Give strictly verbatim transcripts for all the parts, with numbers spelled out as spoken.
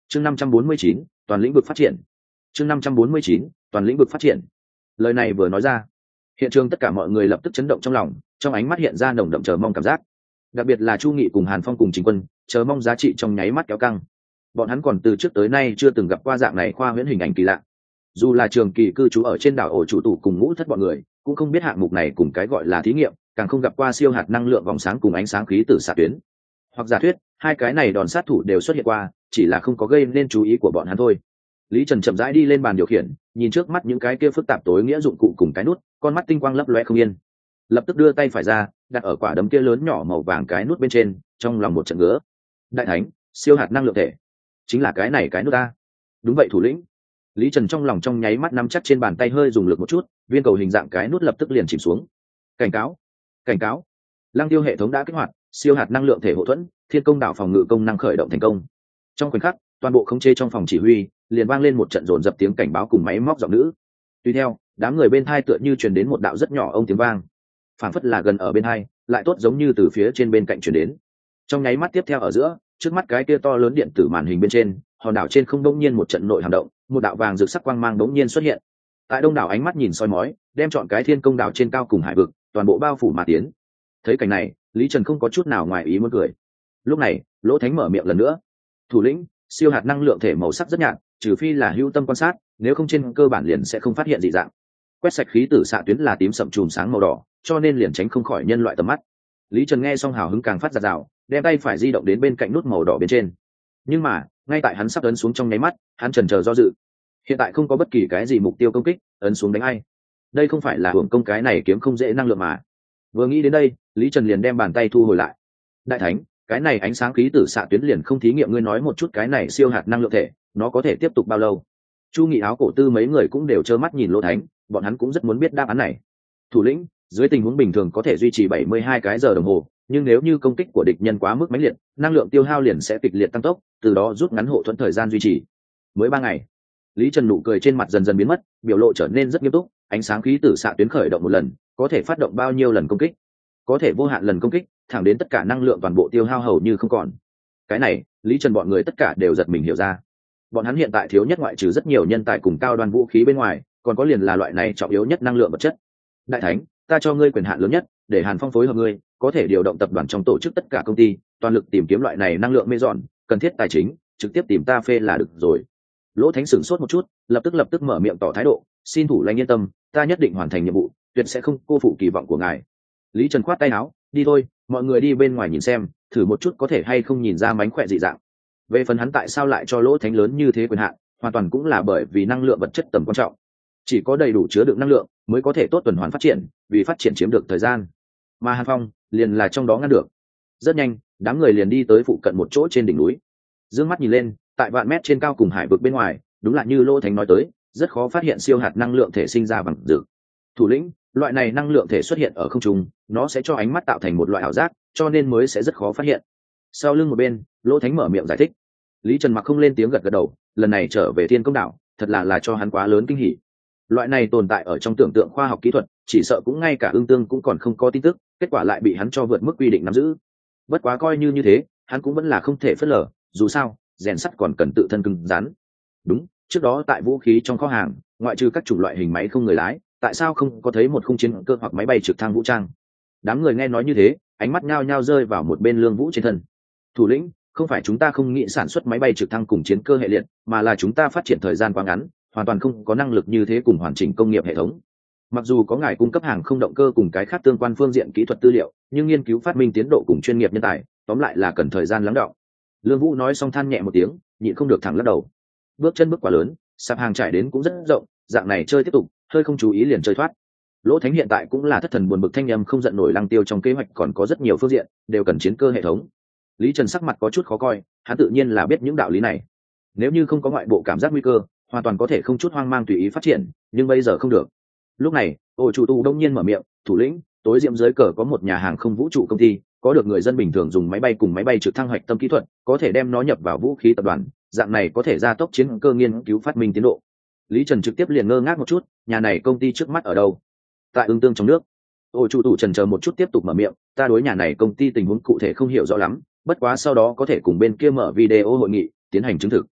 chương năm trăm bốn mươi chín, toàn lĩnh vực phát triển. chương năm trăm bốn mươi chín, toàn lĩnh vực phát triển. Lời này vừa nói ra, hiện trường tất cả mọi người lập tức chấn động trong lòng, trong ánh mắt hiện ra nồng đậm chờ mong cảm giác. Đặc biệt là Chu Nghị cùng Hàn Phong cùng Trình Quân, chờ mong giá trị trong nháy mắt kéo căng. Bọn hắn còn từ trước tới nay chưa từng gặp qua dạng này khoa huyễn hình ảnh kỳ lạ. Dù là trường kỳ cư trú ở trên đảo ổ chủ tụ cùng ngũ thất bọn người, cũng không biết hạng mục này cùng cái gọi là thí nghiệm, càng không gặp qua siêu hạt năng lượng vòng sáng cùng ánh sáng khí từ xạ tuyến. Hoặc giả thuyết, hai cái này đòn sát thủ đều xuất hiện qua, chỉ là không có gây nên chú ý của bọn hắn thôi. Lý Trần chậm rãi đi lên bàn điều khiển, nhìn trước mắt những cái kia phức tạp tối nghĩa dụng cụ cùng cái nút, con mắt tinh quang lấp loe không yên. Lập tức đưa tay phải ra, đặt ở quả đấm kia lớn nhỏ màu vàng cái nút bên trên, trong lòng một trận ngứa. Đại thánh, siêu hạt năng lượng thể, chính là cái này cái nút ta. Đúng vậy thủ lĩnh. Lý Trần trong lòng trong nháy mắt nắm chắc trên bàn tay hơi dùng lực một chút, viên cầu hình dạng cái nút lập tức liền chìm xuống. Cảnh cáo, cảnh cáo. Lăng tiêu hệ thống đã kích hoạt, siêu hạt năng lượng thể hộ thuẫn, thiên công đảo phòng ngự công năng khởi động thành công. Trong khoảnh khắc, toàn bộ khống chế trong phòng chỉ huy liền vang lên một trận rồn dập tiếng cảnh báo cùng máy móc giọng nữ. Tuy theo, đám người bên thai tựa như truyền đến một đạo rất nhỏ ông tiếng vang, phảng phất là gần ở bên hai, lại tốt giống như từ phía trên bên cạnh truyền đến. Trong nháy mắt tiếp theo ở giữa, trước mắt cái kia to lớn điện tử màn hình bên trên, hòn đảo trên không đống nhiên một trận nội hàm động, một đạo vàng rực sắc quang mang đống nhiên xuất hiện. Tại đông đảo ánh mắt nhìn soi mói, đem chọn cái thiên công đảo trên cao cùng hải vực, toàn bộ bao phủ mà tiến. Thấy cảnh này, Lý Trần không có chút nào ngoài ý muốn cười. Lúc này, Lỗ Thánh mở miệng lần nữa. Thủ lĩnh, siêu hạt năng lượng thể màu sắc rất nhạt, trừ phi là hữu tâm quan sát, nếu không trên cơ bản liền sẽ không phát hiện dị dạng. Quét sạch khí tử xạ tuyến là tím sậm chùm sáng màu đỏ, cho nên liền tránh không khỏi nhân loại tầm mắt. Lý Trần nghe xong hào hứng càng phát ra rào, đem tay phải di động đến bên cạnh nút màu đỏ bên trên. Nhưng mà, ngay tại hắn sắp ấn xuống trong nháy mắt, hắn chần chờ do dự. Hiện tại không có bất kỳ cái gì mục tiêu công kích, ấn xuống đánh ai. Đây không phải là hưởng công cái này kiếm không dễ năng lượng mà. Vừa nghĩ đến đây, Lý Trần liền đem bàn tay thu hồi lại. Đại thánh, cái này ánh sáng khí tử xạ tuyến liền không thí nghiệm, ngươi nói một chút cái này siêu hạt năng lượng thể, nó có thể tiếp tục bao lâu? Chu Nghị áo cổ tư mấy người cũng đều trơ mắt nhìn Lỗ Thánh, bọn hắn cũng rất muốn biết đáp án này. Thủ lĩnh, dưới tình huống bình thường có thể duy trì bảy mươi hai cái giờ đồng hồ, nhưng nếu như công kích của địch nhân quá mức mãnh liệt, năng lượng tiêu hao liền sẽ kịch liệt tăng tốc, từ đó rút ngắn hộ thuẫn thời gian duy trì. Mới ba ngày. Lý Trần nụ cười trên mặt dần dần biến mất, biểu lộ trở nên rất nghiêm túc. Ánh sáng khí tử xạ tuyến khởi động một lần, có thể phát động bao nhiêu lần công kích? Có thể vô hạn lần công kích, thẳng đến tất cả năng lượng toàn bộ tiêu hao hầu như không còn. Cái này, Lý Trần bọn người tất cả đều giật mình hiểu ra. Bọn hắn hiện tại thiếu nhất ngoại trừ rất nhiều nhân tài cùng cao đoan vũ khí bên ngoài, còn có liền là loại này trọng yếu nhất năng lượng vật chất. Đại thánh, ta cho ngươi quyền hạn lớn nhất, để Hàn Phong phối hợp ngươi, có thể điều động tập đoàn trong tổ chức tất cả công ty, toàn lực tìm kiếm loại này năng lượng mê dọn, cần thiết tài chính, trực tiếp tìm ta phê là được rồi. Lỗ Thánh sửng sốt một chút, lập tức lập tức mở miệng tỏ thái độ, xin thủ lãnh yên tâm, ta nhất định hoàn thành nhiệm vụ, tuyệt sẽ không cô phụ kỳ vọng của ngài. Lý Trần khoát tay áo, đi thôi, mọi người đi bên ngoài nhìn xem, thử một chút có thể hay không nhìn ra mánh khỏe dị dạng. Về phần hắn tại sao lại cho Lỗ Thánh lớn như thế quyền hạn, hoàn toàn cũng là bởi vì năng lượng vật chất tầm quan trọng. Chỉ có đầy đủ chứa đựng năng lượng mới có thể tốt tuần hoàn phát triển, vì phát triển chiếm được thời gian. Mà Hàn Phong liền là trong đó ngăn được. Rất nhanh, đám người liền đi tới phụ cận một chỗ trên đỉnh núi. Dương mắt nhìn lên, tại vạn mét trên cao cùng hải vực bên ngoài, đúng là như Lỗ Thánh nói tới, rất khó phát hiện siêu hạt năng lượng thể sinh ra bằng dự. Thủ lĩnh, loại này năng lượng thể xuất hiện ở không trung, nó sẽ cho ánh mắt tạo thành một loại ảo giác, cho nên mới sẽ rất khó phát hiện. Sau lưng một bên, Lỗ Thánh mở miệng giải thích. Lý Trần mặc không lên tiếng gật gật đầu, lần này trở về Thiên Công Đảo, thật là là cho hắn quá lớn kinh hỉ. Loại này tồn tại ở trong tưởng tượng khoa học kỹ thuật, chỉ sợ cũng ngay cả Ưng Tương cũng còn không có tin tức, kết quả lại bị hắn cho vượt mức quy định nắm giữ. Bất quá coi như như thế, hắn cũng vẫn là không thể phớt lờ, dù sao, rèn sắt còn cần tự thân cứng rắn. Đúng, trước đó tại vũ khí trong kho hàng, ngoại trừ các chủng loại hình máy không người lái, tại sao không có thấy một khung chiến cơ hoặc máy bay trực thăng vũ trang? Đám người nghe nói như thế, ánh mắt nhao nhao rơi vào một bên Lương Vũ trên thân. Thủ lĩnh, không phải chúng ta không nghĩ sản xuất máy bay trực thăng cùng chiến cơ hệ liệt, mà là chúng ta phát triển thời gian quá ngắn, hoàn toàn không có năng lực như thế cùng hoàn chỉnh công nghiệp hệ thống. Mặc dù có ngài cung cấp hàng không động cơ cùng cái khác tương quan phương diện kỹ thuật tư liệu, nhưng nghiên cứu phát minh tiến độ cùng chuyên nghiệp nhân tài, tóm lại là cần thời gian lắng đọng. Lương Vũ nói xong than nhẹ một tiếng, nhịn không được thẳng lắc đầu. Bước chân bước quá lớn, sạp hàng trải đến cũng rất rộng, dạng này chơi tiếp tục, hơi không chú ý liền chơi thoát. Lỗ Thánh hiện tại cũng là thất thần buồn bực thanh âm không giận nổi Lăng Tiêu, trong kế hoạch còn có rất nhiều phương diện, đều cần chiến cơ hệ thống. Lý Trần sắc mặt có chút khó coi, hắn tự nhiên là biết những đạo lý này. Nếu như không có ngoại bộ cảm giác nguy cơ, hoàn toàn có thể không chút hoang mang tùy ý phát triển, nhưng bây giờ không được. Lúc này, Ổ Chủ Tu đông nhiên mở miệng, thủ lĩnh, tối diệm dưới cờ có một nhà hàng không vũ trụ công ty, có được người dân bình thường dùng máy bay cùng máy bay trực thăng hoạch tâm kỹ thuật, có thể đem nó nhập vào vũ khí tập đoàn, dạng này có thể gia tốc chiến cơ nghiên cứu phát minh tiến độ. Lý Trần trực tiếp liền ngơ ngác một chút, nhà này công ty trước mắt ở đâu? Tại Ưng Tương trong nước. Ổ Chủ Tu chần chờ một chút tiếp tục mở miệng, ta đối nhà này công ty tình huống cụ thể không hiểu rõ lắm, bất quá sau đó có thể cùng bên kia mở video hội nghị, tiến hành chứng thực.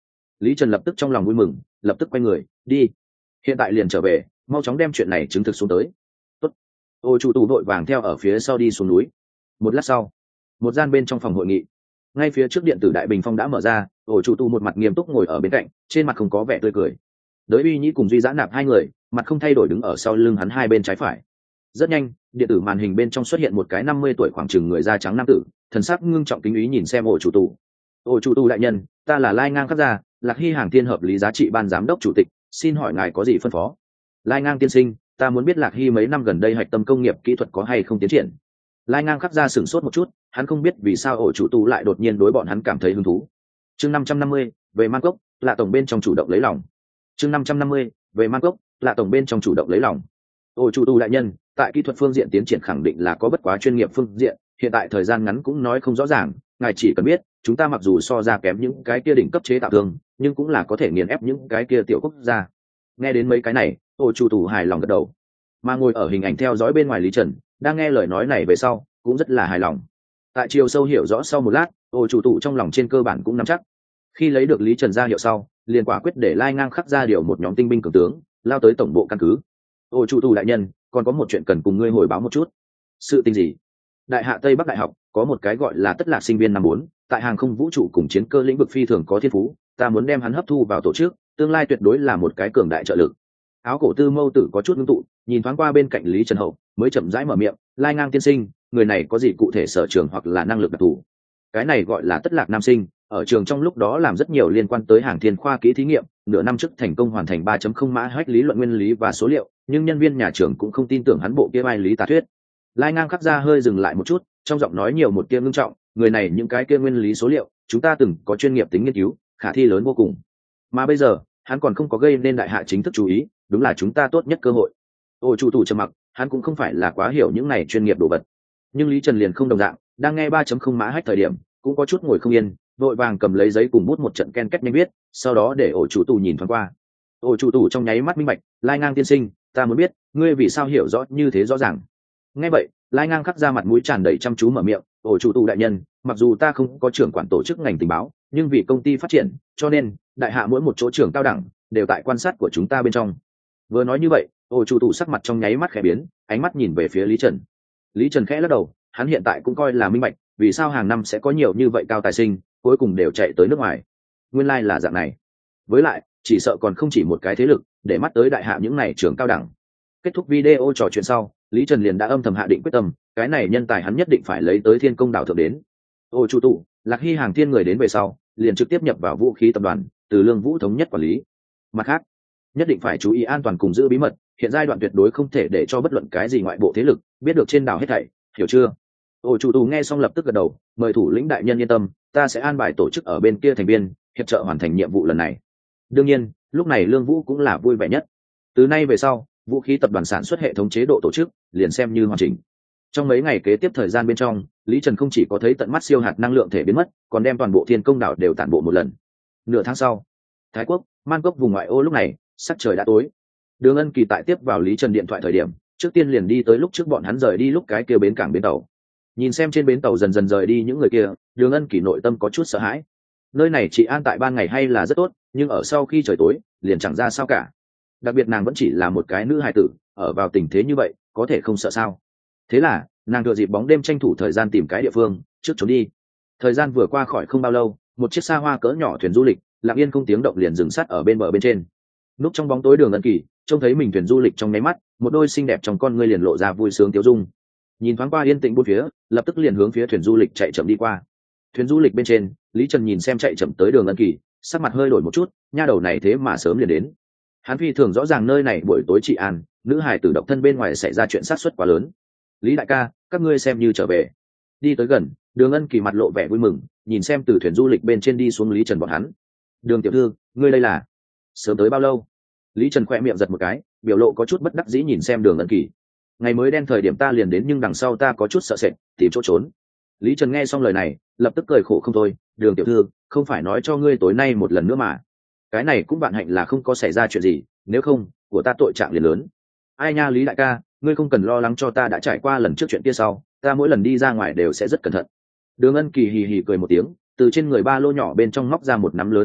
Lý Trần lập tức trong lòng vui mừng, lập tức quay người đi, hiện tại liền trở về, mau chóng đem chuyện này chứng thực xuống tới. Tốt. Ô chủ tù vội vàng theo ở phía sau đi xuống núi. Một lát sau, một gian bên trong phòng hội nghị, ngay phía trước điện tử đại bình phong đã mở ra, ổ chủ tù một mặt nghiêm túc ngồi ở bên cạnh, trên mặt không có vẻ tươi cười. Đới Uy Nhĩ cùng Duy Giã Nạp hai người, mặt không thay đổi đứng ở sau lưng hắn hai bên trái phải. Rất nhanh, điện tử màn hình bên trong xuất hiện một cái năm mươi tuổi khoảng chừng người da trắng nam tử, thần sắc ngưng trọng kính ý nhìn xem ổ chủ tù. Ổ chủ tù đại nhân, ta là Lai Ngang Khắc Gia, Lạc Hy Hàng Thiên hợp lý giá trị ban giám đốc chủ tịch, xin hỏi ngài có gì phân phó? Lai Ngang tiên sinh, ta muốn biết Lạc Hy mấy năm gần đây hạch tâm công nghiệp kỹ thuật có hay không tiến triển. Lai Ngang Khắc Gia sửng sốt một chút, hắn không biết vì sao ổ chủ tù lại đột nhiên đối bọn hắn cảm thấy hứng thú. Chương năm trăm năm mươi, về Mang Cốc, là tổng bên trong chủ động lấy lòng. Chương năm trăm năm mươi, về Mang Cốc, là tổng bên trong chủ động lấy lòng. Ổ chủ tù đại nhân, tại kỹ thuật phương diện tiến triển khẳng định là có bất quá chuyên nghiệp phương diện, hiện tại thời gian ngắn cũng nói không rõ ràng, ngài chỉ cần biết, chúng ta mặc dù so ra kém những cái kia đỉnh cấp chế tạo thương, nhưng cũng là có thể nghiền ép những cái kia tiểu quốc gia. Nghe đến mấy cái này, ổ chủ tù hài lòng gật đầu. Mà ngồi ở hình ảnh theo dõi bên ngoài Lý Trần, đang nghe lời nói này về sau, cũng rất là hài lòng. Tại chiều sâu hiểu rõ sau một lát, ổ chủ tù trong lòng trên cơ bản cũng nắm chắc. Khi lấy được Lý Trần ra hiệu sau, liền quả quyết để Lai Ngang Khắc Gia điều một nhóm tinh binh cường tướng, lao tới tổng bộ căn cứ. Ổ chủ tù đại nhân, còn có một chuyện cần cùng ngươi hồi báo một chút. Sự tình gì? Đại Hạ Tây Bắc Đại học có một cái gọi là Tất Lạc sinh viên năm bốn, tại hàng không vũ trụ cùng chiến cơ lĩnh vực phi thường có thiên phú, ta muốn đem hắn hấp thu vào tổ chức, tương lai tuyệt đối là một cái cường đại trợ lực. Áo cổ tư mâu tử có chút ngưng tụ, nhìn thoáng qua bên cạnh Lý Trần Hậu, mới chậm rãi mở miệng, Lai Ngang tiên sinh, người này có gì cụ thể sở trường hoặc là năng lực đặc thù? Cái này gọi là Tất Lạc nam sinh, ở trường trong lúc đó làm rất nhiều liên quan tới hàng thiên khoa kỹ thí nghiệm, nửa năm trước thành công hoàn thành ba chấm không mã hách lý luận nguyên lý và số liệu, nhưng nhân viên nhà trường cũng không tin tưởng hắn bộ kia bài lý tà thuyết. Lai Ngang Khắc Gia hơi dừng lại một chút, trong giọng nói nhiều một tia ngưng trọng, người này những cái kia nguyên lý số liệu, chúng ta từng có chuyên nghiệp tính nghiên cứu, khả thi lớn vô cùng. Mà bây giờ, hắn còn không có gây nên đại hạ chính thức chú ý, đúng là chúng ta tốt nhất cơ hội. Ôi chủ tù trầm mặc, hắn cũng không phải là quá hiểu những này chuyên nghiệp đồ vật. Nhưng Lý Trần liền không đồng dạng, đang nghe ba chấm không mã hách thời điểm, cũng có chút ngồi không yên, vội vàng cầm lấy giấy cùng bút một trận ken kết nhanh viết, sau đó để ổ chủ tù nhìn thoáng qua. Ổ chủ tù trong nháy mắt minh bạch, Lai Ngang tiên sinh, ta muốn biết, ngươi vì sao hiểu rõ như thế rõ ràng. Nghe vậy, Lai Ngang Khắc Ra mặt mũi tràn đầy chăm chú mở miệng, ổ chủ tù đại nhân, mặc dù ta không có trưởng quản tổ chức ngành tình báo, nhưng vì công ty phát triển, cho nên đại hạ mỗi một chỗ trưởng cao đẳng đều tại quan sát của chúng ta bên trong. Vừa nói như vậy, ổ chủ tù sắc mặt trong nháy mắt khẽ biến, ánh mắt nhìn về phía Lý Trần. Lý Trần khẽ lắc đầu, hắn hiện tại cũng coi là minh bạch, vì sao hàng năm sẽ có nhiều như vậy cao tài sinh, cuối cùng đều chạy tới nước ngoài. Nguyên lai like là dạng này. Với lại, chỉ sợ còn không chỉ một cái thế lực để mắt tới đại hạ những này trưởng cao đẳng. Kết thúc video trò chuyện sau, Lý Trần liền đã âm thầm hạ định quyết tâm, cái này nhân tài hắn nhất định phải lấy tới Thiên Công đảo thượng đến. Ô chủ tụ, Lạc Hy Hàng Thiên người đến về sau, liền trực tiếp nhập vào vũ khí tập đoàn, từ Lương Vũ thống nhất quản lý. Mặt khác, nhất định phải chú ý an toàn cùng giữ bí mật, hiện giai đoạn tuyệt đối không thể để cho bất luận cái gì ngoại bộ thế lực biết được trên đảo hết thảy, hiểu chưa? Ô chủ tụ nghe xong lập tức gật đầu, mời thủ lĩnh đại nhân yên tâm, ta sẽ an bài tổ chức ở bên kia thành viên, hiệp trợ hoàn thành nhiệm vụ lần này. Đương nhiên, lúc này Lương Vũ cũng là vui vẻ nhất. Từ nay về sau, vũ khí tập đoàn sản xuất hệ thống chế độ tổ chức liền xem như hoàn chỉnh. Trong mấy ngày kế tiếp thời gian bên trong, Lý Trần không chỉ có thấy tận mắt siêu hạt năng lượng thể biến mất, còn đem toàn bộ Thiên Công đảo đều tản bộ một lần. Nửa tháng sau, Thái Quốc, Man Cốc vùng ngoại ô lúc này, sắc trời đã tối. Đường Ân Kỳ tại tiếp vào Lý Trần điện thoại thời điểm, trước tiên liền đi tới lúc trước bọn hắn rời đi lúc cái kia bến cảng bến tàu. Nhìn xem trên bến tàu dần dần rời đi những người kia, Đường Ân Kỳ nội tâm có chút sợ hãi. Nơi này trị an tại ban ngày hay là rất tốt, nhưng ở sau khi trời tối, liền chẳng ra sao cả. Đặc biệt nàng vẫn chỉ là một cái nữ hài tử, ở vào tình thế như vậy, có thể không sợ sao? Thế là, nàng thừa dịp bóng đêm tranh thủ thời gian tìm cái địa phương, trước trốn đi. Thời gian vừa qua khỏi không bao lâu, một chiếc xa hoa cỡ nhỏ thuyền du lịch, lặng yên không tiếng động liền dừng sát ở bên bờ bên trên. Núp trong bóng tối Đường Ân Kỳ, trông thấy mình thuyền du lịch trong nháy mắt, một đôi xinh đẹp trong con ngươi liền lộ ra vui sướng tiêu dung. Nhìn thoáng qua yên tĩnh bốn phía, lập tức liền hướng phía thuyền du lịch chạy chậm đi qua. Thuyền du lịch bên trên, Lý Trần nhìn xem chạy chậm tới Đường Ân Kỳ, sắc mặt hơi đổi một chút, nha đầu này thế mà sớm liền đến. Hắn phi thường rõ ràng nơi này buổi tối trị an, nữ hài tử độc thân bên ngoài xảy ra chuyện sát suất quá lớn. Lý đại ca, các ngươi xem như trở về. Đi tới gần, Đường Ân Kỳ mặt lộ vẻ vui mừng, nhìn xem từ thuyền du lịch bên trên đi xuống Lý Trần bọn hắn. Đường tiểu thư, ngươi đây là sớm tới bao lâu? Lý Trần khỏe miệng giật một cái, biểu lộ có chút bất đắc dĩ nhìn xem Đường Ân Kỳ. Ngày mới đen thời điểm ta liền đến, nhưng đằng sau ta có chút sợ sệt, tìm chỗ trốn. Lý Trần nghe xong lời này, lập tức cười khổ không thôi. Đường tiểu thư, không phải nói cho ngươi tối nay một lần nữa mà. Cái này cũng vạn hạnh là không có xảy ra chuyện gì, nếu không, của ta tội trạng liền lớn. Ai nha Lý đại ca, ngươi không cần lo lắng cho ta, đã trải qua lần trước chuyện kia sau, ta mỗi lần đi ra ngoài đều sẽ rất cẩn thận. Đường Ân Kỳ hì hì cười một tiếng, từ trên người ba lô nhỏ bên trong móc ra một nắm lớn đồ vật,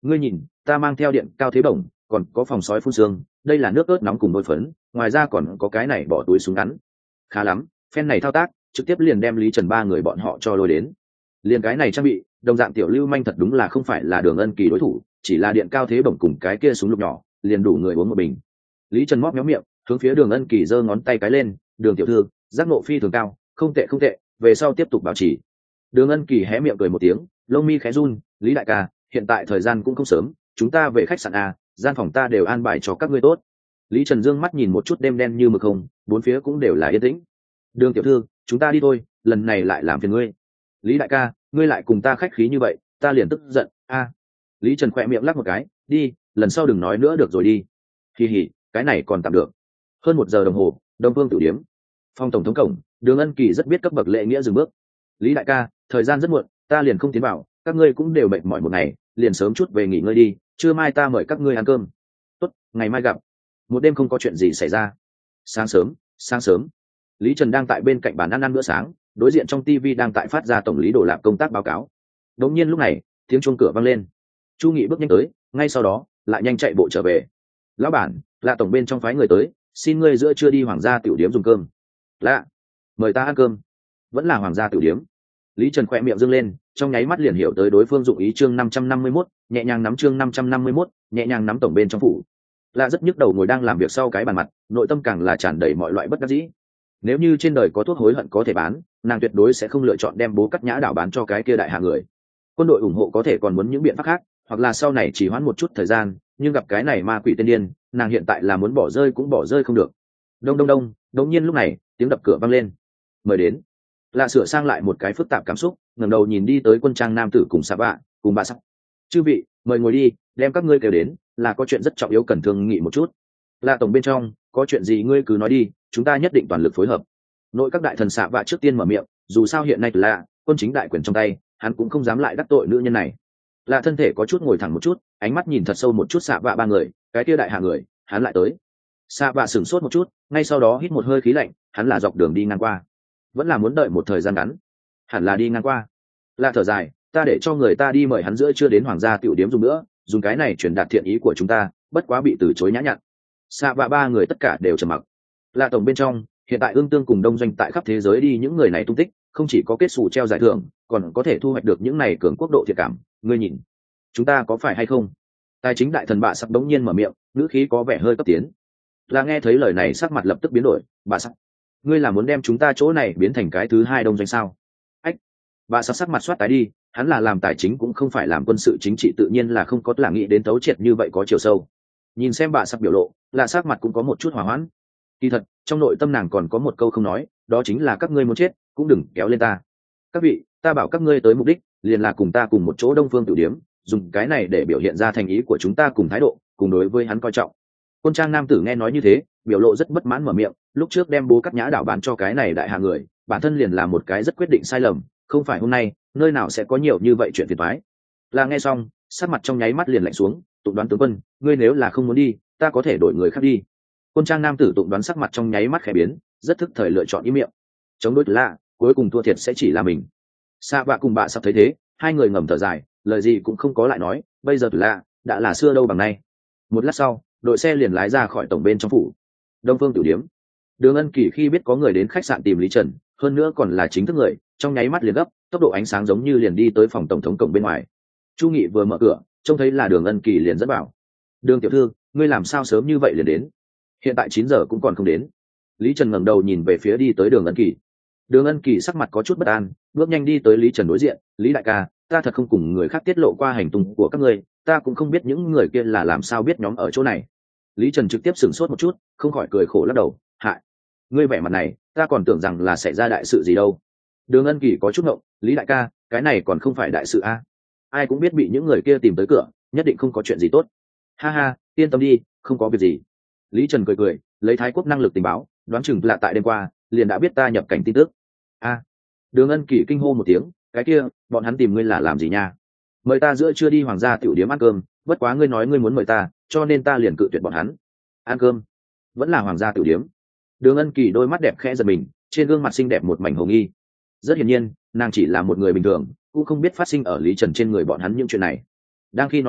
ngươi nhìn ta mang theo điện cao thế bổng, còn có phòng sói phun xương, đây là nước ớt nóng cùng bôi phấn, ngoài ra còn có cái này bỏ túi súng ngắn. Khá lắm, phen này thao tác trực tiếp liền đem Lý Trần ba người bọn họ cho lôi đến. Liền cái này trang bị đồng dạng tiểu lưu manh thật đúng là không phải là Đường Ân Kỳ đối thủ, chỉ là điện cao thế bổng cùng cái kia súng lục nhỏ liền đủ người uống một bình. Lý Trần móc méo miệng hướng phía Đường Ân Kỳ giơ ngón tay cái lên, Đường tiểu thư giác ngộ phi thường cao, không tệ không tệ, về sau tiếp tục bảo trì. Đường Ân Kỳ hé miệng cười một tiếng, lông mi khẽ run, Lý đại ca, hiện tại thời gian cũng không sớm, chúng ta về khách sạn a, gian phòng ta đều an bài cho các ngươi tốt. Lý Trần dương mắt nhìn một chút đêm đen như mực không, bốn phía cũng đều là yên tĩnh. Đường tiểu thư, chúng ta đi thôi, lần này lại làm phiền ngươi. Lý đại ca, ngươi lại cùng ta khách khí như vậy, ta liền tức giận. A. Lý Trần khỏe miệng lắc một cái, đi, lần sau đừng nói nữa được rồi đi. Kỳ hỉ, cái này còn tạm được. Hơn một giờ đồng hồ, Đông Vương Tử Điếm, phòng tổng thống cổng, Đường Ân Kỳ rất biết cấp bậc lễ nghĩa dừng bước. Lý đại ca, thời gian rất muộn, ta liền không tiến vào, các ngươi cũng đều mệt mỏi một ngày, liền sớm chút về nghỉ ngơi đi, trưa mai ta mời các ngươi ăn cơm. Tốt, ngày mai gặp. Một đêm không có chuyện gì xảy ra. Sáng sớm, sáng sớm, Lý Trần đang tại bên cạnh bàn ăn ăn bữa sáng, đối diện trong tivi đang tại phát ra tổng lý Đồ Lạp công tác báo cáo. Đống nhiên lúc này, tiếng chuông cửa vang lên. Chu Nghị bước nhanh tới, ngay sau đó lại nhanh chạy bộ trở về. Lão bản, là tổng bên trong phái người tới, xin ngươi giữa trưa đi Hoàng gia tiểu điếm dùng cơm. Lạ, mời ta ăn cơm. Vẫn là Hoàng gia tiểu điếm. Lý Trần khỏe miệng dương lên, trong nháy mắt liền hiểu tới đối phương dụng ý. Chương năm trăm năm mươi mốt, nhẹ nhàng nắm chương năm trăm năm mươi mốt, nhẹ nhàng nắm tổng bên trong phủ. Lạ rất nhức đầu ngồi đang làm việc sau cái bàn mặt, nội tâm càng là tràn đầy mọi loại bất đắc dĩ. Nếu như trên đời có thuốc hối hận có thể bán, nàng tuyệt đối sẽ không lựa chọn đem Bố Cắt Nhã đảo bán cho cái kia đại hạ người. Quân đội ủng hộ có thể còn muốn những biện pháp khác, hoặc là sau này chỉ hoãn một chút thời gian, nhưng gặp cái này ma quỷ tiên điên, nàng hiện tại là muốn bỏ rơi cũng bỏ rơi không được. Đông đông đông, đột nhiên lúc này, tiếng đập cửa vang lên. Mời đến. Lạ sửa sang lại một cái phức tạp cảm xúc, ngẩng đầu nhìn đi tới quân trang nam tử cùng Sa Vạ, cùng bà Sắc. Chư vị, mời ngồi đi, đem các ngươi kêu đến, là có chuyện rất trọng yếu cần thương nghị một chút. Lạ tổng bên trong, có chuyện gì ngươi cứ nói đi, chúng ta nhất định toàn lực phối hợp. Nội các đại thần Sa Vạ trước tiên mở miệng, dù sao hiện nay là quân chính đại quyền trong tay, hắn cũng không dám lại đắc tội nữ nhân này. Lạ thân thể có chút ngồi thẳng một chút, ánh mắt nhìn thật sâu một chút Sa Vạ ba người, cái kia đại hạ người, hắn lại tới. Sa Vạ sửng sốt một chút, ngay sau đó hít một hơi khí lạnh, hắn là dọc đường đi ngang qua, vẫn là muốn đợi một thời gian ngắn, hẳn là đi ngang qua. Lạ thở dài, ta để cho người ta đi mời hắn giữa chưa đến Hoàng gia tiểu điếm dùng nữa, dùng cái này truyền đạt thiện ý của chúng ta, bất quá bị từ chối nhã nhặn. Sa Vạ ba người tất cả đều trầm mặc. Lạ tổng bên trong, hiện tại Ương Tương cùng Đông Doanh tại khắp thế giới đi những người này tung tích, không chỉ có kết xù treo giải thưởng, còn có thể thu hoạch được những này cường quốc độ thiệt cảm. Ngươi nhìn, chúng ta có phải hay không? Tài chính đại thần Bạ Sắc đống nhiên mở miệng, ngữ khí có vẻ hơi cấp tiến. Là nghe thấy lời này sắc mặt lập tức biến đổi. Bạ Sắc, ngươi là muốn đem chúng ta chỗ này biến thành cái thứ hai Đông Doanh sao? Ách, Bạ Sắc sắc mặt soát tái đi, hắn là làm tài chính cũng không phải làm quân sự chính trị, tự nhiên là không có là nghĩ đến tấu triệt như vậy có chiều sâu. Nhìn xem Bạ Sắc biểu lộ, là sắc mặt cũng có một chút hỏa hoãn. Kỳ thật, trong nội tâm nàng còn có một câu không nói, đó chính là các ngươi muốn chết, cũng đừng kéo lên ta. Các vị, ta bảo các ngươi tới mục đích, liền là cùng ta cùng một chỗ Đông Phương Tiểu Điếm, dùng cái này để biểu hiện ra thành ý của chúng ta cùng thái độ, cùng đối với hắn coi trọng. Quân trang nam tử nghe nói như thế, biểu lộ rất bất mãn mở miệng, lúc trước đem Bố Cắt Nhã đảo bán cho cái này đại hạ người, bản thân liền là một cái rất quyết định sai lầm, không phải hôm nay, nơi nào sẽ có nhiều như vậy chuyện phiền toái. Là nghe xong, sắc mặt trong nháy mắt liền lạnh xuống, tụng đoán tướng quân, ngươi nếu là không muốn đi, ta có thể đổi người khác đi. Quân trang nam tử tụng đoán sắc mặt trong nháy mắt khẽ biến, rất thức thời lựa chọn ý miệng. Chống đối lạ, cuối cùng thua thiệt sẽ chỉ là mình. Sa Vạ cùng Bạ Sắc thấy thế, hai người ngầm thở dài, lời gì cũng không có lại nói, bây giờ lạ đã là xưa đâu bằng nay. Một lát sau, đội xe liền lái ra khỏi tổng bên trong phủ. Đông Phương Tiểu Điếm. Đường Ân Kỳ khi biết có người đến khách sạn tìm Lý Trần, hơn nữa còn là chính thức người, trong nháy mắt liền gấp, tốc độ ánh sáng giống như liền đi tới phòng tổng thống cổng bên ngoài. Chu Nghị vừa mở cửa, trông thấy là Đường Ân Kỳ liền dẫn vào. Đường tiểu thư, ngươi làm sao sớm như vậy liền đến? Hiện tại chín giờ cũng còn không đến. Lý Trần ngẩng đầu nhìn về phía đi tới Đường Ân Kỳ. Đường Ân Kỳ sắc mặt có chút bất an, bước nhanh đi tới Lý Trần đối diện. Lý đại ca, ta thật không cùng người khác tiết lộ qua hành tung của các ngươi, ta cũng không biết những người kia là làm sao biết nhóm ở chỗ này. Lý Trần trực tiếp sửng sốt một chút, không khỏi cười khổ lắc đầu. Hại, ngươi vẻ mặt này, ta còn tưởng rằng là xảy ra đại sự gì đâu. Đường Ân Kỳ có chút ngộng, Lý đại ca, cái này còn không phải đại sự a? Ai cũng biết bị những người kia tìm tới cửa, nhất định không có chuyện gì tốt. Ha ha, yên tâm đi, không có việc gì. Lý Trần cười cười, lấy Thái Quốc năng lực tình báo, đoán chừng là tại đêm qua liền đã biết ta nhập cảnh tin tức. A. Đường Ân Kỳ kinh hô một tiếng, cái kia, bọn hắn tìm ngươi là làm gì nha? Mời ta giữa trưa đi Hoàng gia tiểu điếm ăn cơm, bất quá ngươi nói ngươi muốn mời ta, cho nên ta liền cự tuyệt bọn hắn. Ăn cơm? Vẫn là Hoàng gia tiểu điếm? Đường Ân Kỳ đôi mắt đẹp khẽ giật mình, trên gương mặt xinh đẹp một mảnh hồ nghi. Rất hiển nhiên, nàng chỉ là một người bình thường, cũng không biết phát sinh ở Lý Trần trên người bọn hắn những chuyện này. Đang khi nói chuyện,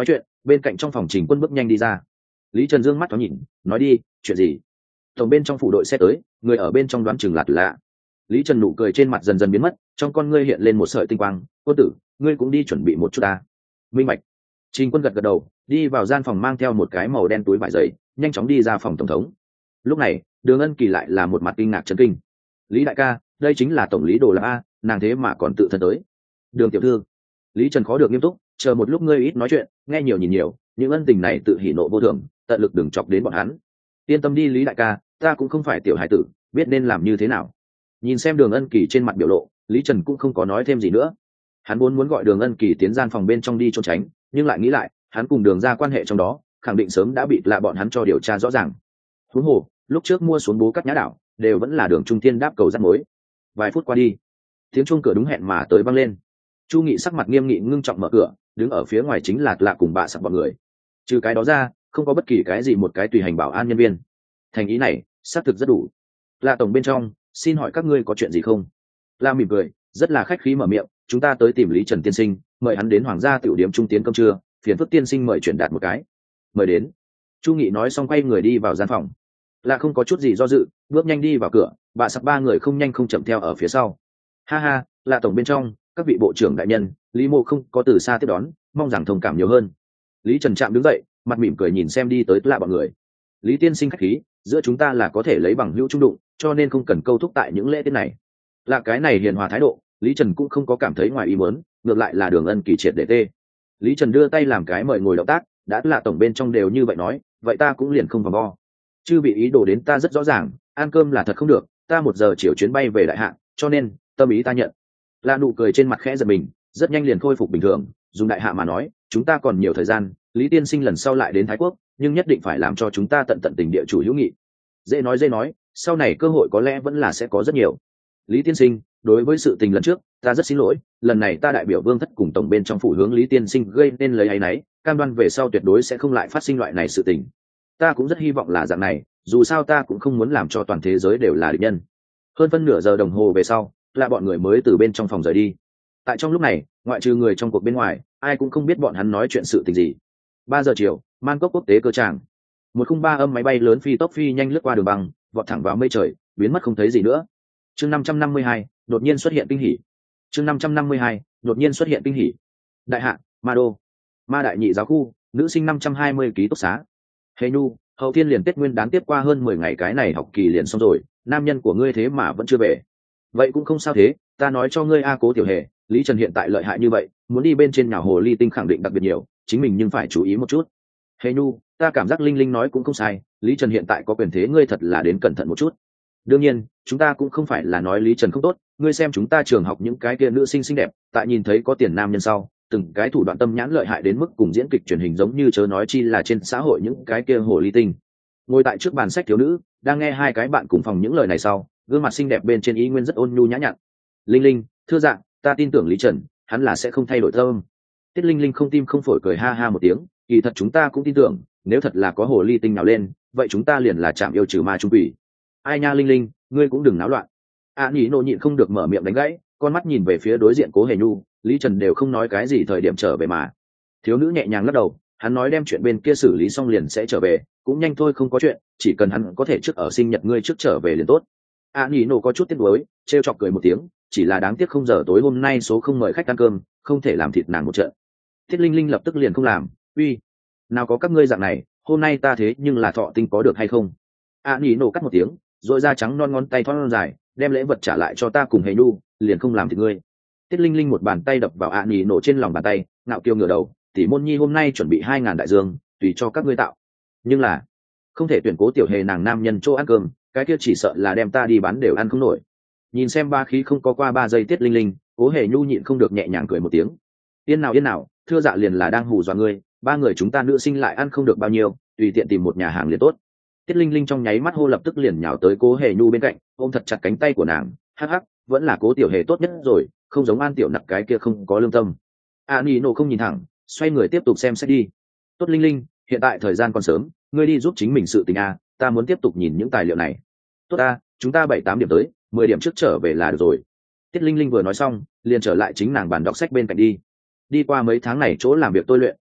Bên cạnh trong phòng Trình Quân bước nhanh đi ra. Lý Trần dương mắt thoáng nhìn, nói đi, chuyện gì? Tổng bên trong phủ đội xe tới, người ở bên trong đoán chừng là Tử Lạ. Lý Trần nụ cười trên mặt dần dần biến mất, trong con ngươi hiện lên một sợi tinh quang. Quân tử, ngươi cũng đi chuẩn bị một chút ta. Minh bạch. Trình Quân gật gật đầu, đi vào gian phòng mang theo một cái màu đen túi vải giấy, nhanh chóng đi ra phòng tổng thống. Lúc này, Đường Ân Kỳ lại là một mặt kinh ngạc chấn kinh. Lý đại ca, đây chính là tổng lý Đồ Lập a, nàng thế mà còn tự thân tới. Đường tiểu thư. Lý Trần khó được nghiêm túc, chờ một lúc ngươi ít nói chuyện, nghe nhiều nhìn nhiều, những ân tình này tự hỉ nộ vô thường, tận lực đừng chọc đến bọn hắn. Yên tâm đi Lý đại ca, ta cũng không phải tiểu hải tử, biết nên làm như thế nào. Nhìn xem Đường Ân Kỳ trên mặt biểu lộ, Lý Trần cũng không có nói thêm gì nữa. Hắn muốn muốn gọi Đường Ân Kỳ tiến gian phòng bên trong đi trốn tránh, nhưng lại nghĩ lại, hắn cùng Đường ra quan hệ trong đó, khẳng định sớm đã bị lạ bọn hắn cho điều tra rõ ràng. Huống hồ, lúc trước mua xuống Bố Cát Nhã đảo, đều vẫn là Đường Trung Thiên đáp cầu dắt mối. Vài phút qua đi, tiếng chuông cửa đúng hẹn mà tới vang lên. Chu Nghị sắc mặt nghiêm nghị ngưng trọng mở cửa, đứng ở phía ngoài chính là lạ cùng bạ sặc bọn người. Trừ cái đó ra, không có bất kỳ cái gì một cái tùy hành bảo an nhân viên. Thành ý này, xác thực rất đủ. Lạ tổng bên trong, xin hỏi các ngươi có chuyện gì không? La mỉm cười, rất là khách khí mở miệng, chúng ta tới tìm Lý Trần tiên sinh, mời hắn đến Hoàng gia tiểu điểm trung tiến cơm trưa, phiền phức tiên sinh mời chuyển đạt một cái. Mời đến. Chu Nghị nói xong quay người đi vào gian phòng. Lạ không có chút gì do dự, bước nhanh đi vào cửa, bạ sặc ba người không nhanh không chậm theo ở phía sau. Ha ha, Lạ tổng bên trong, các vị bộ trưởng đại nhân, Lý Mộ không có từ xa tiếp đón, mong rằng thông cảm nhiều hơn. Lý Trần Trạm đứng dậy, mặt mỉm cười nhìn xem đi tới Lạ bọn người. Lý tiên sinh khách khí, giữa chúng ta là có thể lấy bằng hữu trung đụng, cho nên không cần câu thúc tại những lễ tiết này. Là cái này hiền hòa thái độ, Lý Trần cũng không có cảm thấy ngoài ý muốn, ngược lại là Đường Ân Kỳ triệt để tê. Lý Trần đưa tay làm cái mời ngồi động tác, đã là tổng bên trong đều như vậy nói, vậy ta cũng liền không vòng vo. Chư bị ý đồ đến ta rất rõ ràng, ăn cơm là thật không được, ta một giờ chiều chuyến bay về đại hạ, cho nên tâm ý ta nhận. Là nụ cười trên mặt khẽ giật mình, rất nhanh liền khôi phục bình thường, dùng đại hạ mà nói, chúng ta còn nhiều thời gian, Lý tiên sinh lần sau lại đến Thái Quốc, nhưng nhất định phải làm cho chúng ta tận tận tình địa chủ hữu nghị. Dễ nói dễ nói, sau này cơ hội có lẽ vẫn là sẽ có rất nhiều. Lý tiên sinh, đối với sự tình lần trước, ta rất xin lỗi, lần này ta đại biểu Vương thất cùng tổng bên trong phủ hướng Lý tiên sinh gây nên lấy áy náy, cam đoan về sau tuyệt đối sẽ không lại phát sinh loại này sự tình. Ta cũng rất hy vọng là dạng này, dù sao ta cũng không muốn làm cho toàn thế giới đều là địch nhân. Hơn phân nửa giờ đồng hồ về sau, là bọn người mới từ bên trong phòng rời đi. Tại trong lúc này, ngoại trừ người trong cuộc bên ngoài, ai cũng không biết bọn hắn nói chuyện sự tình gì. Ba giờ chiều, Man Cốc quốc tế cơ tràng. Một khung ba âm máy bay lớn phi tốc phi nhanh lướt qua đường băng, vọt thẳng vào mây trời, biến mất không thấy gì nữa. Chương năm trăm năm mươi hai, đột nhiên xuất hiện kinh hỉ. Chương năm trăm năm mươi hai, đột nhiên xuất hiện kinh hỉ. Đại hạ, Ma Đô, Ma Đại Nhị giáo khu, nữ sinh năm trăm hai mươi ký túc xá. Hề Nhu, hậu thiên liền Tết Nguyên đán tiếp qua hơn mười ngày, cái này học kỳ liền xong rồi, nam nhân của ngươi thế mà vẫn chưa về. Vậy cũng không sao thế, ta nói cho ngươi a Cố Tiểu Hề, Lý Trần hiện tại lợi hại như vậy, muốn đi bên trên nhào hồ ly tinh khẳng định đặc biệt nhiều, chính mình nhưng phải chú ý một chút. Hề Nhu, ta cảm giác Linh Linh nói cũng không sai, Lý Trần hiện tại có quyền thế, ngươi thật là đến cẩn thận một chút. Đương nhiên, chúng ta cũng không phải là nói Lý Trần không tốt, ngươi xem chúng ta trường học những cái kia nữ sinh xinh đẹp, tại nhìn thấy có tiền nam nhân sau, từng cái thủ đoạn tâm nhãn lợi hại đến mức cùng diễn kịch truyền hình giống như chớ nói chi là trên xã hội những cái kia hồ ly tinh. Ngồi tại trước bàn sách thiếu nữ, đang nghe hai cái bạn cùng phòng những lời này sau, gương mặt xinh đẹp bên trên ý nguyên rất ôn nhu nhã nhặn. Linh Linh, thưa dạng, ta tin tưởng Lý Trần, hắn là sẽ không thay đổi tâm. Tiết Linh Linh không tim không phổi cười ha ha một tiếng, kỳ thật chúng ta cũng tin tưởng, nếu thật là có hồ ly tinh nào lên, vậy chúng ta liền là chạm yêu trừ ma trung quỷ. Ai nha Linh Linh, ngươi cũng đừng náo loạn. A à, nhĩ nộ nhịn không được mở miệng đánh gãy, con mắt nhìn về phía đối diện Cố Hề Nhu, Lý Trần đều không nói cái gì thời điểm trở về mà. Thiếu nữ nhẹ nhàng lắc đầu, hắn nói đem chuyện bên kia xử lý xong liền sẽ trở về, cũng nhanh thôi không có chuyện, chỉ cần hắn có thể trước ở sinh nhật ngươi trước trở về liền tốt. A à, nhĩ nộ có chút tiếc nuối, trêu chọc cười một tiếng, chỉ là đáng tiếc không giờ tối hôm nay số không mời khách ăn cơm, không thể làm thịt nàng một trận. Thiết Linh Linh lập tức liền không làm, uy, nào có các ngươi dạng này, hôm nay ta thế nhưng là thọ tinh có được hay không? A à, nhĩ nộ cắt một tiếng, rồi da trắng non ngón tay thon dài, đem lễ vật trả lại cho ta cùng Hề Nhu, liền không làm thịt ngươi. Tiết Linh Linh một bàn tay đập vào A à, nhĩ nộ trên lòng bàn tay, ngạo kiêu ngửa đầu, tỷ môn nhi hôm nay chuẩn bị hai ngàn đại dương, tùy cho các ngươi tạo. Nhưng là không thể tuyển Cố Tiểu Hề nàng nam nhân chỗ ăn cơm, cái kia chỉ sợ là đem ta đi bán đều ăn không nổi. Nhìn xem ba khí không có qua ba giây Tiết Linh Linh, Cố Hề Nhu nhịn không được nhẹ nhàng cười một tiếng. Yên nào yên nào, thưa dạ liền là đang hù dọa ngươi, ba người chúng ta nữ sinh lại ăn không được bao nhiêu, tùy tiện tìm một nhà hàng liền tốt. Tiết Linh Linh trong nháy mắt hô lập tức liền nhào tới Cố Hề Nhu bên cạnh, ôm thật chặt cánh tay của nàng, hắc hắc, vẫn là Cố Tiểu Hề tốt nhất rồi, không giống An Tiểu Nặc cái kia không có lương tâm. A Nhi nộ không nhìn thẳng, xoay người tiếp tục xem xét đi. Tốt Linh Linh, hiện tại thời gian còn sớm, ngươi đi giúp chính mình sự tình a, ta muốn tiếp tục nhìn những tài liệu này. Tốt a, chúng ta bảy tám điểm tới, mười điểm trước trở về là được rồi. Tiết Linh Linh vừa nói xong, liền trở lại chính nàng bàn đọc sách bên cạnh đi. Đi qua mấy tháng này chỗ làm việc tôi luyện,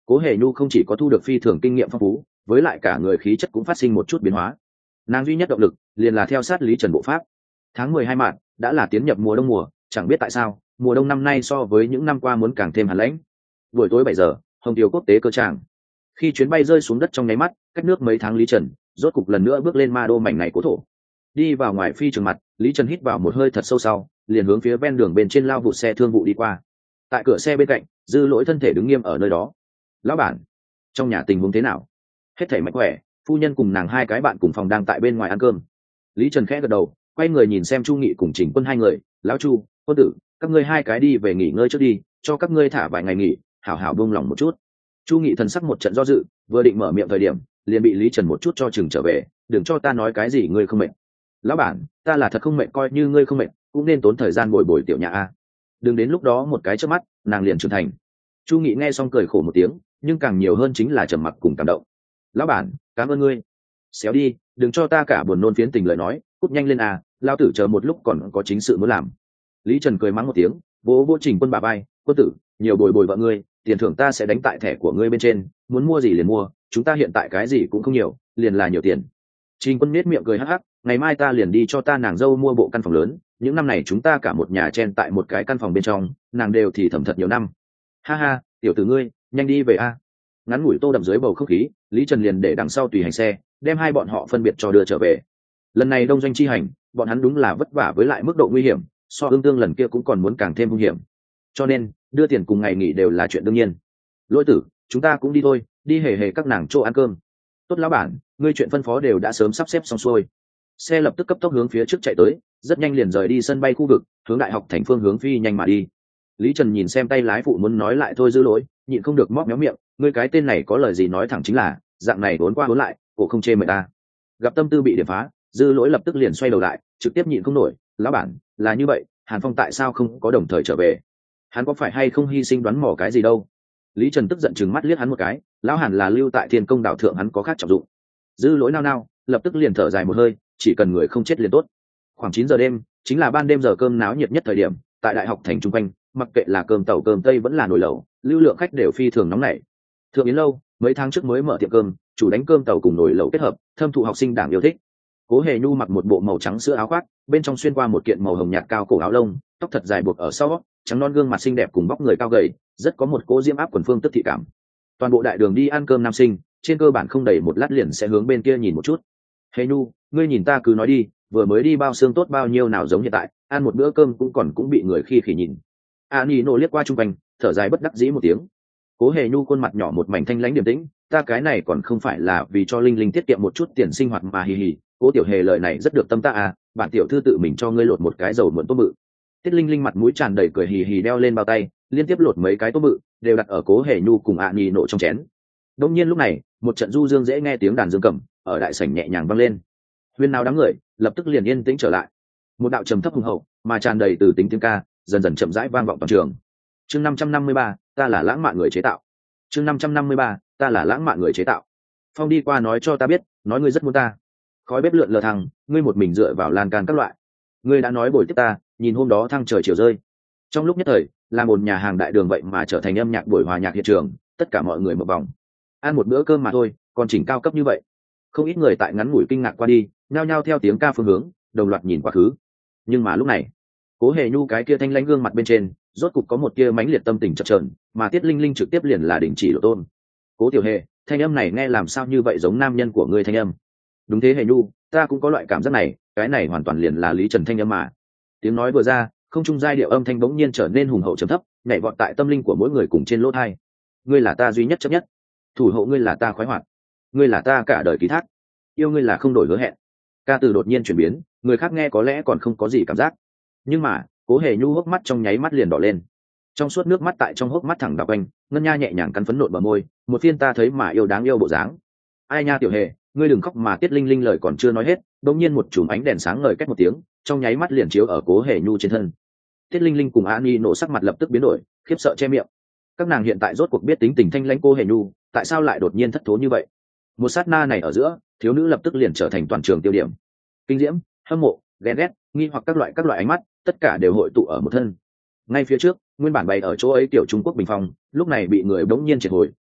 Cố Hề Nhu không chỉ có thu được phi thường kinh nghiệm phong phú, với lại cả người khí chất cũng phát sinh một chút biến hóa. Nàng duy nhất động lực liền là theo sát Lý Trần bộ pháp. Tháng mười hai mạt đã là tiến nhập mùa đông mùa, chẳng biết tại sao mùa đông năm nay so với những năm qua muốn càng thêm hàn lãnh. Buổi tối bảy giờ, Hồng Tiêu quốc tế cơ tràng. Khi chuyến bay rơi xuống đất trong nháy mắt, cách nước mấy tháng Lý Trần rốt cục lần nữa bước lên ma đô mảnh này cố thổ. Đi vào ngoài phi trường mặt, Lý Trần hít vào một hơi thật sâu sau, liền hướng phía ven đường bên trên lao vụt xe thương vụ đi qua. Tại cửa xe bên cạnh, Dư Lỗi thân thể đứng nghiêm ở nơi đó. Lão bản, trong nhà tình huống thế nào? Hết thảy mạnh khỏe, phu nhân cùng nàng hai cái bạn cùng phòng đang tại bên ngoài ăn cơm. Lý Trần khẽ gật đầu, quay người nhìn xem Chu Nghị cùng Trình Quân hai người. Lão Chu, Quân tử, các ngươi hai cái đi về nghỉ ngơi trước đi, cho các ngươi thả vài ngày nghỉ, hảo hảo buông lòng một chút. Chu Nghị thần sắc một trận do dự, vừa định mở miệng thời điểm, liền bị Lý Trần một chút cho chừng trở về. Đừng cho ta nói cái gì ngươi không mệt. Lão bản, ta là thật không mệt, coi như ngươi không mệt cũng nên tốn thời gian bồi bồi tiểu nhà a. Đừng đến lúc đó một cái chớp mắt nàng liền trưởng thành. Chu Nghị nghe xong cười khổ một tiếng, nhưng càng nhiều hơn chính là trầm mặc cùng cảm động. Lão bản, cảm ơn ngươi. Xéo đi, đừng cho ta cả buồn nôn phiến tình lời nói, cút nhanh lên à, lao tử chờ một lúc còn có chính sự muốn làm. Lý Trần cười mắng một tiếng, vỗ vỗ Trình Quân bà bay. Quân tử, nhiều bồi bồi vợ ngươi, tiền thưởng ta sẽ đánh tại thẻ của ngươi bên trên, muốn mua gì liền mua, chúng ta hiện tại cái gì cũng không nhiều, liền là nhiều tiền. Trình Quân nết miệng cười hắc hắc, ngày mai ta liền đi cho ta nàng dâu mua bộ căn phòng lớn, những năm này chúng ta cả một nhà chen tại một cái căn phòng bên trong, nàng đều thì thầm thật nhiều năm. Ha ha, tiểu tử ngươi, nhanh đi về a. Ngắn ngủi tô đậm dưới bầu không khí, Lý Trần liền để đằng sau tùy hành xe, đem hai bọn họ phân biệt cho đưa trở về. Lần này đông doanh chi hành, bọn hắn đúng là vất vả, với lại mức độ nguy hiểm so ương tương lần kia cũng còn muốn càng thêm nguy hiểm, cho nên đưa tiền cùng ngày nghỉ đều là chuyện đương nhiên. Lỗi tử, chúng ta cũng đi thôi, đi hề hề các nàng chỗ ăn cơm. Tốt lão bản, ngươi chuyện phân phó đều đã sớm sắp xếp xong xuôi. Xe lập tức cấp tốc hướng phía trước chạy tới, rất nhanh liền rời đi sân bay khu vực, hướng đại học thành phương hướng phi nhanh mà đi. Lý Trần nhìn xem tay lái phụ muốn nói lại thôi Dư Lỗi, nhịn không được móc méo miệng, ngươi cái tên này có lời gì nói thẳng chính là, dạng này vốn qua vốn lại, cổ không chê mời ta. Gặp tâm tư bị điểm phá, Dư Lỗi lập tức liền xoay đầu lại, trực tiếp nhịn không nổi, lão bản, là như vậy, Hàn Phong tại sao không có đồng thời trở về? Hắn có phải hay không hy sinh đoán mò cái gì đâu? Lý Trần tức giận trừng mắt liếc hắn một cái, lão Hàn là lưu tại Thiên Công đảo thượng, hắn có khác trọng dụng. Dư Lỗi nao nao, lập tức liền thở dài một hơi, chỉ cần người không chết liền tốt. Khoảng chín giờ đêm, chính là ban đêm giờ cơm náo nhiệt nhất thời điểm, tại đại học thành trung quanh, mặc kệ là cơm tàu cơm tây vẫn là nồi lẩu, lưu lượng khách đều phi thường nóng nảy. Thượng Yến lâu, mấy tháng trước mới mở tiệm cơm, chủ đánh cơm tàu cùng nồi lẩu kết hợp, thâm thụ học sinh đảng yêu thích. Cố Hề Nhu mặc một bộ màu trắng sữa áo khoác, bên trong xuyên qua một kiện màu hồng nhạt cao cổ áo lông, tóc thật dài buộc ở sau, trắng non gương mặt xinh đẹp cùng vóc người cao gầy, rất có một cỗ diễm áp quần phương tức thị cảm. Toàn bộ đại đường đi ăn cơm nam sinh, trên cơ bản không đầy một lát liền sẽ hướng bên kia nhìn một chút. Hề Nhu, ngươi nhìn ta cứ nói đi, vừa mới đi bao xương tốt bao nhiêu nào giống hiện tại, ăn một bữa cơm cũng còn cũng bị người khi khỉ nhìn. A Ni nô liếc qua trung quanh, thở dài bất đắc dĩ một tiếng. Cố Hề Nhu khuôn mặt nhỏ một mảnh thanh lãnh điềm tĩnh, ta cái này còn không phải là vì cho Linh Linh tiết kiệm một chút tiền sinh hoạt mà hì hì. Cố tiểu Hề lời này rất được tâm ta à, bản tiểu thư tự mình cho ngươi lột một cái dầu muộn tôm bự. Tiết Linh Linh mặt mũi tràn đầy cười hì hì đeo lên bao tay, liên tiếp lột mấy cái tôm bự, đều đặt ở Cố Hề Nhu cùng A Ni nô trong chén. Đông nhiên lúc này, một trận du dương dễ nghe tiếng đàn dương cầm ở đại sảnh nhẹ nhàng vang lên. Huyên náo đám người lập tức liền yên tĩnh trở lại. Một đạo trầm thấp hùng hậu mà tràn đầy từ tính tiếng ca dần dần chậm rãi vang vọng toàn trường. Chương năm trăm năm mươi ba, ta là lãng mạn người chế tạo. Chương năm trăm năm mươi ba, ta là lãng mạn người chế tạo. Phong đi qua nói cho ta biết, nói ngươi rất muốn ta. Khói bếp lượn lờ thăng, ngươi một mình dựa vào lan can các loại. Ngươi đã nói bồi tiếp ta, nhìn hôm đó thăng trời chiều rơi. Trong lúc nhất thời, là một nhà hàng đại đường vậy mà trở thành âm nhạc buổi hòa nhạc hiện trường, tất cả mọi người một vòng. Ăn một bữa cơm mà thôi, còn chỉnh cao cấp như vậy. Không ít người tại ngắn ngủi kinh ngạc qua đi, nhao nhao theo tiếng ca phương hướng, đồng loạt nhìn quá khứ. Nhưng mà lúc này, Cố Hề Nhu cái kia thanh lãnh gương mặt bên trên, rốt cục có một tia mãnh liệt tâm tình chập chờn, mà Tiết Linh Linh trực tiếp liền là đình chỉ lộ tôn. Cố tiểu Hề, thanh âm này nghe làm sao như vậy giống nam nhân của ngươi thanh âm? Đúng thế Hề Nhu, ta cũng có loại cảm giác này, cái này hoàn toàn liền là Lý Trần thanh âm mà. Tiếng nói vừa ra, không trung giai điệu âm thanh bỗng nhiên trở nên hùng hậu trầm thấp, nhảy vọt tại tâm linh của mỗi người cùng trên lỗ tai. Ngươi là ta duy nhất chấp nhất, thủ hộ ngươi là ta khoái hoạt, ngươi là ta cả đời ký thác, yêu ngươi là không đổi hứa hẹn. Ca từ đột nhiên chuyển biến, người khác nghe có lẽ còn không có gì cảm giác, nhưng mà Cố Hề Nhu hốc mắt trong nháy mắt liền đỏ lên, trong suốt nước mắt tại trong hốc mắt thẳng đảo quanh, ngân nha nhẹ nhàng cắn phấn nộn bờ môi, một phiên ta thấy mà yêu đáng yêu bộ dáng. Ai nha tiểu Hề, ngươi đừng khóc mà Tiết Linh Linh lời còn chưa nói hết, đột nhiên một chùm ánh đèn sáng ngời cách một tiếng, trong nháy mắt liền chiếu ở Cố Hề Nhu trên thân. Tiết Linh Linh cùng Ani nổ sắc mặt lập tức biến đổi, khiếp sợ che miệng. Các nàng hiện tại rốt cuộc biết tính tình thanh lãnh Cố Hề Nhu, tại sao lại đột nhiên thất thố như vậy? Một sát na này ở giữa, thiếu nữ lập tức liền trở thành toàn trường tiêu điểm. Kinh diễm, hâm mộ, ghen ghét, nghi hoặc các loại các loại ánh mắt, tất cả đều hội tụ ở một thân. Ngay phía trước, nguyên bản bày ở chỗ ấy tiểu Trung Quốc bình phong, lúc này bị người bỗng nhiên triệt hồi,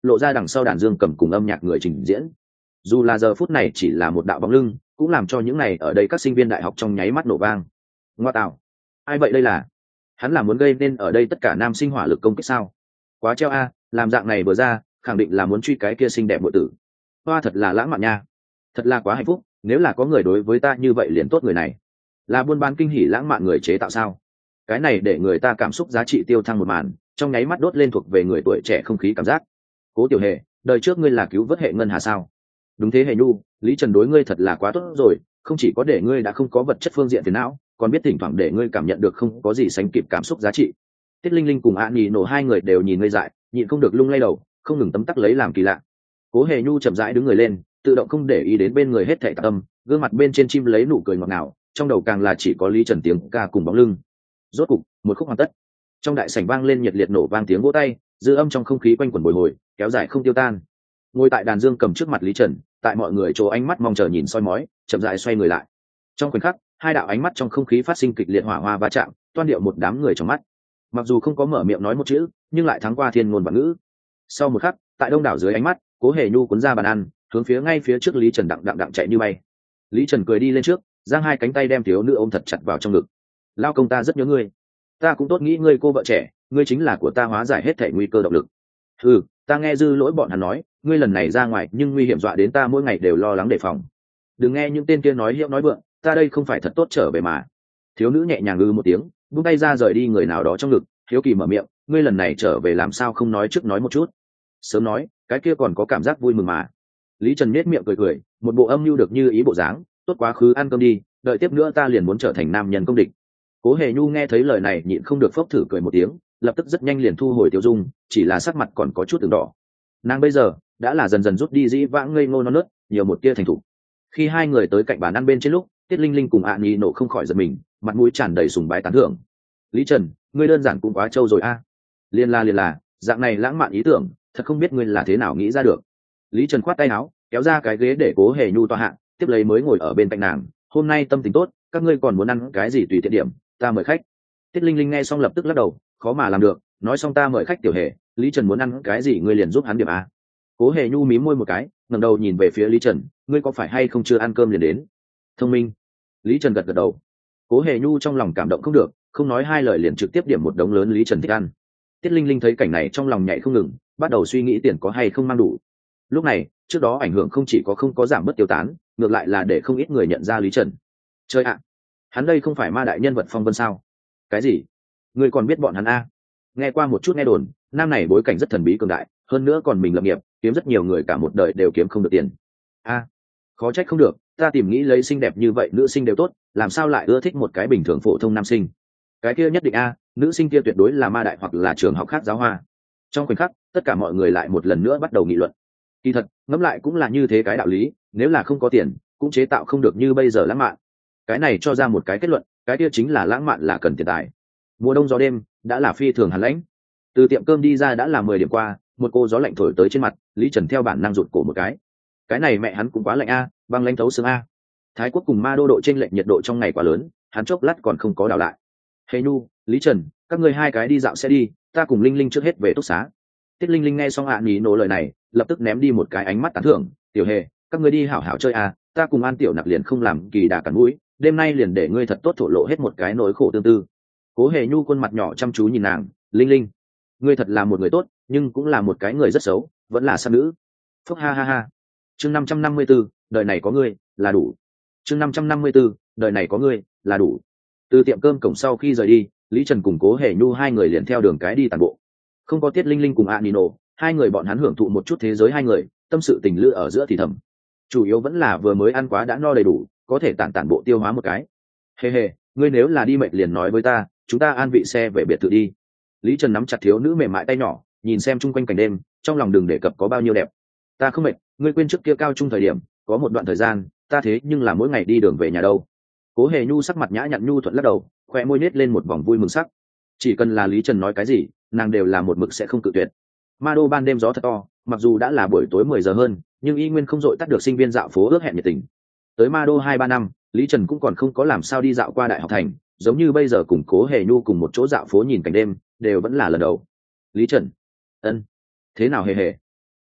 lộ ra đằng sau đàn dương cầm cùng âm nhạc người trình diễn. Dù là giờ phút này chỉ là một đạo bóng lưng, cũng làm cho những này ở đây các sinh viên đại học trong nháy mắt nổ vang. Ngoa tạo, ai vậy đây là? Hắn là muốn gây nên ở đây tất cả nam sinh hỏa lực công kích sao? Quá treo a, làm dạng này vừa ra, khẳng định là muốn truy cái kia xinh đẹp muội tử. Hoa thật là lãng mạn nha, thật là quá hạnh phúc. Nếu là có người đối với ta như vậy liền tốt. Người này là buôn bán kinh hỉ lãng mạn người chế tạo sao? Cái này để người ta cảm xúc giá trị tiêu thăng một màn, trong nháy mắt đốt lên thuộc về người tuổi trẻ không khí cảm giác. Cố Tiểu Hề, đời trước ngươi là cứu vớt hệ ngân hà sao? Đúng thế Hề Nhu, Lý Trần đối ngươi thật là quá tốt rồi, không chỉ có để ngươi đã không có vật chất phương diện phiền não, còn biết thỉnh thoảng để ngươi cảm nhận được không có gì sánh kịp cảm xúc giá trị. Tiết Linh Linh cùng A Nhi nổ hai người đều nhìn ngây dại, nhịn không được lung lay đầu, không ngừng tấm tắc lấy làm kỳ lạ. Cố Hề Nhu chậm rãi đứng người lên, tự động không để ý đến bên người hết thảy tạp âm, gương mặt bên trên chim lấy nụ cười ngọt ngào, trong đầu càng là chỉ có Lý Trần tiếng ca cùng bóng lưng. Rốt cục, một khúc hoàn tất. Trong đại sảnh vang lên nhiệt liệt nổ vang tiếng vỗ tay, dư âm trong không khí quanh quẩn bồi hồi, kéo dài không tiêu tan. Ngồi tại đàn dương cầm trước mặt Lý Trần, tại mọi người chỗ ánh mắt mong chờ nhìn soi mói, chậm rãi xoay người lại. Trong khoảnh khắc, hai đạo ánh mắt trong không khí phát sinh kịch liệt hỏa hoa va chạm, toan điệu một đám người trong mắt. Mặc dù không có mở miệng nói một chữ, nhưng lại thắng qua thiên ngôn và ngữ. Sau một khắc, tại đông đảo dưới ánh mắt, Cố Hề Nhu cuốn ra bàn ăn, hướng phía ngay phía trước Lý Trần đặng đặng đặng chạy như bay. Lý Trần cười đi lên trước, giang hai cánh tay đem thiếu nữ ôm thật chặt vào trong ngực. Lao công, ta rất nhớ ngươi, ta cũng tốt nghĩ ngươi cô vợ trẻ, ngươi chính là của ta hóa giải hết thể nguy cơ động lực. Ừ, ta nghe dư lỗi bọn hắn nói, ngươi lần này ra ngoài nhưng nguy hiểm dọa đến ta mỗi ngày đều lo lắng đề phòng. Đừng nghe những tên kia nói hiệu nói vượng, ta đây không phải thật tốt trở về mà. Thiếu nữ nhẹ nhàng ngư một tiếng, buông tay ra rời đi người nào đó trong ngực, hiếu kỳ mở miệng, ngươi lần này trở về làm sao không nói trước nói một chút? Sớm nói, cái kia còn có cảm giác vui mừng mà. Lý Trần nhếch miệng cười cười, một bộ âm mưu được như ý bộ dáng, tốt quá khứ ăn cơm đi, đợi tiếp nữa ta liền muốn trở thành nam nhân công địch. Cố Hề Nhu nghe thấy lời này nhịn không được phốc thử cười một tiếng, lập tức rất nhanh liền thu hồi tiêu dung, chỉ là sắc mặt còn có chút ửng đỏ. Nàng bây giờ đã là dần dần rút đi dĩ vãng ngây ngô non nớt, nhiều một tia thành thục. Khi hai người tới cạnh bàn ăn bên trên lúc, Tiết Linh Linh cùng A Nhi nổ không khỏi giật mình, mặt mũi tràn đầy sùng bái tán thưởng. Lý Trần, ngươi đơn giản cũng quá trâu rồi a. À. Liên la liên là, dạng này lãng mạn ý tưởng, thật không biết ngươi là thế nào nghĩ ra được. Lý Trần khoát tay áo, kéo ra cái ghế để Cố Hề Nhu tọa hạ, tiếp lấy mới ngồi ở bên cạnh nàng. Hôm nay tâm tình tốt, các ngươi còn muốn ăn cái gì tùy tiện điểm, ta mời khách. Tiết Linh Linh nghe xong lập tức lắc đầu, khó mà làm được, nói xong ta mời khách Tiểu Hề, Lý Trần muốn ăn cái gì ngươi liền giúp hắn điểm a. Cố Hề Nhu mím môi một cái, ngẩng đầu nhìn về phía Lý Trần, ngươi có phải hay không chưa ăn cơm liền đến? Thông minh. Lý Trần gật gật đầu. Cố Hề Nhu trong lòng cảm động không được, không nói hai lời liền trực tiếp điểm một đống lớn Lý Trần thích ăn. Tiết Linh Linh thấy cảnh này trong lòng nhảy không ngừng, bắt đầu suy nghĩ tiền có hay không mang đủ. Lúc này, trước đó ảnh hưởng không chỉ có không có giảm bớt tiêu tán, ngược lại là để không ít người nhận ra Lý Trần. Chơi ạ, hắn đây không phải ma đại nhân vật phong vân sao? Cái gì? Ngươi còn biết bọn hắn a? Nghe qua một chút nghe đồn, nam này bối cảnh rất thần bí cường đại, hơn nữa còn mình lập nghiệp, kiếm rất nhiều người cả một đời đều kiếm không được tiền. A, khó trách không được, ta tìm nghĩ lấy xinh đẹp như vậy nữ sinh đều tốt, làm sao lại ưa thích một cái bình thường phổ thông nam sinh? Cái kia nhất định a, nữ sinh kia tuyệt đối là ma đại hoặc là trường học khác giáo hoa. Trong khoảnh khắc, tất cả mọi người lại một lần nữa bắt đầu nghị luận. Kỳ thật, ngẫm lại cũng là như thế cái đạo lý, nếu là không có tiền, cũng chế tạo không được như bây giờ lãng mạn. Cái này cho ra một cái kết luận, cái kia chính là lãng mạn là cần tiền tài. Mùa đông gió đêm đã là phi thường hàn lãnh. Từ tiệm cơm đi ra đã là mười điểm qua, một cô gió lạnh thổi tới trên mặt, Lý Trần theo bản năng rụt cổ một cái. Cái này mẹ hắn cũng quá lạnh a, băng lãnh thấu xương a. Thái Quốc cùng Ma Đô độ chênh lệch nhiệt độ trong ngày quá lớn, hắn chốc lát còn không có đảo lại. Hề Nhu, Lý Trần, các ngươi hai cái đi dạo xe đi, ta cùng Linh Linh trước hết về túc xá. Tiết Linh Linh nghe xong Hạ Ní nổ lời này, lập tức ném đi một cái ánh mắt tán thưởng, Tiểu Hề, các ngươi đi hảo hảo chơi a, ta cùng An Tiểu Nặc liền không làm kỳ đà cắn mũi, đêm nay liền để ngươi thật tốt thổ lộ hết một cái nỗi khổ tương tư. Cố Hề Nhu khuôn mặt nhỏ chăm chú nhìn nàng, Linh Linh, ngươi thật là một người tốt, nhưng cũng là một cái người rất xấu, vẫn là sam nữ. Phúc ha ha ha. Chương năm trăm năm mươi 554, đời này có ngươi là đủ. Chương năm trăm năm mươi 554, đời này có ngươi là đủ. Từ tiệm cơm cổng sau khi rời đi, Lý Trần cùng Cố Hề Nhu hai người liền theo đường cái đi tản bộ. Không có Tiết Linh Linh cùng A Nino, hai người bọn hắn hưởng thụ một chút thế giới hai người, tâm sự tình lữ ở giữa thì thầm. Chủ yếu vẫn là vừa mới ăn quá đã no đầy đủ, có thể tản tản bộ tiêu hóa một cái. Hề hề, ngươi nếu là đi mệt liền nói với ta, chúng ta an vị xe về biệt thự đi. Lý Trần nắm chặt thiếu nữ mềm mại tay nhỏ, nhìn xem chung quanh cảnh đêm, trong lòng đừng đề cập có bao nhiêu đẹp. Ta không mệt, ngươi quên trước kia cao trung thời điểm, có một đoạn thời gian, ta thế nhưng là mỗi ngày đi đường về nhà đâu. Cố Hề Nhu sắc mặt nhã nhặn nhu thuận lắc đầu, khoe môi nết lên một vòng vui mừng sắc. Chỉ cần là Lý Trần nói cái gì, nàng đều là một mực sẽ không cự tuyệt. Ma Đô ban đêm gió thật to, mặc dù đã là buổi tối mười giờ hơn, nhưng y nguyên không dội tắt được sinh viên dạo phố ước hẹn nhiệt tình. Tới Ma Đô hai ba năm, Lý Trần cũng còn không có làm sao đi dạo qua đại học thành, giống như bây giờ cùng Cố Hề Nhu cùng một chỗ dạo phố nhìn cảnh đêm, đều vẫn là lần đầu. Lý Trần, ân, thế nào Hề Hề?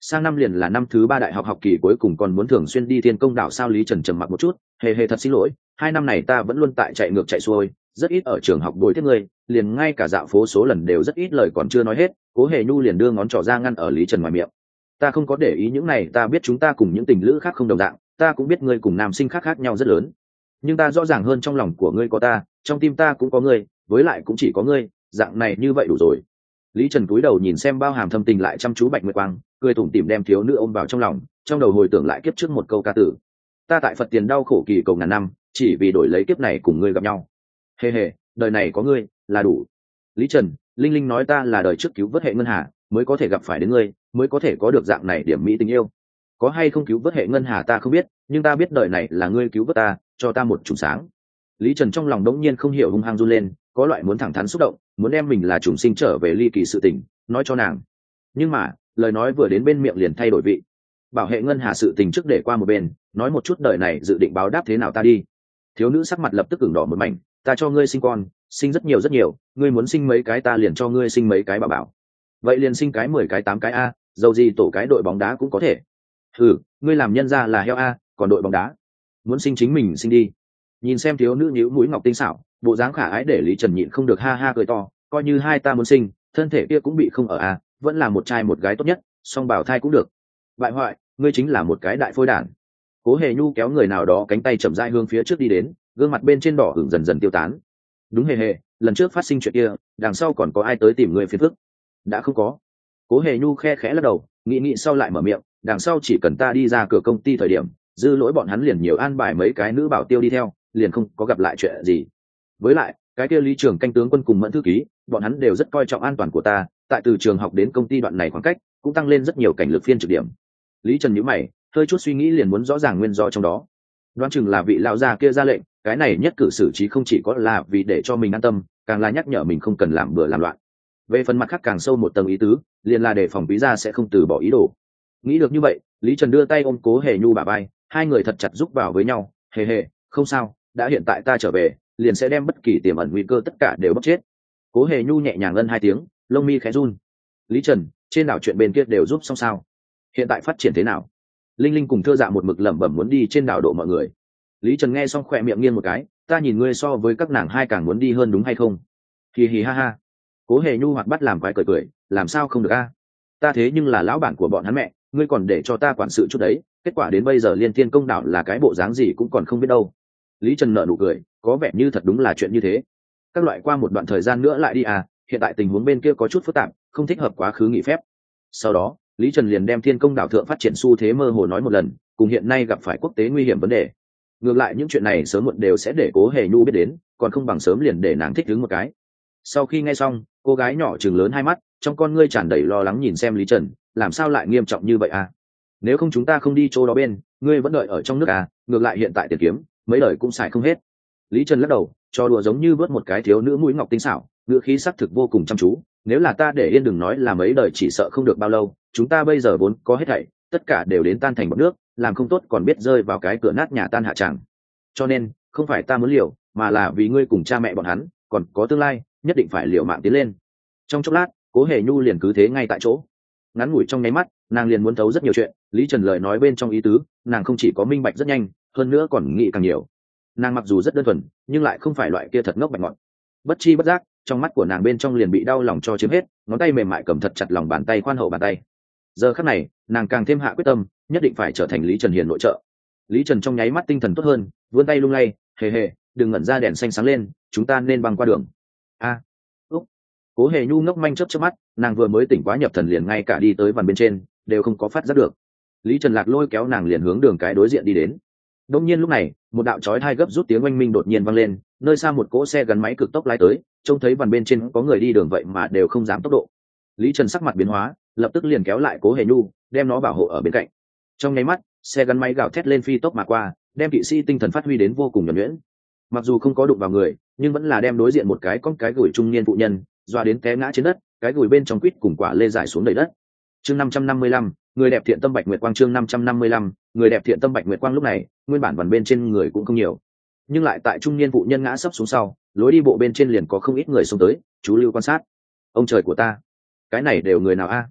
sang năm liền là năm thứ ba đại học học kỳ cuối cùng, còn muốn thường xuyên đi thiên công đảo sao? Lý Trần trầm mặc một chút, hề hề thật xin lỗi, hai năm này ta vẫn luôn tại chạy ngược chạy xuôi, rất ít ở trường học bồi tiếp ngươi, liền ngay cả dạo phố số lần đều rất ít. Lời còn chưa nói hết, Cố Hề Nhu liền đưa ngón trỏ ra ngăn ở Lý Trần ngoài miệng. Ta không có để ý những này, ta biết chúng ta cùng những tình lữ khác không đồng dạng, ta cũng biết ngươi cùng nam sinh khác khác nhau rất lớn, nhưng ta rõ ràng hơn trong lòng của ngươi có ta, trong tim ta cũng có ngươi, với lại cũng chỉ có ngươi, dạng này như vậy đủ rồi. Lý Trần cúi đầu nhìn xem bao hàm thâm tình lại chăm chú Bạch Nguyệt Quang, cười tủm tỉm đem thiếu nữ ôm vào trong lòng, trong đầu hồi tưởng lại kiếp trước một câu ca tử: ta tại Phật tiền đau khổ kỳ cầu ngàn năm, chỉ vì đổi lấy kiếp này cùng ngươi gặp nhau. Hề hề, đời này có ngươi là đủ. Lý Trần, Linh Linh nói ta là đời trước cứu vớt hệ ngân hà mới có thể gặp phải đến ngươi, mới có thể có được dạng này điểm mỹ tình yêu. Có hay không cứu vớt hệ ngân hà ta không biết, nhưng ta biết đời này là ngươi cứu vớt ta, cho ta một trùng sáng. Lý Trần trong lòng đống nhiên không hiểu hung hăng run lên, có loại muốn thẳng thắn xúc động, muốn đem mình là trùng sinh trở về ly kỳ sự tình nói cho nàng. Nhưng mà lời nói vừa đến bên miệng liền thay đổi vị. Bảo hệ ngân hà sự tình trước để qua một bên, nói một chút đời này dự định báo đáp thế nào ta đi. Thiếu nữ sắc mặt lập tức ửng đỏ một mảnh. Ta cho ngươi sinh con, sinh rất nhiều rất nhiều, ngươi muốn sinh mấy cái ta liền cho ngươi sinh mấy cái. Bà bảo vậy liền sinh cái mười cái tám cái a, dầu gì tổ cái đội bóng đá cũng có thể. Ừ, ngươi làm nhân ra là heo a, còn đội bóng đá muốn sinh chính mình sinh đi. Nhìn xem thiếu nữ nhíu mũi ngọc tinh xảo, bộ dáng khả ái để Lý Trần nhịn không được ha ha cười to. Coi như hai ta muốn sinh, thân thể kia cũng bị không ở a, vẫn là một trai một gái tốt nhất, song bảo thai cũng được. Bại hoại, ngươi chính là một cái đại phôi đản. Cố Hề Nhu kéo người nào đó cánh tay chậm rãi hướng phía trước đi đến, gương mặt bên trên đỏ hửng dần dần tiêu tán. Đúng hề hề, lần trước phát sinh chuyện kia, đằng sau còn có ai tới tìm ngươi phiền phức? Đã không có. Cố Hề Nhu khe khẽ lắc đầu, nghĩ nghĩ sau lại mở miệng, đằng sau chỉ cần ta đi ra cửa công ty thời điểm, dư lỗi bọn hắn liền nhiều an bài mấy cái nữ bảo tiêu đi theo, liền không có gặp lại chuyện gì. Với lại cái kia Lý Trường canh tướng quân cùng Mẫn thư ký, bọn hắn đều rất coi trọng an toàn của ta, tại từ trường học đến công ty đoạn này khoảng cách cũng tăng lên rất nhiều cảnh lực phiên trực điểm. Lý Trần nhíu mày, hơi chút suy nghĩ liền muốn rõ ràng nguyên do trong đó. Đoán chừng là vị lão già kia ra lệnh, cái này nhất cử xử trí không chỉ có là vì để cho mình an tâm, càng là nhắc nhở mình không cần làm bừa làm loạn. Về phần mặt khác càng sâu một tầng ý tứ, liền là để phòng quý gia sẽ không từ bỏ ý đồ. Nghĩ được như vậy, Lý Trần đưa tay ôm Cố Hề Nhu bả vai, hai người thật chặt giúp vào với nhau. Hề hề, không sao, đã hiện tại ta trở về, liền sẽ đem bất kỳ tiềm ẩn nguy cơ tất cả đều bóc chết. Cố Hề Nhu nhẹ nhàng ân hai tiếng, lông mi khẽ run. Lý Trần, trên đảo chuyện bên kia đều giúp xong sao? Hiện tại phát triển thế nào? Linh Linh cùng Thưa Dạ một mực lẩm bẩm muốn đi trên đảo độ mọi người. Lý Trần nghe xong khỏe miệng nghiêng một cái, ta nhìn ngươi so với các nàng hai càng muốn đi hơn đúng hay không? Hì hì ha ha. Cố Hề Nhu hoạt bắt làm quái cười cười, làm sao không được a? Ta thế nhưng là lão bản của bọn hắn mẹ, ngươi còn để cho ta quản sự chút đấy, kết quả đến bây giờ Liên Thiên Công đảo là cái bộ dáng gì cũng còn không biết đâu. Lý Trần nở nụ cười, có vẻ như thật đúng là chuyện như thế. Các loại qua một đoạn thời gian nữa lại đi à, hiện tại tình huống bên kia có chút phức tạp, không thích hợp quá khứ nghỉ phép. Sau đó Lý Trần liền đem Thiên Công đảo thượng phát triển xu thế mơ hồ nói một lần, cùng hiện nay gặp phải quốc tế nguy hiểm vấn đề. Ngược lại những chuyện này sớm muộn đều sẽ để Cố Hề Nhu biết đến, còn không bằng sớm liền để nàng thích ứng một cái. Sau khi nghe xong, cô gái nhỏ trừng lớn hai mắt, trong con ngươi tràn đầy lo lắng nhìn xem Lý Trần, làm sao lại nghiêm trọng như vậy à? Nếu không chúng ta không đi chỗ đó bên, ngươi vẫn đợi ở trong nước à? Ngược lại hiện tại tiền kiếm mấy lời cũng xài không hết. Lý Trần lắc đầu, cho đùa giống như vớt một cái thiếu nữ mũi ngọc tinh xảo, ngữ khí sắc thực vô cùng chăm chú. Nếu là ta để yên đừng nói là mấy đời chỉ sợ không được bao lâu, chúng ta bây giờ vốn có hết thảy, tất cả đều đến tan thành bọt nước, làm không tốt còn biết rơi vào cái cửa nát nhà tan hạ tràng. Cho nên không phải ta muốn liều, mà là vì ngươi cùng cha mẹ bọn hắn còn có tương lai, nhất định phải liều mạng tiến lên. Trong chốc lát, Cố Hề Nhu liền cứ thế ngay tại chỗ. Ngắn ngủi trong nháy mắt, nàng liền muốn thấu rất nhiều chuyện. Lý Trần lời nói bên trong ý tứ, nàng không chỉ có minh bạch rất nhanh, hơn nữa còn nghĩ càng nhiều. Nàng mặc dù rất đơn thuần, nhưng lại không phải loại kia thật ngốc bạch ngọt. Bất chi bất giác, trong mắt của nàng bên trong liền bị đau lòng cho chiếm hết, ngón tay mềm mại cầm thật chặt lòng bàn tay khoan hậu bàn tay. Giờ khắc này, nàng càng thêm hạ quyết tâm, nhất định phải trở thành Lý Trần hiền nội trợ. Lý Trần trong nháy mắt tinh thần tốt hơn, vươn tay lung lay, hề hề, đừng ngẩn ra, đèn xanh sáng lên, chúng ta nên băng qua đường. A, à, úc. Cố Hề Nhu ngốc manh chớp chớp mắt, nàng vừa mới tỉnh quá nhập thần liền ngay cả đi tới vằn bên trên đều không có phát giác được. Lý Trần lạc lôi kéo nàng liền hướng đường cái đối diện đi đến. Đông nhiên lúc này, một đạo chói tai gấp rút tiếng oanh minh đột nhiên vang lên, nơi xa một cỗ xe gắn máy cực tốc lái tới, trông thấy vằn bên trên có người đi đường vậy mà đều không dám tốc độ. Lý Trần sắc mặt biến hóa, lập tức liền kéo lại Cố Hề Nhu, đem nó bảo hộ ở bên cạnh. Trong nháy mắt, xe gắn máy gào thét lên phi tốc mà qua, đem kỵ sĩ tinh thần phát huy đến vô cùng nhuần nhuyễn. Mặc dù không có đụng vào người, nhưng vẫn là đem đối diện một cái con cái gửi trung niên phụ nhân doa đến té ngã trên đất, cái gửi bên trong quýt cùng quả lê rải xuống đầy đất. Chương năm trăm năm mươi lăm, người đẹp thiện tâm Bạch Nguyệt Quang. Chương năm trăm năm mươi lăm, người đẹp thiện tâm Bạch Nguyệt Quang. Lúc này, nguyên bản vằn bên trên người cũng không nhiều, nhưng lại tại trung niên phụ nhân ngã sấp xuống sau, lối đi bộ bên trên liền có không ít người xông tới, chú lưu quan sát. Ông trời của ta, cái này đều người nào a?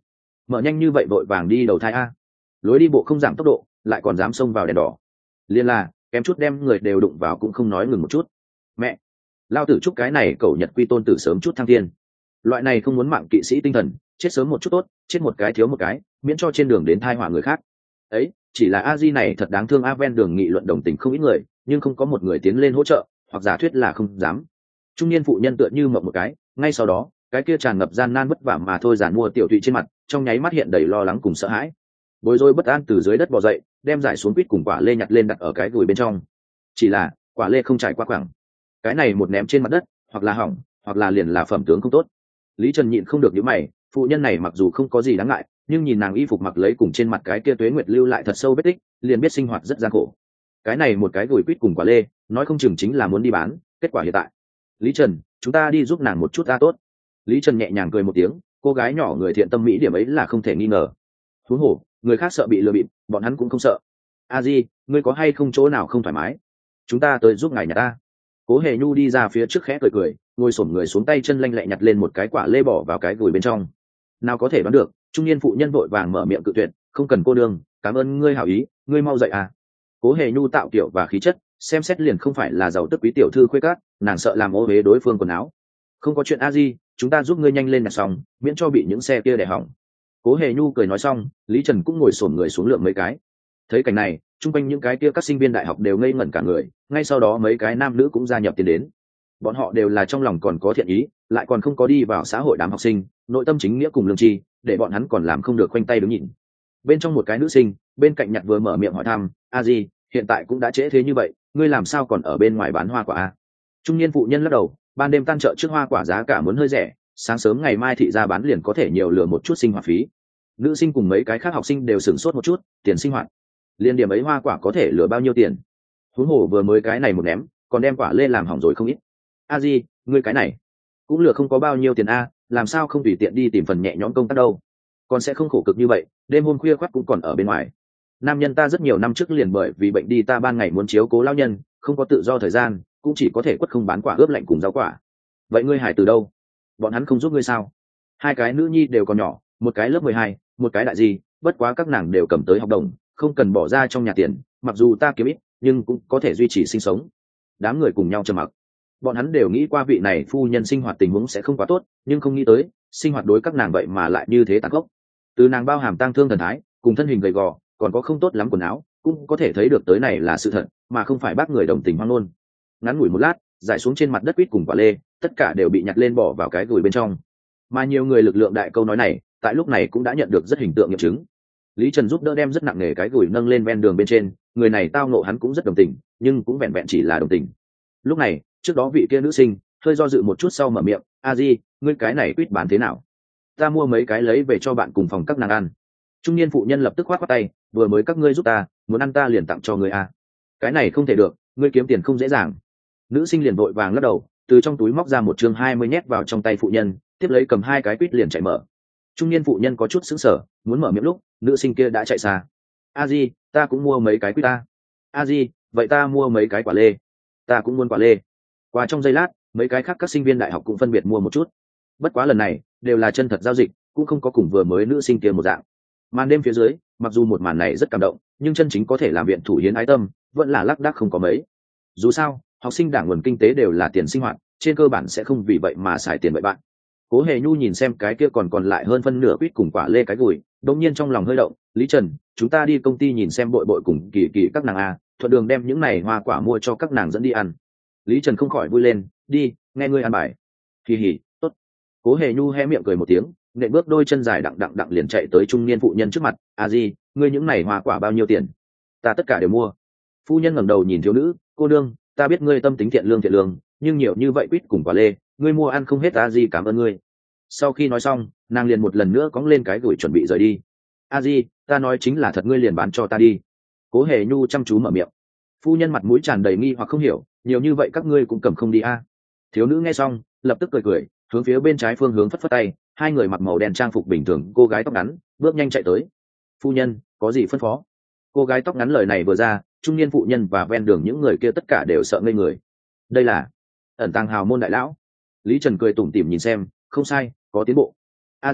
mở nhanh như vậy vội vàng đi đầu thai a. Lối đi bộ không giảm tốc độ lại còn dám xông vào đèn đỏ, liên là kém chút đem người đều đụng vào cũng không nói ngừng một chút. Mẹ, lao tử chúc cái này cầu nhật quy tôn tử sớm chút thăng thiên. Loại này không muốn mạng kỵ sĩ tinh thần, chết sớm một chút tốt, chết một cái thiếu một cái, miễn cho trên đường đến thai họa người khác. Ấy, chỉ là a di này thật đáng thương. A ven đường nghị luận đồng tình không ít người, nhưng không có một người tiến lên hỗ trợ, hoặc giả thuyết là không dám. Trung niên phụ nhân tựa như mộng một cái, ngay sau đó cái kia tràn ngập gian nan vất vả mà thôi giản mua tiểu thụy trên mặt trong nháy mắt hiện đầy lo lắng cùng sợ hãi. Bối rối bất an từ dưới đất bò dậy, đem giải xuống quýt cùng quả lê nhặt lên đặt ở cái gùi bên trong. Chỉ là quả lê không trải qua quẳng, cái này một ném trên mặt đất, hoặc là hỏng, hoặc là liền là phẩm tướng không tốt. Lý Trần nhịn không được nhíu mày, phụ nhân này mặc dù không có gì đáng ngại, nhưng nhìn nàng y phục mặc lấy cùng trên mặt cái kia tuế nguyệt lưu lại thật sâu vết tích, liền biết sinh hoạt rất gian khổ. Cái này một cái gùi quýt cùng quả lê, nói không chừng chính là muốn đi bán. Kết quả hiện tại, Lý Trần, chúng ta đi giúp nàng một chút ta tốt. Lý Trần nhẹ nhàng cười một tiếng, cô gái nhỏ người thiện tâm mỹ điểm ấy là không thể nghi ngờ. Huống hồ, người khác sợ bị lừa bịp, bọn hắn cũng không sợ. A Di, ngươi có hay không chỗ nào không thoải mái? Chúng ta tới giúp ngài nhà ta. Cố Hề Nhu đi ra phía trước khẽ cười cười, ngồi xổm người xuống tay chân lanh lẹ nhặt lên một cái quả lê bỏ vào cái gùi bên trong. Nào có thể đoán được, trung niên phụ nhân vội vàng mở miệng cự tuyệt, không cần cô đương, cảm ơn ngươi hảo ý, ngươi mau dậy à. Cố Hề Nhu tạo kiểu và khí chất, xem xét liền không phải là giàu tức quý tiểu thư khuê các, nàng sợ làm ô uế đối phương quần áo. Không có chuyện A Di, chúng ta giúp ngươi nhanh lên nhặt xong, miễn cho bị những xe kia đè hỏng. Cố Hề Nhu cười nói xong, Lý Trần cũng ngồi xổm người xuống lượng mấy cái. Thấy cảnh này, chung quanh những cái kia các sinh viên đại học đều ngây ngẩn cả người, ngay sau đó mấy cái nam nữ cũng gia nhập tiến đến. Bọn họ đều là trong lòng còn có thiện ý, lại còn không có đi vào xã hội đám học sinh, nội tâm chính nghĩa cùng lương tri, để bọn hắn còn làm không được khoanh tay đứng nhìn. Bên trong một cái nữ sinh, bên cạnh nhặt vừa mở miệng hỏi thăm, A Di, hiện tại cũng đã trễ thế như vậy, ngươi làm sao còn ở bên ngoài bán hoa quả a? Trung niên phụ nhân lắc đầu, ban đêm tan chợ trước hoa quả giá cả muốn hơi rẻ, sáng sớm ngày mai thị ra bán liền có thể nhiều lừa một chút sinh hoạt phí. Nữ sinh cùng mấy cái khác học sinh đều sửng sốt một chút, tiền sinh hoạt, liên điểm ấy hoa quả có thể lừa bao nhiêu tiền? Huống hồ vừa mới cái này một ném, còn đem quả lê làm hỏng rồi không ít. A Di, ngươi cái này cũng lừa không có bao nhiêu tiền a, làm sao không tùy tiện đi tìm phần nhẹ nhõm công tác đâu? Còn sẽ không khổ cực như vậy, đêm hôm khuya khoắt cũng còn ở bên ngoài. Nam nhân ta rất nhiều năm trước liền bởi vì bệnh đi ta ban ngày muốn chiếu cố lão nhân, không có tự do thời gian, cũng chỉ có thể quất không bán quả ướp lạnh cùng rau quả. Vậy ngươi hải từ đâu? Bọn hắn không giúp ngươi sao? Hai cái nữ nhi đều còn nhỏ, một cái lớp mười hai, một cái đại gì, bất quá các nàng đều cầm tới học đồng, không cần bỏ ra trong nhà tiền, mặc dù ta kiếm ít, nhưng cũng có thể duy trì sinh sống. Đám người cùng nhau trầm mặc. Bọn hắn đều nghĩ qua vị này phu nhân sinh hoạt tình huống sẽ không quá tốt, nhưng không nghĩ tới, sinh hoạt đối các nàng vậy mà lại như thế tàn khốc. Từ nàng bao hàm tang thương thần thái, cùng thân hình gầy gò, còn có không tốt lắm quần áo, cũng có thể thấy được tới này là sự thật, mà không phải bác người đồng tình hoang ngôn. Ngắn ngủi một lát, giải xuống trên mặt đất quýt cùng quả lê, tất cả đều bị nhặt lên bỏ vào cái gùi bên trong. Mà nhiều người lực lượng đại câu nói này, tại lúc này cũng đã nhận được rất hình tượng nghiệm chứng. Lý Trần giúp đỡ đem rất nặng nề cái gùi nâng lên ven đường bên trên, người này tao nộ hắn cũng rất đồng tình, nhưng cũng vẹn vẹn chỉ là đồng tình. Lúc này, trước đó vị kia nữ sinh hơi do dự một chút sau mở miệng, A Di, ngươi cái này quýt bán thế nào? Ta mua mấy cái lấy về cho bạn cùng phòng các nàng ăn. Trung niên phụ nhân lập tức khoát khoát tay, vừa mới các ngươi giúp ta, muốn ăn ta liền tặng cho ngươi a. Cái này không thể được, ngươi kiếm tiền không dễ dàng. Nữ sinh liền vội vàng lắc đầu, từ trong túi móc ra một chương hai mươi nhét vào trong tay phụ nhân, tiếp lấy cầm hai cái quýt liền chạy mở. Trung niên phụ nhân có chút sững sờ, muốn mở miệng lúc, nữ sinh kia đã chạy xa. A Di, ta cũng mua mấy cái quýt ta. A Di, vậy ta mua mấy cái quả lê. Ta cũng muốn quả lê. Qua trong giây lát, mấy cái khác các sinh viên đại học cũng phân biệt mua một chút. Bất quá lần này, đều là chân thật giao dịch, cũng không có cùng vừa mới nữ sinh kia một dạng. Màn đêm phía dưới, mặc dù một màn này rất cảm động, nhưng chân chính có thể làm viện thủ hiến ái tâm, vẫn là lác đác không có mấy. Dù sao, học sinh đảng nguồn kinh tế đều là tiền sinh hoạt, trên cơ bản sẽ không vì vậy mà xài tiền vậy bạn. Cố Hề Nhu nhìn xem cái kia còn còn lại hơn phân nửa quýt cùng quả lê cái gùi, đột nhiên trong lòng hơi động, Lý Trần, chúng ta đi công ty nhìn xem bội bội cùng kỳ kỳ các nàng a, thuận đường đem những này hoa quả mua cho các nàng dẫn đi ăn. Lý Trần không khỏi vui lên, đi, nghe ngươi ăn bài. Kỳ hỉ, tốt. Cố Hề Nhu hé miệng cười một tiếng, nệ bước đôi chân dài đặng đặng đặng liền chạy tới trung niên phụ nhân trước mặt. A Di, ngươi những này hoa quả bao nhiêu tiền? Ta tất cả đều mua. Phu nhân ngẩng đầu nhìn thiếu nữ, cô đương, ta biết ngươi tâm tính thiện lương thiện lương, nhưng nhiều như vậy quýt cùng quả lê, ngươi mua ăn không hết. A Di cảm ơn ngươi. Sau khi nói xong, nàng liền một lần nữa cõng lên cái gửi chuẩn bị rời đi. A Di, ta nói chính là thật, ngươi liền bán cho ta đi. Cố Hề Nhu chăm chú mở miệng. Phu nhân mặt mũi tràn đầy nghi hoặc không hiểu, nhiều như vậy các ngươi cũng cầm không đi a? À? Thiếu nữ nghe xong, lập tức cười cười, hướng phía bên trái phương hướng phất phất tay, hai người mặc màu đen trang phục bình thường, cô gái tóc ngắn bước nhanh chạy tới. Phu nhân, có gì phân phó? Cô gái tóc ngắn lời này vừa ra, trung niên phụ nhân và ven đường những người kia tất cả đều sợ ngây người. Đây là ẩn tàng hào môn đại lão. Lý Trần cười tủm tỉm nhìn xem, không sai, có tiến bộ. A Di,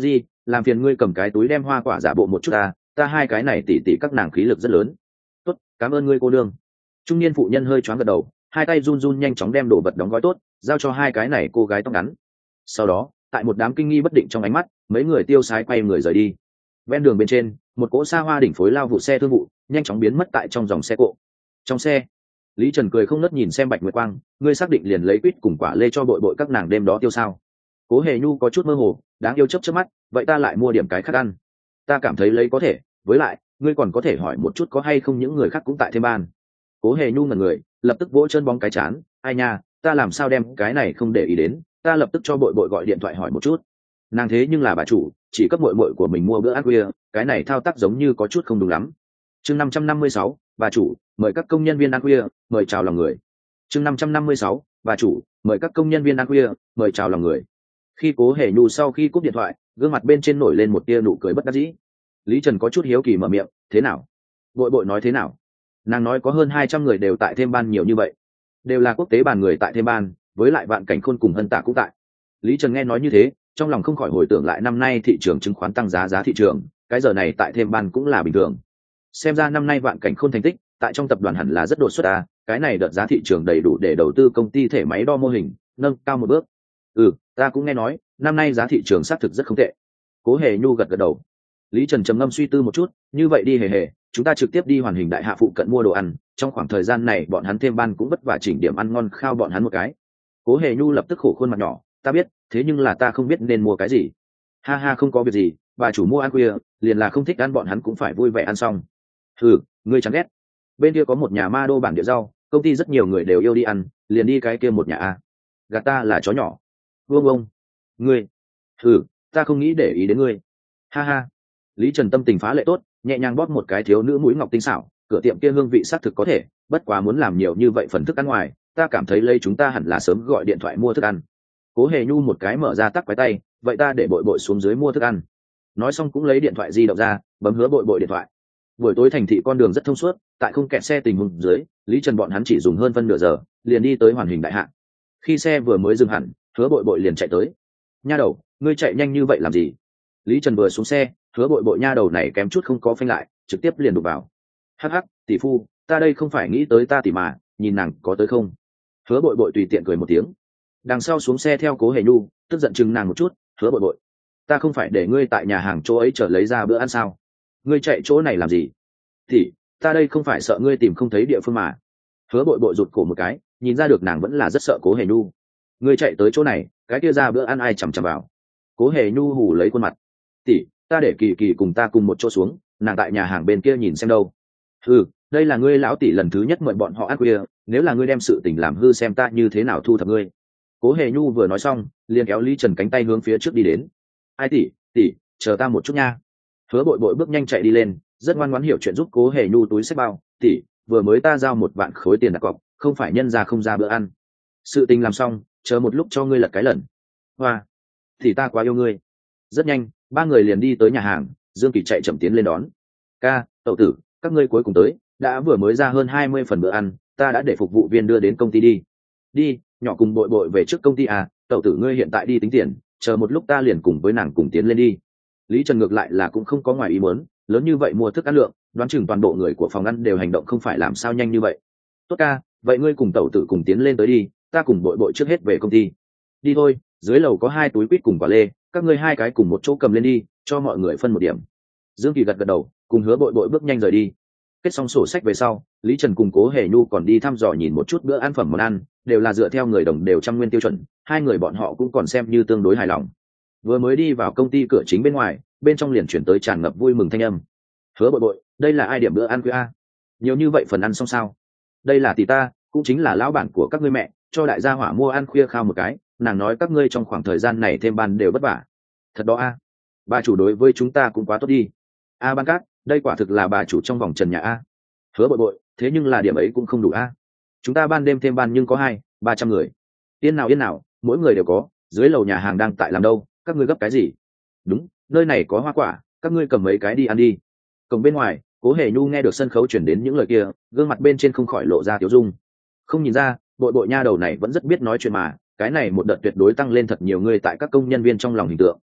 làm phiền ngươi cầm cái túi đem hoa quả giả bộ một chút ta ta hai cái này tỉ tỉ các nàng khí lực rất lớn. Tốt, cảm ơn ngươi cô đương. Trung niên phụ nhân hơi choáng gật đầu, hai tay run run nhanh chóng đem đồ vật đóng gói tốt giao cho hai cái này cô gái tóc ngắn. Sau đó tại một đám kinh nghi bất định trong ánh mắt, mấy người tiêu sái quay người rời đi. Ven đường bên trên, một cỗ xa hoa đỉnh phối lao vụ xe thương vụ nhanh chóng biến mất tại trong dòng xe cộ. Trong xe, Lý Trần cười không ngớt nhìn xem Bạch Nguyệt Quang, ngươi xác định liền lấy quýt cùng quả lê cho bội bội các nàng đêm đó tiêu sao? Cố Hề Nhu có chút mơ hồ, đáng yêu chớp chớp mắt, vậy ta lại mua điểm cái khác ăn. Ta cảm thấy lấy có thể, với lại, ngươi còn có thể hỏi một chút có hay không những người khác cũng tại thêm ban. Cố Hề Nhu ngẩn người, lập tức vỗ chân bóng cái chán, ai nha, ta làm sao đem cái này không để ý đến, ta lập tức cho bội bội gọi điện thoại hỏi một chút. Nàng thế nhưng là bà chủ, chỉ cấp bội bội của mình mua bữa ăn khuya, cái này thao tác giống như có chút không đúng lắm. Chương năm trăm năm mươi sáu, bà chủ, mời các công nhân viên ăn khuya, mời chào lòng người. Chương năm trăm năm mươi sáu, bà chủ, mời các công nhân viên ăn khuya, mời chào lòng người. Khi Cố Hề Nhu sau khi cúp điện thoại, gương mặt bên trên nổi lên một tia nụ cười bất đắc dĩ. Lý Trần có chút hiếu kỳ mở miệng, thế nào? Bội bội nói thế nào? Nàng nói có hơn hai trăm người đều tại thêm ban nhiều như vậy, đều là quốc tế bàn người tại thêm ban, với lại Vạn Cảnh Khôn cùng Hân Tạ cũng tại. Lý Trần nghe nói như thế, trong lòng không khỏi hồi tưởng lại năm nay thị trường chứng khoán tăng giá giá thị trường, cái giờ này tại thêm ban cũng là bình thường. Xem ra năm nay Vạn Cảnh Khôn thành tích tại trong tập đoàn hẳn là rất đột xuất à, cái này đợt giá thị trường đầy đủ để đầu tư công ty thể máy đo mô hình, nâng cao một bước. Ừ, ta cũng nghe nói, năm nay giá thị trường xác thực rất không tệ. Cố Hề Nhu gật gật đầu. Lý Trần trầm ngâm suy tư một chút, như vậy đi Hề Hề, chúng ta trực tiếp đi Hoàn Hình đại hạ phụ cận mua đồ ăn, trong khoảng thời gian này bọn hắn thêm ban cũng vất vả chỉnh điểm ăn ngon khao bọn hắn một cái. Cố Hề Nhu lập tức khổ khuôn mặt nhỏ, ta biết, thế nhưng là ta không biết nên mua cái gì. Ha ha, không có việc gì, bà chủ mua ăn khuya, liền là không thích ăn bọn hắn cũng phải vui vẻ ăn xong. Ừ, ngươi chẳng ghét. Bên kia có một nhà ma đô bản địa rau, công ty rất nhiều người đều yêu đi ăn, liền đi cái kia một nhà a. Gạt ta là chó nhỏ. Vương ông, ngươi, ừ, ta không nghĩ để ý đến ngươi. Ha ha. Lý Trần tâm tình phá lệ tốt, nhẹ nhàng bóp một cái thiếu nữ mũi ngọc tinh xảo, cửa tiệm kia hương vị xác thực có thể, bất quá muốn làm nhiều như vậy phần thức ăn ngoài, ta cảm thấy lấy chúng ta hẳn là sớm gọi điện thoại mua thức ăn. Cố Hề Nhu một cái mở ra tắc quái tay, vậy ta để bội bội xuống dưới mua thức ăn. Nói xong cũng lấy điện thoại di động ra, bấm hứa bội bội điện thoại. Buổi tối thành thị con đường rất thông suốt, tại không kẹt xe tình huống dưới, Lý Trần bọn hắn chỉ dùng hơn phân nửa giờ, liền đi tới Hoàn Hình đại hạ. Khi xe vừa mới dừng hẳn, hứa bội bội liền chạy tới. Nha đầu, ngươi chạy nhanh như vậy làm gì? Lý Trần vừa xuống xe, hứa bội bội nha đầu này kém chút không có phanh lại, trực tiếp liền đụng vào. Hắc hắc, tỷ phu, ta đây không phải nghĩ tới ta tỷ mà, nhìn nàng có tới không? Hứa bội bội tùy tiện cười một tiếng. Đằng sau xuống xe theo Cố Hề Nhu, tức giận chừng nàng một chút, hứa bội bội, ta không phải để ngươi tại nhà hàng chỗ ấy chờ lấy ra bữa ăn sao? Ngươi chạy chỗ này làm gì? Thì ta đây không phải sợ ngươi tìm không thấy địa phương mà. Hứa bội bội rụt cổ một cái, nhìn ra được nàng vẫn là rất sợ Cố Hề Nhu. Ngươi chạy tới chỗ này, cái kia ra bữa ăn ai chằm chằm vào? Cố Hề Nhu hù lấy khuôn mặt. Tỷ, ta để Kỳ Kỳ cùng ta cùng một chỗ xuống, nàng tại nhà hàng bên kia nhìn xem đâu. Ừ, đây là ngươi lão tỷ lần thứ nhất mời bọn họ ăn khuya, nếu là ngươi đem sự tình làm hư xem ta như thế nào thu thập ngươi. Cố Hề Nhu vừa nói xong, liền kéo Lý Trần cánh tay hướng phía trước đi đến. Ai tỷ, tỷ, chờ ta một chút nha. Hứa bội bội bước nhanh chạy đi lên, rất ngoan ngoãn hiểu chuyện giúp Cố Hề Nhu túi xách bao. Tỷ, vừa mới ta giao một vạn khối tiền đặt cọc, không phải nhân ra không ra bữa ăn. Sự tình làm xong, chờ một lúc cho ngươi lật cái lần. Hoa, thì ta quá yêu ngươi. Rất nhanh, ba người liền đi tới nhà hàng, Dương Kỳ chạy chậm tiến lên đón. Ca, tẩu tử, các ngươi cuối cùng tới, đã vừa mới ra hơn hai mươi phần bữa ăn, ta đã để phục vụ viên đưa đến công ty đi. Đi, nhỏ cùng bội bội về trước công ty à, tẩu tử ngươi hiện tại đi tính tiền, chờ một lúc ta liền cùng với nàng cùng tiến lên đi. Lý Trần ngược lại là cũng không có ngoài ý muốn, lớn như vậy mua thức ăn lượng, đoán chừng toàn bộ người của phòng ăn đều hành động không phải làm sao nhanh như vậy. Tốt ca, vậy ngươi cùng tẩu tử cùng tiến lên tới đi, ta cùng bội bội trước hết về công ty. Đi thôi, dưới lầu có hai túi quýt cùng quả lê, các ngươi hai cái cùng một chỗ cầm lên đi, cho mọi người phân một điểm. Dương Kỳ gật gật đầu, cùng hứa bội bội bước nhanh rời đi. Kết xong sổ sách về sau, Lý Trần cùng Cố Hề Nhu còn đi thăm dò nhìn một chút bữa ăn phẩm món ăn, đều là dựa theo người đồng đều trăm nguyên tiêu chuẩn, hai người bọn họ cũng còn xem như tương đối hài lòng. Vừa mới đi vào công ty cửa chính bên ngoài, bên trong liền chuyển tới tràn ngập vui mừng thanh âm. Hứa bội bội, đây là ai điểm bữa ăn khuya a? Nhiều như vậy phần ăn xong sao? Đây là tỷ ta, cũng chính là lão bản của các ngươi mẹ, cho đại gia hỏa mua ăn khuya khao một cái, nàng nói các ngươi trong khoảng thời gian này thêm ban đều vất vả. Thật đó a, bà chủ đối với chúng ta cũng quá tốt đi. A Ban Cát, đây quả thực là bà chủ trong vòng trần nhà a. Hứa bội bội, thế nhưng là điểm ấy cũng không đủ a. Chúng ta ban đêm thêm ban nhưng có hai ba trăm người. Yên nào yên nào, mỗi người đều có, dưới lầu nhà hàng đang tại làm đâu, các ngươi gấp cái gì? Đúng, nơi này có hoa quả, các ngươi cầm mấy cái đi ăn đi. Cổng bên ngoài, Cố Hề Nhu nghe được sân khấu chuyển đến những lời kia, gương mặt bên trên không khỏi lộ ra tiểu dung. Không nhìn ra, bội bội nha đầu này vẫn rất biết nói chuyện mà, cái này một đợt tuyệt đối tăng lên thật nhiều người tại các công nhân viên trong lòng hình tượng.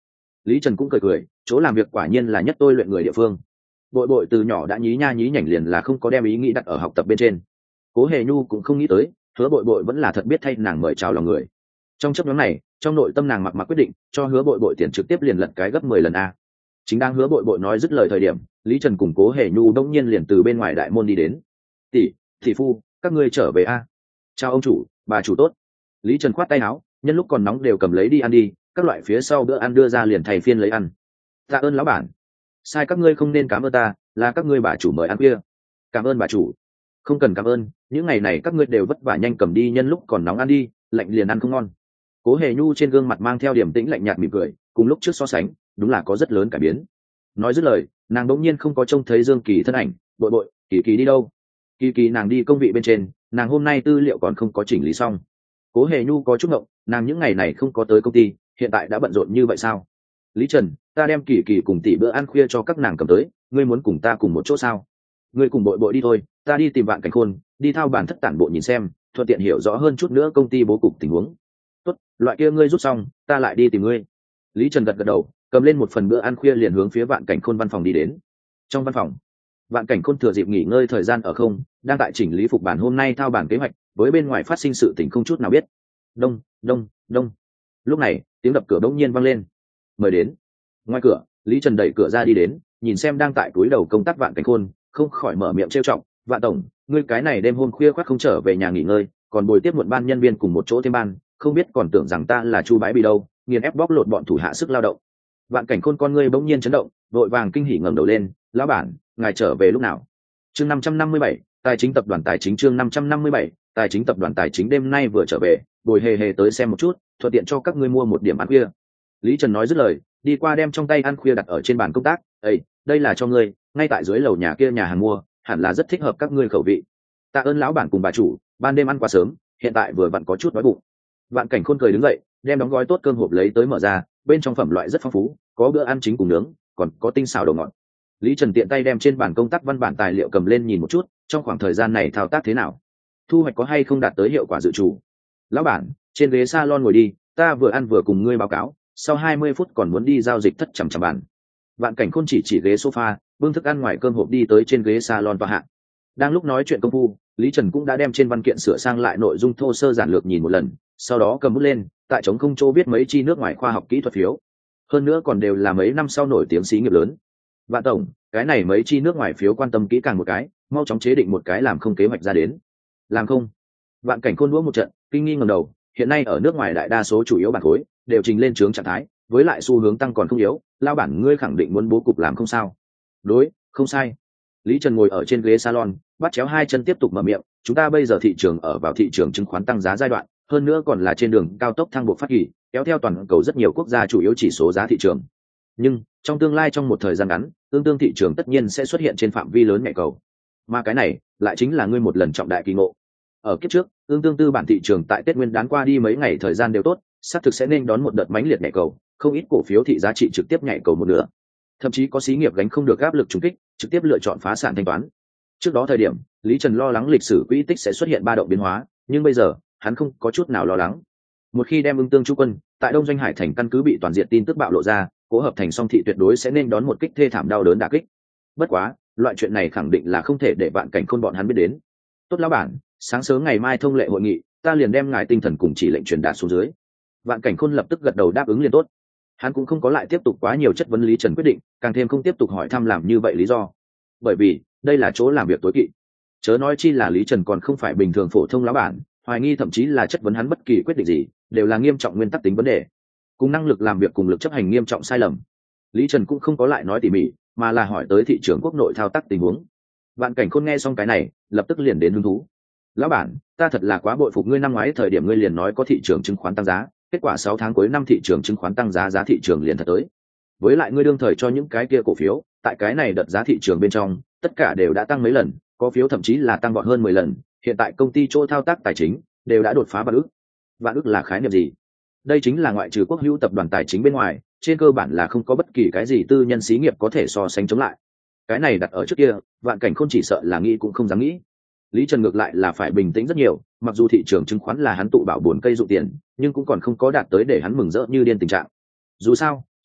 Lý Trần cũng cười cười, chỗ làm việc quả nhiên là nhất tôi luyện người địa phương. Bội bội từ nhỏ đã nhí nha nhí nhảnh liền là không có đem ý nghĩ đặt ở học tập bên trên. Cố Hề Nhu cũng không nghĩ tới, Hứa Bội Bội vẫn là thật biết thay nàng mời chào lòng người. Trong chấp nhóm này, trong nội tâm nàng mặc mặc quyết định, cho Hứa Bội Bội tiền trực tiếp liền lật cái gấp mười lần a. Chính đang Hứa Bội Bội nói dứt lời thời điểm, Lý Trần cùng Cố Hề Nhu đông nhiên liền từ bên ngoài đại môn đi đến. "Tỷ, tỷ phu, các ngươi trở về a." "Chào ông chủ, bà chủ tốt." Lý Trần khoát tay áo, nhân lúc còn nóng đều cầm lấy đi ăn đi, các loại phía sau bữa ăn đưa ra liền thầy phiên lấy ăn. "Tạ ơn lão bản." "Sai các ngươi không nên cảm ơn ta, là các ngươi bà chủ mời ăn kia." "Cảm ơn bà chủ." "Không cần cảm ơn, những ngày này các ngươi đều vất vả, nhanh cầm đi, nhân lúc còn nóng ăn đi, lạnh liền ăn không ngon." Cố Hề Nhu trên gương mặt mang theo điểm tĩnh lạnh nhạt mỉm cười, cùng lúc trước so sánh, đúng là có rất lớn cải biến. Nói dứt lời, nàng đột nhiên không có trông thấy Dương Kỳ thân ảnh. "Bội bội, Kỳ Kỳ đi đâu?" "Kỳ Kỳ nàng đi công vị bên trên, nàng hôm nay tư liệu còn không có chỉnh lý xong." Cố Hề Nhu có chút ngộng, nàng những ngày này không có tới công ty, hiện tại đã bận rộn như vậy sao? "Lý Trần, ta đem Kỳ Kỳ cùng tỷ bữa ăn khuya cho các nàng cầm tới, ngươi muốn cùng ta cùng một chỗ sao?" "Ngươi cùng Bội Bội đi thôi, ta đi tìm Vạn Cảnh Khôn, đi thao bản thất tản bộ nhìn xem, thuận tiện hiểu rõ hơn chút nữa công ty bố cục tình huống." "Tốt, loại kia ngươi rút xong, ta lại đi tìm ngươi." Lý Trần gật gật đầu, cầm lên một phần bữa ăn khuya liền hướng phía Vạn Cảnh Khôn văn phòng đi đến. Trong văn phòng, Vạn Cảnh Khôn thừa dịp nghỉ ngơi thời gian ở không, đang tại chỉnh lý phục bản hôm nay thao bản kế hoạch, với bên ngoài phát sinh sự tình không chút nào biết. Đông, đông, đông. Lúc này, tiếng đập cửa bỗng nhiên vang lên. "Mời đến." Ngoài cửa, Lý Trần đẩy cửa ra đi đến, nhìn xem đang tại túi đầu công tác Vạn Cảnh Khôn, không khỏi mở miệng trêu chọc, "Vạn tổng, ngươi cái này đêm hôm khuya khoắt không trở về nhà nghỉ ngơi, còn bồi tiếp muộn ban nhân viên cùng một chỗ thêm ban, không biết còn tưởng rằng ta là Chu Bái Bì đâu, nghiền ép bóc lột bọn thủ hạ sức lao động." Vạn Cảnh Khôn con ngươi bỗng nhiên chấn động, vội vàng kinh hỉ ngẩng đầu lên, "Lão bản, ngài trở về lúc nào?" Chương năm trăm năm mươi bảy, Tài chính tập đoàn Tài chính chương năm trăm năm mươi bảy, Tài chính tập đoàn Tài chính đêm nay vừa trở về, bồi hề hề tới xem một chút, thuận tiện cho các ngươi mua một điểm ăn khuya. Lý Trần nói dứt lời, đi qua đem trong tay ăn khuya đặt ở trên bàn công tác, "Ê, đây là cho ngươi, ngay tại dưới lầu nhà kia nhà hàng mua, hẳn là rất thích hợp các ngươi khẩu vị." "Tạ ơn lão bản cùng bà chủ, ban đêm ăn quá sớm, hiện tại vừa vặn có chút đói bụng." Vạn Cảnh Khôn cười đứng dậy, đem đóng gói tốt cơm hộp lấy tới mở ra, bên trong phẩm loại rất phong phú, có bữa ăn chính cùng nướng, còn có tinh xào đồ ngọt. Lý Trần tiện tay đem trên bàn công tác văn bản tài liệu cầm lên nhìn một chút, trong khoảng thời gian này thao tác thế nào, thu hoạch có hay không đạt tới hiệu quả dự trù. "Lão bản, trên ghế salon ngồi đi, ta vừa ăn vừa cùng ngươi báo cáo, sau hai mươi phút còn muốn đi giao dịch thất chằm chằm bàn." Vạn Cảnh Khôn chỉ chỉ ghế sofa, bưng thức ăn ngoài cơm hộp đi tới trên ghế salon tọa hạ. Đang lúc nói chuyện công phu, Lý Trần cũng đã đem trên văn kiện sửa sang lại nội dung thô sơ giản lược nhìn một lần, sau đó cầm bút lên, tại trống không chỗ viết mấy chi nước ngoài khoa học kỹ thuật phiếu. Hơn nữa còn đều là mấy năm sau nổi tiếng xí nghiệp lớn. "Vạn tổng, cái này mấy chi nước ngoài phiếu quan tâm kỹ càng một cái, mau chóng chế định một cái làm không kế hoạch ra đến." "Làm không?" Vạn Cảnh Khôn đũa một trận, kinh nghi ngẩng đầu, hiện nay ở nước ngoài đại đa số chủ yếu bản khối đều trình lên trướng trạng thái, với lại xu hướng tăng còn không yếu, lao bản ngươi khẳng định muốn bố cục làm không sao? "Đối, không sai." Lý Trần ngồi ở trên ghế salon, bắt chéo hai chân tiếp tục mở miệng, "Chúng ta bây giờ thị trường ở vào thị trường chứng khoán tăng giá giai đoạn, hơn nữa còn là trên đường cao tốc thăng bộ phát kỳ, kéo theo toàn cầu rất nhiều quốc gia chủ yếu chỉ số giá thị trường. Nhưng trong tương lai trong một thời gian ngắn, tương tương thị trường tất nhiên sẽ xuất hiện trên phạm vi lớn nhạy cầu. Mà cái này lại chính là ngươi một lần trọng đại kỳ ngộ. Ở kiếp trước, tương tương tư bản thị trường tại Tết Nguyên đán qua đi mấy ngày thời gian đều tốt, xác thực sẽ nên đón một đợt mãnh liệt nhạy cầu, không ít cổ phiếu thị giá trị trực tiếp nhạy cầu một nửa. Thậm chí có xí nghiệp gánh không được áp lực trùng kích, trực tiếp lựa chọn phá sản thanh toán. Trước đó thời điểm, Lý Trần lo lắng lịch sử quỹ tích sẽ xuất hiện ba động biến hóa, nhưng bây giờ, hắn không có chút nào lo lắng. Một khi đem Ưng Tương Chu Quân tại Đông Doanh Hải thành căn cứ bị toàn diện tin tức bạo lộ ra, Cố Hợp Thành Song thị tuyệt đối sẽ nên đón một kích thê thảm đau đớn đả kích. Bất quá, loại chuyện này khẳng định là không thể để Vạn Cảnh Khôn bọn hắn biết đến. "Tốt lão bản, sáng sớm ngày mai thông lệ hội nghị, ta liền đem ngài tinh thần cùng chỉ lệnh truyền đạt xuống dưới." Vạn Cảnh Khôn lập tức gật đầu đáp ứng liền tốt. Hắn cũng không có lại tiếp tục quá nhiều chất vấn Lý Trần quyết định, càng thêm không tiếp tục hỏi thăm làm như vậy lý do. Bởi vì, đây là chỗ làm việc tối kỵ. Chớ nói chi là Lý Trần còn không phải bình thường phổ thông lão bản, hoài nghi thậm chí là chất vấn hắn bất kỳ quyết định gì, đều là nghiêm trọng nguyên tắc tính vấn đề. Cùng năng lực làm việc cùng lực chấp hành nghiêm trọng sai lầm. Lý Trần cũng không có lại nói tỉ mỉ, mà là hỏi tới thị trường quốc nội thao tác tình huống. Vạn Cảnh Khôn nghe xong cái này, lập tức liền đến hứng thú. "Lão bản, ta thật là quá bội phục ngươi, năm ngoái thời điểm ngươi liền nói có thị trường chứng khoán tăng giá, kết quả sáu tháng cuối năm thị trường chứng khoán tăng giá, giá thị trường liền thật tới. Với lại ngươi đương thời cho những cái kia cổ phiếu, tại cái này đợt giá thị trường bên trong, tất cả đều đã tăng mấy lần, có phiếu thậm chí là tăng vọt hơn mười lần, hiện tại công ty chỗ thao tác tài chính đều đã đột phá vạn ức." Vạn ức là khái niệm gì? Đây chính là ngoại trừ quốc hữu tập đoàn tài chính bên ngoài, trên cơ bản là không có bất kỳ cái gì tư nhân xí nghiệp có thể so sánh chống lại. Cái này đặt ở trước kia, Vạn Cảnh Khôn chỉ sợ là nghĩ cũng không dám nghĩ. Lý Trần ngược lại là phải bình tĩnh rất nhiều, mặc dù thị trường chứng khoán là hắn tụ bảo buồn cây dụng tiền, nhưng cũng còn không có đạt tới để hắn mừng rỡ như điên tình trạng. Dù sao,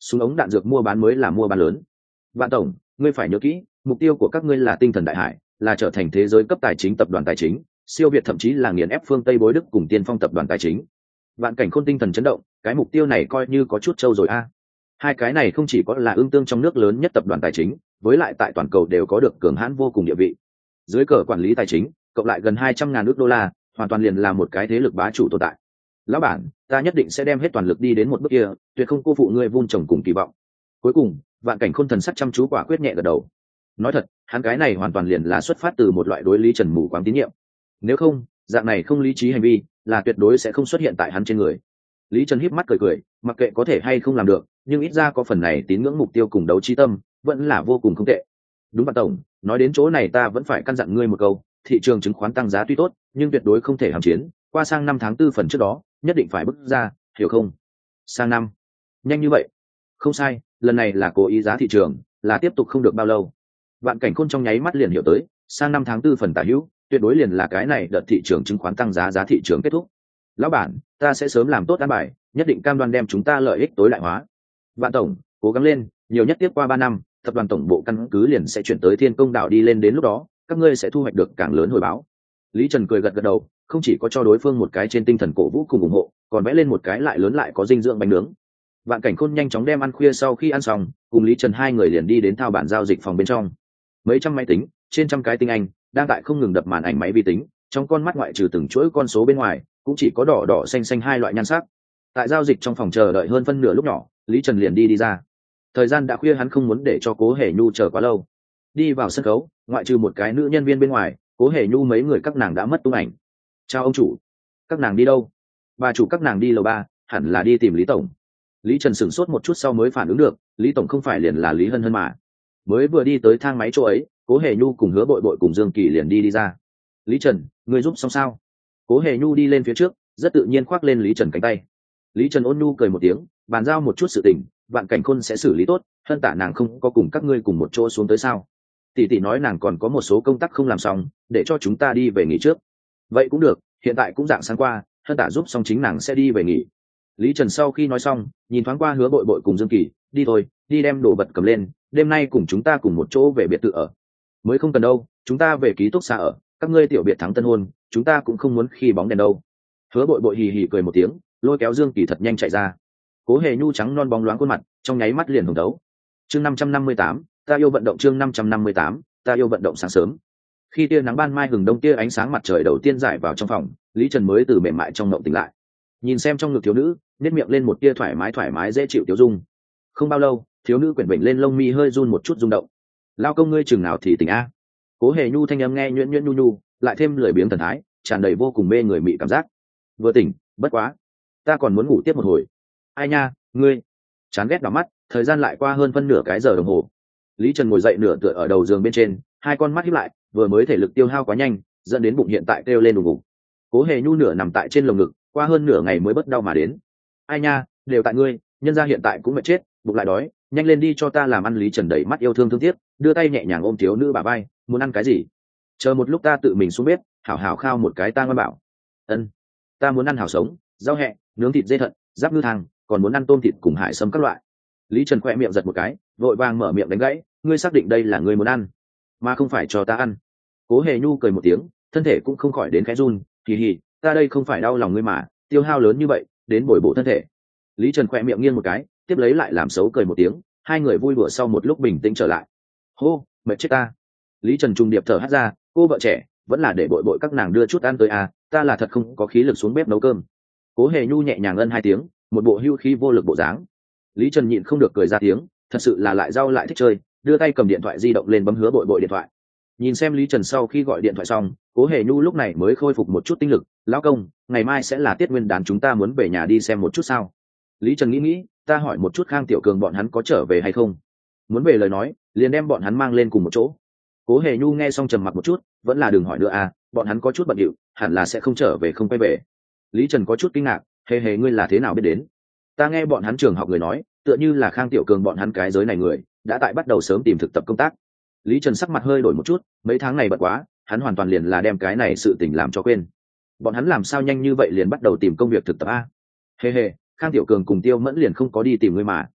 súng ống đạn dược mua bán mới là mua bán lớn. Vạn tổng, ngươi phải nhớ kỹ, mục tiêu của các ngươi là tinh thần đại hải, là trở thành thế giới cấp tài chính tập đoàn tài chính, siêu việt thậm chí là nghiền ép phương Tây bối Đức cùng Tiên Phong tập đoàn tài chính. Vạn Cảnh Khôn tinh thần chấn động, cái mục tiêu này coi như có chút trâu rồi a. Hai cái này không chỉ có là ương tương trong nước lớn nhất tập đoàn tài chính, với lại tại toàn cầu đều có được cường hãn vô cùng địa vị. Dưới cờ quản lý tài chính, cộng lại gần hai trăm ngàn ước đô la, hoàn toàn liền là một cái thế lực bá chủ tồn tại. Lão bản, ta nhất định sẽ đem hết toàn lực đi đến một bước kia, tuyệt không cô phụ ngươi vun trồng cùng kỳ vọng. Cuối cùng, Vạn Cảnh Khôn thần sắc chăm chú quả quyết nhẹ gật đầu. Nói thật, hắn cái này hoàn toàn liền là xuất phát từ một loại đối lý Trần mù quáng tín nhiệm. Nếu không, dạng này không lý trí hành vi là tuyệt đối sẽ không xuất hiện tại hắn trên người. Lý Trần híp mắt cười cười, mặc kệ có thể hay không làm được, nhưng ít ra có phần này tín ngưỡng mục tiêu cùng đấu trí tâm, vẫn là vô cùng không tệ. Đúng Vạn tổng, nói đến chỗ này ta vẫn phải căn dặn ngươi một câu, thị trường chứng khoán tăng giá tuy tốt, nhưng tuyệt đối không thể hàm chiến, qua sang năm tháng tư phần trước đó, nhất định phải bước ra, hiểu không? Sang năm? Nhanh như vậy? Không sai, lần này là cố ý giá thị trường, là tiếp tục không được bao lâu. Vạn Cảnh Khôn trong nháy mắt liền hiểu tới, sang năm tháng tư phần tả hữu, tuyệt đối liền là cái này đợt thị trường chứng khoán tăng giá giá thị trường kết thúc. Lão bản, ta sẽ sớm làm tốt an bài, nhất định cam đoan đem chúng ta lợi ích tối đại hóa. Vạn tổng, cố gắng lên, nhiều nhất tiếp qua ba năm, tập đoàn tổng bộ căn cứ liền sẽ chuyển tới Thiên Công đảo đi lên, đến lúc đó, các ngươi sẽ thu hoạch được càng lớn hồi báo. Lý Trần cười gật gật đầu, không chỉ có cho đối phương một cái trên tinh thần cổ vũ cùng ủng hộ, còn vẽ lên một cái lại lớn lại có dinh dưỡng bánh nướng. Vạn Cảnh Khôn nhanh chóng đem ăn khuya sau khi ăn xong, cùng Lý Trần hai người liền đi đến thao bản giao dịch phòng bên trong. Mấy trăm máy tính, trên trăm cái tinh anh, đang tại không ngừng đập màn ảnh máy vi tính, trong con mắt ngoại trừ từng chuỗi con số bên ngoài, cũng chỉ có đỏ đỏ xanh xanh hai loại nhan sắc. Tại giao dịch trong phòng chờ đợi hơn phân nửa lúc nhỏ, Lý Trần liền đi đi ra. Thời gian đã khuya, hắn không muốn để cho Cố Hề Nhu chờ quá lâu. Đi vào sân khấu, ngoại trừ một cái nữ nhân viên bên ngoài, Cố Hề Nhu mấy người các nàng đã mất tung ảnh. Chào ông chủ. Các nàng đi đâu? Bà chủ các nàng đi lầu ba, hẳn là đi tìm Lý tổng. Lý Trần sửng sốt một chút sau mới phản ứng được, Lý tổng không phải liền là Lý Hân Hân mà. Mới vừa đi tới thang máy chỗ ấy, Cố Hề Nhu cùng Hứa Bội Bội cùng Dương Kỳ liền đi đi ra. Lý Trần, người giúp xong sao? Cố Hề Nhu đi lên phía trước, rất tự nhiên khoác lên Lý Trần cánh tay. Lý Trần ôn nhu cười một tiếng, bàn giao một chút sự tình, Vạn Cảnh Khôn sẽ xử lý tốt. Hân tả nàng không có cùng các ngươi cùng một chỗ xuống tới sao? Tỷ tỷ nói nàng còn có một số công tác không làm xong, để cho chúng ta đi về nghỉ trước. Vậy cũng được, hiện tại cũng dạng sáng qua, Hân tả giúp xong chính nàng sẽ đi về nghỉ. Lý Trần sau khi nói xong, nhìn thoáng qua Hứa Bội Bội cùng Dương Kỳ, đi thôi, đi đem đồ vật cầm lên, đêm nay cùng chúng ta cùng một chỗ về biệt thự ở. Mới không cần đâu, chúng ta về ký túc xá ở, các ngươi tiểu biệt thắng tân hôn, chúng ta cũng không muốn khi bóng đèn đâu. Hứa Bội Bội hì hì cười một tiếng, lôi kéo Dương Kỳ thật nhanh chạy ra. Cố Hề Nhu trắng non bóng loáng khuôn mặt, trong nháy mắt liền hồng đấu. Chương năm trăm năm mươi tám, ta yêu vận động. Chương năm trăm năm mươi tám, ta yêu vận động. Sáng sớm, khi tia nắng ban mai hừng đông, tia ánh sáng mặt trời đầu tiên rải vào trong phòng, Lý Trần mới từ mềm mại trong mộng tỉnh lại. Nhìn xem trong ngực thiếu nữ, nếp miệng lên một tia thoải mái thoải mái dễ chịu tiêu dung. Không bao lâu, thiếu nữ quyển bệnh lên lông mi hơi run một chút rung động. Lao công ngươi chừng nào thì tỉnh a? Cố Hề Nhu thanh âm nghe nhuyễn nhuyễn nhu nhu, lại thêm lười biếng thần thái, tràn đầy vô cùng mê người mị cảm giác. Vừa tỉnh, bất quá, ta còn muốn ngủ tiếp một hồi. Ai nha, ngươi? Chán ghét đỏ mắt, thời gian lại qua hơn phân nửa cái giờ đồng hồ. Lý Trần ngồi dậy nửa tựa ở đầu giường bên trên, hai con mắt híp lại, vừa mới thể lực tiêu hao quá nhanh, dẫn đến bụng hiện tại kêu lên đùng đùng. Cố Hề Nhu nửa nằm tại trên lồng ngực, qua hơn nửa ngày mới bớt đau mà đến. Ai nha, đều tại ngươi, nhân gia hiện tại cũng mệt chết, bụng lại đói, nhanh lên đi cho ta làm ăn. Lý Trần đẩy mắt yêu thương thương tiếc, đưa tay nhẹ nhàng ôm thiếu nữ bả vai, muốn ăn cái gì? Chờ một lúc ta tự mình xuống bếp, hảo hảo khao một cái ta ngoan bảo. Ân, ta muốn ăn hảo sống, rau hẹ, nướng thịt dê thận, giáp ngư thang, còn muốn ăn tôm thịt cùng hải sâm các loại. Lý Trần khoe miệng giật một cái, vội vàng mở miệng đánh gãy, ngươi xác định đây là ngươi muốn ăn, mà không phải cho ta ăn? Cố Hề Nhu cười một tiếng, thân thể cũng không khỏi đến khẽ run, kỳ hì, ta đây không phải đau lòng ngươi mà, tiêu hao lớn như vậy, đến bồi bổ thân thể. Lý Trần khoe miệng nghiêng một cái, tiếp lấy lại làm xấu cười một tiếng, hai người vui đùa sau một lúc bình tĩnh trở lại. Hô, mệt chết ta. Lý Trần trung điệp thở hắt ra, cô vợ trẻ, vẫn là để bội bội các nàng đưa chút ăn tới à, ta là thật không có khí lực xuống bếp nấu cơm. Cố Hề Nhu nhẹ nhàng ân hai tiếng, một bộ hưu khí vô lực bộ dáng. Lý Trần nhịn không được cười ra tiếng, thật sự là lại rau lại thích chơi, đưa tay cầm điện thoại di động lên bấm Hứa Bội Bội điện thoại. Nhìn xem Lý Trần sau khi gọi điện thoại xong, Cố Hề Nhu lúc này mới khôi phục một chút tinh lực. Lão công, ngày mai sẽ là Tiết Nguyên đán, chúng ta muốn về nhà đi xem một chút sao? Lý Trần nghĩ nghĩ, ta hỏi một chút Khang Tiểu Cường bọn hắn có trở về hay không. Muốn về lời nói, liền đem bọn hắn mang lên cùng một chỗ. Cố Hề Nhu nghe xong trầm mặc một chút, vẫn là đừng hỏi nữa à, bọn hắn có chút bận rộn, hẳn là sẽ không trở về không quay về. Lý Trần có chút kinh ngạc, hề hề ngươi là thế nào biết đến? Ta nghe bọn hắn trường học người nói, tựa như là Khang Tiểu Cường bọn hắn cái giới này người đã tại bắt đầu sớm tìm thực tập công tác. Lý Trần sắc mặt hơi đổi một chút, mấy tháng này bận quá, hắn hoàn toàn liền là đem cái này sự tình làm cho quên. Bọn hắn làm sao nhanh như vậy liền bắt đầu tìm công việc thực tập a? Hề hề, Khang Tiểu Cường cùng Tiêu Mẫn liền không có đi tìm ngươi mà.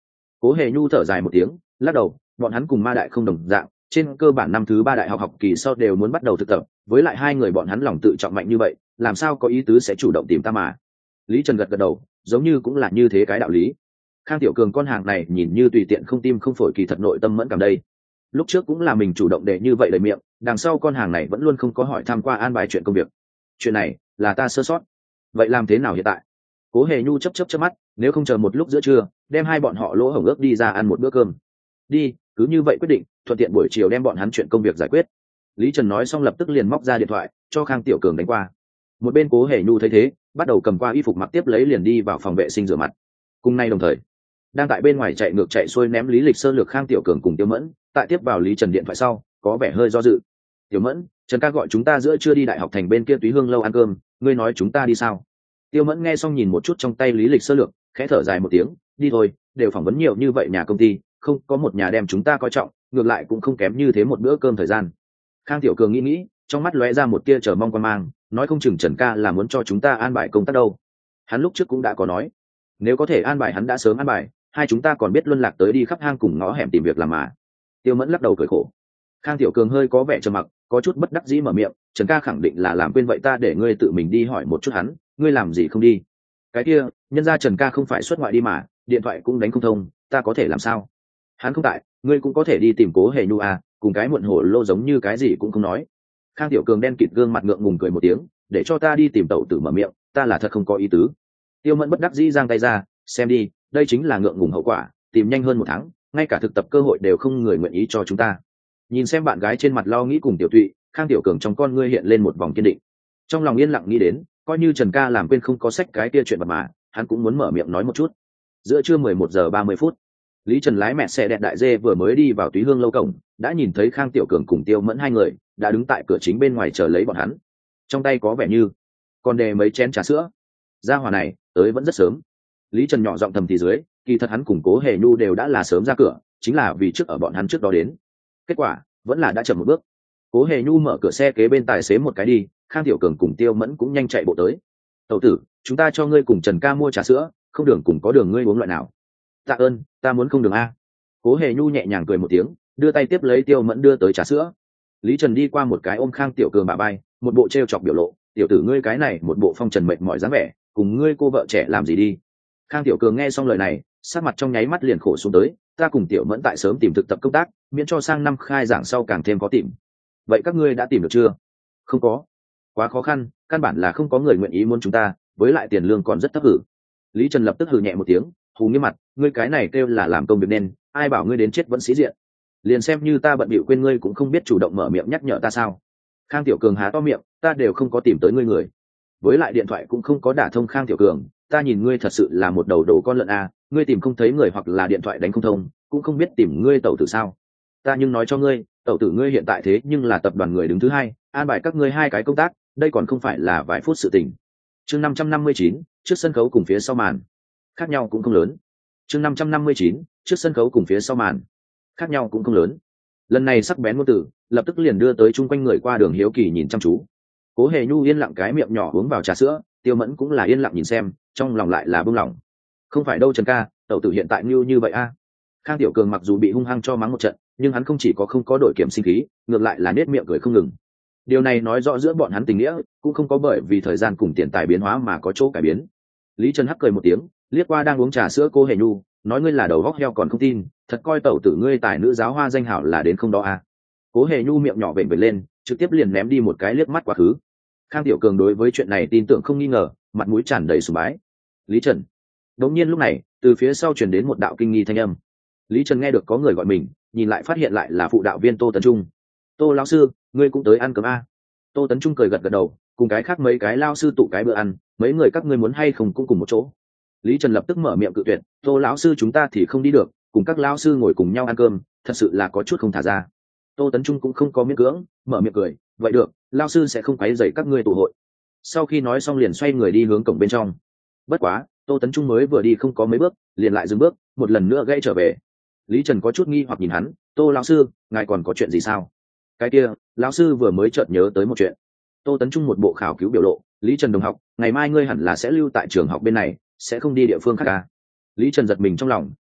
Cố Hề Nhu thở dài một tiếng, lắc đầu, bọn hắn cùng Ma Đại không đồng dạng, trên cơ bản năm thứ ba đại học học kỳ sau đều muốn bắt đầu thực tập, với lại hai người bọn hắn lòng tự trọng mạnh như vậy, làm sao có ý tứ sẽ chủ động tìm ta mà. Lý Trần gật gật đầu, giống như cũng là như thế cái đạo lý. Khang Tiểu Cường con hàng này nhìn như tùy tiện không tim không phổi, kỳ thật nội tâm mẫn cảm đây. Lúc trước cũng là mình chủ động để như vậy lời miệng, đằng sau con hàng này vẫn luôn không có hỏi thăm qua an bài chuyện công việc. Chuyện này là ta sơ sót. Vậy làm thế nào hiện tại? Cố Hề Nhu chấp chấp chớp mắt, nếu không chờ một lúc giữa trưa, đem hai bọn họ lỗ hổng ước đi ra ăn một bữa cơm. Đi, cứ như vậy quyết định, thuận tiện buổi chiều đem bọn hắn chuyện công việc giải quyết. Lý Trần nói xong lập tức liền móc ra điện thoại cho Khang Tiểu Cường đánh qua. Một bên Cố Hề Nhu thấy thế, bắt đầu cầm qua y phục mặc tiếp lấy liền đi vào phòng vệ sinh rửa mặt. Cùng nay đồng thời, đang tại bên ngoài chạy ngược chạy xuôi ném lý lịch sơ lược Khang Tiểu Cường cùng Tiêu Mẫn, tại tiếp vào Lý Trần điện thoại sau, có vẻ hơi do dự. Tiểu Mẫn, Trần ca gọi chúng ta giữa trưa đi đại học thành bên kia Túy Hương lâu ăn cơm, ngươi nói chúng ta đi sao? Tiêu Mẫn nghe xong nhìn một chút trong tay lý lịch sơ lược, khẽ thở dài một tiếng, đi thôi, đều phỏng vấn nhiều như vậy nhà công ty, không có một nhà đem chúng ta coi trọng, ngược lại cũng không kém như thế một bữa cơm thời gian. Khang Tiểu Cường nghĩ nghĩ, trong mắt lóe ra một tia chờ mong quan mang, nói không chừng Trần ca là muốn cho chúng ta an bài công tác đâu. Hắn lúc trước cũng đã có nói, nếu có thể an bài hắn đã sớm an bài, hai chúng ta còn biết luân lạc tới đi khắp hang cùng ngõ hẻm tìm việc làm mà. Tiêu Mẫn lắc đầu cười khổ. Khang Tiểu Cường hơi có vẻ trầm mặc, có chút bất đắc dĩ mở miệng, Trần ca khẳng định là làm quên, vậy ta để ngươi tự mình đi hỏi một chút hắn, ngươi làm gì không đi? Cái kia, nhân ra Trần ca không phải xuất ngoại đi mà, điện thoại cũng đánh không thông, ta có thể làm sao? Hắn không tại, ngươi cũng có thể đi tìm Cố Hề Nhu à, cùng cái muộn hổ lô giống như cái gì cũng không nói. Khang Tiểu Cường đen kịt gương mặt ngượng ngùng cười một tiếng, để cho ta đi tìm tẩu tử mở miệng, ta là thật không có ý tứ. Tiêu Mẫn bất đắc dĩ giang tay ra, xem đi, đây chính là ngượng ngùng hậu quả, tìm nhanh hơn một tháng, ngay cả thực tập cơ hội đều không người nguyện ý cho chúng ta. Nhìn xem bạn gái trên mặt lo nghĩ cùng Tiểu Thụy, Khang Tiểu Cường trong con ngươi hiện lên một vòng kiên định. Trong lòng yên lặng nghĩ đến, coi như Trần ca làm quên không có sách cái kia chuyện vật mà, hắn cũng muốn mở miệng nói một chút. Giữa trưa mười một giờ ba mươi phút, Lý Trần lái mẹ xe đẹp đại dê vừa mới đi vào Túy Hương lâu cổng, đã nhìn thấy Khang Tiểu Cường cùng Tiêu Mẫn hai người đã đứng tại cửa chính bên ngoài chờ lấy bọn hắn. Trong tay có vẻ như còn đề mấy chén trà sữa. Gia hỏa này tới vẫn rất sớm. Lý Trần nhỏ giọng thầm thì dưới, kỳ thật hắn cùng Cố Hề Nhu đều đã là sớm ra cửa, chính là vì trước ở bọn hắn trước đó đến. Kết quả vẫn là đã chậm một bước. Cố Hề Nhu mở cửa xe kế bên tài xế một cái đi, Khang Tiểu Cường cùng Tiêu Mẫn cũng nhanh chạy bộ tới. Tẩu tử, chúng ta cho ngươi cùng Trần ca mua trà sữa, không đường cùng có đường ngươi uống loại nào? Tạ ơn, ta muốn không đường a. Cố Hề Nhu nhẹ nhàng cười một tiếng, đưa tay tiếp lấy Tiêu Mẫn đưa tới trà sữa. Lý Trần đi qua một cái ôm Khang Tiểu Cường bả vai, một bộ trêu chọc biểu lộ, tiểu tử ngươi cái này một bộ phong trần mệt mỏi dáng vẻ, cùng ngươi cô vợ trẻ làm gì đi? Khang Tiểu Cường nghe xong lời này, sắc mặt trong nháy mắt liền khổ xuống tới, ta cùng Tiểu Mẫn tại sớm tìm thực tập công tác, miễn cho sang năm khai giảng sau càng thêm khó tìm. Vậy các ngươi đã tìm được chưa? Không có, quá khó khăn, căn bản là không có người nguyện ý muốn chúng ta, với lại tiền lương còn rất thấp hử. Lý Trần lập tức hừ nhẹ một tiếng, hù nghiêm mặt, ngươi cái này kêu là làm công việc nên, ai bảo ngươi đến chết vẫn sĩ diện. Liền xem như ta bận bịu quên ngươi cũng không biết chủ động mở miệng nhắc nhở ta sao? Khang Tiểu Cường há to miệng, ta đều không có tìm tới ngươi người, với lại điện thoại cũng không có đả thông. Khang Tiểu Cường, ta nhìn ngươi thật sự là một đầu đồ con lợn à, ngươi tìm không thấy người hoặc là điện thoại đánh không thông, cũng không biết tìm ngươi tẩu tử sao? Ta nhưng nói cho ngươi, tẩu tử ngươi hiện tại thế nhưng là tập đoàn người đứng thứ hai, an bài các ngươi hai cái công tác, đây còn không phải là vài phút sự tình. Chương năm trăm năm mươi chín, trước sân khấu cùng phía sau màn, khác nhau cũng không lớn. Chương năm trăm năm mươi chín, trước sân khấu cùng phía sau màn, khác nhau cũng không lớn. Lần này sắc bén ngôn từ, lập tức liền đưa tới chung quanh người qua đường hiếu kỳ nhìn chăm chú. Cố Hề Nhu yên lặng cái miệng nhỏ uống vào trà sữa, Tiêu Mẫn cũng là yên lặng nhìn xem, trong lòng lại là bưng lòng. Không phải đâu Trần ca, tẩu tử hiện tại như như vậy a. À. Khang Tiểu Cường mặc dù bị hung hăng cho mắng một trận, nhưng hắn không chỉ có không có đổi kiểm sinh khí, ngược lại là nết miệng cười không ngừng. Điều này nói rõ giữa bọn hắn tình nghĩa cũng không có bởi vì thời gian cùng tiền tài biến hóa mà có chỗ cải biến. Lý Trần hắc cười một tiếng, liếc qua đang uống trà sữa Cố Hề Nhu, nói ngươi là đầu góc heo còn không tin, thật coi tẩu tử ngươi tài nữ giáo hoa danh hảo là đến không đó à. Cố Hề Nhu miệng nhỏ vểnh vểnh lên, trực tiếp liền ném đi một cái liếc mắt quá khứ. Khang Tiểu Cường đối với chuyện này tin tưởng không nghi ngờ, mặt mũi tràn đầy sùng bái. Lý Trần. Đống nhiên lúc này, từ phía sau truyền đến một đạo kinh nghi thanh âm. Lý Trần nghe được có người gọi mình, nhìn lại phát hiện lại là phụ đạo viên Tô Tấn Trung. Tô lão sư, ngươi cũng tới ăn cơm a? Tô Tấn Trung cười gật gật đầu, cùng cái khác mấy cái lao sư tụ cái bữa ăn, mấy người các ngươi muốn hay không cũng cùng một chỗ. Lý Trần lập tức mở miệng cự tuyệt, Tô lão sư chúng ta thì không đi được, cùng các lao sư ngồi cùng nhau ăn cơm, thật sự là có chút không thả ra. Tô Tấn Trung cũng không có miễn cưỡng, mở miệng cười, vậy được, lao sư sẽ không quấy rầy các ngươi tụ hội. Sau khi nói xong liền xoay người đi hướng cổng bên trong. Bất quá, Tô Tấn Trung mới vừa đi không có mấy bước, liền lại dừng bước, một lần nữa gãy trở về. Lý Trần có chút nghi hoặc nhìn hắn, Tô lão sư, ngài còn có chuyện gì sao? Cái kia, lão sư vừa mới chợt nhớ tới một chuyện. Tô Tấn Trung một bộ khảo cứu biểu lộ, Lý Trần đồng học, ngày mai ngươi hẳn là sẽ lưu tại trường học bên này, sẽ không đi địa phương khác à? Lý Trần giật mình trong lòng,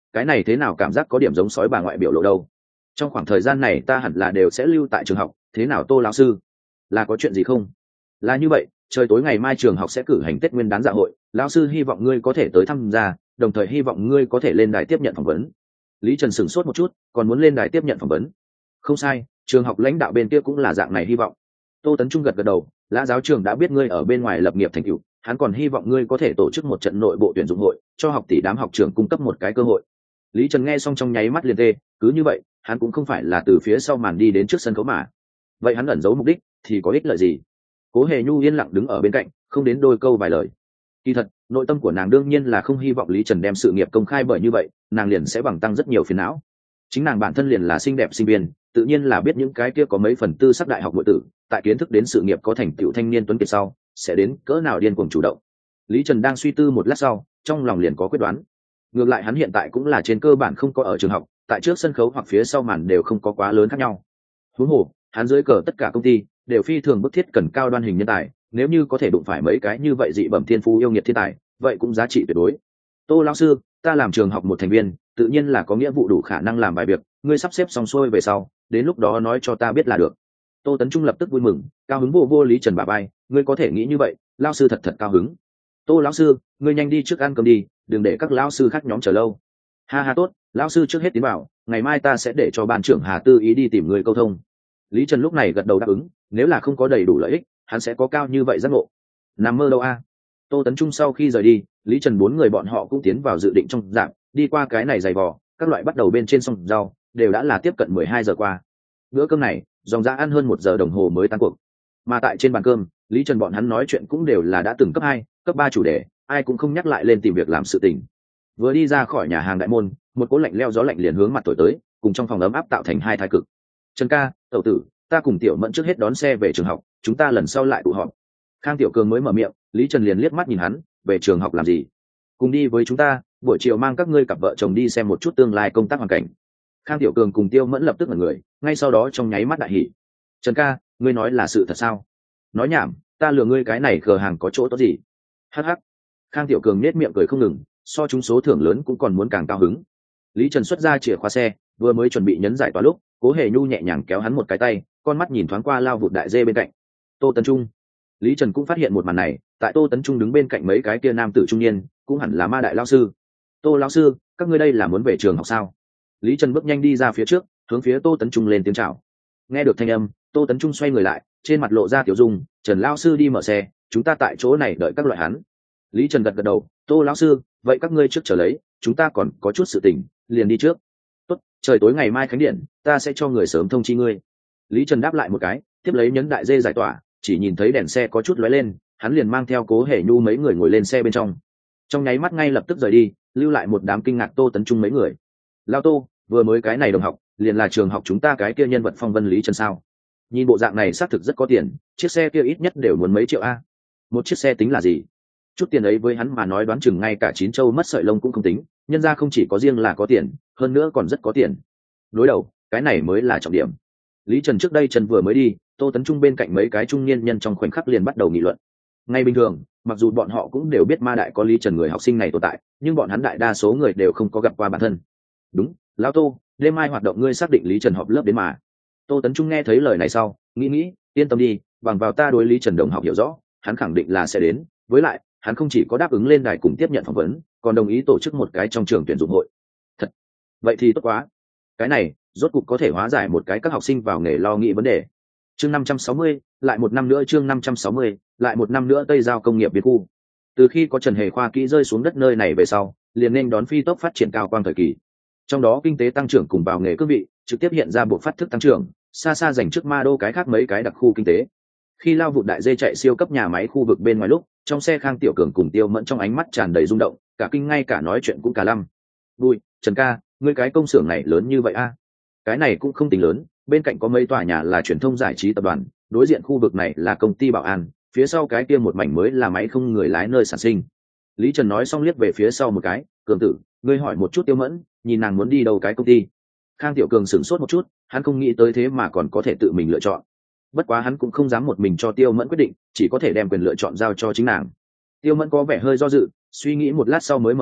cái này thế nào cảm giác có điểm giống sói bà ngoại biểu lộ đâu. Trong khoảng thời gian này ta hẳn là đều sẽ lưu tại trường học, thế nào Tô lão sư, là có chuyện gì không? Là như vậy, trời tối ngày mai trường học sẽ cử hành Tết Nguyên đán dạ hội, lão sư hy vọng ngươi có thể tới tham gia, đồng thời hy vọng ngươi có thể lên đài tiếp nhận phỏng vấn. Lý Trần sửng sốt một chút, còn muốn lên đài tiếp nhận phỏng vấn. Không sai, trường học lãnh đạo bên kia cũng là dạng này hy vọng. Tô Tấn Trung gật gật đầu, lã giáo trường đã biết ngươi ở bên ngoài lập nghiệp thành tựu, hắn còn hy vọng ngươi có thể tổ chức một trận nội bộ tuyển dụng hội, cho học tỷ đám học trưởng cung cấp một cái cơ hội. Lý Trần nghe xong trong nháy mắt liền tê, cứ như vậy, hắn cũng không phải là từ phía sau màn đi đến trước sân khấu mà. Vậy hắn ẩn giấu mục đích thì có ích lợi gì? Cố Hề Nhu yên lặng đứng ở bên cạnh, không đến đôi câu vài lời. Kỳ thật, nội tâm của nàng đương nhiên là không hy vọng Lý Trần đem sự nghiệp công khai, bởi như vậy, nàng liền sẽ bằng tăng rất nhiều phiền não. Chính nàng bản thân liền là xinh đẹp sinh viên, tự nhiên là biết những cái kia có mấy phần tư sắc đại học nội tử, tại kiến thức đến sự nghiệp có thành tựu thanh niên tuấn kiệt sau, sẽ đến cỡ nào điên cuồng chủ động. Lý Trần đang suy tư một lát sau, trong lòng liền có quyết đoán. Ngược lại hắn hiện tại cũng là trên cơ bản không có ở trường học, tại trước sân khấu hoặc phía sau màn đều không có quá lớn khác nhau. Huống hồ, hắn dưới cờ tất cả công ty đều phi thường bức thiết cần cao đoan hình nhân tài, nếu như có thể đụng phải mấy cái như vậy dị bẩm thiên phú yêu nghiệt thiên tài, vậy cũng giá trị tuyệt đối. Tô lão sư, ta làm trường học một thành viên, tự nhiên là có nghĩa vụ đủ khả năng làm bài việc, ngươi sắp xếp xong xuôi về sau, đến lúc đó nói cho ta biết là được. Tô Tấn Trung lập tức vui mừng, cao hứng vô vô Lý Trần bả vai, ngươi có thể nghĩ như vậy, lão sư thật thật cao hứng. Tô lão sư, ngươi nhanh đi trước ăn cơm đi, đừng để các lão sư khác nhóm chờ lâu. Ha ha tốt, lão sư trước hết tiến vào, ngày mai ta sẽ để cho ban trưởng Hà Tư Ý đi tìm người câu thông. Lý Trần lúc này gật đầu đáp ứng, nếu là không có đầy đủ lợi ích, hắn sẽ có cao như vậy giác ngộ. Nằm mơ đâu a. Tô Tấn Trung sau khi rời đi, Lý Trần bốn người bọn họ cũng tiến vào dự định trong dạng, đi qua cái này dày vò, các loại bắt đầu bên trên sông rau, đều đã là tiếp cận mười hai giờ qua. Bữa cơm này, dòng dã ăn hơn một giờ đồng hồ mới tan cuộc. Mà tại trên bàn cơm, Lý Trần bọn hắn nói chuyện cũng đều là đã từng cấp hai, cấp ba chủ đề, ai cũng không nhắc lại lên tìm việc làm sự tình. Vừa đi ra khỏi nhà hàng đại môn, một cỗ lạnh leo gió lạnh liền hướng mặt thổi tới, cùng trong phòng ấm áp tạo thành hai thái cực. Trần ca, tẩu tử, ta cùng Tiểu Mẫn trước hết đón xe về trường học, chúng ta lần sau lại tụ họp. Khang Tiểu Cường mới mở miệng, Lý Trần liền liếc mắt nhìn hắn, về trường học làm gì? Cùng đi với chúng ta, buổi chiều mang các ngươi cặp vợ chồng đi xem một chút tương lai công tác hoàn cảnh. Khang Tiểu Cường cùng Tiêu Mẫn lập tức là người, ngay sau đó trong nháy mắt đại hỉ. Trần ca, ngươi nói là sự thật sao? Nói nhảm, ta lừa ngươi cái này khờ hàng có chỗ tốt gì? Hắc hắc. Khang Tiểu Cường nết miệng cười không ngừng, so chúng số thưởng lớn cũng còn muốn càng cao hứng. Lý Trần xuất ra chìa khóa xe, vừa mới chuẩn bị nhấn giải tỏa lúc, Cố Hề Nhu nhẹ nhàng kéo hắn một cái tay, con mắt nhìn thoáng qua lao vụt đại dê bên cạnh. Tô Tấn Trung. Lý Trần cũng phát hiện một màn này, tại Tô Tấn Trung đứng bên cạnh mấy cái kia nam tử trung niên, cũng hẳn là ma đại lão sư. Tô lão sư, các ngươi đây là muốn về trường học sao? Lý Trần bước nhanh đi ra phía trước, hướng phía Tô Tấn Trung lên tiếng chào. Nghe được thanh âm, Tô Tấn Trung xoay người lại, trên mặt lộ ra tiểu dung, Trần lão sư đi mở xe, chúng ta tại chỗ này đợi các loại hắn. Lý Trần gật gật đầu, Tô lão sư, vậy các ngươi trước chờ lấy, chúng ta còn có chút sự tình, liền đi trước. Tốt, trời tối ngày mai khánh điện, ta sẽ cho người sớm thông chi ngươi. Lý Trần đáp lại một cái, tiếp lấy nhấn đại dê giải tỏa, chỉ nhìn thấy đèn xe có chút lóe lên, hắn liền mang theo Cố Hề Nhu mấy người ngồi lên xe bên trong. Trong nháy mắt ngay lập tức rời đi, lưu lại một đám kinh ngạc Tô Tấn Trung mấy người. Lao Tô, vừa mới cái này đồng học, liền là trường học chúng ta cái kia nhân vật phong vân Lý Trần sao? Nhìn bộ dạng này xác thực rất có tiền, chiếc xe kia ít nhất đều muốn mấy triệu a. Một chiếc xe tính là gì? Chút tiền ấy với hắn mà nói đoán chừng ngay cả chín châu mất sợi lông cũng không tính, nhân ra không chỉ có riêng là có tiền, hơn nữa còn rất có tiền. Đối đầu, cái này mới là trọng điểm. Lý Trần trước đây Trần vừa mới đi, Tô Tấn Trung bên cạnh mấy cái trung niên nhân trong khoảnh khắc liền bắt đầu nghị luận. Ngay bình thường, mặc dù bọn họ cũng đều biết ma đại có Lý Trần người học sinh này tồn tại, nhưng bọn hắn đại đa số người đều không có gặp qua bản thân. Đúng, lão Tô, đêm mai hoạt động ngươi xác định Lý Trần họp lớp đến mà. Tô Tấn Trung nghe thấy lời này sau, nghĩ nghĩ, yên tâm đi, bằng vào ta đối Lý Trần đồng học hiểu rõ, hắn khẳng định là sẽ đến, với lại, hắn không chỉ có đáp ứng lên đài cùng tiếp nhận phỏng vấn, còn đồng ý tổ chức một cái trong trường tuyển dụng hội. Thật, vậy thì tốt quá. Cái này, rốt cục có thể hóa giải một cái các học sinh vào nghề lo nghĩ vấn đề. Chương năm trăm sáu mươi, lại một năm nữa chương năm trăm sáu mươi, lại một năm nữa Tây Giao công nghiệp biệt khu. Từ khi có Trần Hề Khoa kỹ rơi xuống đất nơi này về sau, liền nên đón phi tốc phát triển cao quang thời kỳ. Trong đó kinh tế tăng trưởng cùng vào nghề cương vị, trực tiếp hiện ra buộc phát thức tăng trưởng, xa xa dành trước ma đô cái khác mấy cái đặc khu kinh tế. Khi lao vụt đại dê chạy siêu cấp nhà máy khu vực bên ngoài lúc, trong xe Khang Tiểu Cường cùng Tiêu Mẫn trong ánh mắt tràn đầy rung động, cả kinh ngay cả nói chuyện cũng cả lăm. Bùi, Trần ca, ngươi cái công xưởng này lớn như vậy a? Cái này cũng không tính lớn, bên cạnh có mấy tòa nhà là truyền thông giải trí tập đoàn, đối diện khu vực này là công ty bảo an, phía sau cái kia một mảnh mới là máy không người lái nơi sản sinh. Lý Trần nói xong liếc về phía sau một cái, Cường tử, ngươi hỏi một chút Tiêu Mẫn, nhìn nàng muốn đi đâu cái công ty. Khang Tiểu Cường sửng sốt một chút, hắn không nghĩ tới thế mà còn có thể tự mình lựa chọn. Bất quá hắn cũng không dám một mình cho Tiêu Mẫn quyết định, chỉ có thể đem quyền lựa chọn giao cho chính nàng. Tiêu Mẫn có vẻ hơi do dự, suy nghĩ một lát sau mới mở miệng,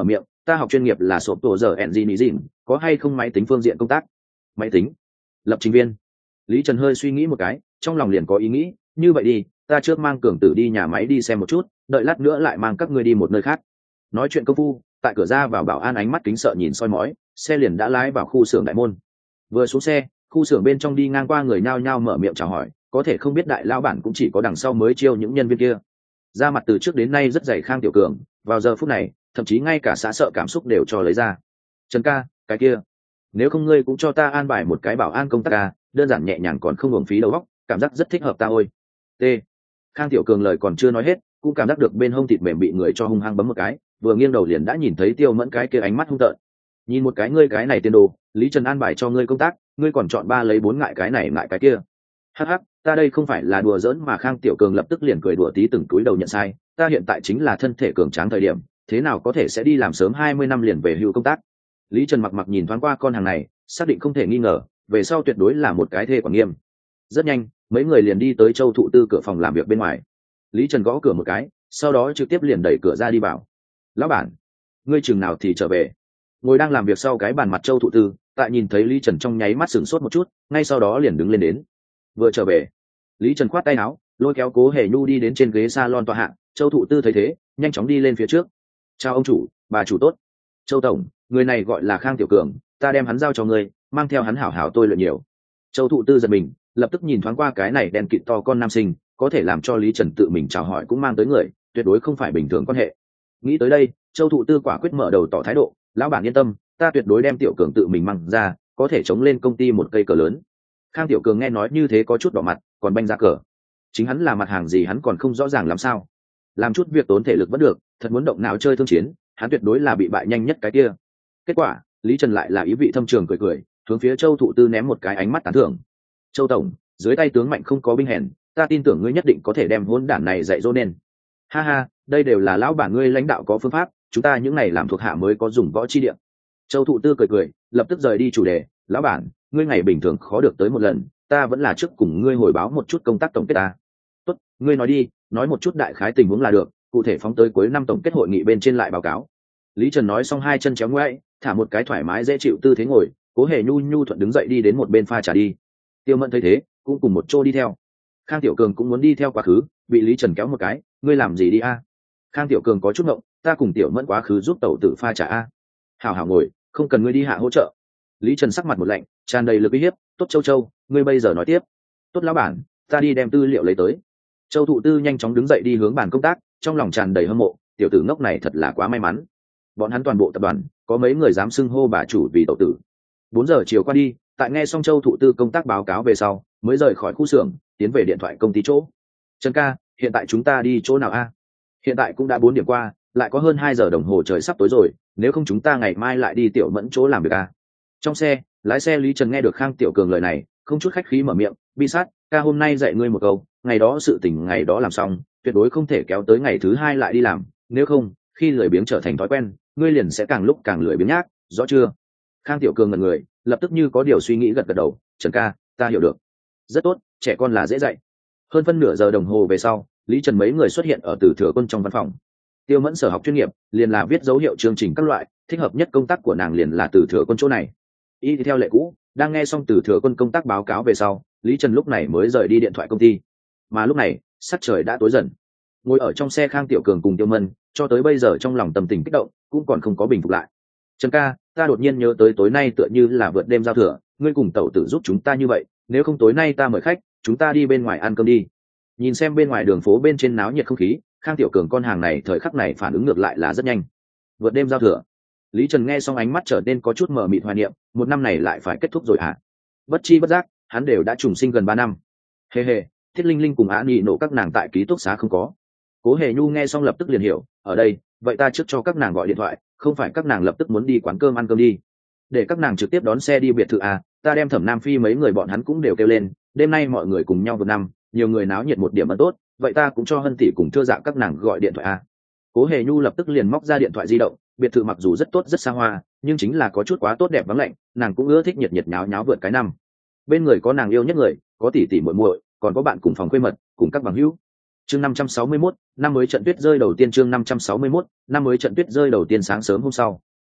ta học chuyên nghiệp là sộp tổ giờ engineering, có hay không máy tính phương diện công tác? Máy tính? Lập trình viên? Lý Trần hơi suy nghĩ một cái, trong lòng liền có ý nghĩ, như vậy đi, ta trước mang Cường Tử đi nhà máy đi xem một chút, đợi lát nữa lại mang các ngươi đi một nơi khác. Nói chuyện công phu, tại cửa ra vào bảo an ánh mắt kính sợ nhìn soi mói, xe liền đã lái vào khu xưởng đại môn. Vừa xuống xe, khu xưởng bên trong đi ngang qua người nhao nhao mở miệng chào hỏi, có thể không biết đại lao bản cũng chỉ có đằng sau mới chiêu những nhân viên kia. Da mặt từ trước đến nay rất dày Khang Tiểu Cường, vào giờ phút này, thậm chí ngay cả xã sợ cảm xúc đều cho lấy ra. Trần ca, cái kia, nếu không ngươi cũng cho ta an bài một cái bảo an công tác ca, đơn giản nhẹ nhàng còn không uổng phí đầu óc, cảm giác rất thích hợp ta ôi. T. Khang Tiểu Cường lời còn chưa nói hết, cũng cảm giác được bên hông thịt mềm bị người cho hung hăng bấm một cái, vừa nghiêng đầu liền đã nhìn thấy Tiêu Mẫn cái kia ánh mắt hung tợn. Nhìn một cái ngươi cái này tiền đồ, Lý Trần an bài cho ngươi công tác, ngươi còn chọn ba lấy bốn ngại cái này ngại cái kia. Hắc hắc, ta đây không phải là đùa giỡn mà. Khang Tiểu Cường lập tức liền cười đùa tí từng túi đầu nhận sai, ta hiện tại chính là thân thể cường tráng thời điểm, thế nào có thể sẽ đi làm sớm hai mươi năm liền về hưu công tác. Lý Trần mặc mặc nhìn thoáng qua con hàng này, xác định không thể nghi ngờ, về sau tuyệt đối là một cái thê quản nghiêm. Rất nhanh, mấy người liền đi tới Châu Thụ Tư cửa phòng làm việc bên ngoài. Lý Trần gõ cửa một cái, sau đó trực tiếp liền đẩy cửa ra đi vào. Lão bản, ngươi chừng nào thì trở về? Ngồi đang làm việc sau cái bàn mặt Châu Thụ Tư, tại nhìn thấy Lý Trần trong nháy mắt sửng sốt một chút, ngay sau đó liền đứng lên đến. Vừa trở về. Lý Trần khoát tay áo, lôi kéo Cố Hề Nhu đi đến trên ghế salon tọa hạng. Châu Thụ Tư thấy thế, nhanh chóng đi lên phía trước. Chào ông chủ, bà chủ tốt. Châu tổng, người này gọi là Khang Tiểu Cường, ta đem hắn giao cho ngươi, mang theo hắn hảo hảo tôi luyện nhiều. Châu Thụ Tư giật mình, lập tức nhìn thoáng qua cái này đen kịt to con nam sinh, có thể làm cho Lý Trần tự mình chào hỏi cũng mang tới người, tuyệt đối không phải bình thường quan hệ. Nghĩ tới đây, Châu Thụ Tư quả quyết mở đầu tỏ thái độ, lão bản yên tâm, ta tuyệt đối đem Tiểu Cường tự mình mang ra, có thể chống lên công ty một cây cờ lớn. Khang Tiểu Cường nghe nói như thế có chút đỏ mặt, còn banh ra cờ. Chính hắn là mặt hàng gì hắn còn không rõ ràng làm sao. Làm chút việc tốn thể lực vẫn được, thật muốn động não chơi thương chiến, hắn tuyệt đối là bị bại nhanh nhất cái kia. Kết quả, Lý Trần lại là ý vị thâm trường cười cười, hướng phía Châu Thụ Tư ném một cái ánh mắt tán thưởng. Châu tổng, dưới tay tướng mạnh không có binh hèn, ta tin tưởng ngươi nhất định có thể đem hỗn đản này dạy dỗ nên. Ha ha, đây đều là lão bản ngươi lãnh đạo có phương pháp, chúng ta những này làm thuộc hạ mới có dùng võ chi địa. Châu Thụ Tư cười cười, lập tức rời đi chủ đề. Lão bản, ngươi ngày bình thường khó được tới một lần, ta vẫn là trước cùng ngươi hồi báo một chút công tác tổng kết ta. Tốt, ngươi nói đi, nói một chút đại khái tình huống là được, cụ thể phóng tới cuối năm tổng kết hội nghị bên trên lại báo cáo. Lý Trần nói xong hai chân chéo ngoại, thả một cái thoải mái dễ chịu tư thế ngồi. Cố Hề Nhu nhu thuận đứng dậy đi đến một bên pha trà đi. Tiêu Mẫn thấy thế, cũng cùng một chỗ đi theo. Khang Tiểu Cường cũng muốn đi theo quá khứ, bị Lý Trần kéo một cái, ngươi làm gì đi a? Khang Tiểu Cường có chút ngộng, ta cùng Tiểu Mẫn quá khứ giúp tẩu tử pha trà a. Hảo hảo ngồi, không cần ngươi đi hạ hỗ trợ. Lý Trần sắc mặt một lạnh, tràn đầy lực uy hiếp, tốt Châu Châu, ngươi bây giờ nói tiếp. Tốt lão bản, ta đi đem tư liệu lấy tới. Châu Thụ Tư nhanh chóng đứng dậy đi hướng bàn công tác, trong lòng tràn đầy hâm mộ, tiểu tử ngốc này thật là quá may mắn. Bọn hắn toàn bộ tập đoàn, có mấy người dám xưng hô bà chủ vì tẩu tử. Bốn giờ chiều qua đi, tại nghe xong Châu Thụ Tư công tác báo cáo về sau, mới rời khỏi khu xưởng, tiến về điện thoại công ty chỗ. Trần ca, hiện tại chúng ta đi chỗ nào a? Hiện tại cũng đã bốn điểm qua, lại có hơn hai giờ đồng hồ trời sắp tối rồi, nếu không chúng ta ngày mai lại đi Tiểu Mẫn chỗ làm việc a. Trong xe, lái xe Lý Trần nghe được Khang Tiểu Cường lời này, không chút khách khí mở miệng, bi sát, ca hôm nay dạy ngươi một câu, ngày đó sự tình ngày đó làm xong, tuyệt đối không thể kéo tới ngày thứ hai lại đi làm, nếu không, khi lười biếng trở thành thói quen, ngươi liền sẽ càng lúc càng lười biếng nhác, rõ chưa? Khang Tiểu Cường ngẩn người, lập tức như có điều suy nghĩ gật gật đầu, Trần ca, ta hiểu được. Rất tốt, trẻ con là dễ dạy. Hơn phân nửa giờ đồng hồ về sau, Lý Trần mấy người xuất hiện ở Từ Thừa Quân trong văn phòng. Tiêu Mẫn sở học chuyên nghiệp, liền là viết dấu hiệu chương trình các loại, thích hợp nhất công tác của nàng liền là Từ Thừa Quân chỗ này. Y theo lệ cũ, đang nghe xong Từ Thừa Quân công tác báo cáo về sau, Lý Trần lúc này mới rời đi điện thoại công ty. Mà lúc này, sắc trời đã tối dần. Ngồi ở trong xe Khang Tiểu Cường cùng Tiêu Mẫn, cho tới bây giờ trong lòng tâm tình kích động, cũng còn không có bình phục lại. Trần ca, ta đột nhiên nhớ tới tối nay tựa như là vượt đêm giao thừa, ngươi cùng tẩu tử giúp chúng ta như vậy, nếu không tối nay ta mời khách, chúng ta đi bên ngoài ăn cơm đi. Nhìn xem bên ngoài đường phố bên trên náo nhiệt không khí, Khang Tiểu Cường con hàng này thời khắc này phản ứng ngược lại là rất nhanh. Vượt đêm giao thừa. Lý Trần nghe xong ánh mắt trở nên có chút mờ mịt hoài niệm, một năm này lại phải kết thúc rồi hả? Bất chi bất giác, hắn đều đã trùng sinh gần ba năm. Hề hề, Thiết Linh Linh cùng Á Nghị nổ các nàng tại ký túc xá không có. Cố Hề Nhu nghe xong lập tức liền hiểu, ở đây, vậy ta trước cho các nàng gọi điện thoại, không phải các nàng lập tức muốn đi quán cơm ăn cơm đi. Để các nàng trực tiếp đón xe đi biệt thự à, ta đem Thẩm Nam Phi mấy người bọn hắn cũng đều kêu lên, đêm nay mọi người cùng nhau vượt năm, nhiều người náo nhiệt một điểm ấn tốt, vậy ta cũng cho Hân tỷ cùng Thưa Dạ các nàng gọi điện thoại à. Cố Hề Nhu lập tức liền móc ra điện thoại di động, biệt thự mặc dù rất tốt rất xa hoa, nhưng chính là có chút quá tốt đẹp vắng lạnh, nàng cũng ưa thích nhiệt nhiệt nháo nháo vượt cái năm. Bên người có nàng yêu nhất người, có tỷ tỷ muội muội, còn có bạn cùng phòng khuê mật, cùng các bằng hữu. Chương năm trăm sáu mươi mốt, năm mới trận tuyết rơi đầu tiên chương năm trăm sáu mươi mốt, năm mới trận tuyết rơi đầu tiên sáng sớm hôm sau.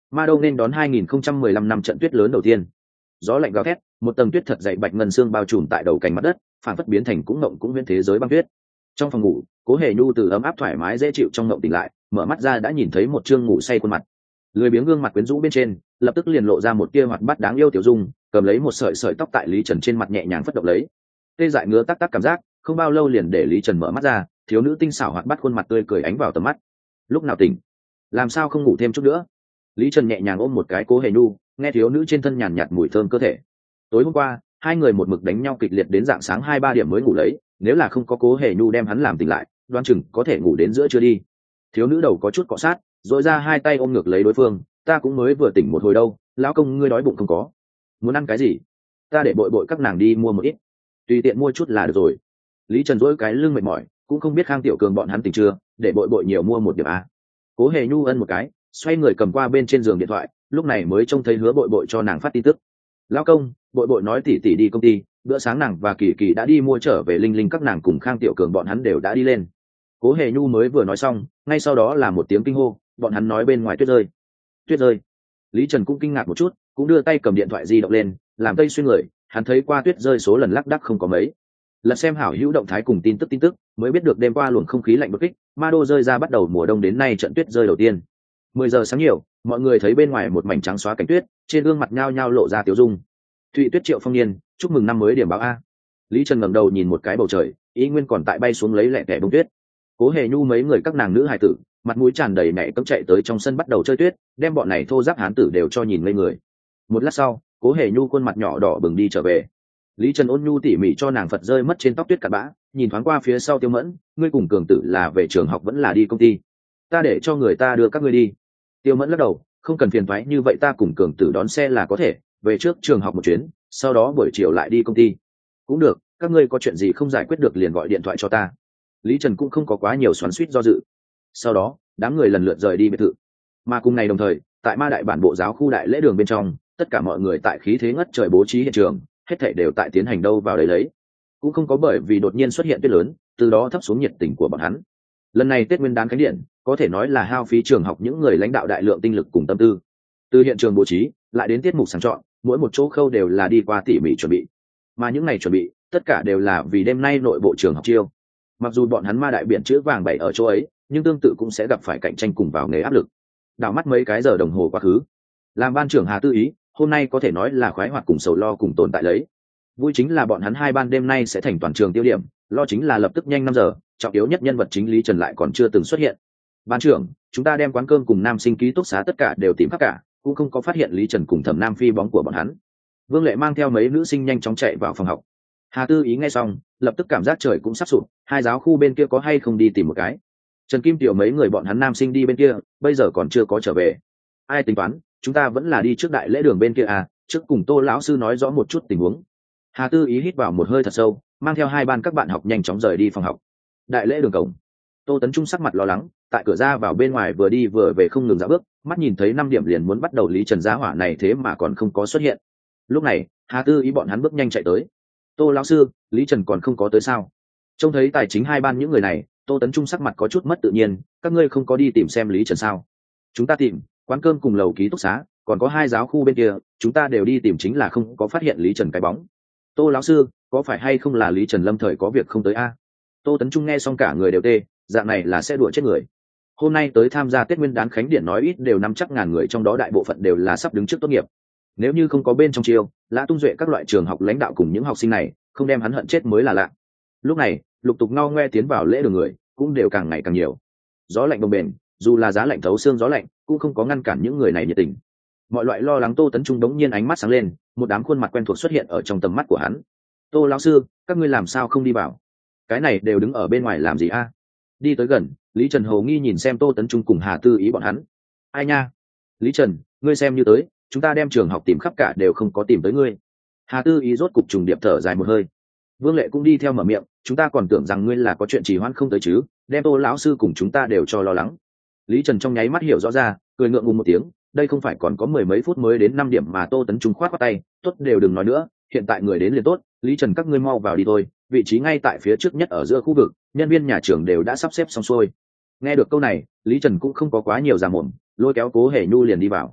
Ma Đô nên đón hai nghìn không trăm mười lăm năm trận tuyết lớn đầu tiên. Gió lạnh gào thét, một tầng tuyết thật dày bạch ngân xương bao trùm tại đầu cành mặt đất, phản phất biến thành cũng ngộng cũng viễn thế giới băng tuyết. Trong phòng ngủ, Cố Hề Nhu từ ấm áp thoải mái dễ chịu trong ngộng tỉnh lại, mở mắt ra đã nhìn thấy một trương ngủ say khuôn mặt. Lười biếng gương mặt quyến rũ bên trên, lập tức liền lộ ra một tia hoạt bát đáng yêu tiểu dung, cầm lấy một sợi sợi tóc tại Lý Trần trên mặt nhẹ nhàng phất động lấy. Tê dại ngứa tắc tắc cảm giác, không bao lâu liền để Lý Trần mở mắt ra, thiếu nữ tinh xảo hoạt bát khuôn mặt tươi cười ánh vào tầm mắt. Lúc nào tỉnh? Làm sao không ngủ thêm chút nữa? Lý Trần nhẹ nhàng ôm một cái Cố Hề Nhu, nghe thiếu nữ trên thân nhàn nhạt mùi thơm cơ thể. Tối hôm qua, hai người một mực đánh nhau kịch liệt đến rạng sáng hai ba điểm mới ngủ lấy, nếu là không có Cố Hề Nhu đem hắn làm tỉnh lại, đoán chừng có thể ngủ đến giữa trưa đi. Thiếu nữ đầu có chút cọ sát, rồi ra hai tay ôm ngược lấy đối phương, ta cũng mới vừa tỉnh một hồi đâu, lão công ngươi đói bụng không có? Muốn ăn cái gì? Ta để bội bội các nàng đi mua một ít, tùy tiện mua chút là được rồi. Lý Trần dỗi cái lưng mệt mỏi, cũng không biết Khang Tiểu Cường bọn hắn tỉnh chưa, để bội bội nhiều mua một điểm à. Cố Hề Nhu ân một cái, xoay người cầm qua bên trên giường điện thoại, lúc này mới trông thấy Hứa Bội Bội cho nàng phát tin tức. Lão công, Bội Bội nói tỉ tỉ đi công ty, bữa sáng nàng và Kỳ Kỳ đã đi mua trở về, Linh Linh các nàng cùng Khang Tiểu Cường bọn hắn đều đã đi lên. Cố Hề Nhu mới vừa nói xong, ngay sau đó là một tiếng kinh hô, bọn hắn nói bên ngoài tuyết rơi. Tuyết rơi. Lý Trần cũng kinh ngạc một chút, cũng đưa tay cầm điện thoại di động lên, làm tây xuyên người, hắn thấy qua tuyết rơi số lần lác đác không có mấy. Lật xem hảo hữu động thái cùng tin tức tin tức, mới biết được đêm qua luồng không khí lạnh bất kích, Ma Đô rơi ra bắt đầu mùa đông đến nay trận tuyết rơi đầu tiên. Mười giờ sáng nhiều, mọi người thấy bên ngoài một mảnh trắng xóa cảnh tuyết, trên gương mặt nhao nhao lộ ra tiểu dung. Thụy Tuyết Triệu Phong Niên, chúc mừng năm mới điểm báo a. Lý Trần ngẩng đầu nhìn một cái bầu trời, ý nguyên còn tại bay xuống lấy lẹ tẻ bông tuyết. Cố Hề Nhu mấy người các nàng nữ hài tử, mặt mũi tràn đầy nhảy cẫng chạy tới trong sân bắt đầu chơi tuyết, đem bọn này thô ráp hán tử đều cho nhìn ngây người. Một lát sau, Cố Hề Nhu khuôn mặt nhỏ đỏ bừng đi trở về. Lý Trần ôn nhu tỉ mỉ cho nàng phật rơi mất trên tóc tuyết cặn bã, nhìn thoáng qua phía sau Tiêu Mẫn, ngươi cùng Cường Tử là về trường học vẫn là đi công ty? Ta để cho người ta đưa các ngươi đi. Tiêu Mẫn lắc đầu, không cần phiền toái như vậy, ta cùng Cường Tử đón xe là có thể, về trước trường học một chuyến, sau đó buổi chiều lại đi công ty. Cũng được, các ngươi có chuyện gì không giải quyết được liền gọi điện thoại cho ta. Lý Trần cũng không có quá nhiều xoắn xuýt do dự. Sau đó, đám người lần lượt rời đi biệt thự. Mà cùng ngày đồng thời, tại Ma Đại bản bộ giáo khu đại lễ đường bên trong, tất cả mọi người tại khí thế ngất trời bố trí hiện trường, hết thảy đều tại tiến hành đâu vào đấy lấy. Cũng không có bởi vì đột nhiên xuất hiện tuyết lớn, từ đó thấp xuống nhiệt tình của bọn hắn. Lần này Tết Nguyên đán khánh điện, có thể nói là hao phí trường học những người lãnh đạo đại lượng tinh lực cùng tâm tư. Từ hiện trường bố trí, lại đến tiết mục sàng chọn, mỗi một chỗ khâu đều là đi qua tỉ mỉ chuẩn bị. Mà những ngày chuẩn bị, tất cả đều là vì đêm nay nội bộ trường học chiêu. Mặc dù bọn hắn Ma Đại biển chữ vàng bày ở chỗ ấy, nhưng tương tự cũng sẽ gặp phải cạnh tranh cùng vào nghề áp lực. Đảo mắt mấy cái giờ đồng hồ quá khứ, làm ban trưởng Hà Tư Ý, hôm nay có thể nói là khoái hoạt cùng sầu lo cùng tồn tại lấy. Vui chính là bọn hắn hai ban đêm nay sẽ thành toàn trường tiêu điểm, lo chính là lập tức nhanh năm giờ, trọng yếu nhất nhân vật chính Lý Trần lại còn chưa từng xuất hiện. Ban trưởng, chúng ta đem quán cơm cùng nam sinh ký túc xá tất cả đều tìm khắp cả, cũng không có phát hiện Lý Trần cùng Thẩm Nam Phi bóng của bọn hắn. Vương Lệ mang theo mấy nữ sinh nhanh chóng chạy vào phòng học. Hà Tư Ý nghe xong, lập tức cảm giác trời cũng sắp sụp, hai giáo khu bên kia có hay không đi tìm một cái. Trần Kim Tiểu mấy người bọn hắn nam sinh đi bên kia, bây giờ còn chưa có trở về. Ai tính toán, chúng ta vẫn là đi trước đại lễ đường bên kia à, trước cùng Tô lão sư nói rõ một chút tình huống. Hà Tư Ý hít vào một hơi thật sâu, mang theo hai ban các bạn học nhanh chóng rời đi phòng học. Đại lễ đường cổng, Tô Tấn Trung sắc mặt lo lắng, tại cửa ra vào bên ngoài vừa đi vừa về không ngừng dạo bước, mắt nhìn thấy năm điểm liền muốn bắt đầu, Lý Trần giá hỏa này thế mà còn không có xuất hiện. Lúc này, Hà Tư Ý bọn hắn bước nhanh chạy tới. Tô lão sư, Lý Trần còn không có tới sao? Trông thấy tài chính hai ban những người này, Tô Tấn Trung sắc mặt có chút mất tự nhiên, các ngươi không có đi tìm xem Lý Trần sao? Chúng ta tìm quán cơm cùng lầu ký túc xá, còn có hai giáo khu bên kia, chúng ta đều đi tìm, chính là không có phát hiện Lý Trần cái bóng. Tô lão sư, có phải hay không là Lý Trần lâm thời có việc không tới a? Tô Tấn Trung nghe xong cả người đều tê, dạng này là sẽ đùa chết người. Hôm nay tới tham gia Tết Nguyên đán khánh điện nói ít đều năm chắc ngàn người, trong đó đại bộ phận đều là sắp đứng trước tốt nghiệp. Nếu như không có bên trong chiêu, Lã Tung Duệ các loại trường học lãnh đạo cùng những học sinh này, không đem hắn hận chết mới là lạ. Lúc này, lục tục ngao ngoe tiến vào lễ đường người, cũng đều càng ngày càng nhiều. Gió lạnh bồng bềnh, dù là giá lạnh thấu xương gió lạnh, cũng không có ngăn cản những người này nhiệt tình. Mọi loại lo lắng Tô Tấn Trung đống nhiên ánh mắt sáng lên, một đám khuôn mặt quen thuộc xuất hiện ở trong tầm mắt của hắn. Tô lão sư, các ngươi làm sao không đi vào? Cái này đều đứng ở bên ngoài làm gì a? Đi tới gần, Lý Trần hồ nghi nhìn xem Tô Tấn Trung cùng Hà Tư Ý bọn hắn. Ai nha? Lý Trần, ngươi xem như tới, chúng ta đem trường học tìm khắp cả đều không có tìm tới ngươi. Hà Tư Ý rốt cục trùng điệp thở dài một hơi. Vương Lệ cũng đi theo mở miệng, chúng ta còn tưởng rằng ngươi là có chuyện trì hoãn không tới chứ, đem Tô lão sư cùng chúng ta đều cho lo lắng. Lý Trần trong nháy mắt hiểu rõ ra, cười ngượng ngùng một tiếng, đây không phải còn có mười mấy phút mới đến năm điểm mà. Tô Tấn Trung khoát qua tay, tốt, đều đừng nói nữa, hiện tại người đến liền tốt. Lý Trần, các ngươi mau vào đi thôi, vị trí ngay tại phía trước nhất ở giữa khu vực, nhân viên nhà trường đều đã sắp xếp xong xuôi. Nghe được câu này, Lý Trần cũng không có quá nhiều giả mồm, lôi kéo Cố Hề Nhu liền đi vào.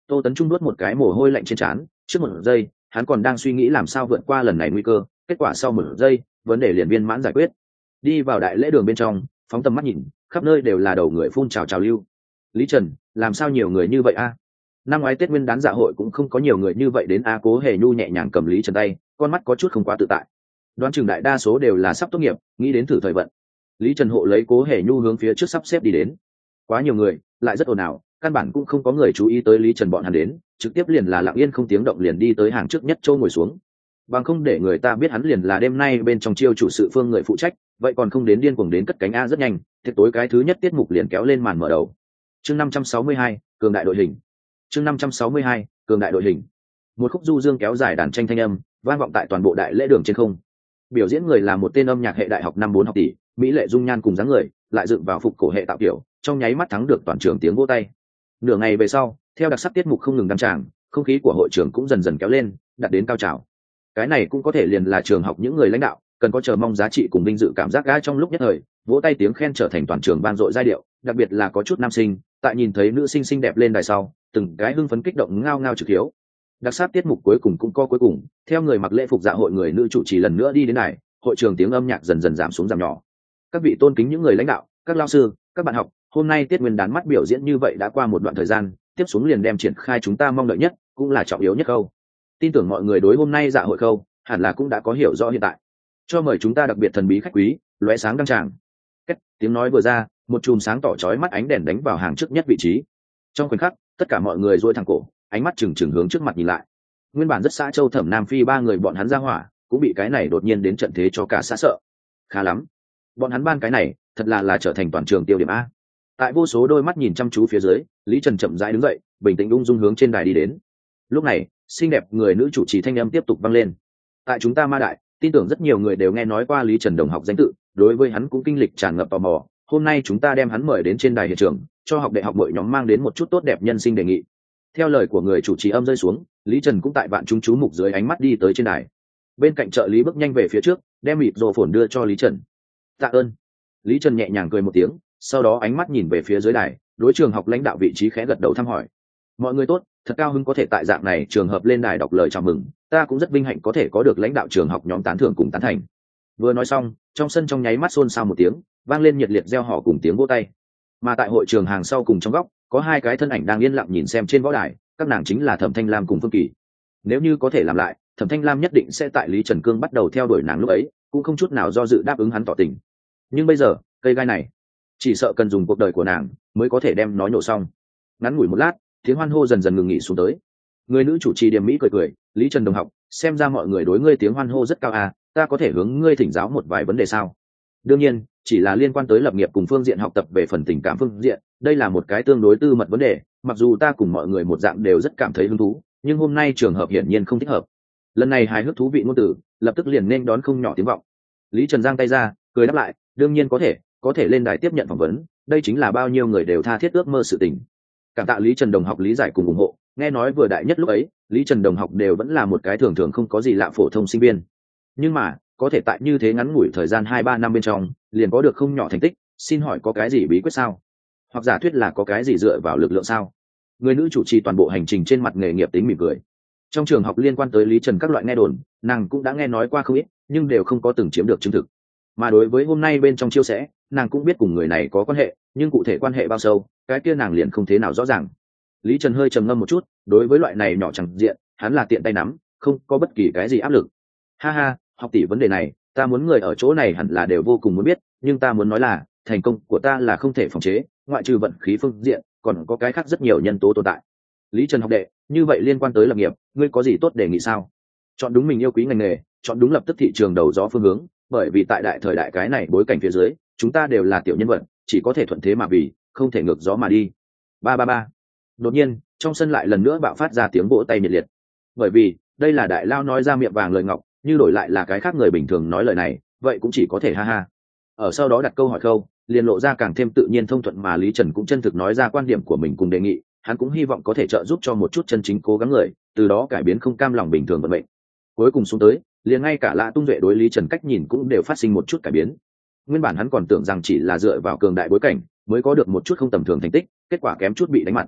Tô Tấn Trung nuốt một cái mồ hôi lạnh trên trán, trước một giây hắn còn đang suy nghĩ làm sao vượt qua lần này nguy cơ, kết quả sau một giây vấn đề liền viên mãn giải quyết. Đi vào đại lễ đường bên trong, phóng tầm mắt nhìn, khắp nơi đều là đầu người phun trào trào lưu. Lý Trần, làm sao nhiều người như vậy a? Năm ngoái Tết Nguyên đán dạ hội cũng không có nhiều người như vậy đến a. Cố Hề Nhu nhẹ nhàng cầm Lý Trần tay, con mắt có chút không quá tự tại. Đoán chừng đại đa số đều là sắp tốt nghiệp, nghĩ đến thử thời vận. Lý Trần hộ lấy Cố Hề Nhu hướng phía trước sắp xếp đi đến. Quá nhiều người, lại rất ồn ào, căn bản cũng không có người chú ý tới Lý Trần bọn hắn đến, trực tiếp liền là lặng yên không tiếng động liền đi tới hàng trước nhất châu ngồi xuống. Bằng không để người ta biết hắn liền là đêm nay bên trong chiêu chủ sự phương người phụ trách, vậy còn không đến điên cuồng đến cất cánh a rất nhanh, tiệc tối cái thứ nhất tiết mục liền kéo lên màn mở đầu. Chương năm trăm sáu mươi hai, cường đại đội hình. Chương năm trăm sáu mươi hai, cường đại đội hình. Một khúc du dương kéo dài đàn tranh thanh âm, vang vọng tại toàn bộ đại lễ đường trên không. Biểu diễn người là một tên âm nhạc hệ đại học năm bốn học tỷ, mỹ lệ dung nhan cùng dáng người, lại dựng vào phục cổ hệ tạo kiểu, trong nháy mắt thắng được toàn trường tiếng vỗ tay. Nửa ngày về sau, theo đặc sắc tiết mục không ngừng đăng tràng, không khí của hội trường cũng dần dần kéo lên, đạt đến cao trào. Cái này cũng có thể liền là trường học những người lãnh đạo cần có chờ mong giá trị cùng vinh dự cảm giác ga trong lúc nhất thời, vỗ tay tiếng khen trở thành toàn trường vang dội giai điệu, đặc biệt là có chút nam sinh, tại nhìn thấy nữ sinh xinh đẹp lên đài sau, từng cái hưng phấn kích động ngao ngao trực hiếu. Đặc sắc tiết mục cuối cùng cũng có cuối cùng, theo người mặc lễ phục dạ hội người nữ chủ trì lần nữa đi đến đài, hội trường tiếng âm nhạc dần dần giảm xuống giảm nhỏ. Các vị tôn kính những người lãnh đạo, các lao sư, các bạn học, hôm nay Tết Nguyên đán mắt biểu diễn như vậy đã qua một đoạn thời gian, tiếp xuống liền đem triển khai chúng ta mong đợi nhất, cũng là trọng yếu nhất câu. Tin tưởng mọi người đối hôm nay dạ hội câu hẳn là cũng đã có hiểu rõ hiện tại. Cho mời chúng ta đặc biệt thần bí khách quý, lóe sáng đăng tràng. Cách tiếng nói vừa ra, một chùm sáng tỏ chói mắt ánh đèn đánh vào hàng trước nhất vị trí. Trong khoảnh khắc, tất cả mọi người duỗi thẳng cổ, ánh mắt trừng trừng hướng trước mặt nhìn lại. Nguyên bản rất xã châu Thẩm Nam Phi ba người bọn hắn ra hỏa, cũng bị cái này đột nhiên đến trận thế cho cả xã sợ. Khá lắm, bọn hắn ban cái này, thật là là trở thành toàn trường tiêu điểm a. Tại vô số đôi mắt nhìn chăm chú phía dưới, Lý Trần chậm rãi đứng dậy, bình tĩnh ung dung hướng trên đài đi đến. Lúc này, xinh đẹp người nữ chủ trì thanh âm tiếp tục vang lên. Tại chúng ta Ma Đại, tin tưởng rất nhiều người đều nghe nói qua Lý Trần đồng học danh tự, đối với hắn cũng kinh lịch tràn ngập tò mò. Hôm nay chúng ta đem hắn mời đến trên đài hiện trường, cho học đại học mỗi nhóm mang đến một chút tốt đẹp nhân sinh đề nghị. Theo lời của người chủ trì âm rơi xuống, Lý Trần cũng tại vạn chúng chú mục dưới ánh mắt đi tới trên đài. Bên cạnh trợ lý bước nhanh về phía trước, đem mịt rồ phồn đưa cho Lý Trần. Tạ ơn. Lý Trần nhẹ nhàng cười một tiếng, sau đó ánh mắt nhìn về phía dưới đài, đối trường học lãnh đạo vị trí khẽ gật đầu thăm hỏi. Mọi người tốt, thật cao hứng có thể tại dạng này trường hợp lên đài đọc lời chào mừng, ta cũng rất vinh hạnh có thể có được lãnh đạo trường học nhóm tán thưởng cùng tán thành. Vừa nói xong, trong sân trong nháy mắt xôn xao một tiếng, vang lên nhiệt liệt reo hò cùng tiếng vỗ tay. Mà tại hội trường hàng sau cùng trong góc, có hai cái thân ảnh đang yên lặng nhìn xem trên võ đài, các nàng chính là Thẩm Thanh Lam cùng Phương Kỳ. Nếu như có thể làm lại, Thẩm Thanh Lam nhất định sẽ tại Lý Trần Cương bắt đầu theo đuổi nàng lúc ấy, cũng không chút nào do dự đáp ứng hắn tỏ tình. Nhưng bây giờ, cây gai này, chỉ sợ cần dùng cuộc đời của nàng mới có thể đem nó nhổ xong. Ngắn ngủi một lát, tiếng hoan hô dần dần ngừng nghỉ xuống tới. Người nữ chủ trì Điềm Mỹ cười cười, Lý Trần đồng học, xem ra mọi người đối ngươi tiếng hoan hô rất cao à, ta có thể hướng ngươi thỉnh giáo một vài vấn đề sao? Đương nhiên, chỉ là liên quan tới lập nghiệp cùng phương diện học tập về phần tình cảm phương diện, đây là một cái tương đối tư mật vấn đề, mặc dù ta cùng mọi người một dạng đều rất cảm thấy hứng thú, nhưng hôm nay trường hợp hiển nhiên không thích hợp. Lần này hài hước thú vị ngôn từ, lập tức liền nên đón không nhỏ tiếng vọng. Lý Trần giang tay ra, cười đáp lại, đương nhiên có thể, có thể lên đài tiếp nhận phỏng vấn, đây chính là bao nhiêu người đều tha thiết ước mơ sự tình. Cảm tạ Lý Trần đồng học lý giải cùng ủng hộ, nghe nói vừa đại nhất lúc ấy, Lý Trần đồng học đều vẫn là một cái thường thường không có gì lạ phổ thông sinh viên. Nhưng mà, có thể tại như thế ngắn ngủi thời gian hai ba năm bên trong, liền có được không nhỏ thành tích, xin hỏi có cái gì bí quyết sao? Hoặc giả thuyết là có cái gì dựa vào lực lượng sao? Người nữ chủ trì toàn bộ hành trình trên mặt nghề nghiệp tính mỉm cười. Trong trường học liên quan tới Lý Trần các loại nghe đồn, nàng cũng đã nghe nói qua không ít, nhưng đều không có từng chiếm được chứng thực. Mà đối với hôm nay bên trong chiêu sẽ, nàng cũng biết cùng người này có quan hệ, nhưng cụ thể quan hệ bao sâu, cái kia nàng liền không thế nào rõ ràng. Lý Trần hơi trầm ngâm một chút, đối với loại này nhỏ chẳng diện, hắn là tiện tay nắm, không có bất kỳ cái gì áp lực. Ha ha, học tỷ vấn đề này, ta muốn người ở chỗ này hẳn là đều vô cùng muốn biết, nhưng ta muốn nói là, thành công của ta là không thể phòng chế, ngoại trừ vận khí phương diện, còn có cái khác rất nhiều nhân tố tồn tại. Lý Trần học đệ, như vậy liên quan tới lập nghiệp, ngươi có gì tốt đề nghị sao? Chọn đúng mình yêu quý ngành nghề, chọn đúng lập tức thị trường đầu gió phương hướng, bởi vì tại đại thời đại cái này bối cảnh phía dưới, chúng ta đều là tiểu nhân vật, chỉ có thể thuận thế mà vì, không thể ngược gió mà đi. Ba ba ba. Đột nhiên, trong sân lại lần nữa bạo phát ra tiếng vỗ tay nhiệt liệt. Bởi vì, đây là đại lao nói ra miệng vàng lời ngọc, như đổi lại là cái khác người bình thường nói lời này, vậy cũng chỉ có thể ha ha. Ở sau đó đặt câu hỏi khâu, liền lộ ra càng thêm tự nhiên thông thuận, mà Lý Trần cũng chân thực nói ra quan điểm của mình cùng đề nghị, hắn cũng hy vọng có thể trợ giúp cho một chút chân chính cố gắng người, từ đó cải biến không cam lòng bình thường vận mệnh. Cuối cùng xuống tới, liền ngay cả Lã Tung Duệ đối Lý Trần cách nhìn cũng đều phát sinh một chút cải biến. Nguyên bản hắn còn tưởng rằng chỉ là dựa vào cường đại bối cảnh mới có được một chút không tầm thường thành tích, kết quả kém chút bị đánh mặt.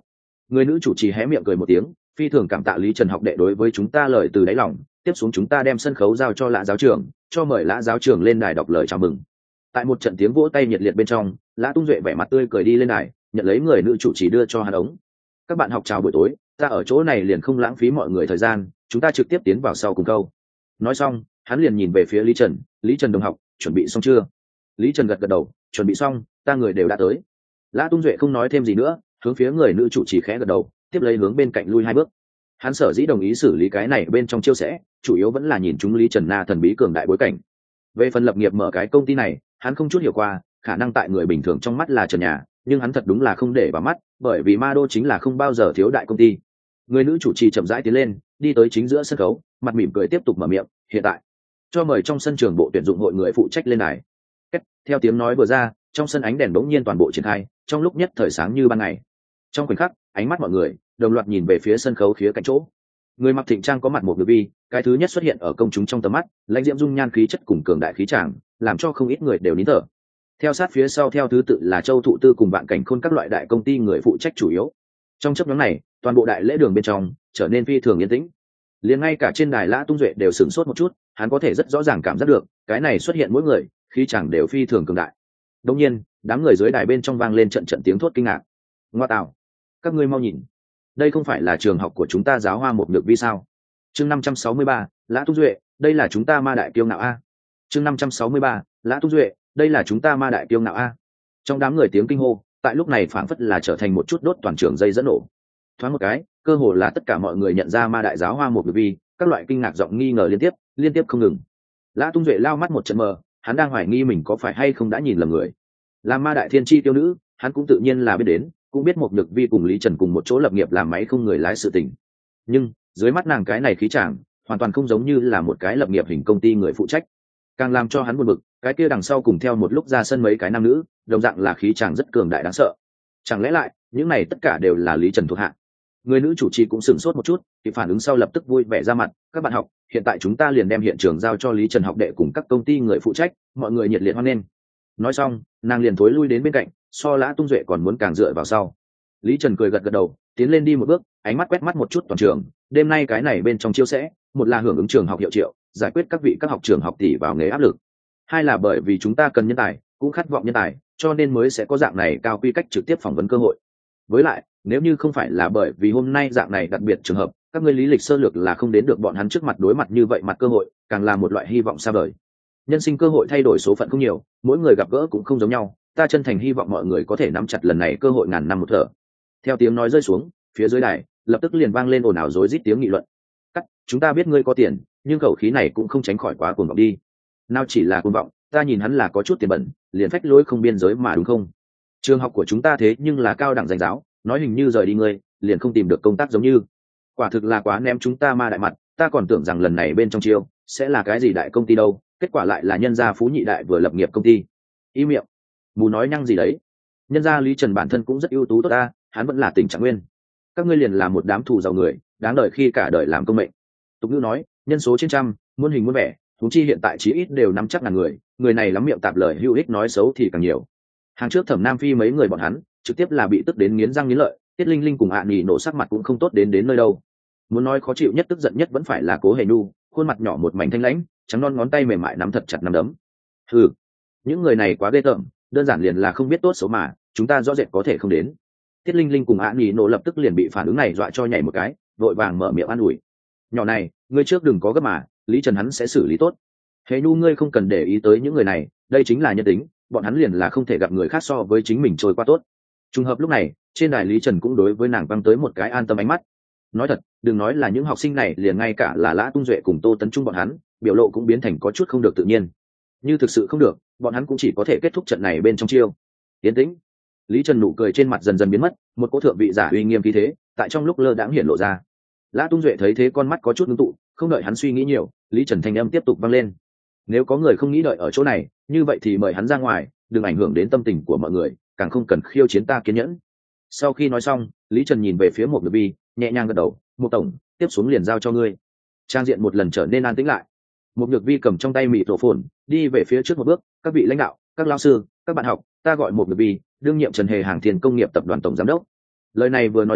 Người nữ chủ trì hé miệng cười một tiếng, phi thường cảm tạ Lý Trần học đệ đối với chúng ta lời từ đáy lòng. Tiếp xuống chúng ta đem sân khấu giao cho Lã giáo trưởng, cho mời Lã giáo trưởng lên đài đọc lời chào mừng. Tại một trận tiếng vỗ tay nhiệt liệt bên trong, Lã Tung Duệ vẻ mặt tươi cười đi lên đài, nhận lấy người nữ chủ trì đưa cho hắn ống. Các bạn học chào buổi tối, ta ở chỗ này liền không lãng phí mọi người thời gian, chúng ta trực tiếp tiến vào sau cùng câu. Nói xong, hắn liền nhìn về phía Lý Trần, Lý Trần đồng học, chuẩn bị xong chưa? Lý Trần gật gật đầu, chuẩn bị xong, ta người đều đã tới. Lã Tung Duệ không nói thêm gì nữa, hướng phía người nữ chủ trì khẽ gật đầu, tiếp lấy hướng bên cạnh lui hai bước. Hắn sở dĩ đồng ý xử lý cái này bên trong chiêu sẽ, chủ yếu vẫn là nhìn chúng Lý Trần Na thần bí cường đại bối cảnh. Về phần lập nghiệp mở cái công ty này, hắn không chút hiểu qua, khả năng tại người bình thường trong mắt là trần nhà, nhưng hắn thật đúng là không để vào mắt, bởi vì Ma Đô chính là không bao giờ thiếu đại công ty. Người nữ chủ trì chậm rãi tiến lên, đi tới chính giữa sân khấu, mặt mỉm cười tiếp tục mở miệng, hiện tại cho mời trong sân trường bộ tuyển dụng hội người phụ trách lên đài. Theo tiếng nói vừa ra, trong sân ánh đèn bỗng nhiên toàn bộ triển khai, trong lúc nhất thời sáng như ban ngày. Trong khoảnh khắc, ánh mắt mọi người đồng loạt nhìn về phía sân khấu khía cạnh chỗ. Người mặc thịnh trang có mặt một người vi, cái thứ nhất xuất hiện ở công chúng trong tầm mắt, lãnh diễm dung nhan khí chất cùng cường đại khí tràng, làm cho không ít người đều nín thở. Theo sát phía sau theo thứ tự là Châu Thụ Tư cùng Vạn Cảnh Khôn các loại đại công ty người phụ trách chủ yếu. Trong chớp nhoáng này, toàn bộ đại lễ đường bên trong trở nên phi thường yên tĩnh. Liền ngay cả trên đài Lã Tung Duệ đều sửng sốt một chút, hắn có thể rất rõ ràng cảm giác được, cái này xuất hiện mỗi người, khí chẳng đều phi thường cường đại. Đương nhiên, đám người dưới đài bên trong vang lên trận trận tiếng thốt kinh ngạc. Ngoa tạo, các ngươi mau nhìn, đây không phải là trường học của chúng ta Giáo Hoa một Nhược Vi sao? Chương năm trăm sáu mươi ba, Lã Tung Duệ, đây là chúng ta Ma Đại Kiêu Ngạo a. Chương năm trăm sáu mươi ba, Lã Tung Duệ, đây là chúng ta Ma Đại Kiêu Ngạo a. Trong đám người tiếng kinh hô, tại lúc này phảng phất là trở thành một chút đốt toàn trường dây dẫn nổ. Thoáng một cái, cơ hồ là tất cả mọi người nhận ra Ma Đại Giáo Hoa một Nhược Vi, các loại kinh ngạc giọng nghi ngờ liên tiếp, liên tiếp không ngừng. Lã Tung Duệ lao mắt một trận mờ, hắn đang hoài nghi mình có phải hay không đã nhìn lầm người. Làm Ma Đại Thiên Chi tiêu nữ, hắn cũng tự nhiên là biết đến, cũng biết một Nhược Vi cùng Lý Trần cùng một chỗ lập nghiệp làm máy không người lái sự tình. Nhưng dưới mắt nàng cái này khí chàng, hoàn toàn không giống như là một cái lập nghiệp hình công ty người phụ trách. Càng làm cho hắn buồn bực, cái kia đằng sau cùng theo một lúc ra sân mấy cái nam nữ, đồng dạng là khí chàng rất cường đại đáng sợ. Chẳng lẽ lại, những này tất cả đều là Lý Trần thuộc hạ? Người nữ chủ trì cũng sửng sốt một chút, thì phản ứng sau lập tức vui vẻ ra mặt, các bạn học, hiện tại chúng ta liền đem hiện trường giao cho Lý Trần học đệ cùng các công ty người phụ trách, mọi người nhiệt liệt hoan nghênh. Nói xong, nàng liền thối lui đến bên cạnh, so Lã Tung Duệ còn muốn càng dựa vào sau. Lý Trần cười gật gật đầu, tiến lên đi một bước, ánh mắt quét mắt một chút toàn trường, đêm nay cái này bên trong chiêu sẽ, một là hưởng ứng trường học hiệu triệu, giải quyết các vị các học trường học tỷ vào nghề áp lực. Hai là bởi vì chúng ta cần nhân tài, cũng khát vọng nhân tài, cho nên mới sẽ có dạng này cao quy cách trực tiếp phỏng vấn cơ hội. Với lại, nếu như không phải là bởi vì hôm nay dạng này đặc biệt trường hợp, các ngươi lý lịch sơ lược là không đến được bọn hắn trước mặt đối mặt như vậy mặt cơ hội, càng là một loại hy vọng xa vời. Nhân sinh cơ hội thay đổi số phận không nhiều, mỗi người gặp gỡ cũng không giống nhau, ta chân thành hy vọng mọi người có thể nắm chặt lần này cơ hội ngàn năm một thở. Theo tiếng nói rơi xuống, phía dưới đài lập tức liền vang lên ồn ào rối rít tiếng nghị luận. Cắt, chúng ta biết ngươi có tiền, nhưng khẩu khí này cũng không tránh khỏi quá cuồng vọng đi. Nào chỉ là cuồng vọng, ta nhìn hắn là có chút tiền bẩn, liền phách lối không biên giới mà đúng không? Trường học của chúng ta thế nhưng là cao đẳng danh giáo, nói hình như rời đi ngươi, liền không tìm được công tác giống như. Quả thực là quá ném chúng ta Ma Đại mặt, ta còn tưởng rằng lần này bên trong chiêu sẽ là cái gì đại công ty đâu, kết quả lại là nhân gia Phú Nhị Đại vừa lập nghiệp công ty. Ý miệng, mù nói nhăng gì đấy? Nhân gia Lý Trần bản thân cũng rất ưu tú tốt ta, hắn vẫn là tình trạng nguyên. Các ngươi liền là một đám thù giàu người, đáng đời khi cả đời làm công mệnh. Tục ngữ nói, nhân số trên trăm, muôn hình muôn vẻ, huống chi hiện tại chí ít đều nắm chắc ngàn người, người này lắm miệng tạp lời hữu ích nói xấu thì càng nhiều. Hàng trước Thẩm Nam Phi mấy người bọn hắn, trực tiếp là bị tức đến nghiến răng nghiến lợi, Tiết Linh Linh cùng ạ nhì nổ sắc mặt cũng không tốt đến đến nơi đâu. Muốn nói khó chịu nhất tức giận nhất vẫn phải là Cố Hề Nhu, khuôn mặt nhỏ một mảnh thanh lãnh, trắng non ngón tay mềm mại nắm thật chặt nắm đấm. Hừ, những người này quá ghê tởm, đơn giản liền là không biết tốt xấu mà, chúng ta rõ rệt có thể không đến. Tiết Linh Linh cùng ạ nhì nổ lập tức liền bị phản ứng này dọa cho nhảy một cái, vội vàng mở miệng an ủi. Nhỏ này, ngươi trước đừng có gấp mà, Lý Trần hắn sẽ xử lý tốt. Hề Nhu ngươi không cần để ý tới những người này, đây chính là nhân tính, bọn hắn liền là không thể gặp người khác so với chính mình trôi qua tốt. Trùng hợp lúc này, trên đài Lý Trần cũng đối với nàng văng tới một cái an tâm ánh mắt. Nói thật, đừng nói là những học sinh này, liền ngay cả là Lã Tung Duệ cùng Tô Tấn Trung bọn hắn, biểu lộ cũng biến thành có chút không được tự nhiên. Như thực sự không được, bọn hắn cũng chỉ có thể kết thúc trận này bên trong chiêu. Tiến tĩnh. Lý Trần nụ cười trên mặt dần dần biến mất, một cỗ thượng vị giả uy nghiêm khí thế, tại trong lúc lơ đãng hiển lộ ra. Lã Tung Duệ thấy thế con mắt có chút ngưng tụ, không đợi hắn suy nghĩ nhiều, Lý Trần thanh âm tiếp tục vang lên. Nếu có người không nghĩ đợi ở chỗ này, như vậy thì mời hắn ra ngoài, đừng ảnh hưởng đến tâm tình của mọi người, càng không cần khiêu chiến ta kiên nhẫn. Sau khi nói xong, Lý Trần nhìn về phía một Nhược Vi, nhẹ nhàng gật đầu, "Một tổng, tiếp xuống liền giao cho ngươi." Trang diện một lần trở nên an tĩnh lại. Một Nhược Vi cầm trong tay mịt rổ phồn, đi về phía trước một bước, "Các vị lãnh đạo, các lão sư, các bạn học, ta gọi một Nhược Vi, đương nhiệm Trần Hề Hàng Thiên Công nghiệp tập đoàn tổng giám đốc." Lời này vừa nói ra,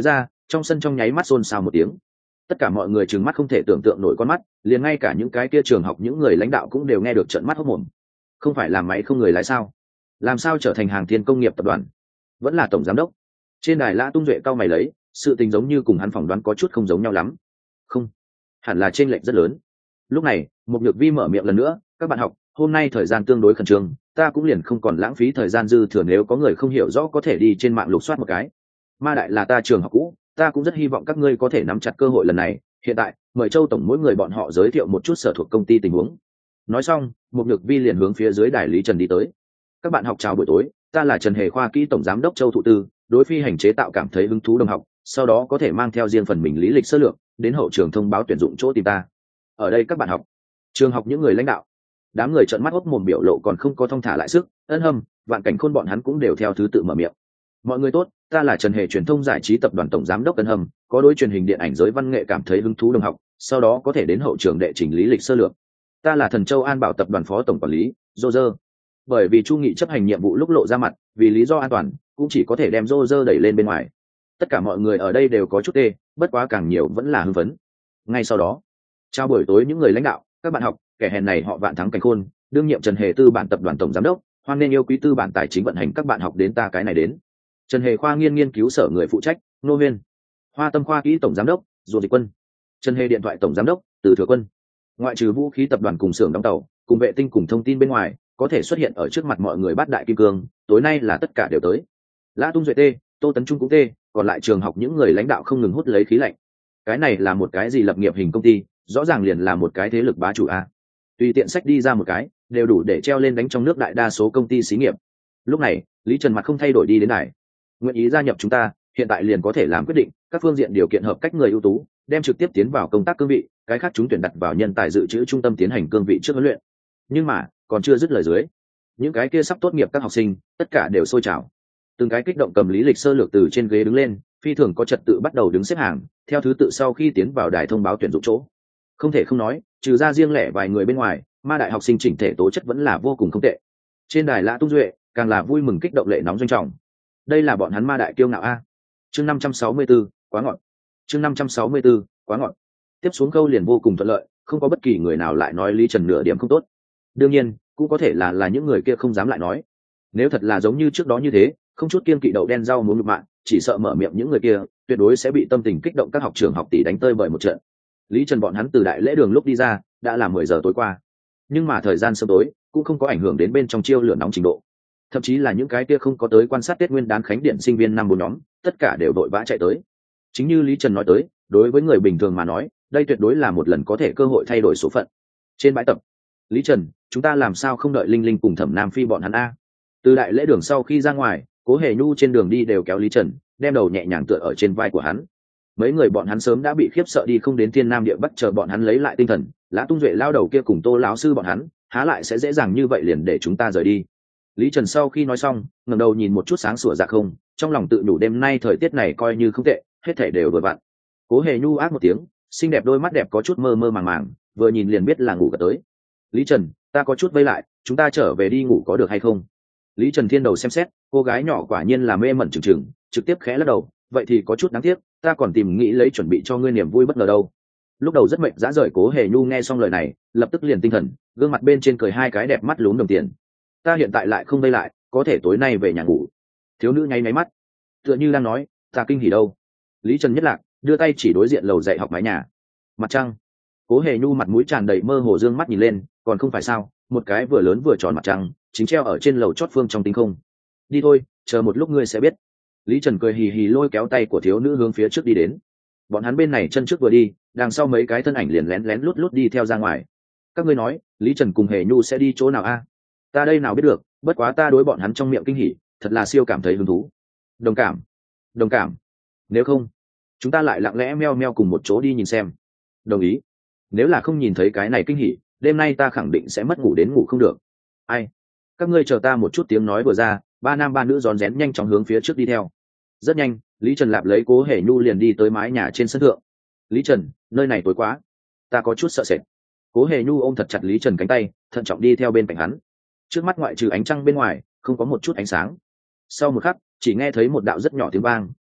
Trong sân trong nháy mắt xôn xao một tiếng, tất cả mọi người trừng mắt không thể tưởng tượng nổi con mắt, liền ngay cả những cái kia trường học những người lãnh đạo cũng đều nghe được trợn mắt hốt mồm. Không phải làm máy không người lái sao? Làm sao trở thành hàng thiên công nghiệp tập đoàn? Vẫn là tổng giám đốc? Trên đài Lã Tung Duệ cao mày lấy, sự tình giống như cùng hắn phỏng đoán có chút không giống nhau lắm. Không, hẳn là chênh lệch rất lớn. Lúc này, một Nhược Vi mở miệng lần nữa, các bạn học, hôm nay thời gian tương đối khẩn trương, ta cũng liền không còn lãng phí thời gian dư thừa, nếu có người không hiểu rõ có thể đi trên mạng lục soát một cái. Ma Đại là ta trường học cũ, ta cũng rất hy vọng các ngươi có thể nắm chặt cơ hội lần này. Hiện tại, mời Châu tổng mỗi người bọn họ giới thiệu một chút sở thuộc công ty tình huống. Nói xong, một Nhược Vi liền hướng phía dưới đài Lý Trần đi tới. Các bạn học chào buổi tối, ta là Trần Hề, khoa kỹ tổng giám đốc Châu Thụ Tư, đối phi hành chế tạo cảm thấy hứng thú đồng học, sau đó có thể mang theo riêng phần mình lý lịch sơ lược, đến hậu trường thông báo tuyển dụng chỗ tìm ta. Ở đây các bạn học, trường học những người lãnh đạo, đám người trợn mắt hốc mồm, biểu lộ còn không có thong thả lại sức. Ân Hâm, Vạn Cảnh Khôn bọn hắn cũng đều theo thứ tự mở miệng. Mọi người tốt, ta là Trần Hề, truyền thông giải trí tập đoàn tổng giám đốc Ân Hâm, có đối truyền hình điện ảnh giới văn nghệ cảm thấy hứng thú đồng học, sau đó có thể đến hậu trường đệ trình lý lịch sơ lược. Ta là Thần Châu An Bảo tập đoàn phó tổng quản lý Roger. Bởi vì Chu Nghị chấp hành nhiệm vụ lúc lộ ra mặt, vì lý do an toàn, cũng chỉ có thể đem Roger đẩy lên bên ngoài. Tất cả mọi người ở đây đều có chút tê, bất quá càng nhiều vẫn là hưng phấn. Ngay sau đó, chào buổi tối những người lãnh đạo, các bạn học, kẻ hèn này họ Vạn Thắng Cảnh Khôn, đương nhiệm Trần Hề tư bản tập đoàn tổng giám đốc, hoan nên yêu quý tư bản tài chính vận hành các bạn học đến ta cái này đến. Trần Hề khoa nghiên nghiên cứu sở người phụ trách, Nô Huyên. Hoa Tâm khoa kỹ tổng giám đốc, Dù Dịch Quân. Trần Hề điện thoại tổng giám đốc, Từ Thừa Quân. Ngoại trừ vũ khí tập đoàn cùng xưởng đóng tàu, cùng vệ tinh cùng thông tin bên ngoài, có thể xuất hiện ở trước mặt mọi người bát đại kim cương, tối nay là tất cả đều tới. Lã Tung Duệ tê, Tô Tấn Trung cũng tê, còn lại trường học những người lãnh đạo không ngừng hút lấy khí lạnh. Cái này là một cái gì lập nghiệp hình công ty, rõ ràng liền là một cái thế lực bá chủ a. Tùy tiện sách đi ra một cái, đều đủ để treo lên đánh trong nước đại đa số công ty xí nghiệp. Lúc này, Lý Trần mặt không thay đổi đi đến này. Nguyện ý gia nhập chúng ta, hiện tại liền có thể làm quyết định, các phương diện điều kiện hợp cách người ưu tú, đem trực tiếp tiến vào công tác cương vị, cái khác chúng tuyển đặt vào nhân tài dự trữ trung tâm tiến hành cương vị trước huấn luyện. Nhưng mà, còn chưa dứt lời dưới, những cái kia sắp tốt nghiệp các học sinh, tất cả đều sôi trào. Từng cái kích động cầm lý lịch sơ lược từ trên ghế đứng lên, phi thường có trật tự bắt đầu đứng xếp hàng, theo thứ tự sau khi tiến vào đài thông báo tuyển dụng chỗ. Không thể không nói, trừ ra riêng lẻ vài người bên ngoài, Ma Đại học sinh chỉnh thể tố chất vẫn là vô cùng không tệ. Trên đài Lã Tung Duệ càng là vui mừng kích động lệ nóng doanh trọng. Đây là bọn hắn Ma Đại kiêu ngạo a. Chương năm trăm sáu mươi tư, quá ngọn. Chương năm trăm sáu mươi tư, quá ngọn. Tiếp xuống câu liền vô cùng thuận lợi, không có bất kỳ người nào lại nói Lý Trần nửa điểm không tốt. Đương nhiên, cũng có thể là là những người kia không dám lại nói. Nếu thật là giống như trước đó như thế, không chút kiêng kỵ đậu đen rau muống nhục mạ, chỉ sợ mở miệng những người kia, tuyệt đối sẽ bị tâm tình kích động các học trường học tỷ đánh tơi bởi một trận. Lý Trần bọn hắn từ đại lễ đường lúc đi ra, đã là mười giờ tối qua. Nhưng mà thời gian sớm tối cũng không có ảnh hưởng đến bên trong chiêu lửa nóng trình độ. Thậm chí là những cái kia không có tới quan sát Tết Nguyên đán khánh điện sinh viên năm bốn nhóm, tất cả đều đội vã chạy tới. Chính như Lý Trần nói tới, đối với người bình thường mà nói, đây tuyệt đối là một lần có thể cơ hội thay đổi số phận. Trên bãi tập, Lý Trần, chúng ta làm sao không đợi Linh Linh cùng Thẩm Nam Phi bọn hắn a? Từ đại lễ đường sau khi ra ngoài, Cố Hề Nhu trên đường đi đều kéo Lý Trần, đem đầu nhẹ nhàng tựa ở trên vai của hắn. Mấy người bọn hắn sớm đã bị khiếp sợ đi không đến thiên nam địa bắc, chờ bọn hắn lấy lại tinh thần, Lã Tung Duệ lao đầu kia cùng Tô lão sư bọn hắn, há lại sẽ dễ dàng như vậy liền để chúng ta rời đi. Lý Trần sau khi nói xong, ngẩng đầu nhìn một chút sáng sủa dạ không, trong lòng tự nhủ đêm nay thời tiết này coi như không tệ, hết thảy đều vừa vặn. Cố Hề Nhu ác một tiếng, xinh đẹp đôi mắt đẹp có chút mơ mơ màng màng, vừa nhìn liền biết là ngủ cả tới. Lý Trần, ta có chút vây lại, chúng ta trở về đi ngủ có được hay không? Lý Trần thiên đầu xem xét, cô gái nhỏ quả nhiên là mê mẩn trừng trừng, trực tiếp khẽ lắc đầu, vậy thì có chút đáng tiếc, ta còn tìm nghĩ lấy chuẩn bị cho ngươi niềm vui bất ngờ đâu. Lúc đầu rất mệt dã rời Cố Hề Nhu nghe xong lời này, lập tức liền tinh thần, gương mặt bên trên cười hai cái đẹp mắt lúm đồng tiền. Ta hiện tại lại không vây lại, có thể tối nay về nhà ngủ. Thiếu nữ nháy máy mắt, tựa như đang nói, ta kinh hỉ đâu. Lý Trần nhất lạc, đưa tay chỉ đối diện lầu dạy học mái nhà. Mặt trăng. Cố Hề Nhu mặt mũi tràn đầy mơ hồ dương mắt nhìn lên, còn không phải sao, một cái vừa lớn vừa tròn mặt trăng, chính treo ở trên lầu chót phương trong tinh không. Đi thôi, chờ một lúc ngươi sẽ biết. Lý Trần cười hì hì lôi kéo tay của thiếu nữ hướng phía trước đi đến. Bọn hắn bên này chân trước vừa đi, đằng sau mấy cái thân ảnh liền lén lén lút lút đi theo ra ngoài. Các ngươi nói, Lý Trần cùng Hề Nhu sẽ đi chỗ nào a? Ta đây nào biết được, bất quá ta đối bọn hắn trong miệng kinh hỉ, thật là siêu cảm thấy hứng thú. Đồng cảm, đồng cảm. Nếu không, chúng ta lại lặng lẽ meo meo cùng một chỗ đi nhìn xem. Đồng ý. Nếu là không nhìn thấy cái này kinh hỉ, đêm nay ta khẳng định sẽ mất ngủ đến ngủ không được. Ai? Các ngươi chờ ta một chút, tiếng nói vừa ra, ba nam ba nữ rón rén nhanh chóng hướng phía trước đi theo. Rất nhanh, Lý Trần lạp lấy Cố Hề Nhu liền đi tới mái nhà trên sân thượng. Lý Trần, nơi này tối quá, ta có chút sợ sệt. Cố Hề Nhu ôm thật chặt Lý Trần cánh tay, thận trọng đi theo bên cạnh hắn. Trước mắt ngoại trừ ánh trăng bên ngoài, không có một chút ánh sáng. Sau một khắc, chỉ nghe thấy một đạo rất nhỏ tiếng vang,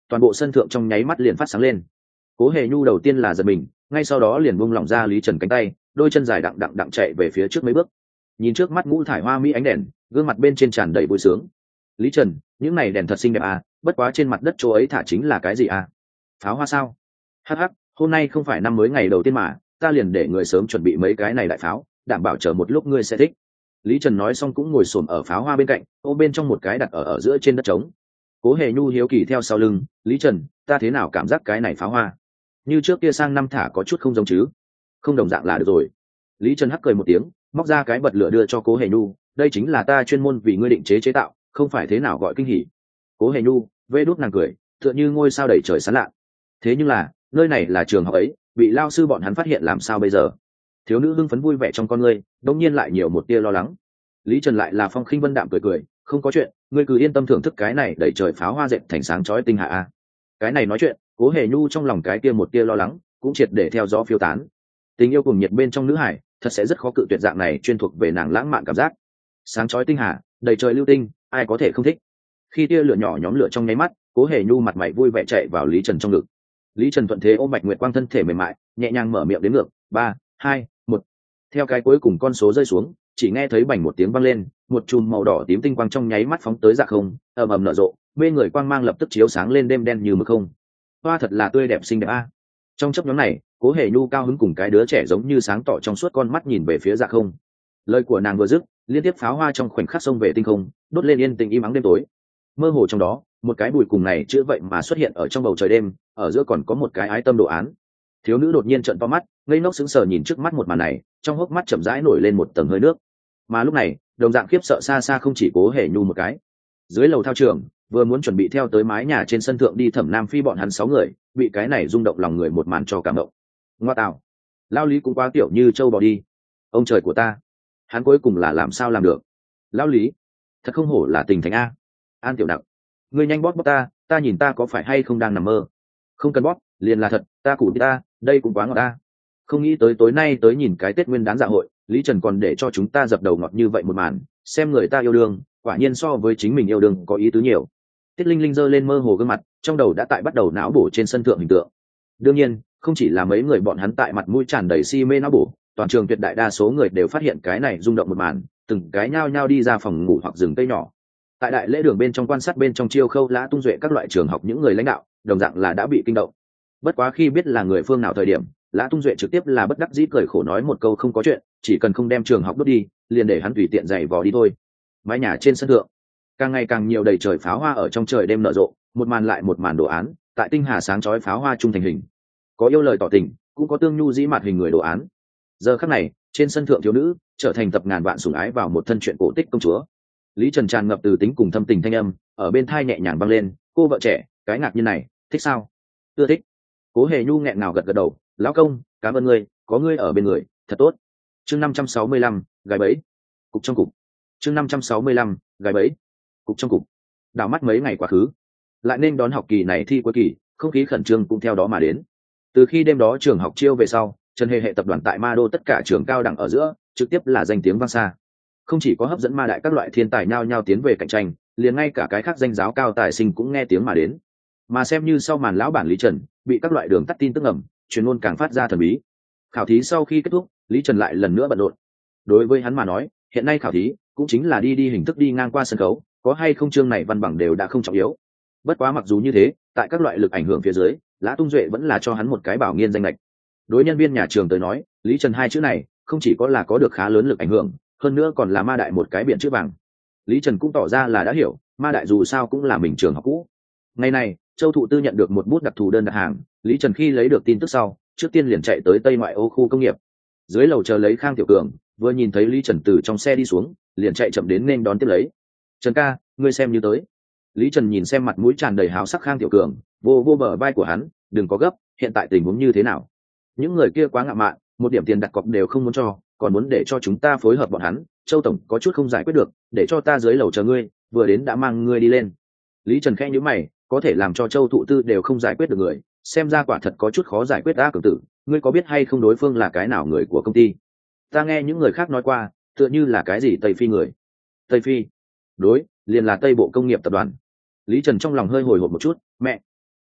toàn bộ sân thượng trong nháy mắt liền phát sáng lên. Cố Hề Nhu đầu tiên là giật mình, ngay sau đó liền buông lỏng ra Lý Trần cánh tay, đôi chân dài đặng đặng đặng chạy về phía trước mấy bước. Nhìn trước mắt ngũ thải hoa mỹ ánh đèn, gương mặt bên trên tràn đầy vui sướng. Lý Trần, những này đèn thật xinh đẹp à, bất quá trên mặt đất chỗ ấy thả chính là cái gì à? Pháo hoa sao? Hắc hắc, hôm nay không phải năm mới ngày đầu tiên mà, ta liền để người sớm chuẩn bị mấy cái này đại pháo, đảm bảo chờ một lúc ngươi sẽ thích. Lý Trần nói xong cũng ngồi xổm ở pháo hoa bên cạnh, ôm bên trong một cái đặt ở ở giữa trên đất trống. Cố Hề Nhu hiếu kỳ theo sau lưng, Lý Trần, ta thế nào cảm giác cái này pháo hoa như trước kia sang năm thả có chút không giống chứ? Không đồng dạng là được rồi. Lý Trần hắc cười một tiếng, móc ra cái bật lửa đưa cho Cố Hề Nhu, đây chính là ta chuyên môn vì ngươi định chế chế tạo, không phải thế nào gọi kinh hỉ. Cố Hề Nhu vê đút nàng cười, tựa như ngôi sao đầy trời sáng lạ. Thế nhưng là nơi này là trường học ấy, bị lao sư bọn hắn phát hiện làm sao bây giờ? Thiếu nữ hưng phấn vui vẻ trong con ngươi, đột nhiên lại nhiều một tia lo lắng. Lý Trần lại là phong khinh vân đạm cười cười, không có chuyện, ngươi cứ yên tâm thưởng thức cái này đẩy trời pháo hoa dệt thành sáng chói tinh hạ a. Cái này nói chuyện, Cố Hề Nhu trong lòng cái kia một tia lo lắng cũng triệt để theo gió phiêu tán. Tình yêu cùng nhiệt bên trong nữ hải, thật sẽ rất khó cự tuyệt dạng này chuyên thuộc về nàng lãng mạn cảm giác. Sáng chói tinh hà, đầy trời lưu tinh, ai có thể không thích. Khi tia lửa nhỏ nhóm lửa trong nháy mắt, Cố Hề Nhu mặt mày vui vẻ chạy vào Lý Trần trong ngực. Lý Trần thuận thế ôm Bạch Nguyệt Quang thân thể mềm mại, nhẹ nhàng mở miệng đến ngược, ba, hai, một. Theo cái cuối cùng con số rơi xuống, chỉ nghe thấy bành một tiếng vang lên, một chùm màu đỏ tím tinh quang trong nháy mắt phóng tới dạ không, ầm ầm nở rộ, bên người quang mang lập tức chiếu sáng lên đêm đen như mực không. Hoa thật là tươi đẹp xinh đẹp a. Trong chốc nhóm này, Cố Hề Nhu cao hứng cùng cái đứa trẻ giống như sáng tỏ trong suốt con mắt nhìn về phía dạ không. Lời của nàng vừa dứt, liên tiếp pháo hoa trong khoảnh khắc xông về tinh không, đốt lên yên tĩnh im ắng đêm tối. Mơ hồ trong đó, một cái bụi cùng này chữa vậy mà xuất hiện ở trong bầu trời đêm, ở giữa còn có một cái ái tâm đồ án. Thiếu nữ đột nhiên trợn to mắt, ngây ngốc sững sờ nhìn trước mắt một màn này, trong hốc mắt chậm rãi nổi lên một tầng hơi nước. Mà lúc này, đồng dạng khiếp sợ xa xa không chỉ Cố Hề Nhu một cái. Dưới lầu thao trường, vừa muốn chuẩn bị theo tới mái nhà trên sân thượng đi thẩm nam phi bọn hắn sáu người, bị cái này rung động lòng người một màn cho cảm động. Ngoa tạo, lao Lý cũng quá tiểu như trâu bò đi. Ông trời của ta, hắn cuối cùng là làm sao làm được? Lao Lý, thật không hổ là tình thánh a. An tiểu nặc, ngươi nhanh bóp bóp ta, ta nhìn ta có phải hay không đang nằm mơ? Không cần bóp, liền là thật, ta củ ta, đây cũng quá ngọt ta. Không nghĩ tới tối nay tới nhìn cái Tết Nguyên đán dạ hội, Lý Trần còn để cho chúng ta dập đầu ngọt như vậy một màn, xem người ta yêu đương, quả nhiên so với chính mình yêu đương có ý tứ nhiều. Tiết Linh Linh giơ lên mơ hồ gương mặt, trong đầu đã tại bắt đầu não bổ trên sân thượng hình tượng. Đương nhiên, không chỉ là mấy người bọn hắn tại mặt mũi tràn đầy si mê não bổ, toàn trường tuyệt đại đa số người đều phát hiện cái này rung động một màn, từng cái nhao nhao đi ra phòng ngủ hoặc rừng cây nhỏ. Tại đại lễ đường bên trong quan sát bên trong chiêu khâu lã tung duệ các loại trường học những người lãnh đạo, đồng dạng là đã bị kinh động. Bất quá khi biết là người phương nào thời điểm, lã tung duệ trực tiếp là bất đắc dĩ cười khổ nói một câu không có chuyện, chỉ cần không đem trường học đốt đi, liền để hắn tùy tiện giày vò đi thôi. Mái nhà trên sân thượng, càng ngày càng nhiều đầy trời pháo hoa ở trong trời đêm nở rộ, một màn lại một màn đồ án, tại tinh hà sáng chói pháo hoa trung thành hình. Có yêu lời tỏ tình, cũng có tương nhu dĩ mặt hình người đồ án. Giờ khắc này, trên sân thượng thiếu nữ trở thành tập ngàn vạn sủng ái vào một thân truyện cổ tích công chúa. Lý Trần tràn ngập từ tính cùng thâm tình thanh âm, ở bên thai nhẹ nhàng vang lên, cô vợ trẻ, cái ngạc như này, thích sao? Ưa thích. Cố Hề Nhu nghẹn ngào gật gật đầu, lão công, cảm ơn ngươi, có ngươi ở bên người, thật tốt. Chương năm trăm sáu mươi lăm, gái bẫy. Cục trong cục. Chương năm trăm sáu mươi lăm, gái bẫy. Cục trong cục. Đảo mắt mấy ngày quá khứ, lại nên đón học kỳ này thi cuối kỳ, không khí khẩn trương cũng theo đó mà đến. Từ khi đêm đó trường học chiêu về sau, Trần Hề hệ tập đoàn tại Ma Đô tất cả trường cao đẳng ở giữa, trực tiếp là danh tiếng vang xa. Không chỉ có hấp dẫn ma đại các loại thiên tài nhao nhao tiến về cạnh tranh, liền ngay cả cái khác danh giáo cao tài sinh cũng nghe tiếng mà đến. Mà xem như sau màn lão bản Lý Trần bị các loại đường tắt tin tức ngầm, truyền ngôn càng phát ra thần bí. Khảo thí sau khi kết thúc, Lý Trần lại lần nữa bận rộn. Đối với hắn mà nói, hiện nay khảo thí cũng chính là đi đi hình thức đi ngang qua sân khấu, có hay không chương này văn bằng đều đã không trọng yếu. Bất quá mặc dù như thế, tại các loại lực ảnh hưởng phía dưới, Lã Tung Duệ vẫn là cho hắn một cái bảo nghiên danh lệch. Đối nhân viên nhà trường tới nói, Lý Trần hai chữ này không chỉ có là có được khá lớn lực ảnh hưởng, hơn nữa còn là ma đại một cái biện chữ vàng. Lý Trần cũng tỏ ra là đã hiểu, ma đại dù sao cũng là mình trường học cũ. Ngày này, Châu Thụ Tư nhận được một bút đặc thù đơn đặt hàng, Lý Trần khi lấy được tin tức sau, trước tiên liền chạy tới Tây Ngoại ô khu công nghiệp. Dưới lầu chờ lấy Khang Tiểu Cường, vừa nhìn thấy Lý Trần từ trong xe đi xuống, liền chạy chậm đến nên đón tiếp lấy. "Trần ca, ngươi xem như tới." Lý Trần nhìn xem mặt mũi tràn đầy hào sắc Khang Tiểu Cường, vô vô bờ vai của hắn, "Đừng có gấp, hiện tại tình huống như thế nào? Những người kia quá ngạo mạn, một điểm tiền đặt cọc đều không muốn cho, còn muốn để cho chúng ta phối hợp bọn hắn, Châu tổng có chút không giải quyết được, để cho ta dưới lầu chờ ngươi, vừa đến đã mang ngươi đi lên." Lý Trần khẽ nhíu mày, có thể làm cho Châu Thụ Tư đều không giải quyết được người, xem ra quả thật có chút khó giải quyết. "A Cường tử, ngươi có biết hay không đối phương là cái nào người của công ty? Ta nghe những người khác nói qua, tựa như là cái gì Tây Phi người." "Tây Phi?" "Đối, liền là Tây Bộ Công nghiệp tập đoàn." Lý Trần trong lòng hơi hồi hộp một chút, "Mẹ,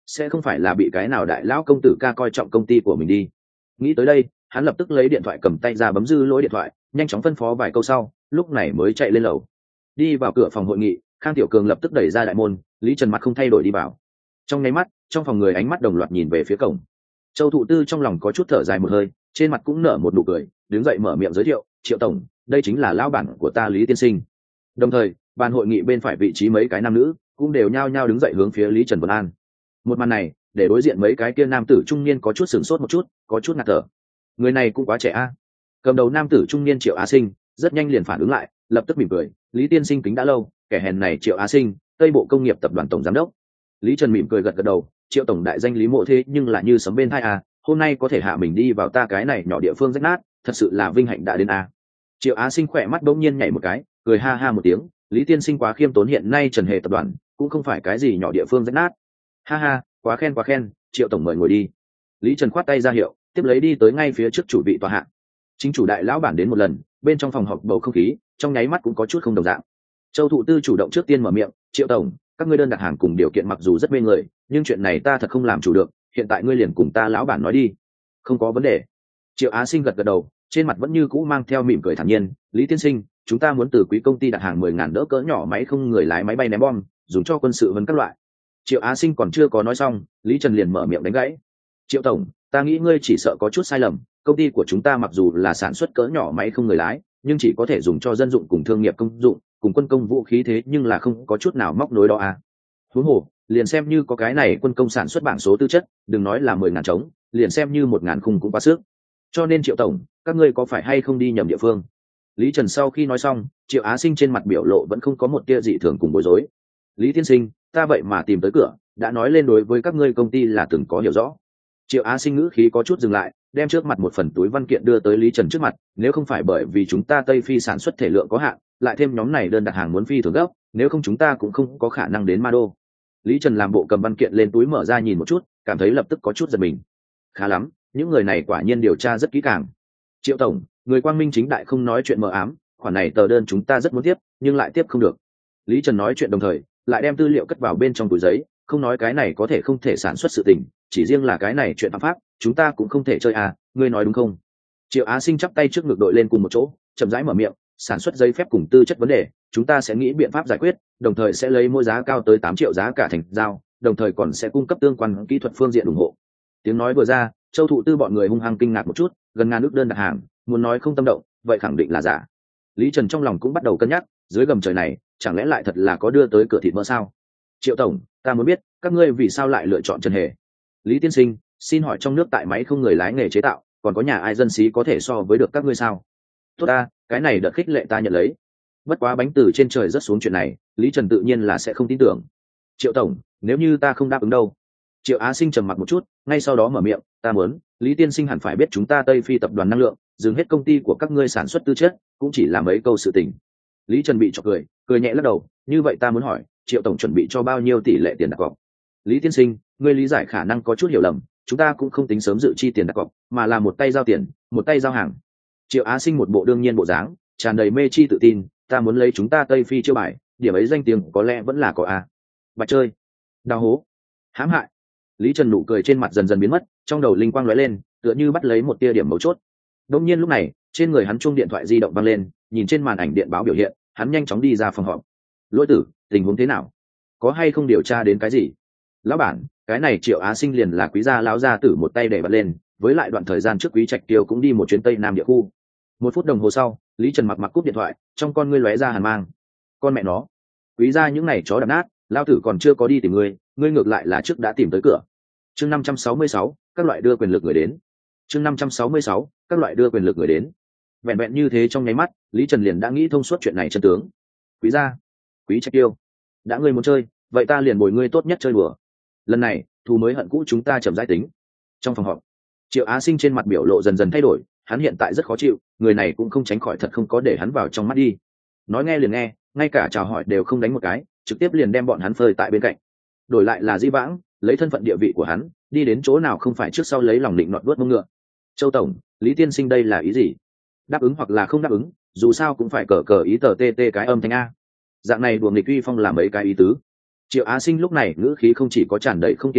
sẽ không phải là bị cái nào đại lão công tử ca coi trọng công ty của mình đi. Nghĩ tới đây, hắn lập tức lấy điện thoại cầm tay ra bấm dư lỗi điện thoại, nhanh chóng phân phó vài câu sau, lúc này mới chạy lên lầu. Đi vào cửa phòng hội nghị, Khang Tiểu Cường lập tức đẩy ra đại môn, Lý Trần mặt không thay đổi đi vào. Trong nháy mắt, trong phòng người ánh mắt đồng loạt nhìn về phía cổng. Châu Thụ Tư trong lòng có chút thở dài một hơi, trên mặt cũng nở một nụ cười, đứng dậy mở miệng giới thiệu, "Triệu tổng, đây chính là lão bản của ta Lý tiên sinh." Đồng thời, bàn hội nghị bên phải vị trí mấy cái nam nữ cũng đều nhao nhao đứng dậy hướng phía Lý Trần Vân An. Một màn này, để đối diện mấy cái kia nam tử trung niên có chút sửng sốt một chút, có chút ngạt thở. Người này cũng quá trẻ a. Cầm đầu nam tử trung niên Triệu Á Sinh rất nhanh liền phản ứng lại, lập tức mỉm cười, "Lý tiên sinh kính đã lâu, kẻ hèn này Triệu Á Sinh, Tây Bộ Công nghiệp tập đoàn tổng giám đốc." Lý Trần mỉm cười gật gật đầu, "Triệu tổng đại danh Lý Mộ thế nhưng là như sấm bên tai a, hôm nay có thể hạ mình đi vào ta cái này nhỏ địa phương rách nát, thật sự là vinh hạnh đã đến a." Triệu Á Sinh khỏe mắt bỗng nhiên nhảy một cái, cười ha ha một tiếng, "Lý tiên sinh quá khiêm tốn, hiện nay Trần Hề tập đoàn cũng không phải cái gì nhỏ địa phương rách nát." "Ha ha, quá khen quá khen, Triệu tổng mời ngồi đi." Lý Trần khoát tay ra hiệu, tiếp lấy đi tới ngay phía trước chủ vị tòa hạ. Chính chủ đại lão bản đến một lần, bên trong phòng họp bầu không khí trong nháy mắt cũng có chút không đồng dạng. Châu Thụ Tư chủ động trước tiên mở miệng, "Triệu tổng, các ngươi đơn đặt hàng cùng điều kiện mặc dù rất mê người, nhưng chuyện này ta thật không làm chủ được, hiện tại ngươi liền cùng ta lão bản nói đi." "Không có vấn đề." Triệu Á Sinh gật gật đầu, trên mặt vẫn như cũ mang theo mỉm cười thản nhiên, "Lý tiên sinh, chúng ta muốn từ quý công ty đặt hàng mười ngàn đỡ cỡ nhỏ máy không người lái máy bay ném bom, dùng cho quân sự vân các loại." Triệu Á Sinh còn chưa có nói xong, Lý Trần liền mở miệng đánh gãy, "Triệu tổng, ta nghĩ ngươi chỉ sợ có chút sai lầm, công ty của chúng ta mặc dù là sản xuất cỡ nhỏ máy không người lái, nhưng chỉ có thể dùng cho dân dụng cùng thương nghiệp công dụng, cùng quân công vũ khí thế nhưng là không có chút nào móc nối đó à. Huống hồ, liền xem như có cái này quân công sản xuất bảng số tư chất, đừng nói là mười ngàn trống, liền xem như một ngàn khung cũng quá sức. Cho nên Triệu tổng, các ngươi có phải hay không đi nhầm địa phương?" Lý Trần sau khi nói xong, Triệu Á Sinh trên mặt biểu lộ vẫn không có một tia dị thường cùng bối rối. "Lý tiên sinh, ta vậy mà tìm tới cửa, đã nói lên đối với các ngươi công ty là từng có hiểu rõ." Triệu Á Sinh ngữ khí có chút dừng lại, đem trước mặt một phần túi văn kiện đưa tới Lý Trần trước mặt, "Nếu không phải bởi vì chúng ta Tây Phi sản xuất thể lượng có hạn, lại thêm nhóm này đơn đặt hàng muốn phi thường gấp, nếu không chúng ta cũng không có khả năng đến Ma Đô." Lý Trần làm bộ cầm văn kiện lên túi mở ra nhìn một chút, cảm thấy lập tức có chút giật mình. Khá lắm, những người này quả nhiên điều tra rất kỹ càng. "Triệu tổng, người quang minh chính đại không nói chuyện mờ ám, khoản này tờ đơn chúng ta rất muốn tiếp, nhưng lại tiếp không được." Lý Trần nói chuyện đồng thời, lại đem tư liệu cất vào bên trong túi giấy, "Không nói cái này có thể không thể sản xuất sự tình, chỉ riêng là cái này chuyện phạm pháp, chúng ta cũng không thể chơi à, ngươi nói đúng không?" Triệu Á Sinh chắp tay trước ngực đội lên cùng một chỗ, chậm rãi mở miệng, "Sản xuất giấy phép cùng tư chất vấn đề, chúng ta sẽ nghĩ biện pháp giải quyết, đồng thời sẽ lấy mua giá cao tới tám triệu giá cả thành giao, đồng thời còn sẽ cung cấp tương quan kỹ thuật phương diện ủng hộ." Tiếng nói vừa ra, Châu Thụ Tư bọn người hung hăng kinh ngạc một chút, gần ngàn ước đơn đặt hàng, muốn nói không tâm động, vậy khẳng định là giả. Lý Trần trong lòng cũng bắt đầu cân nhắc, dưới gầm trời này, chẳng lẽ lại thật là có đưa tới cửa thịt mỡ sao? "Triệu tổng, ta muốn biết, các ngươi vì sao lại lựa chọn Trần Hề?" "Lý tiên sinh, xin hỏi trong nước tại máy không người lái nghề chế tạo, còn có nhà ai dân xí có thể so với được các ngươi sao?" "Tốt ta, cái này đợt khích lệ ta nhận lấy. Bất quá bánh từ trên trời rớt xuống chuyện này, Lý Trần tự nhiên là sẽ không tin tưởng." "Triệu tổng, nếu như ta không đáp ứng đâu?" Triệu Á Sinh trầm mặc một chút, ngay sau đó mở miệng, "Ta muốn, Lý tiên sinh hẳn phải biết chúng ta Tây Phi tập đoàn năng lượng, dừng hết công ty của các ngươi sản xuất tư chất, cũng chỉ là mấy câu sự tình." Lý Trần bị chọc cười, cười nhẹ lắc đầu, "Như vậy ta muốn hỏi, Triệu tổng chuẩn bị cho bao nhiêu tỷ lệ tiền đặt cọc?" "Lý tiên sinh, ngươi lý giải khả năng có chút hiểu lầm, chúng ta cũng không tính sớm dự chi tiền đặt cọc, mà là một tay giao tiền, một tay giao hàng." Triệu Á Sinh một bộ đương nhiên bộ dáng, tràn đầy mê chi tự tin, "Ta muốn lấy chúng ta Tây Phi chiêu bài, điểm ấy danh tiếng có lẽ vẫn là có a." "Bạch chơi, đào hố, hãm hại." Lý Trần nụ cười trên mặt dần dần biến mất, trong đầu linh quang lóe lên, tựa như bắt lấy một tia điểm mấu chốt. Đột nhiên lúc này, trên người hắn chuông điện thoại di động vang lên, nhìn trên màn ảnh điện báo biểu hiện, hắn nhanh chóng đi ra phòng họp. "Lỗi tử, tình huống thế nào? Có hay không điều tra đến cái gì?" "Lão bản, cái này Triệu Á Sinh liền là quý gia lão gia tử một tay để bật lên, với lại đoạn thời gian trước Quý Trạch Tiêu cũng đi một chuyến Tây Nam địa khu." Một phút đồng hồ sau, Lý Trần mặc mặc cúp điện thoại, trong con ngươi lóe ra hàn mang. "Con mẹ nó, Quý gia những này chó đập nát, lão tử còn chưa có đi tìm ngươi, ngươi ngược lại là trước đã tìm tới cửa." Chương năm trăm sáu mươi sáu, các loại đưa quyền lực người đến. Chương năm trăm sáu mươi sáu, các loại đưa quyền lực người đến. Vẹn vẹn như thế trong nháy mắt, Lý Trần liền đã nghĩ thông suốt chuyện này chân tướng. "Quý gia, Quý Trạch Tiêu, đã ngươi muốn chơi, vậy ta liền bồi ngươi tốt nhất chơi đùa. Lần này, thù mới hận cũ chúng ta chậm rãi tính." Trong phòng họp, Triệu Á Sinh trên mặt biểu lộ dần dần thay đổi, hắn hiện tại rất khó chịu, người này cũng không tránh khỏi thật không có để hắn vào trong mắt đi. Nói nghe liền nghe, ngay cả chào hỏi đều không đánh một cái, trực tiếp liền đem bọn hắn phơi tại bên cạnh. Đổi lại là Di Vãng, lấy thân phận địa vị của hắn, đi đến chỗ nào không phải trước sau lấy lòng định nọt vuốt mông ngựa. "Châu tổng, Lý tiên sinh đây là ý gì? Đáp ứng hoặc là không đáp ứng, dù sao cũng phải cờ cờ ý tờ tê tê cái âm thanh a. Dạng này đùa nghịch uy phong làm mấy cái ý tứ." Triệu Á Sinh lúc này ngữ khí không chỉ có tràn đầy không kiên nhẫn,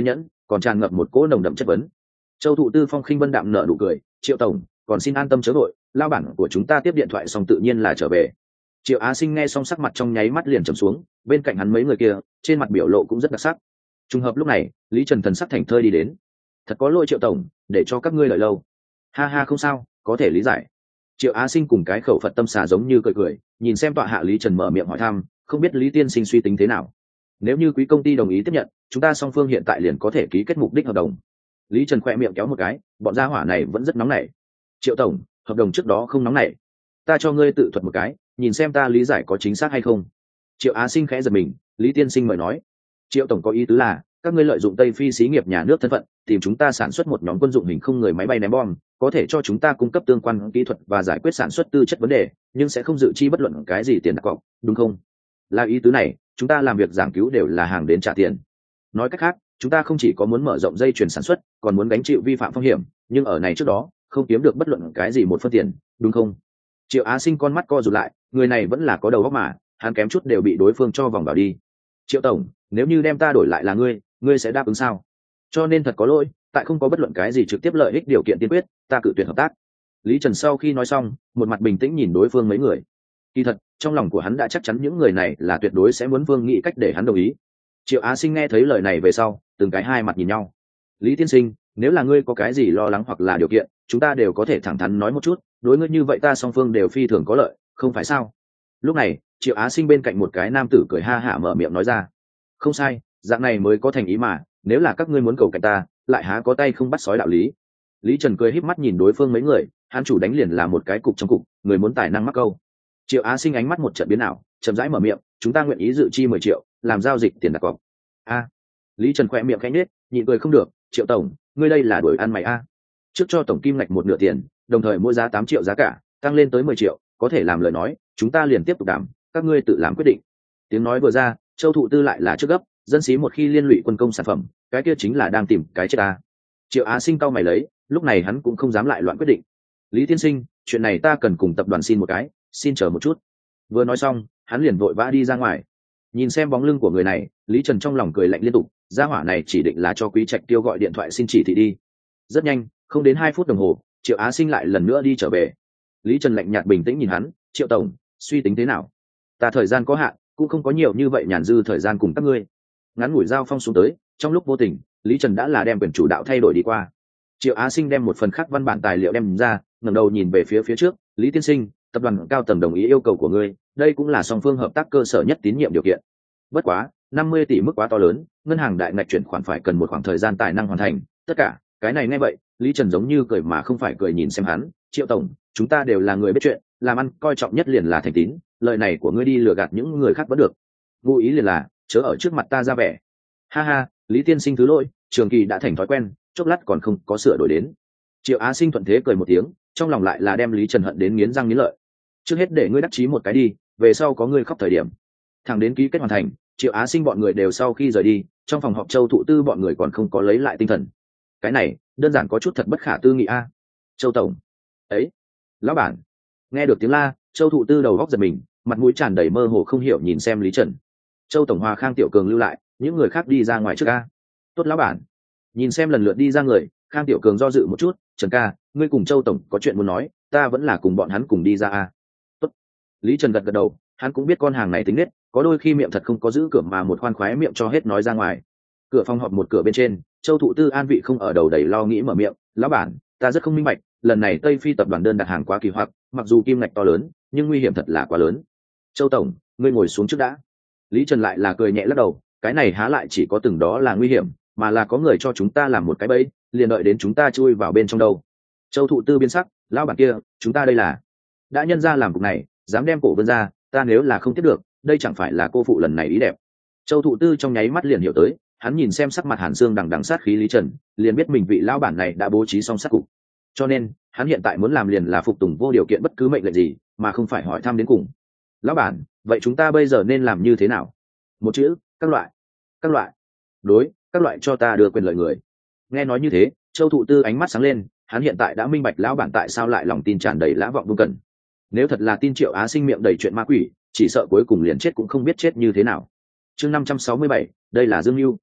còn tràn ngập một cỗ nồng đậm chất vấn. Châu Thụ Tư phong khinh vân đạm nở nụ cười, Triệu tổng, còn xin an tâm chớ vội, lao bản của chúng ta tiếp điện thoại xong tự nhiên là trở về. Triệu Á Sinh nghe xong sắc mặt trong nháy mắt liền trầm xuống, bên cạnh hắn mấy người kia trên mặt biểu lộ cũng rất đặc sắc. Trùng hợp lúc này, Lý Trần thần sắc thành thơi đi đến. Thật có lỗi Triệu tổng, để cho các ngươi đợi lâu. Ha ha không sao, có thể lý giải. Triệu Á Sinh cùng cái khẩu Phật tâm xà giống như cười cười, nhìn xem tọa hạ Lý Trần mở miệng hỏi thăm, không biết Lý tiên sinh suy tính thế nào. Nếu như quý công ty đồng ý tiếp nhận, chúng ta song phương hiện tại liền có thể ký kết mục đích hợp đồng. Lý Trần khoe miệng kéo một cái, bọn gia hỏa này vẫn rất nóng nảy. Triệu tổng, hợp đồng trước đó không nóng nảy, ta cho ngươi tự thuật một cái, nhìn xem ta lý giải có chính xác hay không. Triệu Á Sinh khẽ giật mình, Lý tiên sinh mời nói. Triệu tổng có ý tứ là các ngươi lợi dụng Tây Phi xí nghiệp nhà nước thân phận, tìm chúng ta sản xuất một nhóm quân dụng hình không người máy bay ném bom, có thể cho chúng ta cung cấp tương quan kỹ thuật và giải quyết sản xuất tư chất vấn đề, nhưng sẽ không dự chi bất luận cái gì tiền đặt cọc, đúng không? Là ý tứ này, chúng ta làm việc giảng cứu đều là hàng đến trả tiền. Nói cách khác, chúng ta không chỉ có muốn mở rộng dây chuyền sản xuất, còn muốn gánh chịu vi phạm phong hiểm, nhưng ở này trước đó không kiếm được bất luận cái gì một phân tiền, đúng không? Triệu Á Sinh con mắt co rụt lại, người này vẫn là có đầu óc mà, hắn kém chút đều bị đối phương cho vòng vào đi. Triệu tổng, nếu như đem ta đổi lại là ngươi, ngươi sẽ đáp ứng sao? Cho nên thật có lỗi, tại không có bất luận cái gì trực tiếp lợi ích điều kiện tiên quyết, ta cự tuyệt hợp tác. Lý Trần sau khi nói xong, một mặt bình tĩnh nhìn đối phương mấy người. Kỳ thật, trong lòng của hắn đã chắc chắn những người này là tuyệt đối sẽ muốn Vương nghĩ cách để hắn đồng ý. Triệu Á Sinh nghe thấy lời này về sau, từng cái hai mặt nhìn nhau. Lý tiên sinh, nếu là ngươi có cái gì lo lắng hoặc là điều kiện, chúng ta đều có thể thẳng thắn nói một chút, đối ngươi như vậy ta song phương đều phi thường có lợi, không phải sao? Lúc này, Triệu Á Sinh bên cạnh một cái nam tử cười ha hả mở miệng nói ra. Không sai, dạng này mới có thành ý mà, nếu là các ngươi muốn cầu cạnh ta, lại há có tay không bắt sói đạo lý. Lý Trần cười híp mắt nhìn đối phương mấy người, hắn chủ đánh liền là một cái cục trong cục, người muốn tài năng mắc câu. Triệu Á Sinh ánh mắt một trận biến ảo, chậm rãi mở miệng, chúng ta nguyện ý dự chi mười triệu, làm giao dịch tiền đặt cọc. A. Lý Trần khẽ miệng khẽ nhếch, nhịn cười không được, Triệu tổng, ngươi đây là đuổi ăn mày a. Trước cho tổng kim ngạch một nửa tiền, đồng thời mua giá tám triệu giá cả, tăng lên tới mười triệu, có thể làm lời nói, chúng ta liền tiếp tục đảm, các ngươi tự làm quyết định. Tiếng nói vừa ra, Châu Thụ Tư lại là trước gấp, dân xí một khi liên lụy quân công sản phẩm, cái kia chính là đang tìm cái chết ta. Triệu Á Sinh cau mày lấy, lúc này hắn cũng không dám lại loạn quyết định. Lý tiên sinh, chuyện này ta cần cùng tập đoàn xin một cái, xin chờ một chút. Vừa nói xong, hắn liền vội vã đi ra ngoài. Nhìn xem bóng lưng của người này, Lý Trần trong lòng cười lạnh liên tục, gia hỏa này chỉ định là cho Quý Trạch Tiêu gọi điện thoại xin chỉ thị đi. Rất nhanh, không đến hai phút đồng hồ, Triệu Á Sinh lại lần nữa đi trở về. Lý Trần lạnh nhạt bình tĩnh nhìn hắn, Triệu tổng, suy tính thế nào? Ta thời gian có hạn, cũng không có nhiều như vậy nhàn dư thời gian cùng các ngươi. Ngắn ngủi giao phong xuống tới, trong lúc vô tình, Lý Trần đã là đem quyền chủ đạo thay đổi đi qua. Triệu Á Sinh đem một phần khác văn bản tài liệu đem ra, ngẩng đầu nhìn về phía phía trước, Lý tiên sinh, tập đoàn cao tầng đồng ý yêu cầu của ngươi, đây cũng là song phương hợp tác cơ sở nhất tín nhiệm điều kiện. Bất quá, năm mươi tỷ mức quá to lớn, ngân hàng đại ngạch chuyển khoản phải cần một khoảng thời gian tài năng hoàn thành, tất cả, cái này nghe vậy, Lý Trần giống như cười mà không phải cười nhìn xem hắn, Triệu tổng, chúng ta đều là người biết chuyện, làm ăn coi trọng nhất liền là thành tín, lời này của ngươi đi lừa gạt những người khác vẫn được. Vô ý liền là, chớ ở trước mặt ta ra vẻ. Ha ha, Lý tiên sinh thứ lỗi, Trường Kỳ đã thành thói quen, chốc lát còn không có sửa đổi đến. Triệu Á Sinh thuận thế cười một tiếng, trong lòng lại là đem Lý Trần hận đến nghiến răng nghiến lợi. Trước hết để ngươi đắc chí một cái đi, về sau có ngươi khóc thời điểm. Thẳng đến ký kết hoàn thành, Triệu Á Sinh bọn người đều sau khi rời đi, trong phòng họp Châu Thụ Tư bọn người còn không có lấy lại tinh thần. Cái này, đơn giản có chút thật bất khả tư nghị a. Châu tổng, ấy, lão bản. Nghe được tiếng la, Châu Thụ Tư đầu góc giật mình, mặt mũi tràn đầy mơ hồ không hiểu nhìn xem Lý Trần. Châu tổng hòa Khang Tiểu Cường lưu lại, những người khác đi ra ngoài trước a. Tốt lão bản. Nhìn xem lần lượt đi ra người, Khang Tiểu Cường do dự một chút, Trần ca, ngươi cùng Châu tổng có chuyện muốn nói, ta vẫn là cùng bọn hắn cùng đi ra a. Tốt. Lý Trần gật gật đầu, hắn cũng biết con hàng này tính nết, có đôi khi miệng thật không có giữ cửa mà một khoan khoái miệng cho hết nói ra ngoài. Cửa phòng họp một cửa bên trên, Châu Thụ Tư an vị không ở đầu đầy lo nghĩ mở miệng, lão bản, ta rất không minh bạch, lần này Tây Phi tập đoàn đơn đặt hàng quá kỳ hoặc, mặc dù kim ngạch to lớn, nhưng nguy hiểm thật là quá lớn. Châu tổng, ngươi ngồi xuống trước đã. Lý Trần lại là cười nhẹ lắc đầu, cái này há lại chỉ có từng đó là nguy hiểm, mà là có người cho chúng ta làm một cái bẫy, liền đợi đến chúng ta chui vào bên trong đâu. Châu Thụ Tư biến sắc, lão bản kia, chúng ta đây là đã nhân ra làm cục này, dám đem cổ vươn ra, ta nếu là không tiếp được, đây chẳng phải là cô phụ lần này ý đẹp. Châu Thụ Tư trong nháy mắt liền hiểu tới, hắn nhìn xem sắc mặt Hàn Sương đằng đằng sát khí Lý Trần, liền biết mình vị lão bản này đã bố trí xong sát cục. Cho nên, hắn hiện tại muốn làm liền là phục tùng vô điều kiện bất cứ mệnh lệnh gì, mà không phải hỏi thăm đến cùng. Lão bản, vậy chúng ta bây giờ nên làm như thế nào? Một chữ, các loại. Các loại. Đối, các loại cho ta đưa quyền lợi người. Nghe nói như thế, Châu Thụ Tư ánh mắt sáng lên, hắn hiện tại đã minh bạch lão bản tại sao lại lòng tin tràn đầy lã vọng vung cần. Nếu thật là tin Triệu Á Sinh miệng đầy chuyện ma quỷ, chỉ sợ cuối cùng liền chết cũng không biết chết như thế nào. Chương năm trăm sáu mươi bảy, đây là Dương Nưu.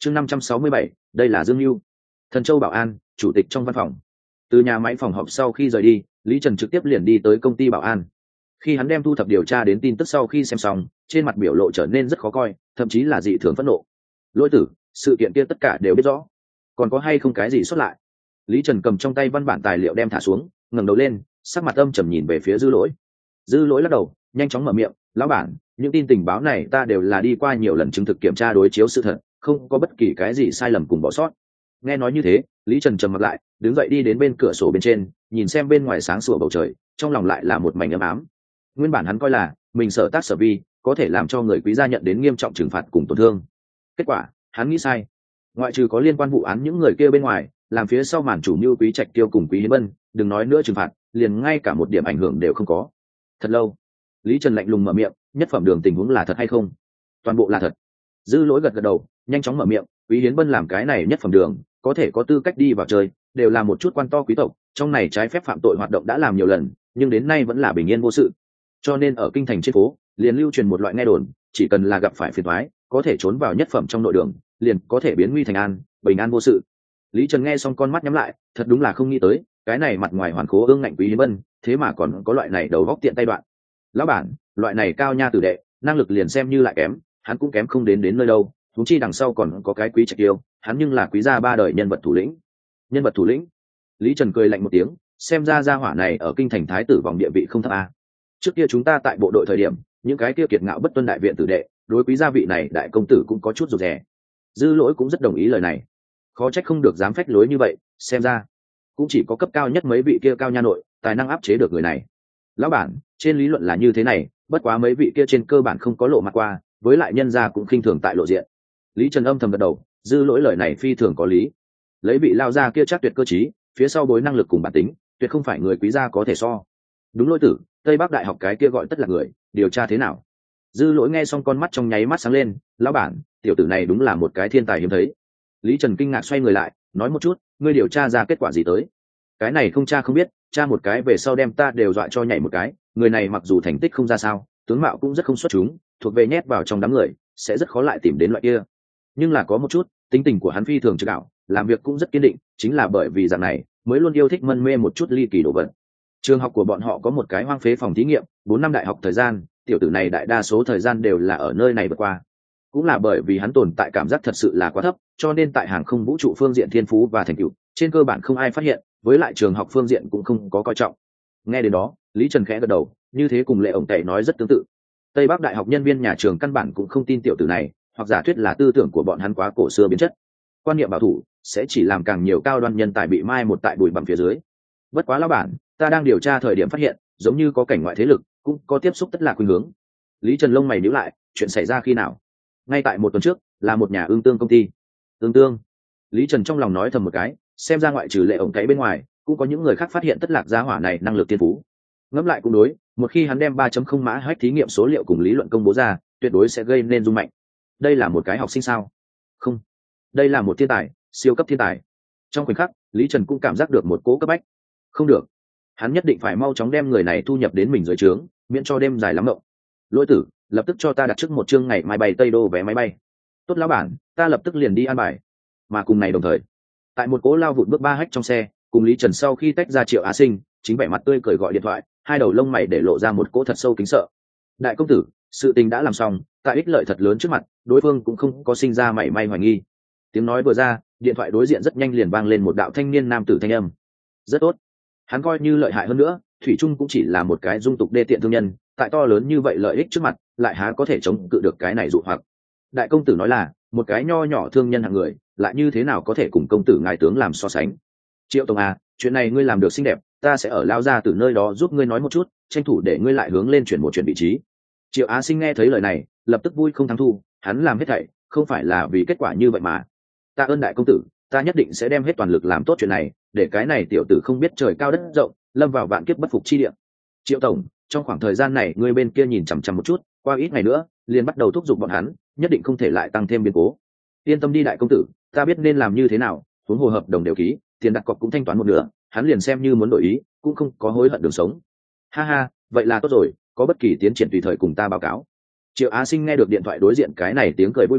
chương năm trăm sáu mươi bảy, đây là Dương Lưu. Thần Châu Bảo An, chủ tịch trong văn phòng. Từ nhà máy phòng họp sau khi rời đi, Lý Trần trực tiếp liền đi tới công ty Bảo An. Khi hắn đem thu thập điều tra đến tin tức sau khi xem xong, trên mặt biểu lộ trở nên rất khó coi, thậm chí là dị thường phẫn nộ. Lỗi tử, sự kiện kia tất cả đều biết rõ, còn có hay không cái gì xuất lại? Lý Trần cầm trong tay văn bản tài liệu đem thả xuống, ngẩng đầu lên, sắc mặt âm trầm nhìn về phía Dư Lỗi. Dư Lỗi lắc đầu, nhanh chóng mở miệng, lão bản, những tin tình báo này ta đều là đi qua nhiều lần chứng thực kiểm tra đối chiếu sự thật, không có bất kỳ cái gì sai lầm cùng bỏ sót. Nghe nói như thế, Lý Trần trầm mặt lại, đứng dậy đi đến bên cửa sổ bên trên, nhìn xem bên ngoài sáng sủa bầu trời, trong lòng lại là một mảnh ấm ám. Nguyên bản hắn coi là mình sở tác sở vi có thể làm cho người quý gia nhận đến nghiêm trọng trừng phạt cùng tổn thương. Kết quả, hắn nghĩ sai. Ngoại trừ có liên quan vụ án những người kia bên ngoài, làm phía sau màn chủ mưu Quý Trạch Tiêu cùng Quý Hiến Bân, đừng nói nữa trừng phạt, liền ngay cả một điểm ảnh hưởng đều không có. Thật lâu, Lý Trần lạnh lùng mở miệng, nhất phẩm đường tình huống là thật hay không? Toàn bộ là thật. Dư Lỗi gật gật đầu, nhanh chóng mở miệng, Quý Hiến Bân làm cái này nhất phẩm đường, có thể có tư cách đi vào chơi, đều là một chút quan to quý tộc, trong này trái phép phạm tội hoạt động đã làm nhiều lần, nhưng đến nay vẫn là bình yên vô sự. Cho nên ở kinh thành trên phố, liền lưu truyền một loại nghe đồn, chỉ cần là gặp phải phiền toái, có thể trốn vào nhất phẩm trong nội đường, liền có thể biến nguy thành an, bình an vô sự. Lý Trần nghe xong con mắt nhắm lại, thật đúng là không nghĩ tới, cái này mặt ngoài hoàn khố ương ngạnh Quý Hiến Bân, thế mà còn có loại này đầu góc tiện tay đoạn. Lão bản, loại này cao nha tử đệ, năng lực liền xem như lại kém, hắn cũng kém không đến đến nơi đâu, huống chi đằng sau còn có cái Quý Trạch Tiêu, hắn nhưng là quý gia ba đời nhân vật thủ lĩnh. Nhân vật thủ lĩnh? Lý Trần cười lạnh một tiếng, xem ra gia hỏa này ở kinh thành thái tử vòng địa vị không thấp a. Trước kia chúng ta tại bộ đội thời điểm, những cái kia kiệt ngạo bất tuân đại viện tử đệ, đối quý gia vị này đại công tử cũng có chút rụt rè. Dư Lỗi cũng rất đồng ý lời này. Khó trách không được dám phách lối như vậy, xem ra cũng chỉ có cấp cao nhất mấy vị kia cao nha nội, tài năng áp chế được người này. Lão bản, trên lý luận là như thế này, bất quá mấy vị kia trên cơ bản không có lộ mặt qua, với lại nhân gia cũng khinh thường tại lộ diện. Lý Trần âm thầm gật đầu, Dư Lỗi lời này phi thường có lý. Lấy vị lao gia kia chắc tuyệt cơ trí, phía sau bối năng lực cùng bản tính, tuyệt không phải người quý gia có thể so. Đúng Lỗi tử, Tây Bắc đại học cái kia gọi tất là người, điều tra thế nào? Dư Lỗi nghe xong con mắt trong nháy mắt sáng lên, lão bản, tiểu tử này đúng là một cái thiên tài hiếm thấy. Lý Trần kinh ngạc xoay người lại, nói một chút, ngươi điều tra ra kết quả gì tới? Cái này không tra không biết, tra một cái về sau đem ta đều dọa cho nhảy một cái, người này mặc dù thành tích không ra sao, tướng mạo cũng rất không xuất chúng, thuộc về nhét vào trong đám người, sẽ rất khó lại tìm đến loại kia. Nhưng là có một chút, tính tình của hắn phi thường trực đạo, làm việc cũng rất kiên định, chính là bởi vì dạng này, mới luôn yêu thích mân mê một chút ly kỳ đồ vật. Trường học của bọn họ có một cái hoang phế phòng thí nghiệm, bốn năm đại học thời gian, tiểu tử này đại đa số thời gian đều là ở nơi này vượt qua. Cũng là bởi vì hắn tồn tại cảm giác thật sự là quá thấp, cho nên tại hàng không vũ trụ phương diện thiên phú và thành tựu, trên cơ bản không ai phát hiện, với lại trường học phương diện cũng không có coi trọng. Nghe đến đó, Lý Trần khẽ gật đầu, như thế cùng Lệ ổng tẩy nói rất tương tự. Tây Bắc đại học nhân viên nhà trường căn bản cũng không tin tiểu tử này, hoặc giả thuyết là tư tưởng của bọn hắn quá cổ xưa biến chất, quan niệm bảo thủ sẽ chỉ làm càng nhiều cao đoan nhân tài bị mai một tại bụi bặm phía dưới. Bất quá lão bản, ta đang điều tra thời điểm phát hiện, giống như có cảnh ngoại thế lực cũng có tiếp xúc tất lạc khuynh hướng. Lý Trần lông mày nhíu lại, chuyện xảy ra khi nào? Ngay tại một tuần trước, là một nhà ương tương công ty. Ương tương? Lý Trần trong lòng nói thầm một cái, xem ra ngoại trừ Lệ ổng cái bên ngoài, cũng có những người khác phát hiện tất lạc gia hỏa này năng lực thiên phú. Ngẫm lại cũng đối, một khi hắn đem ba chấm không mã hack thí nghiệm số liệu cùng lý luận công bố ra, tuyệt đối sẽ gây nên rung mạnh. Đây là một cái học sinh sao? Không, đây là một thiên tài, siêu cấp thiên tài. Trong khoảnh khắc, Lý Trần cũng cảm giác được một cỗ cấp bách. Không được, hắn nhất định phải mau chóng đem người này thu nhập đến mình dưới trướng, miễn cho đêm dài lắm mộng. Lỗi tử, lập tức cho ta đặt trước một chương ngày mai bay Tây Đô vé máy bay. Tốt lão bản, ta lập tức liền đi an bài. Mà cùng ngày đồng thời, tại một cỗ lao vụt bước ba hách trong xe, cùng Lý Trần sau khi tách ra Triệu Á Sinh, chính vẻ mặt tươi cười gọi điện thoại, hai đầu lông mày để lộ ra một cỗ thật sâu kính sợ. Đại công tử, sự tình đã làm xong, tại ích lợi thật lớn trước mặt, đối phương cũng không có sinh ra mảy may hoài nghi. Tiếng nói vừa ra, điện thoại đối diện rất nhanh liền vang lên một đạo thanh niên nam tử thanh âm. Rất tốt, hắn coi như lợi hại hơn nữa, thủy trung cũng chỉ là một cái dung tục đê tiện thương nhân, tại to lớn như vậy lợi ích trước mặt, lại há có thể chống cự được cái này dụ hoặc. Đại công tử nói là một cái nho nhỏ thương nhân hạng người, lại như thế nào có thể cùng công tử ngài tướng làm so sánh? Triệu tổng à, chuyện này ngươi làm được xinh đẹp, ta sẽ ở lao ra từ nơi đó giúp ngươi nói một chút, tranh thủ để ngươi lại hướng lên chuyển một chuyển vị trí. Triệu Á Sinh nghe thấy lời này, lập tức vui không thắng thu, hắn làm hết thảy không phải là vì kết quả như vậy mà. Ta ơn đại công tử, ta nhất định sẽ đem hết toàn lực làm tốt chuyện này, để cái này tiểu tử không biết trời cao đất rộng, lâm vào vạn kiếp bất phục chi địa. Triệu tổng, trong khoảng thời gian này ngươi bên kia nhìn chằm chằm một chút, qua ít ngày nữa liền bắt đầu thúc giục bọn hắn, nhất định không thể lại tăng thêm biến cố. Yên tâm đi đại công tử, ta biết nên làm như thế nào, huống hồ hợp đồng đều ký, tiền đặt cọc cũng thanh toán một nửa, hắn liền xem như muốn đổi ý, cũng không có hối hận đường sống. Ha ha, vậy là tốt rồi, có bất kỳ tiến triển tùy thời cùng ta báo cáo. Triệu Á Sinh nghe được điện thoại đối diện cái này tiếng cười vui vẻ,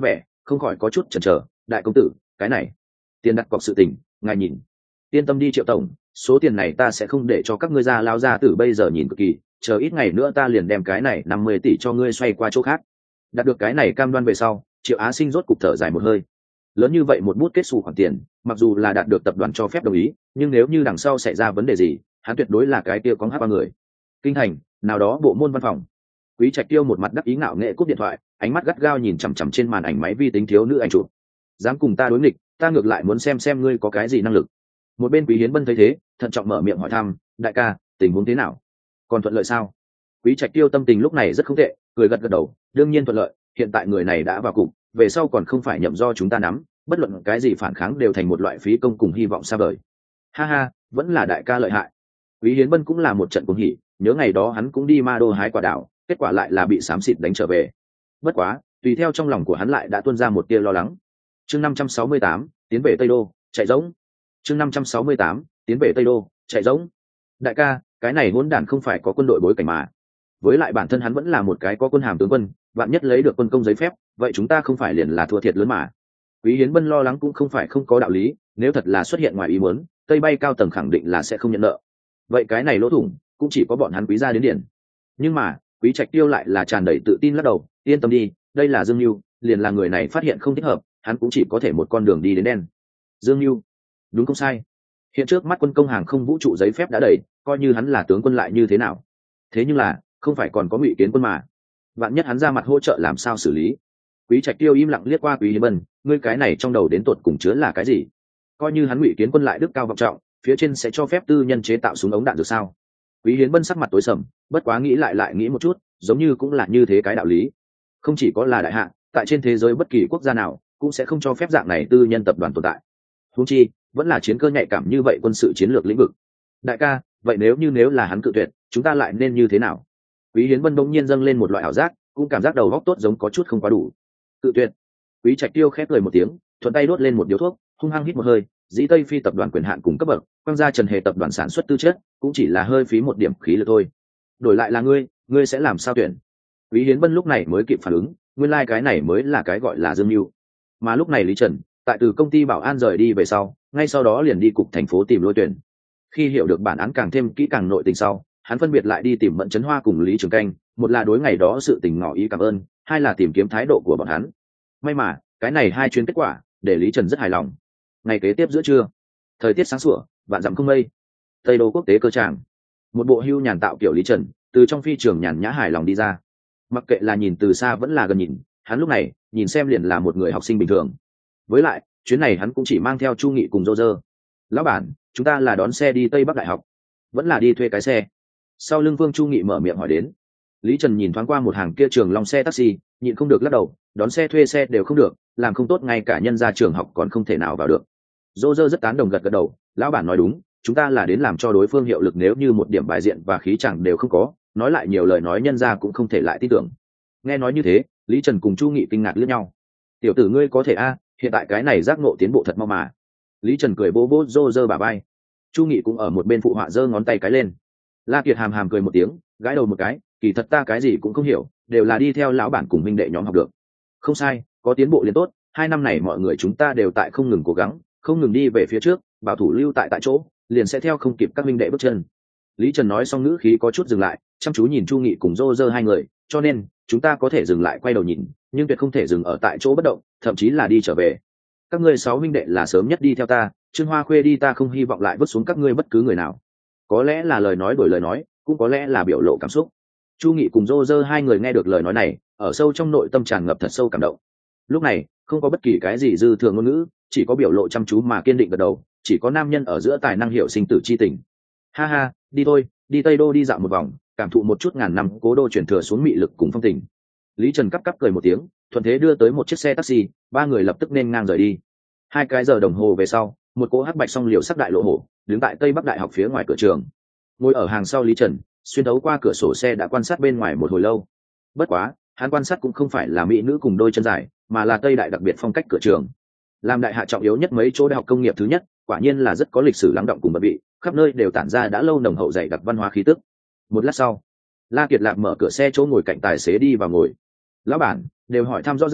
không khỏi có chút chần chờ. Đại công tử, cái này tiền đặt cọc sự tình ngài nhìn. Yên tâm đi Triệu tổng, số tiền này ta sẽ không để cho các ngươi ra lao ra từ bây giờ nhìn cực kỳ, chờ ít ngày nữa ta liền đem cái này năm mươi tỷ cho ngươi xoay qua chỗ khác. Đạt được cái này cam đoan về sau, Triệu Á Sinh rốt cục thở dài một hơi. Lớn như vậy một bút kết xù khoản tiền, mặc dù là đạt được tập đoàn cho phép đồng ý, nhưng nếu như đằng sau xảy ra vấn đề gì, hắn tuyệt đối là cái kia có hát ba người. Kinh thành nào đó bộ môn văn phòng, Quý Trạch Tiêu một mặt đắc ý ngạo nghệ cúp điện thoại, ánh mắt gắt gao nhìn chằm chằm trên màn ảnh máy vi tính thiếu nữ ảnh chụp. Dám cùng ta đối nghịch, ta ngược lại muốn xem xem ngươi có cái gì năng lực. Một bên Quý Hiến Bân thấy thế, thận trọng mở miệng hỏi thăm, đại ca, tình huống thế nào? Còn thuận lợi sao? Quý Trạch Tiêu tâm tình lúc này rất không tệ, cười gật gật đầu, đương nhiên thuận lợi, hiện tại người này đã vào cục, về sau còn không phải nhậm do chúng ta nắm, bất luận cái gì phản kháng đều thành một loại phí công cùng hy vọng xa vời. Ha ha, vẫn là đại ca lợi hại. Quý Hiến Bân cũng là một trận cuồng hỉ, nhớ ngày đó hắn cũng đi Ma Đô hái quả đào, kết quả lại là bị xám xịt đánh trở về. Bất quá, tùy theo trong lòng của hắn lại đã tuôn ra một tia lo lắng. Chương năm trăm sáu mươi tám, tiến về Tây Đô, chạy giống. Chương năm trăm sáu mươi tám, tiến về Tây Đô, chạy giống. Đại ca, cái này hỗn đản không phải có quân đội bối cảnh mà. Với lại bản thân hắn vẫn là một cái có quân hàm tướng quân, vạn nhất lấy được quân công giấy phép, vậy chúng ta không phải liền là thua thiệt lớn mà. Quý Hiến Bân lo lắng cũng không phải không có đạo lý, nếu thật là xuất hiện ngoài ý muốn, Tây Bay cao tầng khẳng định là sẽ không nhận nợ. Vậy cái này lỗ thủng, cũng chỉ có bọn hắn Quý gia đến điển. Nhưng mà, Quý Trạch Tiêu lại là tràn đầy tự tin lắc đầu, yên tâm đi, đây là Dương Nưu, liền là người này phát hiện không thích hợp, hắn cũng chỉ có thể một con đường đi đến đen. Dương Nưu, đúng không sai. Hiện trước mắt quân công hàng không vũ trụ giấy phép đã đầy, coi như hắn là tướng quân lại như thế nào. Thế nhưng là, không phải còn có Ngụy Kiến Quân mà. Vạn nhất hắn ra mặt hỗ trợ làm sao xử lý. Quý Trạch Tiêu im lặng liếc qua Quý Hiến Bân, ngươi cái này trong đầu đến tột cùng chứa là cái gì? Coi như hắn Ngụy Kiến Quân lại đức cao vọng trọng, phía trên sẽ cho phép tư nhân chế tạo súng ống đạn được sao? Quý Hiến Bân sắc mặt tối sầm, bất quá nghĩ lại lại nghĩ một chút, giống như cũng là như thế cái đạo lý. Không chỉ có là đại hạ, tại trên thế giới bất kỳ quốc gia nào cũng sẽ không cho phép dạng này tư nhân tập đoàn tồn tại. Huống chi, vẫn là chiến cơ nhạy cảm như vậy quân sự chiến lược lĩnh vực. Đại ca, vậy nếu như nếu là hắn cự tuyệt, chúng ta lại nên như thế nào? Quý Hiến Bân bỗng nhiên dâng lên một loại ảo giác, cũng cảm giác đầu óc tốt giống có chút không quá đủ. Cự tuyệt? Quý Trạch Tiêu khép cười một tiếng, thuận tay đốt lên một điếu thuốc, hung hăng hít một hơi, dĩ Tây Phi tập đoàn quyền hạn cùng cấp bậc, quang gia Trần Hề tập đoàn sản xuất tư chất, cũng chỉ là hơi phí một điểm khí lực thôi. Đổi lại là ngươi, ngươi sẽ làm sao tuyển? Quý Hiến Bân lúc này mới kịp phản ứng, nguyên lai like cái này mới là cái gọi là Dương Nưu. Mà lúc này Lý Trần, tại từ công ty Bảo An rời đi về sau, ngay sau đó liền đi cục thành phố tìm lôi tuyển. Khi hiểu được bản án càng thêm kỹ càng nội tình sau, hắn phân biệt lại đi tìm Mẫn Chấn Hoa cùng Lý Trường Canh, một là đối ngày đó sự tình ngỏ ý cảm ơn, hai là tìm kiếm thái độ của bọn hắn. May mà, cái này hai chuyến kết quả, để Lý Trần rất hài lòng. Ngày kế tiếp giữa trưa, thời tiết sáng sủa, vạn dặm không mây. Tây Đô quốc tế cơ tràng, một bộ hưu nhàn tạo kiểu Lý Trần, từ trong phi trường nhàn nhã hài lòng đi ra. Mặc kệ là nhìn từ xa vẫn là gần nhìn, hắn lúc này nhìn xem liền là một người học sinh bình thường. Với lại, chuyến này hắn cũng chỉ mang theo Chu Nghị cùng Dô Dơ. Lão bản, chúng ta là đón xe đi Tây Bắc Đại học, vẫn là đi thuê cái xe? Sau lưng Vương Chu Nghị mở miệng hỏi đến. Lý Trần nhìn thoáng qua một hàng kia trường long xe taxi, nhịn không được lắc đầu, đón xe thuê xe đều không được, làm không tốt ngay cả nhân gia trường học còn không thể nào vào được. Dô Dơ rất tán đồng gật gật đầu, lão bản nói đúng, chúng ta là đến làm cho đối phương hiệu lực, nếu như một điểm bài diện và khí chẳng đều không có, nói lại nhiều lời nói nhân gia cũng không thể lại tin tưởng. Nghe nói như thế, Lý Trần cùng Chu Nghị kinh ngạc liếc nhau. Tiểu tử ngươi có thể a, hiện tại cái này giác ngộ tiến bộ thật mau mà. Lý Trần cười bố bố Dô Dơ bà bay. Chu Nghị cũng ở một bên phụ họa giơ ngón tay cái lên. La Kiệt hàm hàm cười một tiếng, gãi đầu một cái, kỳ thật ta cái gì cũng không hiểu, đều là đi theo lão bản cùng minh đệ nhóm học được. Không sai, có tiến bộ liền tốt, hai năm này mọi người chúng ta đều tại không ngừng cố gắng, không ngừng đi về phía trước, bảo thủ lưu tại tại chỗ, liền sẽ theo không kịp các minh đệ bước chân. Lý Trần nói xong ngữ khí có chút dừng lại, chăm chú nhìn Chu Nghị cùng Dô Dơ hai người, cho nên chúng ta có thể dừng lại quay đầu nhìn, nhưng tuyệt không thể dừng ở tại chỗ bất động, thậm chí là đi trở về. Các ngươi sáu minh đệ là sớm nhất đi theo ta, Trương Hoa Khuê đi ta không hy vọng lại vứt xuống các ngươi bất cứ người nào. Có lẽ là lời nói đổi lời nói, cũng có lẽ là biểu lộ cảm xúc. Chu Nghị cùng Dô Dơ hai người nghe được lời nói này, ở sâu trong nội tâm tràn ngập thật sâu cảm động. Lúc này, không có bất kỳ cái gì dư thừa ngôn ngữ, chỉ có biểu lộ chăm chú mà kiên định gật đầu, chỉ có nam nhân ở giữa tài năng hiểu sinh tử chi tình. Ha ha, đi thôi, đi Tây Đô đi dạo một vòng, cảm thụ một chút ngàn năm cố đô chuyển thừa xuống mị lực cùng phong tình. Lý Trần cắp cắp cười một tiếng, thuận thế đưa tới một chiếc xe taxi, ba người lập tức nên ngang rời đi. Hai cái giờ đồng hồ về sau, một cỗ hắc bạch song liều sắc đại lộ hổ đứng tại Tây Bắc Đại học phía ngoài cửa trường. Ngồi ở hàng sau Lý Trần xuyên thấu qua cửa sổ xe đã quan sát bên ngoài một hồi lâu. Bất quá, hắn quan sát cũng không phải là mỹ nữ cùng đôi chân dài, mà là Tây Đại đặc biệt phong cách cửa trường. Làm đại hạ trọng yếu nhất mấy chỗ đại học công nghiệp thứ nhất, quả nhiên là rất có lịch sử lắng động cùng bận vị, khắp nơi đều tản ra đã lâu nồng hậu dày đặc văn hóa khí tức. Một lát sau, La Kiệt Lạc mở cửa xe chỗ ngồi cạnh tài xế đi vào ngồi. Lão bản, đều hỏi thăm rõ ràng,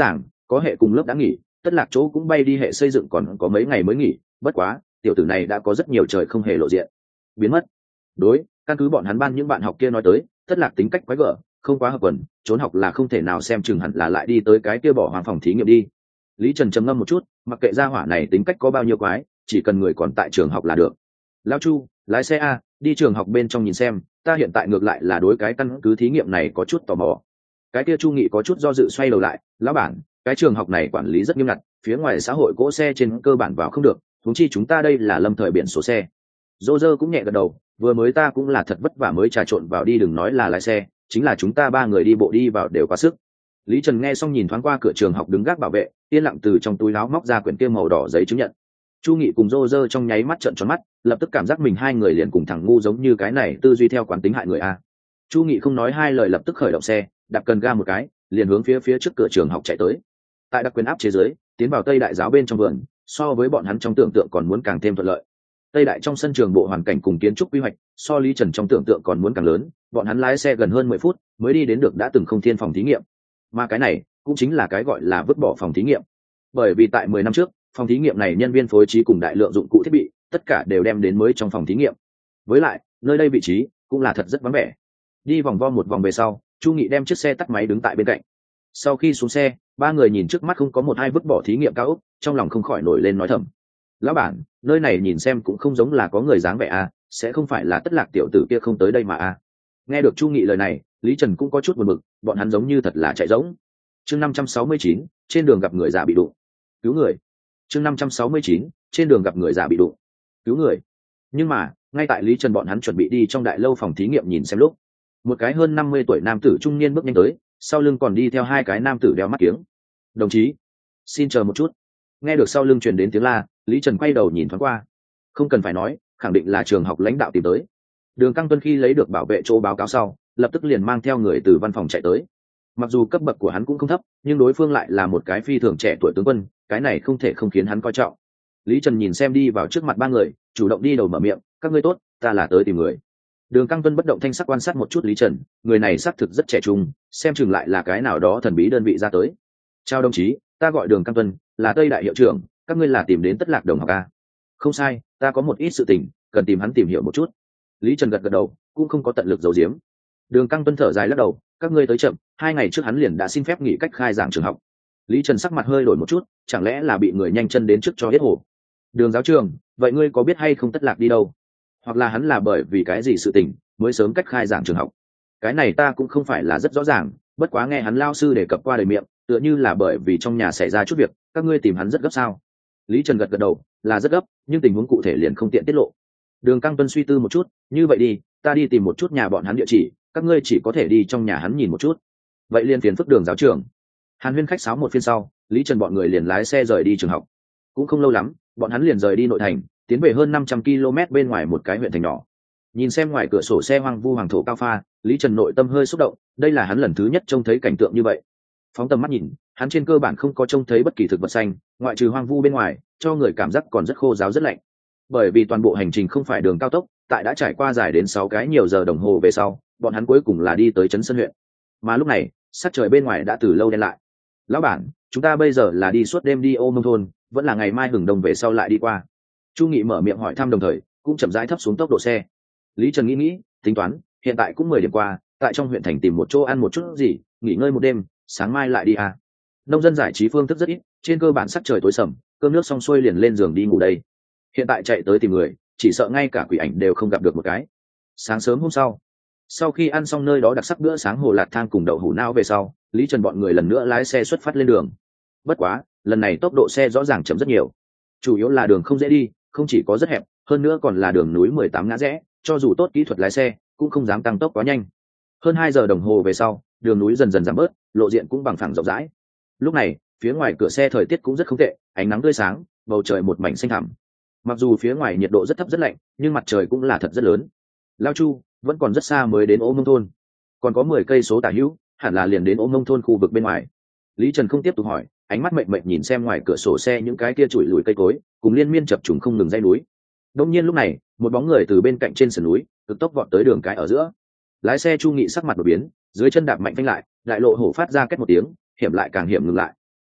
có hệ cùng lớp đã nghỉ, Tất Lạc chỗ cũng bay đi hệ xây dựng còn có mấy ngày mới nghỉ, bất quá tiểu tử này đã có rất nhiều trời không hề lộ diện, biến mất. Đối, căn cứ bọn hắn ban những bạn học kia nói tới, Tất Lạc tính cách quái gở, không quá hợp quần, trốn học là không thể nào, xem chừng hẳn là lại đi tới cái kia bỏ hoang phòng thí nghiệm đi. Lý Trần trầm ngâm một chút, mặc kệ gia hỏa này tính cách có bao nhiêu quái, chỉ cần người còn tại trường học là được. Lão Chu, lái xe a, đi trường học bên trong nhìn xem, ta hiện tại ngược lại là đối cái căn cứ thí nghiệm này có chút tò mò. Cái kia Chu Nghị có chút do dự xoay đầu lại, lão bản, cái trường học này quản lý rất nghiêm ngặt, phía ngoài xã hội cỗ xe trên cơ bản vào không được, huống chi chúng ta đây là lâm thời biển số xe. Dô dơ cũng nhẹ gật đầu, vừa mới ta cũng là thật vất vả mới trà trộn vào đi, đừng nói là lái xe, chính là chúng ta ba người đi bộ đi vào đều quá sức. Lý Trần nghe xong nhìn thoáng qua cửa trường học đứng gác bảo vệ, yên lặng từ trong túi áo móc ra quyển kia màu đỏ giấy chứng nhận. Chu Nghị cùng Dô dơ trong nháy mắt trợn tròn mắt, lập tức cảm giác mình hai người liền cùng thằng ngu giống như cái này tư duy theo quán tính hại người a. Chu Nghị không nói hai lời lập tức khởi động xe, đạp cần ga một cái, liền hướng phía phía trước cửa trường học chạy tới. Tại đặc quyền áp chế dưới, tiến vào Tây Đại giáo bên trong vườn, so với bọn hắn trong tưởng tượng còn muốn càng thêm thuận lợi. Tây Đại trong sân trường bộ hoàn cảnh cùng kiến trúc quy hoạch, so Lý Trần trong tưởng tượng còn muốn càng lớn, bọn hắn lái xe gần hơn mười phút mới đi đến được đã từng không thiên phòng thí nghiệm. Mà cái này cũng chính là cái gọi là vứt bỏ phòng thí nghiệm. Bởi vì tại mười năm trước, phòng thí nghiệm này nhân viên phối trí cùng đại lượng dụng cụ thiết bị, tất cả đều đem đến mới trong phòng thí nghiệm. Với lại, nơi đây vị trí cũng là thật rất vắng vẻ. Đi vòng vo một vòng về sau, Chu Nghị đem chiếc xe tắt máy đứng tại bên cạnh. Sau khi xuống xe, ba người nhìn trước mắt không có một hai vứt bỏ thí nghiệm cao ốc, trong lòng không khỏi nổi lên nói thầm. Lão bản, nơi này nhìn xem cũng không giống là có người dáng vẻ à, sẽ không phải là Tất Lạc tiểu tử kia không tới đây mà à. Nghe được Chu Nghị lời này, Lý Trần cũng có chút buồn bực, bọn hắn giống như thật là chạy rỗng. Chương năm trăm sáu mươi chín, trên đường gặp người già bị đụng. Cứu người. Chương năm trăm sáu mươi chín, trên đường gặp người già bị đụng. Cứu người. Nhưng mà, ngay tại Lý Trần bọn hắn chuẩn bị đi trong đại lâu phòng thí nghiệm nhìn xem lúc, một cái hơn năm mươi tuổi nam tử trung niên bước nhanh tới, sau lưng còn đi theo hai cái nam tử đeo mắt kiếng. Đồng chí, xin chờ một chút. Nghe được sau lưng truyền đến tiếng la, Lý Trần quay đầu nhìn thoáng qua. Không cần phải nói, khẳng định là trường học lãnh đạo tìm tới. Đường Căng Tuân khi lấy được bảo vệ chỗ báo cáo sau, lập tức liền mang theo người từ văn phòng chạy tới. Mặc dù cấp bậc của hắn cũng không thấp, nhưng đối phương lại là một cái phi thường trẻ tuổi tướng quân, cái này không thể không khiến hắn coi trọng. Lý Trần nhìn xem đi vào trước mặt ba người, chủ động đi đầu mở miệng, các ngươi tốt, ta là tới tìm người. Đường Căng Tuân bất động thanh sắc quan sát một chút Lý Trần, người này xác thực rất trẻ trung, xem chừng lại là cái nào đó thần bí đơn vị ra tới. Chào đồng chí, ta gọi Đường Căng Tuân, là Tây Đại hiệu trưởng, các ngươi là tìm đến Tất Lạc đồng học a? Không sai, ta có một ít sự tình cần tìm hắn tìm hiểu một chút. Lý Trần gật gật đầu, cũng không có tận lực giấu giếm. Đường Căng Tuân thở dài lắc đầu, các ngươi tới chậm, hai ngày trước hắn liền đã xin phép nghỉ cách khai giảng trường học. Lý Trần sắc mặt hơi đổi một chút, chẳng lẽ là bị người nhanh chân đến trước cho hết hổ. Đường giáo trường, vậy ngươi có biết hay không Tất Lạc đi đâu? Hoặc là hắn là bởi vì cái gì sự tình mới sớm cách khai giảng trường học? Cái này ta cũng không phải là rất rõ ràng, bất quá nghe hắn lao sư đề cập qua đời miệng, tựa như là bởi vì trong nhà xảy ra chút việc, các ngươi tìm hắn rất gấp sao? Lý Trần gật gật đầu, là rất gấp, nhưng tình huống cụ thể liền không tiện tiết lộ. Đường Căng Tuân suy tư một chút, như vậy đi, ta đi tìm một chút nhà bọn hắn địa chỉ, các ngươi chỉ có thể đi trong nhà hắn nhìn một chút. Vậy liền phiền phức Đường giáo trưởng. Hàn Huyên khách sáo một phiên sau, Lý Trần bọn người liền lái xe rời đi trường học. Cũng không lâu lắm, bọn hắn liền rời đi nội thành, tiến về hơn năm trăm ki lô mét bên ngoài một cái huyện thành nhỏ. Nhìn xem ngoài cửa sổ xe hoang vu hoàng thổ cao pha, Lý Trần nội tâm hơi xúc động, đây là hắn lần thứ nhất trông thấy cảnh tượng như vậy. Phóng tầm mắt nhìn, hắn trên cơ bản không có trông thấy bất kỳ thực vật xanh, ngoại trừ hoang vu bên ngoài, cho người cảm giác còn rất khô ráo rất lạnh. Bởi vì toàn bộ hành trình không phải đường cao tốc, tại đã trải qua dài đến sáu cái nhiều giờ đồng hồ về sau, bọn hắn cuối cùng là đi tới trấn Sơn huyện. Mà lúc này, sắc trời bên ngoài đã từ lâu đen lại. Lão bản, chúng ta bây giờ là đi suốt đêm đi ô nông thôn, vẫn là ngày mai hừng đông về sau lại đi qua. Chu Nghị mở miệng hỏi thăm, đồng thời cũng chậm rãi thấp xuống tốc độ xe. Lý Trần nghĩ nghĩ, tính toán, hiện tại cũng mười điểm qua, tại trong huyện thành tìm một chỗ ăn một chút gì, nghỉ ngơi một đêm, sáng mai lại đi à. Nông dân giải trí phương thức rất ít, trên cơ bản sắc trời tối sầm, cơm nước xong xuôi liền lên giường đi ngủ đây. Hiện tại chạy tới tìm người, chỉ sợ ngay cả quỷ ảnh đều không gặp được một cái. Sáng sớm hôm sau, sau khi ăn xong nơi đó đặc sắc bữa sáng hồ lạt thang cùng đậu hủ nao về sau, Lý Trần bọn người lần nữa lái xe xuất phát lên đường. Bất quá, lần này tốc độ xe rõ ràng chậm rất nhiều. Chủ yếu là đường không dễ đi, không chỉ có rất hẹp, hơn nữa còn là đường núi mười tám ngã rẽ, cho dù tốt kỹ thuật lái xe, cũng không dám tăng tốc quá nhanh. Hơn hai giờ đồng hồ về sau, đường núi dần dần giảm bớt, lộ diện cũng bằng phẳng rộng rãi. Lúc này, phía ngoài cửa xe thời tiết cũng rất không tệ, ánh nắng tươi sáng, bầu trời một mảnh xanh thẳm. Mặc dù phía ngoài nhiệt độ rất thấp rất lạnh, nhưng mặt trời cũng là thật rất lớn. Lao Chu, vẫn còn rất xa mới đến Ô Mông thôn, còn có mười cây số tả hữu, hẳn là liền đến Ô Mông thôn khu vực bên ngoài. Lý Trần không tiếp tục hỏi, ánh mắt mệnh mệnh nhìn xem ngoài cửa sổ xe những cái kia trụi lùi cây cối, cùng liên miên chập trùng không ngừng dãy núi. Đông nhiên lúc này, một bóng người từ bên cạnh trên sườn núi, cực tốc vọt tới đường cái ở giữa. Lái xe Chu Nghị sắc mặt đột biến, dưới chân đạp mạnh phanh lại, lại lộ hổ phát ra két một tiếng, hiểm lại càng hiểm ngừng lại.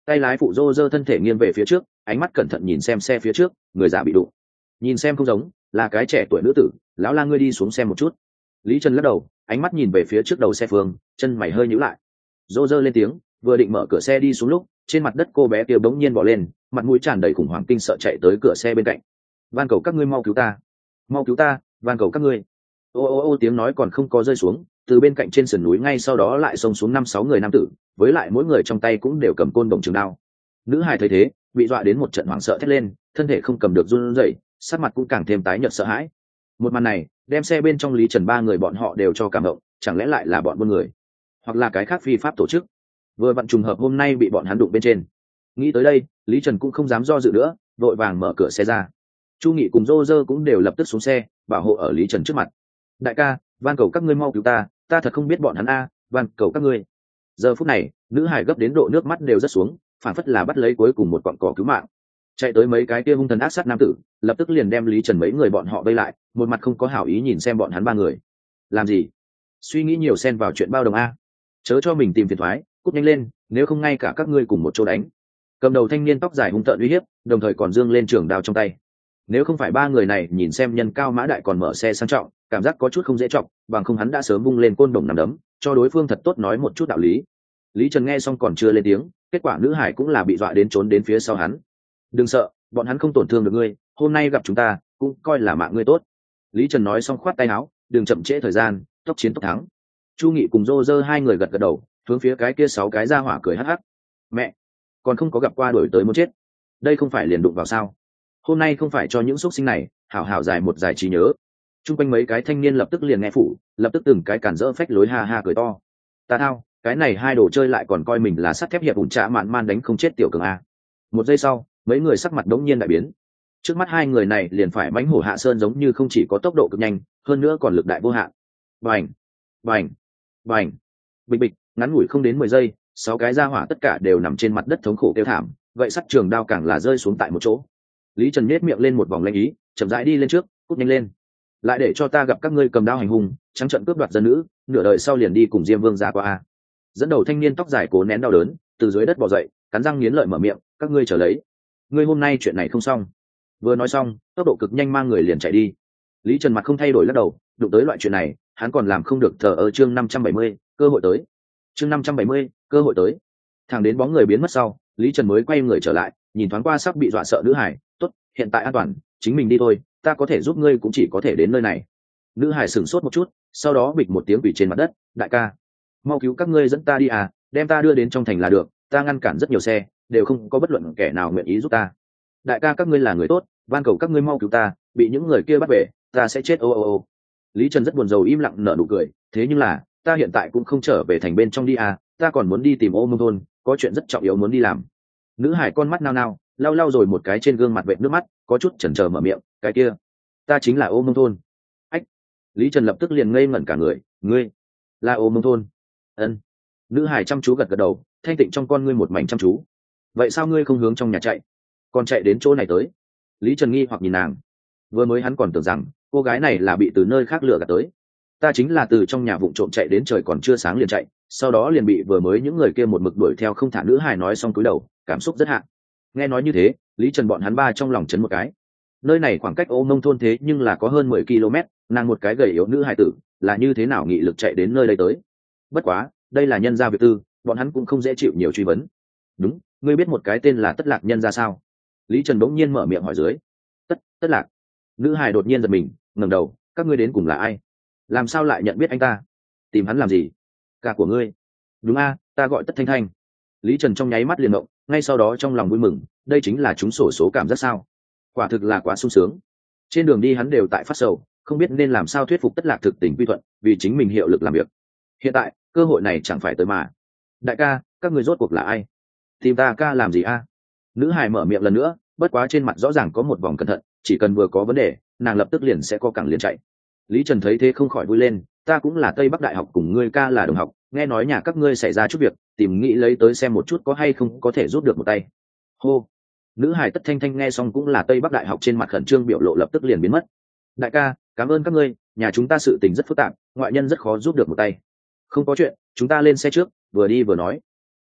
tay lái phụ rô rơ thân thể nghiêng về phía trước, ánh mắt cẩn thận nhìn xem xe phía trước, người già bị đụng, nhìn xem không giống là cái trẻ tuổi nữ tử. Lão la, ngươi đi xuống xem một chút. Lý Trần lắc đầu, ánh mắt nhìn về phía trước đầu xe phương, chân mày hơi nhíu lại. Rô rơ lên tiếng, vừa định mở cửa xe đi xuống lúc, trên mặt đất cô bé kia bỗng nhiên bỏ lên, mặt mũi tràn đầy khủng hoảng kinh sợ chạy tới cửa xe bên cạnh. Van cầu các ngươi mau cứu ta, mau cứu ta, van cầu các ngươi. Ô ô ô, tiếng nói còn không có rơi xuống, từ bên cạnh trên sườn núi ngay sau đó lại xông xuống năm sáu người nam tử, với lại mỗi người trong tay cũng đều cầm côn đồng trường đao. Nữ hài thấy thế, bị dọa đến một trận hoảng sợ thét lên, thân thể không cầm được run rẩy, sắc mặt cũng càng thêm tái nhợt sợ hãi. Một màn này đem xe bên trong Lý Trần ba người bọn họ đều cho cảm động, chẳng lẽ lại là bọn buôn người, hoặc là cái khác phi pháp tổ chức? Vừa vặn trùng hợp hôm nay bị bọn hắn đụng bên trên. Nghĩ tới đây, Lý Trần cũng không dám do dự nữa, vội vàng mở cửa xe ra. Chu Nghị cùng Dô Dơ cũng đều lập tức xuống xe, bảo hộ ở Lý Trần trước mặt. Đại ca, van cầu các ngươi mau cứu ta, ta thật không biết bọn hắn a, van cầu các ngươi. Giờ phút này, nữ hải gấp đến độ nước mắt đều rất xuống, phản phất là bắt lấy cuối cùng một cọng cỏ cứu mạng. Chạy tới mấy cái kia hung thần ác sát nam tử, lập tức liền đem Lý Trần mấy người bọn họ vây lại, một mặt không có hảo ý nhìn xem bọn hắn ba người. Làm gì? Suy nghĩ nhiều xen vào chuyện bao đồng a. Chớ cho mình tìm phiền toái, cút nhanh lên, nếu không ngay cả các ngươi cùng một chỗ đánh. Cầm đầu thanh niên tóc dài hung tợn uy hiếp, đồng thời còn giương lên trường đao trong tay. Nếu không phải ba người này nhìn xem nhân cao mã đại còn mở xe sang trọng, cảm giác có chút không dễ trọng, bằng không hắn đã sớm vung lên côn đồng nằm đấm, cho đối phương thật tốt nói một chút đạo lý. Lý Trần nghe xong còn chưa lên tiếng, kết quả nữ hải cũng là bị dọa đến trốn đến phía sau hắn. Đừng sợ, bọn hắn không tổn thương được ngươi, hôm nay gặp chúng ta cũng coi là mạng ngươi tốt. Lý Trần nói xong khoát tay áo, đừng chậm trễ thời gian, tốc chiến tốc thắng. Chu Nghị cùng Dô Dơ hai người gật gật đầu, hướng phía cái kia sáu cái ra hỏa cười hắc hắc. Mẹ, còn không có gặp qua đuổi tới muốn chết, đây không phải liền đụng vào sao? Hôm nay không phải cho những xúc sinh này hảo hảo dài một dài trí nhớ. Trung quanh mấy cái thanh niên lập tức liền nghe phủ, lập tức từng cái cản rỡ phách lối ha ha cười to. Ta thao, cái này hai đồ chơi lại còn coi mình là sắt thép hiệp ủn trạ mạn man đánh không chết tiểu cường a. Một giây sau, mấy người sắc mặt đống nhiên đại biến. Trước mắt hai người này liền phải mãnh hổ hạ sơn, giống như không chỉ có tốc độ cực nhanh, hơn nữa còn lực đại vô hạn. Bành, bành, bành, bịch bịch, ngắn ngủi không đến mười giây, sáu cái gia hỏa tất cả đều nằm trên mặt đất thống khổ kêu thảm, vậy sắt trường đao càng là rơi xuống tại một chỗ. Lý Trần nhếch miệng lên một vòng lanh ý, chậm rãi đi lên trước, cút nhanh lên, lại để cho ta gặp các ngươi cầm đao hành hung, trắng trợn cướp đoạt dân nữ, nửa đời sau liền đi cùng Diêm Vương ra qua a. Dẫn đầu thanh niên tóc dài cố nén đau đớn, từ dưới đất bò dậy, cắn răng nghiến lợi mở miệng, các ngươi chờ lấy, ngươi hôm nay chuyện này không xong. Vừa nói xong, tốc độ cực nhanh mang người liền chạy đi. Lý Trần mặt không thay đổi lắc đầu, đụng tới loại chuyện này, hắn còn làm không được. Thờ ở chương năm trăm bảy mươi, cơ hội tới. Chương năm trăm bảy mươi, cơ hội tới. Thằng đến bóng người biến mất sau, Lý Trần mới quay người trở lại, nhìn thoáng qua sắp bị dọa sợ nữ hải, tốt, hiện tại an toàn, chính mình đi thôi, ta có thể giúp ngươi cũng chỉ có thể đến nơi này. Nữ hải sửng sốt một chút, sau đó bịch một tiếng quỷ trên mặt đất, đại ca, mau cứu các ngươi dẫn ta đi à, đem ta đưa đến trong thành là được, ta ngăn cản rất nhiều xe, đều không có bất luận kẻ nào nguyện ý giúp ta. Đại ca các ngươi là người tốt, van cầu các ngươi mau cứu ta, bị những người kia bắt về, ta sẽ chết ô ô ô. Lý Trần rất buồn rầu im lặng nở nụ cười, thế nhưng là, ta hiện tại cũng không trở về thành bên trong đi à, ta còn muốn đi tìm Ô Mông thôn, có chuyện rất trọng yếu muốn đi làm. Nữ hải con mắt nao nao, lau lau rồi một cái trên gương mặt vệt nước mắt, có chút chần chờ mở miệng, cái kia, ta chính là Ô Mông thôn. Ách. Lý Trần lập tức liền ngây ngẩn cả người, ngươi là Ô Mông thôn? Ân. Nữ hải chăm chú gật gật đầu, thanh tịnh trong con ngươi một mảnh chăm chú. Vậy sao ngươi không hướng trong nhà chạy, còn chạy đến chỗ này tới? Lý Trần nghi hoặc nhìn nàng. Vừa mới hắn còn tưởng rằng cô gái này là bị từ nơi khác lừa gạt tới. Ta chính là từ trong nhà vụng trộm chạy đến trời còn chưa sáng liền chạy, sau đó liền bị vừa mới những người kia một mực đuổi theo không thả. Nữ hài nói xong cúi đầu, cảm xúc rất hạn. Nghe nói như thế, Lý Trần bọn hắn ba trong lòng chấn một cái. Nơi này khoảng cách Ô Mông thôn thế nhưng là có hơn mười ki lô mét, nàng một cái gầy yếu nữ hài tử, là như thế nào nghị lực chạy đến nơi đây tới? Bất quá, đây là nhân gia việc tư, bọn hắn cũng không dễ chịu nhiều truy vấn. Đúng, ngươi biết một cái tên là Tất Lạc nhân gia sao? Lý Trần bỗng nhiên mở miệng hỏi dưới. Tất, Tất Lạc. Nữ hài đột nhiên giật mình, ngẩng đầu, các ngươi đến cùng là ai? Làm sao lại nhận biết anh ta? Tìm hắn làm gì? Cả của ngươi? Đúng a, ta gọi Tất Thanh Thanh. Lý Trần trong nháy mắt liền động, ngay sau đó trong lòng vui mừng, đây chính là trúng sổ số cảm giác sao? Quả thực là quá sung sướng. Trên đường đi hắn đều tại phát sầu, không biết nên làm sao thuyết phục Tất Lạc thực tình quy thuận, vì chính mình hiệu lực làm việc. Hiện tại, cơ hội này chẳng phải tới mà. Đại ca, các ngươi rốt cuộc là ai? Tìm ta ca làm gì a? Nữ hài mở miệng lần nữa, bất quá trên mặt rõ ràng có một vòng cẩn thận, chỉ cần vừa có vấn đề, nàng lập tức liền sẽ co cẳng liền chạy. Lý Trần thấy thế không khỏi vui lên, ta cũng là Tây Bắc Đại học cùng ngươi ca là đồng học, nghe nói nhà các ngươi xảy ra chút việc, tìm nghĩ lấy tới xem một chút có hay không có thể giúp được một tay. Hô. Nữ hài Tất Thanh Thanh nghe xong cũng là Tây Bắc Đại học, trên mặt khẩn trương biểu lộ lập tức liền biến mất. Đại ca, cảm ơn các ngươi, nhà chúng ta sự tình rất phức tạp, ngoại nhân rất khó giúp được một tay. Không có chuyện, chúng ta lên xe trước, vừa đi vừa nói.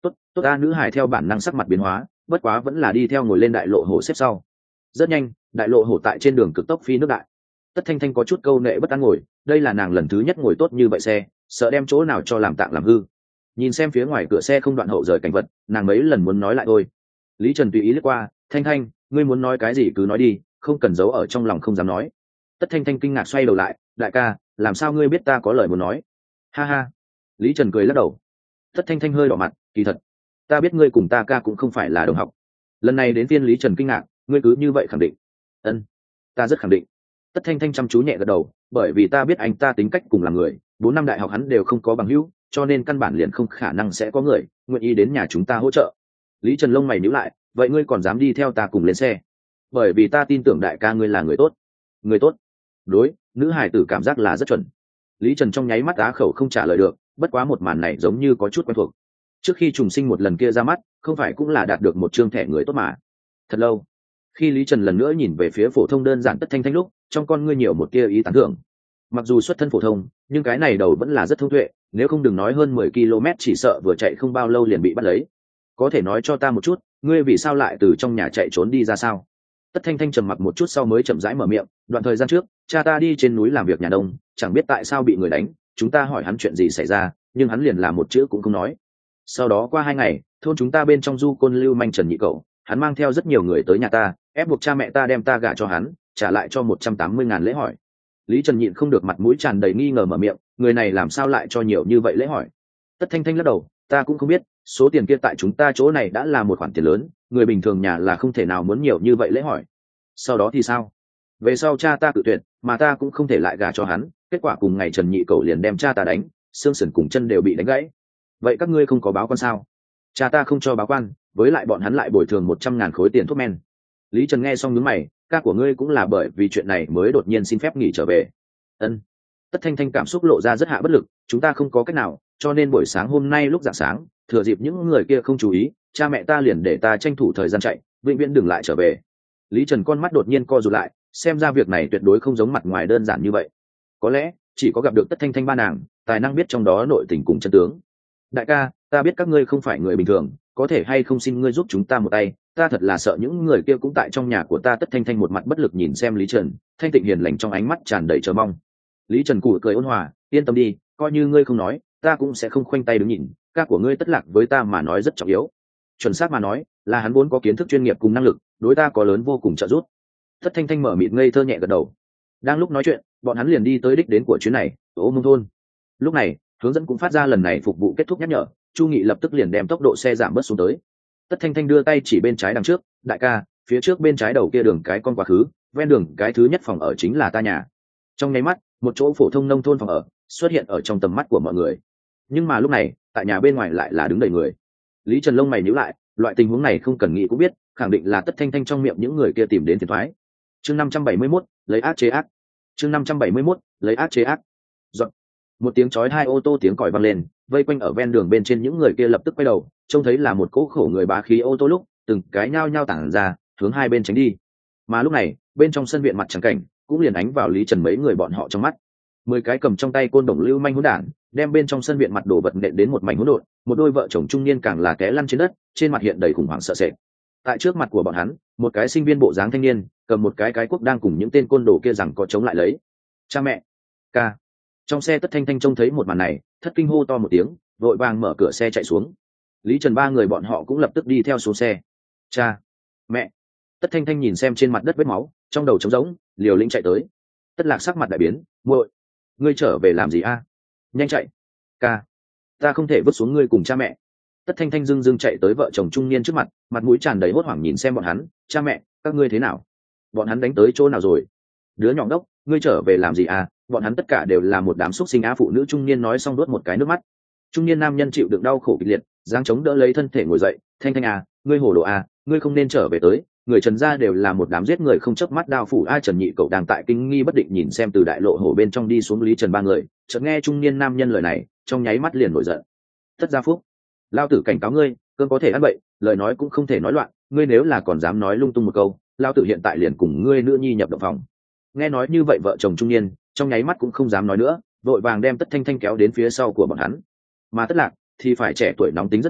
tốt tốt ta. Nữ hải theo bản năng sắc mặt biến hóa, bất quá vẫn là đi theo ngồi lên đại lộ hổ xếp sau. Rất nhanh, đại lộ hổ tại trên đường cực tốc phi nước đại. Tất Thanh Thanh có chút câu nệ bất an ngồi, đây là nàng lần thứ nhất ngồi tốt như vậy xe, sợ đem chỗ nào cho làm tạng làm hư. Nhìn xem phía ngoài cửa xe không đoạn hậu rời cảnh vật, nàng mấy lần muốn nói lại thôi. Lý Trần tùy ý lướt qua, Thanh Thanh, ngươi muốn nói cái gì cứ nói đi, không cần giấu ở trong lòng không dám nói. Tất Thanh Thanh kinh ngạc xoay đầu lại, đại ca, làm sao ngươi biết ta có lời muốn nói? Ha ha. Lý Trần cười lắc đầu. Tất Thanh Thanh hơi đỏ mặt, kỳ thật, ta biết ngươi cùng ta ca cũng không phải là đồng học. Lần này đến phiên Lý Trần kinh ngạc, ngươi cứ như vậy khẳng định? Ân, ta rất khẳng định. Tất Thanh Thanh chăm chú nhẹ gật đầu, bởi vì ta biết anh ta tính cách cùng là người, bốn năm đại học hắn đều không có bằng hữu, cho nên căn bản liền không khả năng sẽ có người nguyện ý đến nhà chúng ta hỗ trợ. Lý Trần lông mày nhíu lại, vậy ngươi còn dám đi theo ta cùng lên xe? Bởi vì ta tin tưởng đại ca ngươi là người tốt. Người tốt? Đối, nữ hải tử cảm giác là rất chuẩn. Lý Trần trong nháy mắt á khẩu không trả lời được, bất quá một màn này giống như có chút quen thuộc. Trước khi trùng sinh một lần kia ra mắt, không phải cũng là đạt được một chương thẻ người tốt mà. Thật lâu, khi Lý Trần lần nữa nhìn về phía phổ thông đơn giản Tất Thanh Thanh lúc, trong con ngươi nhiều một tia ý tán thưởng. Mặc dù xuất thân phổ thông, nhưng cái này đầu vẫn là rất thông tuệ, nếu không đừng nói hơn mười ki lô mét chỉ sợ vừa chạy không bao lâu liền bị bắt lấy. Có thể nói cho ta một chút, ngươi vì sao lại từ trong nhà chạy trốn đi ra sao? Tất Thanh Thanh trầm mặc một chút sau mới chậm rãi mở miệng, đoạn thời gian trước, cha ta đi trên núi làm việc nhà nông, chẳng biết tại sao bị người đánh, chúng ta hỏi hắn chuyện gì xảy ra, nhưng hắn liền làm một chữ cũng không nói. Sau đó qua hai ngày, thôn chúng ta bên trong du côn lưu manh Trần Nhị Cậu, hắn mang theo rất nhiều người tới nhà ta, ép buộc cha mẹ ta đem ta gả cho hắn, trả lại cho một trăm tám mươi ngàn lễ hỏi. Lý Trần nhịn không được mặt mũi tràn đầy nghi ngờ mở miệng, người này làm sao lại cho nhiều như vậy lễ hỏi? Tất Thanh Thanh lắc đầu, ta cũng không biết, số tiền kia tại chúng ta chỗ này đã là một khoản tiền lớn, người bình thường nhà là không thể nào muốn nhiều như vậy lễ hỏi. Sau đó thì sao? Về sau cha ta cự tuyệt, mà ta cũng không thể lại gả cho hắn, kết quả cùng ngày Trần Nhị Cậu liền đem cha ta đánh, xương sườn cùng chân đều bị đánh gãy. Vậy các ngươi không có báo quan sao? Cha ta không cho báo quan, với lại bọn hắn lại bồi thường một trăm ngàn khối tiền thuốc men. Lý Trần nghe xong nhướng mày, ca của ngươi cũng là bởi vì chuyện này mới đột nhiên xin phép nghỉ trở về. Ân. Tất Thanh Thanh cảm xúc lộ ra rất hạ bất lực, chúng ta không có cách nào, cho nên buổi sáng hôm nay lúc rạng sáng, thừa dịp những người kia không chú ý, cha mẹ ta liền để ta tranh thủ thời gian chạy, vĩnh viễn đừng lại trở về. Lý Trần con mắt đột nhiên co rụt lại, xem ra việc này tuyệt đối không giống mặt ngoài đơn giản như vậy. Có lẽ chỉ có gặp được Tất Thanh Thanh ba nàng, tài năng biết trong đó nội tình cùng chân tướng. Đại ca, ta biết các ngươi không phải người bình thường, có thể hay không xin ngươi giúp chúng ta một tay, ta thật là sợ những người kia cũng tại trong nhà của ta. Tất Thanh Thanh một mặt bất lực nhìn xem Lý Trần, thanh tịnh hiền lành trong ánh mắt tràn đầy chờ mong. Lý Trần củ cười ôn hòa, yên tâm đi, coi như ngươi không nói, ta cũng sẽ không khoanh tay đứng nhìn, ca của ngươi Tất Lạc với ta mà nói rất trọng yếu. Chuẩn xác mà nói, là hắn vốn có kiến thức chuyên nghiệp cùng năng lực, đối ta có lớn vô cùng trợ giúp. Tất Thanh Thanh mở mịt ngây thơ nhẹ gật đầu. Đang lúc nói chuyện, bọn hắn liền đi tới đích đến của chuyến này, Ô Mông thôn. Lúc này, hướng dẫn cũng phát ra lần này phục vụ kết thúc nhắc nhở, Chu Nghị lập tức liền đem tốc độ xe giảm bớt xuống tới. Tất Thanh Thanh đưa tay chỉ bên trái đằng trước, đại ca, phía trước bên trái đầu kia đường cái con quá khứ, ven đường cái thứ nhất phòng ở chính là ta nhà. Trong nháy mắt, một chỗ phổ thông nông thôn phòng ở xuất hiện ở trong tầm mắt của mọi người. Nhưng mà lúc này, tại nhà bên ngoài lại là đứng đầy người. Lý Trần lông mày nhíu lại, loại tình huống này không cần nghĩ cũng biết, khẳng định là Tất Thanh Thanh trong miệng những người kia tìm đến phiền toái. Chương năm trăm bảy mươi mốt, lấy ác chế ác. Chương năm trăm bảy mươi mốt, lấy ác chế ác. Giọt. Một tiếng chói hai ô tô tiếng còi vang lên, vây quanh ở ven đường bên trên những người kia lập tức quay đầu, trông thấy là một cỗ khổ người bá khí ô tô lúc, từng cái nhao nhao tản ra, hướng hai bên tránh đi. Mà lúc này, bên trong sân viện mặt trắng cảnh, cũng liền ánh vào Lý Trần mấy người bọn họ trong mắt. Mười cái cầm trong tay côn đồng lưu manh hỗn đản, đem bên trong sân viện mặt đổ vật nện đến một mảnh hỗn độn, một đôi vợ chồng trung niên càng là té lăn trên đất, trên mặt hiện đầy khủng hoảng sợ sệt. Tại trước mặt của bọn hắn, một cái sinh viên bộ dáng thanh niên, cầm một cái cái cuốc đang cùng những tên côn đồ kia rằng có chống lại lấy. Cha mẹ, ca. Trong xe Tất Thanh Thanh trông thấy một màn này, thất kinh hô to một tiếng, vội vàng mở cửa xe chạy xuống. Lý Trần ba người bọn họ cũng lập tức đi theo xuống xe. Cha, mẹ. Tất Thanh Thanh nhìn xem trên mặt đất vết máu, trong đầu trống rỗng, liều lĩnh chạy tới. Tất Lạc sắc mặt đại biến, muội, ngươi trở về làm gì a? Nhanh chạy, ca, ta không thể vứt xuống ngươi cùng cha mẹ. Tất Thanh Thanh dưng dưng chạy tới vợ chồng trung niên trước mặt, mặt mũi tràn đầy hốt hoảng nhìn xem bọn hắn, cha mẹ, các ngươi thế nào? Bọn hắn đánh tới chỗ nào rồi? Đứa nhỏ đốc, ngươi trở về làm gì à? Bọn hắn tất cả đều là một đám xúc sinh á. Phụ nữ trung niên nói xong đuốt một cái nước mắt. Trung niên nam nhân chịu đựng đau khổ kịch liệt, giang chống đỡ lấy thân thể ngồi dậy. Thanh Thanh à, ngươi hồ đồ à, ngươi không nên trở về tới. Người Trần gia đều là một đám giết người không chớp mắt đao phủ. Ai Trần Nhị Cậu đang tại kinh nghi bất định nhìn xem từ đại lộ hổ bên trong đi xuống Lý Trần ba người, chợt nghe trung niên nam nhân lời này, trong nháy mắt liền nổi giận. Tất gia phúc, lao tử cảnh cáo ngươi, cơn có thể ăn bậy, lời nói cũng không thể nói loạn. Ngươi nếu là còn dám nói lung tung một câu, lao tử hiện tại liền cùng ngươi nữ nhi nhập động phòng. Nghe nói như vậy vợ chồng trung niên trong nháy mắt cũng không dám nói nữa, vội vàng đem Tất Thanh Thanh kéo đến phía sau của bọn hắn. Mà Tất Lạc thì phải trẻ tuổi nóng tính rất nhiều,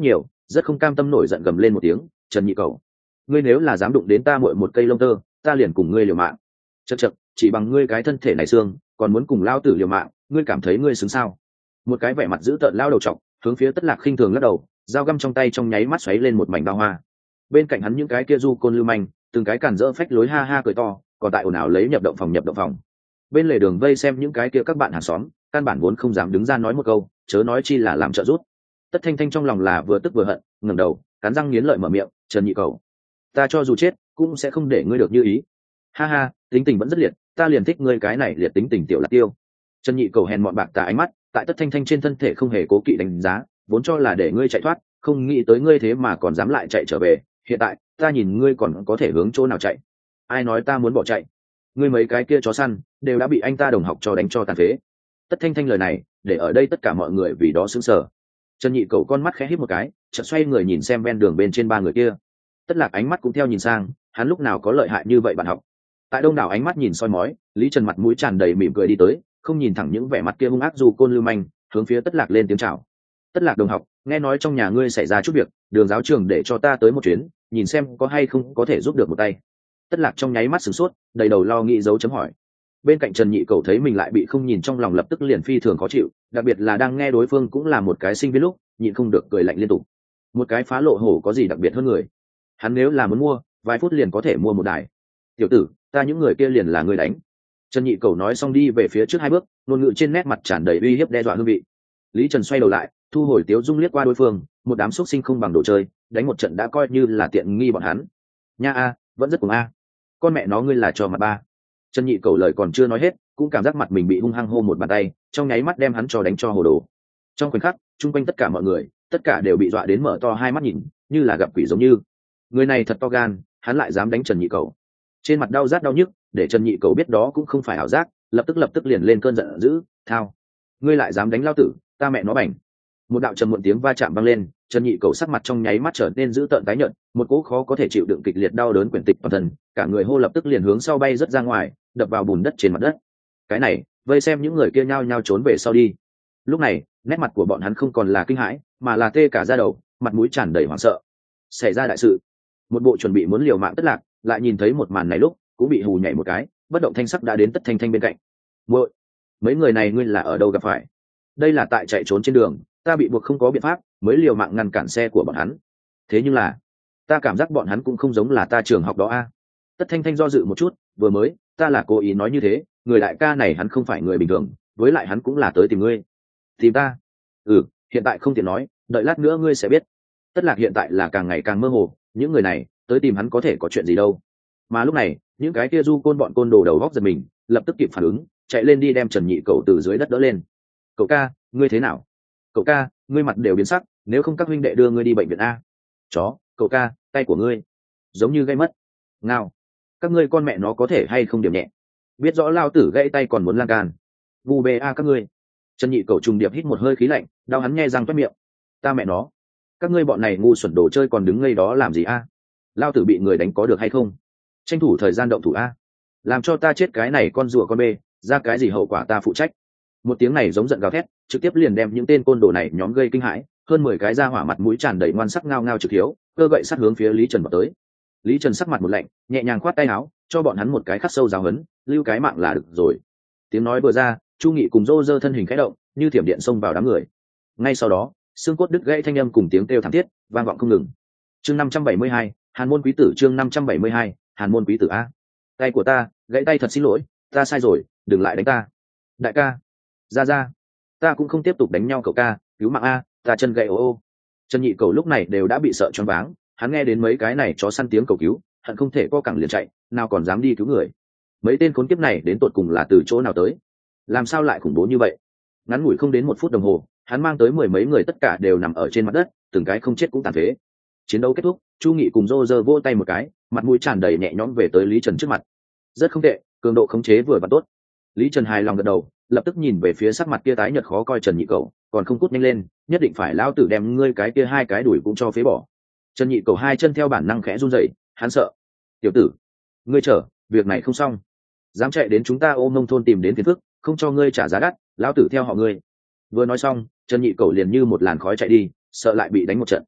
rất không cam tâm nổi giận gầm lên một tiếng. Trần Nhị Cẩu, ngươi nếu là dám đụng đến ta muội một cây lông tơ, ta liền cùng ngươi liều mạng. Chậc chậc, chỉ bằng ngươi cái thân thể này xương, còn muốn cùng lao tử liều mạng, ngươi cảm thấy ngươi xứng sao? Một cái vẻ mặt dữ tợn lao đầu trọc, hướng phía Tất Lạc khinh thường lắc đầu, dao găm trong tay trong nháy mắt xoáy lên một mảnh bao hoa. Bên cạnh hắn những cái kia du côn lưu manh, từng cái cản rỡ phách lối ha ha cười to, còn tại ồn ào lấy nhập động phòng nhập động phòng. Bên lề đường vây xem những cái kia các bạn hàng xóm, căn bản vốn không dám đứng ra nói một câu, chớ nói chi là làm trợ giúp. Tất Thanh Thanh trong lòng là vừa tức vừa hận, ngẩng đầu, cắn răng nghiến lợi mở miệng, "Trần Nhị Cẩu, ta cho dù chết cũng sẽ không để ngươi được như ý." Ha ha, tính tình vẫn rất liệt, ta liền thích ngươi cái này liệt tính tình tiểu Lạc Tiêu. Trần Nhị Cẩu hèn mọn bạc tà ánh mắt, tại Tất Thanh Thanh trên thân thể không hề cố kỵ đánh giá, vốn cho là để ngươi chạy thoát, không nghĩ tới ngươi thế mà còn dám lại chạy trở về, hiện tại, ta nhìn ngươi còn có thể hướng chỗ nào chạy. Ai nói ta muốn bỏ chạy? Ngươi mấy cái kia chó săn đều đã bị anh ta đồng học cho đánh cho tàn phế. Tất Thanh Thanh lời này, để ở đây tất cả mọi người vì đó sững sờ. Trần Nhị Cẩu con mắt khẽ híp một cái, chợt xoay người nhìn xem ven đường bên trên ba người kia. Tất Lạc ánh mắt cũng theo nhìn sang, hắn lúc nào có lợi hại như vậy bạn học. Tại đông đảo ánh mắt nhìn soi mói, Lý Trần mặt mũi tràn đầy mỉm cười đi tới, không nhìn thẳng những vẻ mặt kia hung ác dù côn lưu manh, hướng phía Tất Lạc lên tiếng chào. "Tất Lạc đồng học, nghe nói trong nhà ngươi xảy ra chút việc, đường giáo trường để cho ta tới một chuyến, nhìn xem có hay không có thể giúp được một tay." Tất Lạc trong nháy mắt sửng sốt, đầy đầu lo nghĩ dấu chấm hỏi. Bên cạnh Trần Nhị Cẩu thấy mình lại bị không nhìn, trong lòng lập tức liền phi thường khó chịu, đặc biệt là đang nghe đối phương cũng là một cái sinh viên lúc, nhịn không được cười lạnh liên tục. Một cái phá lộ hổ có gì đặc biệt hơn người? Hắn nếu là muốn mua, vài phút liền có thể mua một đài. "Tiểu tử, ta những người kia liền là người đánh." Trần Nhị Cẩu nói xong đi về phía trước hai bước, ngôn ngữ trên nét mặt tràn đầy uy hiếp đe dọa hương vị. Lý Trần xoay đầu lại, thu hồi tiếu dung liếc qua đối phương, một đám xúc sinh không bằng đồ chơi, đánh một trận đã coi như là tiện nghi bọn hắn. Nha a, vẫn rất cuồng a. Con mẹ nó ngươi là cho mặt ba. Trần Nhị Cẩu lời còn chưa nói hết, cũng cảm giác mặt mình bị hung hăng hô một bàn tay, trong nháy mắt đem hắn cho đánh cho hồ đồ. Trong khoảnh khắc, chung quanh tất cả mọi người, tất cả đều bị dọa đến mở to hai mắt nhìn, như là gặp quỷ giống như. Người này thật to gan, hắn lại dám đánh Trần Nhị Cẩu. Trên mặt đau rát đau nhức, để Trần Nhị Cẩu biết đó cũng không phải ảo giác, lập tức lập tức liền lên cơn giận dữ, "Thao, ngươi lại dám đánh lao tử, ta mẹ nó bảnh." Một đạo trầm muộn tiếng va chạm vang lên, Trần Nhị Cẩu sắc mặt trong nháy mắt trở nên dữ tợn tái nhợt, một cỗ khó có thể chịu đựng kịch liệt đau đớn quyển tịch toàn thân, cả người hô lập tức liền hướng sau bay rất ra ngoài, đập vào bùn đất trên mặt đất. Cái này, vây xem những người kia nhao nhao trốn về sau đi. Lúc này, nét mặt của bọn hắn không còn là kinh hãi, mà là tê cả da đầu, mặt mũi tràn đầy hoảng sợ. Xảy ra đại sự. Một bộ chuẩn bị muốn liều mạng Tất Lạc, lại nhìn thấy một màn này lúc, cũng bị hù nhảy một cái, bất động thanh sắc đã đến Tất Thanh Thanh bên cạnh. "Muội, mấy người này ngươi là ở đâu gặp phải?" "Đây là tại chạy trốn trên đường, ta bị buộc không có biện pháp, mới liều mạng ngăn cản xe của bọn hắn. Thế nhưng là, ta cảm giác bọn hắn cũng không giống là ta trường học đó a." Tất Thanh Thanh do dự một chút, vừa mới, ta là cố ý nói như thế, người đại ca này hắn không phải người bình thường, với lại hắn cũng là tới tìm ngươi. "Tìm ta?" "Ừ, hiện tại không tiện nói, đợi lát nữa ngươi sẽ biết." Tất Lạc hiện tại là càng ngày càng mơ hồ, những người này tới tìm hắn có thể có chuyện gì đâu. Mà lúc này, những cái kia du côn bọn côn đồ đầu góc giật mình, lập tức kịp phản ứng, chạy lên đi đem Trần Nhị Cẩu từ dưới đất đỡ lên. "Cậu ca, ngươi thế nào? Cậu ca, ngươi mặt đều biến sắc, nếu không các huynh đệ đưa ngươi đi bệnh viện a." "Chó, cậu ca, tay của ngươi giống như gãy mất." "Ngao, các ngươi con mẹ nó có thể hay không điểm nhẹ, biết rõ lao tử gãy tay còn muốn lan can. Vu bê a các ngươi." Trần Nhị Cẩu trùng điệp hít một hơi khí lạnh, đau hắn nghe răng toét miệng. "Ta mẹ nó, các ngươi bọn này ngu xuẩn đồ chơi còn đứng ngây đó làm gì a? Lao tử bị người đánh có được hay không? Tranh thủ thời gian động thủ a, làm cho ta chết cái này con rùa con bê, ra cái gì hậu quả ta phụ trách." Một tiếng này giống giận gào thét, trực tiếp liền đem những tên côn đồ này nhóm gây kinh hãi, hơn mười cái ra hỏa mặt mũi tràn đầy ngoan sắc ngao ngao trực hiếu, cơ gậy sát hướng phía Lý Trần vào tới. Lý Trần sắc mặt một lạnh, nhẹ nhàng khoát tay áo, cho bọn hắn một cái khắc sâu giáo huấn, lưu cái mạng là được rồi. Tiếng nói vừa ra, Chu Nghị cùng Dô Dơ thân hình khẽ động, như thiểm điện xông vào đám người. Ngay sau đó, xương cốt đứt gãy thanh âm cùng tiếng kêu thảm thiết vang vọng không ngừng. Chương năm trăm bảy mươi hai, Hàn môn quý tử. Chương năm trăm bảy mươi hai, Hàn môn quý tử a. Tay của ta, gãy tay thật xin lỗi, ta sai rồi, đừng lại đánh ta. Đại ca, ra ra, ta cũng không tiếp tục đánh nhau cậu ca, cứu mạng a, ta chân gãy ô ô. Trần Nhị Cẩu lúc này đều đã bị sợ choáng váng, hắn nghe đến mấy cái này chó săn tiếng cầu cứu, hận không thể co cẳng liền chạy, nào còn dám đi cứu người. Mấy tên khốn kiếp này đến tột cùng là từ chỗ nào tới, làm sao lại khủng bố như vậy? Ngắn ngủi không đến một phút đồng hồ, hắn mang tới mười mấy người tất cả đều nằm ở trên mặt đất, từng cái không chết cũng tàn phế. Chiến đấu kết thúc, Chu Nghị cùng Dô Dơ vỗ tay một cái, mặt mũi tràn đầy nhẹ nhõm về tới Lý Trần trước mặt. Rất không tệ, cường độ khống chế vừa và tốt. Lý Trần hài lòng gật đầu, lập tức nhìn về phía sắc mặt kia tái nhợt khó coi Trần Nhị Cẩu, còn không cút nhanh lên, nhất định phải lão tử đem ngươi cái kia hai cái đuổi cũng cho phế bỏ. Trần Nhị Cẩu hai chân theo bản năng khẽ run rẩy, hắn sợ. Tiểu tử, ngươi chờ, việc này không xong, dám chạy đến chúng ta ôm nông thôn tìm đến phiền phức, không cho ngươi trả giá đắt, lão tử theo họ ngươi. Vừa nói xong, Trần Nhị Cẩu liền như một làn khói chạy đi, sợ lại bị đánh một trận.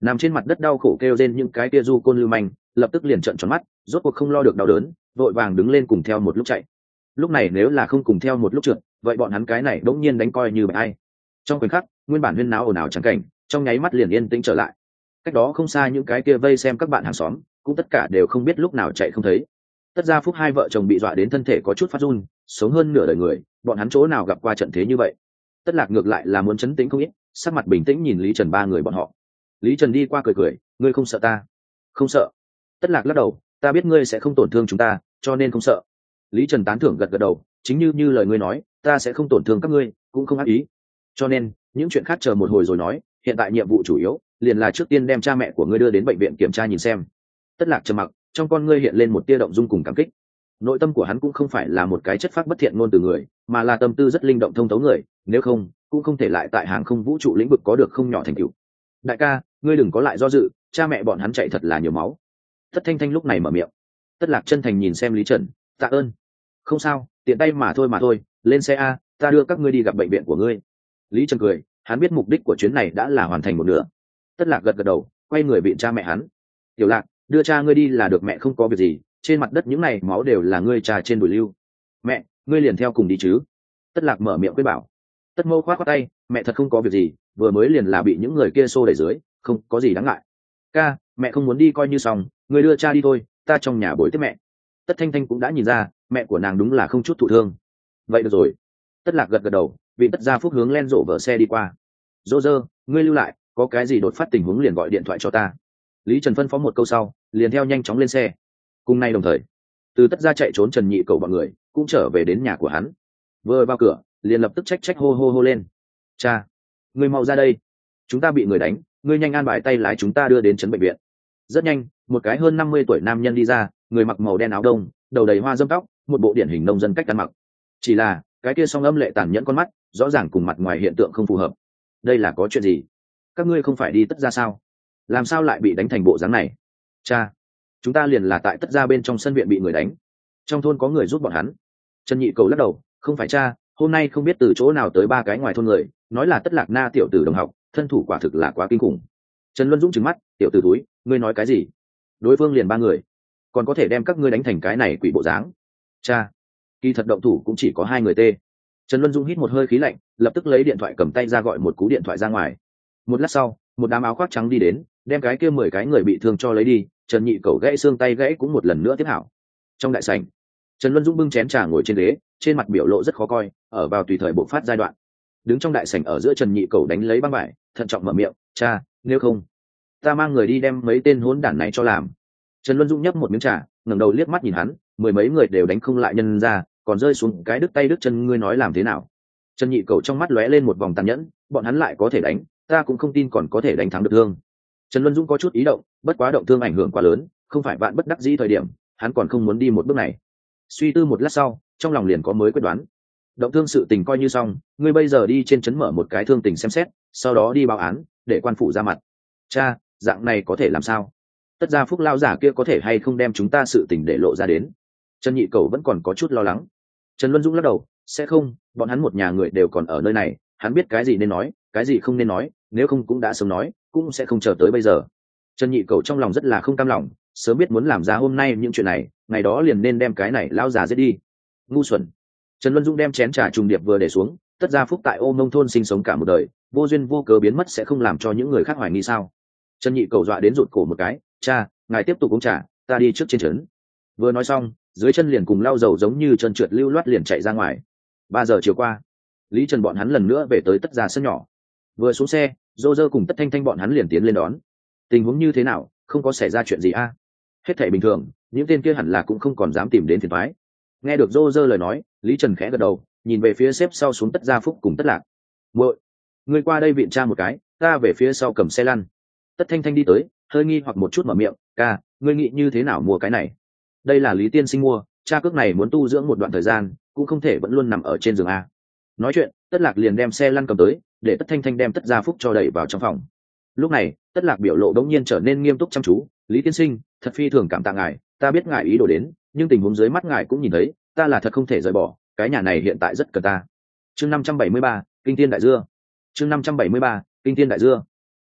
nằm trên mặt đất đau khổ kêu rên những cái tia du côn lưu manh lập tức liền trợn tròn mắt, rốt cuộc không lo được đau đớn, vội vàng đứng lên cùng theo một lúc chạy. Lúc này nếu là không cùng theo một lúc trượt, vậy bọn hắn cái này đống nhiên đánh coi như bại ai. Trong khoảnh khắc, nguyên bản huyên náo ồn ào trắng cảnh trong nháy mắt liền yên tĩnh trở lại. Cách đó không xa những cái kia vây xem các bạn hàng xóm cũng tất cả đều không biết lúc nào chạy không thấy. Tất Gia Phúc hai vợ chồng bị dọa đến thân thể có chút phát run, sống hơn nửa đời người bọn hắn chỗ nào gặp qua trận thế như vậy. Tất Lạc ngược lại là muốn chấn tĩnh không ít, sắc mặt bình tĩnh nhìn Lý Trần ba người bọn họ. Lý Trần đi qua cười cười, ngươi không sợ ta? Không sợ. Tất Lạc lắc đầu, ta biết ngươi sẽ không tổn thương chúng ta, cho nên không sợ. Lý Trần tán thưởng gật gật đầu, chính như như lời ngươi nói, ta sẽ không tổn thương các ngươi, cũng không ác ý. Cho nên những chuyện khác chờ một hồi rồi nói, hiện tại nhiệm vụ chủ yếu liền là trước tiên đem cha mẹ của ngươi đưa đến bệnh viện kiểm tra nhìn xem. Tất Lạc trầm mặc, trong con ngươi hiện lên một tia động dung cùng cảm kích. Nội tâm của hắn cũng không phải là một cái chất phác bất thiện ngôn từ người, mà là tâm tư rất linh động thông thấu người, nếu không cũng không thể lại tại hàng không vũ trụ lĩnh vực có được không nhỏ thành tựu. Đại ca, ngươi đừng có lại do dự, cha mẹ bọn hắn chạy thật là nhiều máu. Tất Thanh Thanh lúc này mở miệng. Tất Lạc chân thành nhìn xem Lý Trần, tạ ơn. Không sao, tiện tay mà thôi mà thôi, lên xe a, ta đưa các ngươi đi gặp bệnh viện của ngươi. Lý Trần cười, hắn biết mục đích của chuyến này đã là hoàn thành một nửa. Tất Lạc gật gật đầu, quay người viện cha mẹ hắn. Tiểu Lạc, đưa cha ngươi đi là được, mẹ không có việc gì, trên mặt đất những này máu đều là ngươi trà trên đùi lưu. Mẹ, ngươi liền theo cùng đi chứ? Tất Lạc mở miệng quyết bảo. Tất Mâu khoát khoát tay, mẹ thật không có việc gì, vừa mới liền là bị những người kia xô đẩy dưới, không có gì đáng ngại. Ca, mẹ không muốn đi coi như xong, ngươi đưa cha đi thôi, ta trong nhà bồi tiếp mẹ. Tất Thanh Thanh cũng đã nhìn ra, mẹ của nàng đúng là không chút thụ thương. Vậy được rồi. Tất Lạc gật gật đầu, vì Tất Gia Phúc hướng len rộ vợ xe đi qua. Dô dơ, ngươi lưu lại, có cái gì đột phát tình huống liền gọi điện thoại cho ta. Lý Trần phân phó một câu sau, liền theo nhanh chóng lên xe. Cùng nay đồng thời, từ Tất Gia chạy trốn Trần Nhị Cầu bọn người cũng trở về đến nhà của hắn. Vừa vào cửa, liền lập tức trách trách hô hô hô lên. Cha, ngươi mau ra đây, chúng ta bị người đánh, ngươi nhanh an bài tay lái chúng ta đưa đến trấn bệnh viện. Rất nhanh, một cái hơn năm mươi tuổi nam nhân đi ra, người mặc màu đen áo đông, đầu đầy hoa dâm tóc, một bộ điển hình nông dân cách ăn mặc. Chỉ là cái kia song âm lệ tàn nhẫn con mắt, rõ ràng cùng mặt ngoài hiện tượng không phù hợp. Đây là có chuyện gì? Các ngươi không phải đi Tất Gia sao? Làm sao lại bị đánh thành bộ dáng này? Cha, chúng ta liền là tại Tất Gia bên trong sân viện bị người đánh, trong thôn có người giúp bọn hắn. Trần Nhị Cầu lắc đầu, không phải cha, hôm nay không biết từ chỗ nào tới ba cái ngoài thôn người, nói là Tất Lạc Na tiểu tử đồng học, thân thủ quả thực là quá kinh khủng. Trần Luân Dũng trừng mắt, tiểu tử túi, ngươi nói cái gì? Đối phương liền ba người, còn có thể đem các ngươi đánh thành cái này quỷ bộ dáng. Cha, kỳ thật động thủ cũng chỉ có hai người tê. Trần Luân Dũng hít một hơi khí lạnh, lập tức lấy điện thoại cầm tay ra gọi một cú điện thoại ra ngoài. Một lát sau, một đám áo khoác trắng đi đến, đem cái kia mười cái người bị thương cho lấy đi. Trần Nhị Cầu gãy xương tay gãy cũng một lần nữa tiếp hảo. Trong đại sảnh, Trần Luân Dũng bưng chén trà ngồi trên ghế, trên mặt biểu lộ rất khó coi, ở vào tùy thời bộc phát giai đoạn. Đứng trong đại sảnh ở giữa Trần Nhị Cầu đánh lấy băng vải, thận trọng mở miệng, cha, nếu không ta mang người đi đem mấy tên hỗn đản này cho làm. Trần Luân Dũng nhấp một miếng trà, ngẩng đầu liếc mắt nhìn hắn, mười mấy người đều đánh không lại nhân ra, còn rơi xuống cái đứt tay đứt chân, ngươi nói làm thế nào? Trần Nhị Cầu trong mắt lóe lên một vòng tàn nhẫn, bọn hắn lại có thể đánh, ta cũng không tin còn có thể đánh thắng được thương. Trần Luân Dũng có chút ý động, bất quá động thương ảnh hưởng quá lớn, không phải bạn bất đắc dĩ thời điểm, hắn còn không muốn đi một bước này. Suy tư một lát sau, trong lòng liền có mới quyết đoán. Động thương sự tình coi như xong, ngươi bây giờ đi trên trấn mở một cái thương tình xem xét, sau đó đi báo án, để quan phủ ra mặt. Cha, dạng này có thể làm sao? Tất Gia Phúc lao giả kia có thể hay không đem chúng ta sự tình để lộ ra đến? Trần Nhị Cầu vẫn còn có chút lo lắng. Trần Luân Dũng lắc đầu, sẽ không, bọn hắn một nhà người đều còn ở nơi này, hắn biết cái gì nên nói, cái gì không nên nói, nếu không cũng đã sớm nói, cũng sẽ không chờ tới bây giờ. Trần Nhị Cầu trong lòng rất là không cam lòng, sớm biết muốn làm ra hôm nay những chuyện này, ngày đó liền nên đem cái này lao già giết đi. Ngu xuẩn. Trần Luân Dũng đem chén trà trùng điệp vừa để xuống, Tất Gia Phúc tại Ô Nông thôn sinh sống cả một đời, vô duyên vô cớ biến mất sẽ không làm cho những người khác hoài nghi sao? Trần Nhị Cầu dọa đến rụt cổ một cái, cha, ngài tiếp tục uống trà, ta đi trước trên trấn. Vừa nói xong, dưới chân liền cùng lau dầu giống như trơn trượt lưu loát liền chạy ra ngoài. Ba giờ chiều qua, Lý Trần bọn hắn lần nữa về tới Tất Gia sân nhỏ. Vừa xuống xe, Dô Dơ cùng Tất Thanh Thanh bọn hắn liền tiến lên đón. Tình huống như thế nào, không có xảy ra chuyện gì a? À? Hết thảy bình thường, những tên kia hẳn là cũng không còn dám tìm đến phiền toái. Nghe được Dô Dơ lời nói, Lý Trần khẽ gật đầu, nhìn về phía xếp sau xuống Tất Gia Phúc cùng Tất Lạc. Muội, ngươi qua đây viện tra một cái, ta về phía sau cầm xe lăn. Tất Thanh Thanh đi tới, hơi nghi hoặc một chút mở miệng, ca, ngươi nghĩ như thế nào mua cái này? Đây là Lý tiên sinh mua, cha cước này muốn tu dưỡng một đoạn thời gian, cũng không thể vẫn luôn nằm ở trên giường a. Nói chuyện, Tất Lạc liền đem xe lăn cầm tới, để Tất Thanh Thanh đem Tất Gia Phúc cho đẩy vào trong phòng. Lúc này, Tất Lạc biểu lộ đống nhiên trở nên nghiêm túc chăm chú, Lý tiên sinh, thật phi thường cảm tạ ngài, ta biết ngài ý đồ đến, nhưng tình huống dưới mắt ngài cũng nhìn thấy, ta là thật không thể rời bỏ, cái nhà này hiện tại rất cần ta. Chương năm trăm bảy mươi ba, Kinh Thiên Đại Dưa. Chương năm trăm bảy mươi ba, Kinh Thiên Đại Dưa.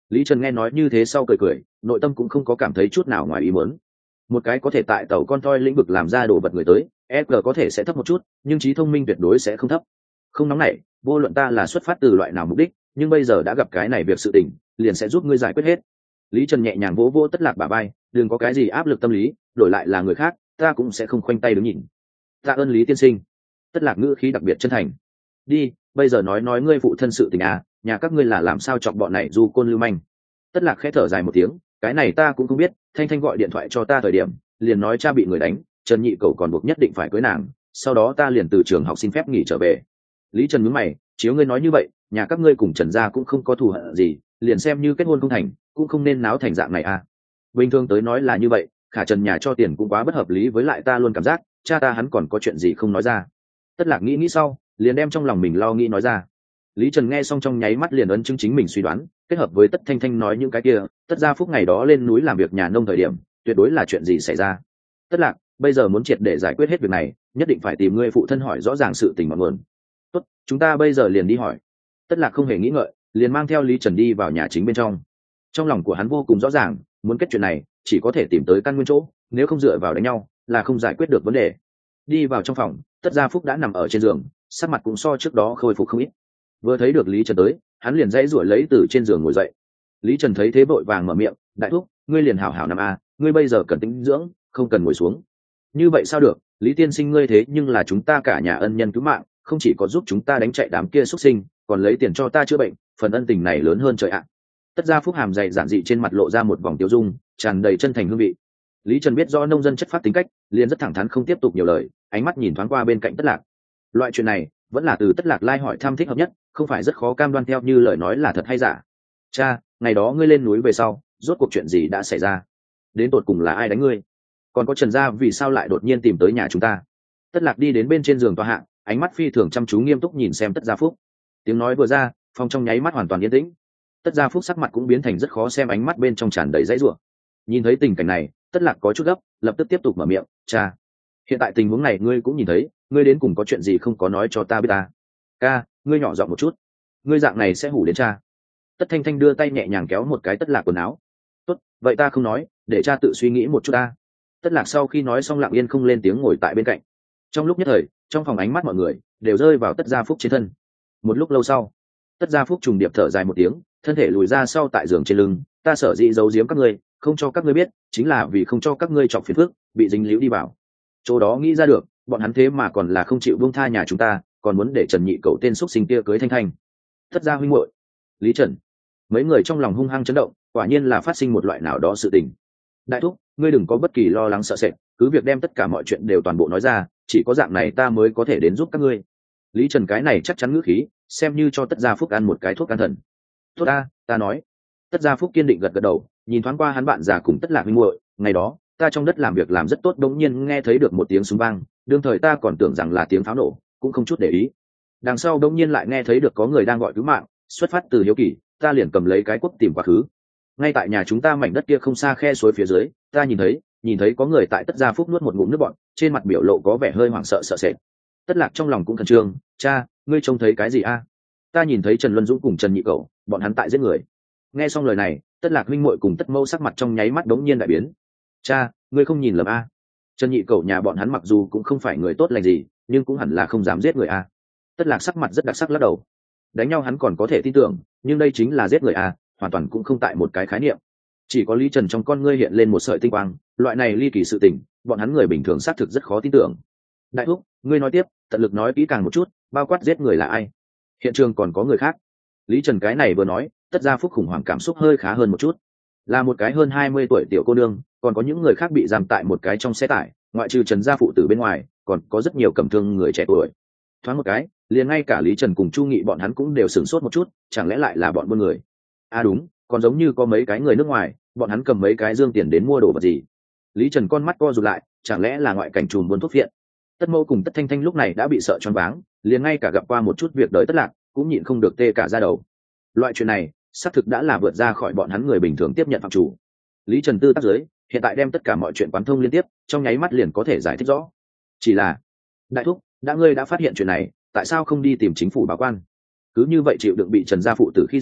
Lý Trần nghe nói như thế sau cười cười, nội tâm cũng không có cảm thấy chút nào ngoài ý muốn. Một cái có thể tại tàu con toi lĩnh vực làm ra đồ vật người tới, e giê có thể sẽ thấp một chút, nhưng trí thông minh tuyệt đối sẽ không thấp. Không nóng nảy, vô luận ta là xuất phát từ loại nào mục đích, nhưng bây giờ đã gặp cái này việc sự tình, liền sẽ giúp ngươi giải quyết hết. Lý Trần nhẹ nhàng vỗ vỗ Tất Lạc bả vai, đừng có cái gì áp lực tâm lý, đổi lại là người khác, ta cũng sẽ không khoanh tay đứng nhìn. Tạ ơn Lý tiên sinh. Tất Lạc ngữ khí đặc biệt chân thành. Đi, bây giờ nói nói ngươi phụ thân sự tình à, nhà các ngươi là làm sao chọc bọn này du côn lưu manh. Tất Lạc khẽ thở dài một tiếng, cái này ta cũng không biết, Thanh Thanh gọi điện thoại cho ta thời điểm, liền nói cha bị người đánh, Trần Nhị Cẩu còn buộc nhất định phải cưới nàng, sau đó ta liền từ trường học xin phép nghỉ trở về. Lý Trần nhướng mày, chiếu ngươi nói như vậy, nhà các ngươi cùng Trần gia cũng không có thù hận gì, liền xem như kết hôn không thành, cũng không nên náo thành dạng này à. Bình thường tới nói là như vậy, khả Trần nhà cho tiền cũng quá bất hợp lý, với lại ta luôn cảm giác, cha ta hắn còn có chuyện gì không nói ra. Tất Lạc nghĩ nghĩ sau, liền đem trong lòng mình lo nghĩ nói ra. Lý Trần nghe xong trong nháy mắt liền ấn chứng chính mình suy đoán, kết hợp với Tất Thanh Thanh nói những cái kia, Tất Gia Phúc ngày đó lên núi làm việc nhà nông thời điểm, tuyệt đối là chuyện gì xảy ra. Tất Lạc, bây giờ muốn triệt để giải quyết hết việc này, nhất định phải tìm ngươi phụ thân hỏi rõ ràng sự tình ngọn nguồn. Tốt, chúng ta bây giờ liền đi hỏi. Tất Lạc không hề nghĩ ngợi, liền mang theo Lý Trần đi vào nhà chính bên trong. Trong lòng của hắn vô cùng rõ ràng, muốn kết chuyện này, chỉ có thể tìm tới căn nguyên chỗ, nếu không dựa vào đánh nhau, là không giải quyết được vấn đề. Đi vào trong phòng, Tất Gia Phúc đã nằm ở trên giường, sắc mặt cũng so trước đó khôi phục không ít. Vừa thấy được Lý Trần tới, hắn liền dãy rủi lấy từ trên giường ngồi dậy. Lý Trần thấy thế vội vàng mở miệng, đại thúc, ngươi liền hảo hảo nằm a, ngươi bây giờ cần tĩnh dưỡng, không cần ngồi xuống. Như vậy sao được, Lý tiên sinh ngươi thế nhưng là chúng ta cả nhà ân nhân cứu mạng, không chỉ có giúp chúng ta đánh chạy đám kia xuất sinh, còn lấy tiền cho ta chữa bệnh, phần ân tình này lớn hơn trời ạ. Tất Gia Phúc hàm dày giản dị trên mặt lộ ra một vòng tiêu dung, tràn đầy chân thành hương vị. Lý Trần biết rõ nông dân chất phát tính cách, liền rất thẳng thắn không tiếp tục nhiều lời, ánh mắt nhìn thoáng qua bên cạnh Tất Lạc. Loại chuyện này vẫn là từ Tất Lạc lai hỏi thăm thích hợp nhất, không phải rất khó cam đoan theo như lời nói là thật hay giả. Cha, ngày đó ngươi lên núi về sau, rốt cuộc chuyện gì đã xảy ra? Đến tột cùng là ai đánh ngươi? Còn có Trần gia vì sao lại đột nhiên tìm tới nhà chúng ta? Tất Lạc đi đến bên trên giường tòa hạ, ánh mắt phi thường chăm chú nghiêm túc nhìn xem Tất Gia Phúc. Tiếng nói vừa ra, phòng trong nháy mắt hoàn toàn yên tĩnh. Tất Gia Phúc sắc mặt cũng biến thành rất khó xem, ánh mắt bên trong tràn đầy dãy rủa. Nhìn thấy tình cảnh này, Tất Lạc có chút gấp, lập tức tiếp tục mở miệng, "Cha, hiện tại tình huống này ngươi cũng nhìn thấy, ngươi đến cùng có chuyện gì không có nói cho ta biết ta." "Ca, ngươi nhỏ giọng một chút, ngươi dạng này sẽ hủ đến cha." Tất Thanh Thanh đưa tay nhẹ nhàng kéo một cái Tất Lạc quần áo. "Tốt, vậy ta không nói, để cha tự suy nghĩ một chút ta." Tất Lạc sau khi nói xong lặng yên không lên tiếng ngồi tại bên cạnh. Trong lúc nhất thời, trong phòng ánh mắt mọi người đều rơi vào Tất Gia Phúc trên thân. Một lúc lâu sau, Tất Gia Phúc trùng điệp thở dài một tiếng, thân thể lùi ra sau tại giường trên lưng, "Ta sở dĩ giấu giếm các ngươi, không cho các ngươi biết, chính là vì không cho các ngươi chọc phiền phức, bị dính líu đi vào. Chỗ đó nghĩ ra được, bọn hắn thế mà còn là không chịu buông tha nhà chúng ta, còn muốn để Trần Nhị Cẩu tên xúc sinh kia cưới Thanh Thanh." Tất Gia huynh muội, Lý Trần, mấy người trong lòng hung hăng chấn động, quả nhiên là phát sinh một loại nào đó sự tình. "Đại thúc, ngươi đừng có bất kỳ lo lắng sợ sệt, cứ việc đem tất cả mọi chuyện đều toàn bộ nói ra, chỉ có dạng này ta mới có thể đến giúp các ngươi." Lý Trần cái này chắc chắn ngữ khí, xem như cho Tất Gia Phúc ăn một cái thuốc an thần. "Tốt ta, ta nói." Tất Gia Phúc kiên định gật gật đầu, nhìn thoáng qua hắn bạn già cùng Tất Lạc huynh muội, "Ngày đó, ta trong đất làm việc làm rất tốt, đống nhiên nghe thấy được một tiếng súng vang, đương thời ta còn tưởng rằng là tiếng pháo nổ, cũng không chút để ý. Đằng sau đống nhiên lại nghe thấy được có người đang gọi cứu mạng, xuất phát từ hiếu kỳ, ta liền cầm lấy cái cuốc tìm quá khứ. Ngay tại nhà chúng ta mảnh đất kia không xa khe suối phía dưới, ta nhìn thấy, nhìn thấy có người tại Tất Gia Phúc nuốt một ngụm nước bọt, trên mặt biểu lộ có vẻ hơi hoảng sợ sợ sệt." Tất Lạc trong lòng cũng khẩn trương, "Cha, ngươi trông thấy cái gì a?" "Ta nhìn thấy Trần Luân Dũng cùng Trần Nhị Cẩu, bọn hắn tại giết người." Nghe xong lời này, Tất Lạc huynh muội cùng Tất Mâu sắc mặt trong nháy mắt đống nhiên đại biến. "Cha, ngươi không nhìn lầm a? Trần Nhị Cẩu nhà bọn hắn mặc dù cũng không phải người tốt lành gì, nhưng cũng hẳn là không dám giết người a." Tất Lạc sắc mặt rất đặc sắc lắc đầu. Đánh nhau hắn còn có thể tin tưởng, nhưng đây chính là giết người a, hoàn toàn cũng không tại một cái khái niệm. Chỉ có Lý Trần trong con ngươi hiện lên một sợi tinh quang, loại này ly kỳ sự tình, bọn hắn người bình thường xác thực rất khó tin tưởng. "Đại thúc, ngươi nói tiếp, tận lực nói kỹ càng một chút, bao quát giết người là ai? Hiện trường còn có người khác?" Lý Trần cái này vừa nói, Tất Gia Phúc khủng hoảng cảm xúc hơi khá hơn một chút. Là một cái hơn hai mươi tuổi tiểu cô nương, còn có những người khác bị giam tại một cái trong xe tải, ngoại trừ Trần gia phụ tử bên ngoài, còn có rất nhiều cầm thương người trẻ tuổi. Thoáng một cái, liền ngay cả Lý Trần cùng Chu Nghị bọn hắn cũng đều sửng sốt một chút, chẳng lẽ lại là bọn buôn người? À đúng, còn giống như có mấy cái người nước ngoài, bọn hắn cầm mấy cái dương tiền đến mua đồ vật gì. Lý Trần con mắt co rụt lại, chẳng lẽ là ngoại cảnh trùm buôn thuốc phiện? Tất Mâu cùng Tất Thanh Thanh lúc này đã bị sợ choáng váng, liền ngay cả gặp qua một chút việc đời Tất Lạc, cũng nhịn không được tê cả da đầu. Loại chuyện này, xác thực đã là vượt ra khỏi bọn hắn người bình thường tiếp nhận phạm chủ. Lý Trần tư tác giới, hiện tại đem tất cả mọi chuyện quán thông liên tiếp, trong nháy mắt liền có thể giải thích rõ. Chỉ là, đại thúc, đã ngươi đã phát hiện chuyện này, tại sao không đi tìm chính phủ báo quan? Cứ như vậy chịu đựng bị Trần gia phụ tử khi dễ,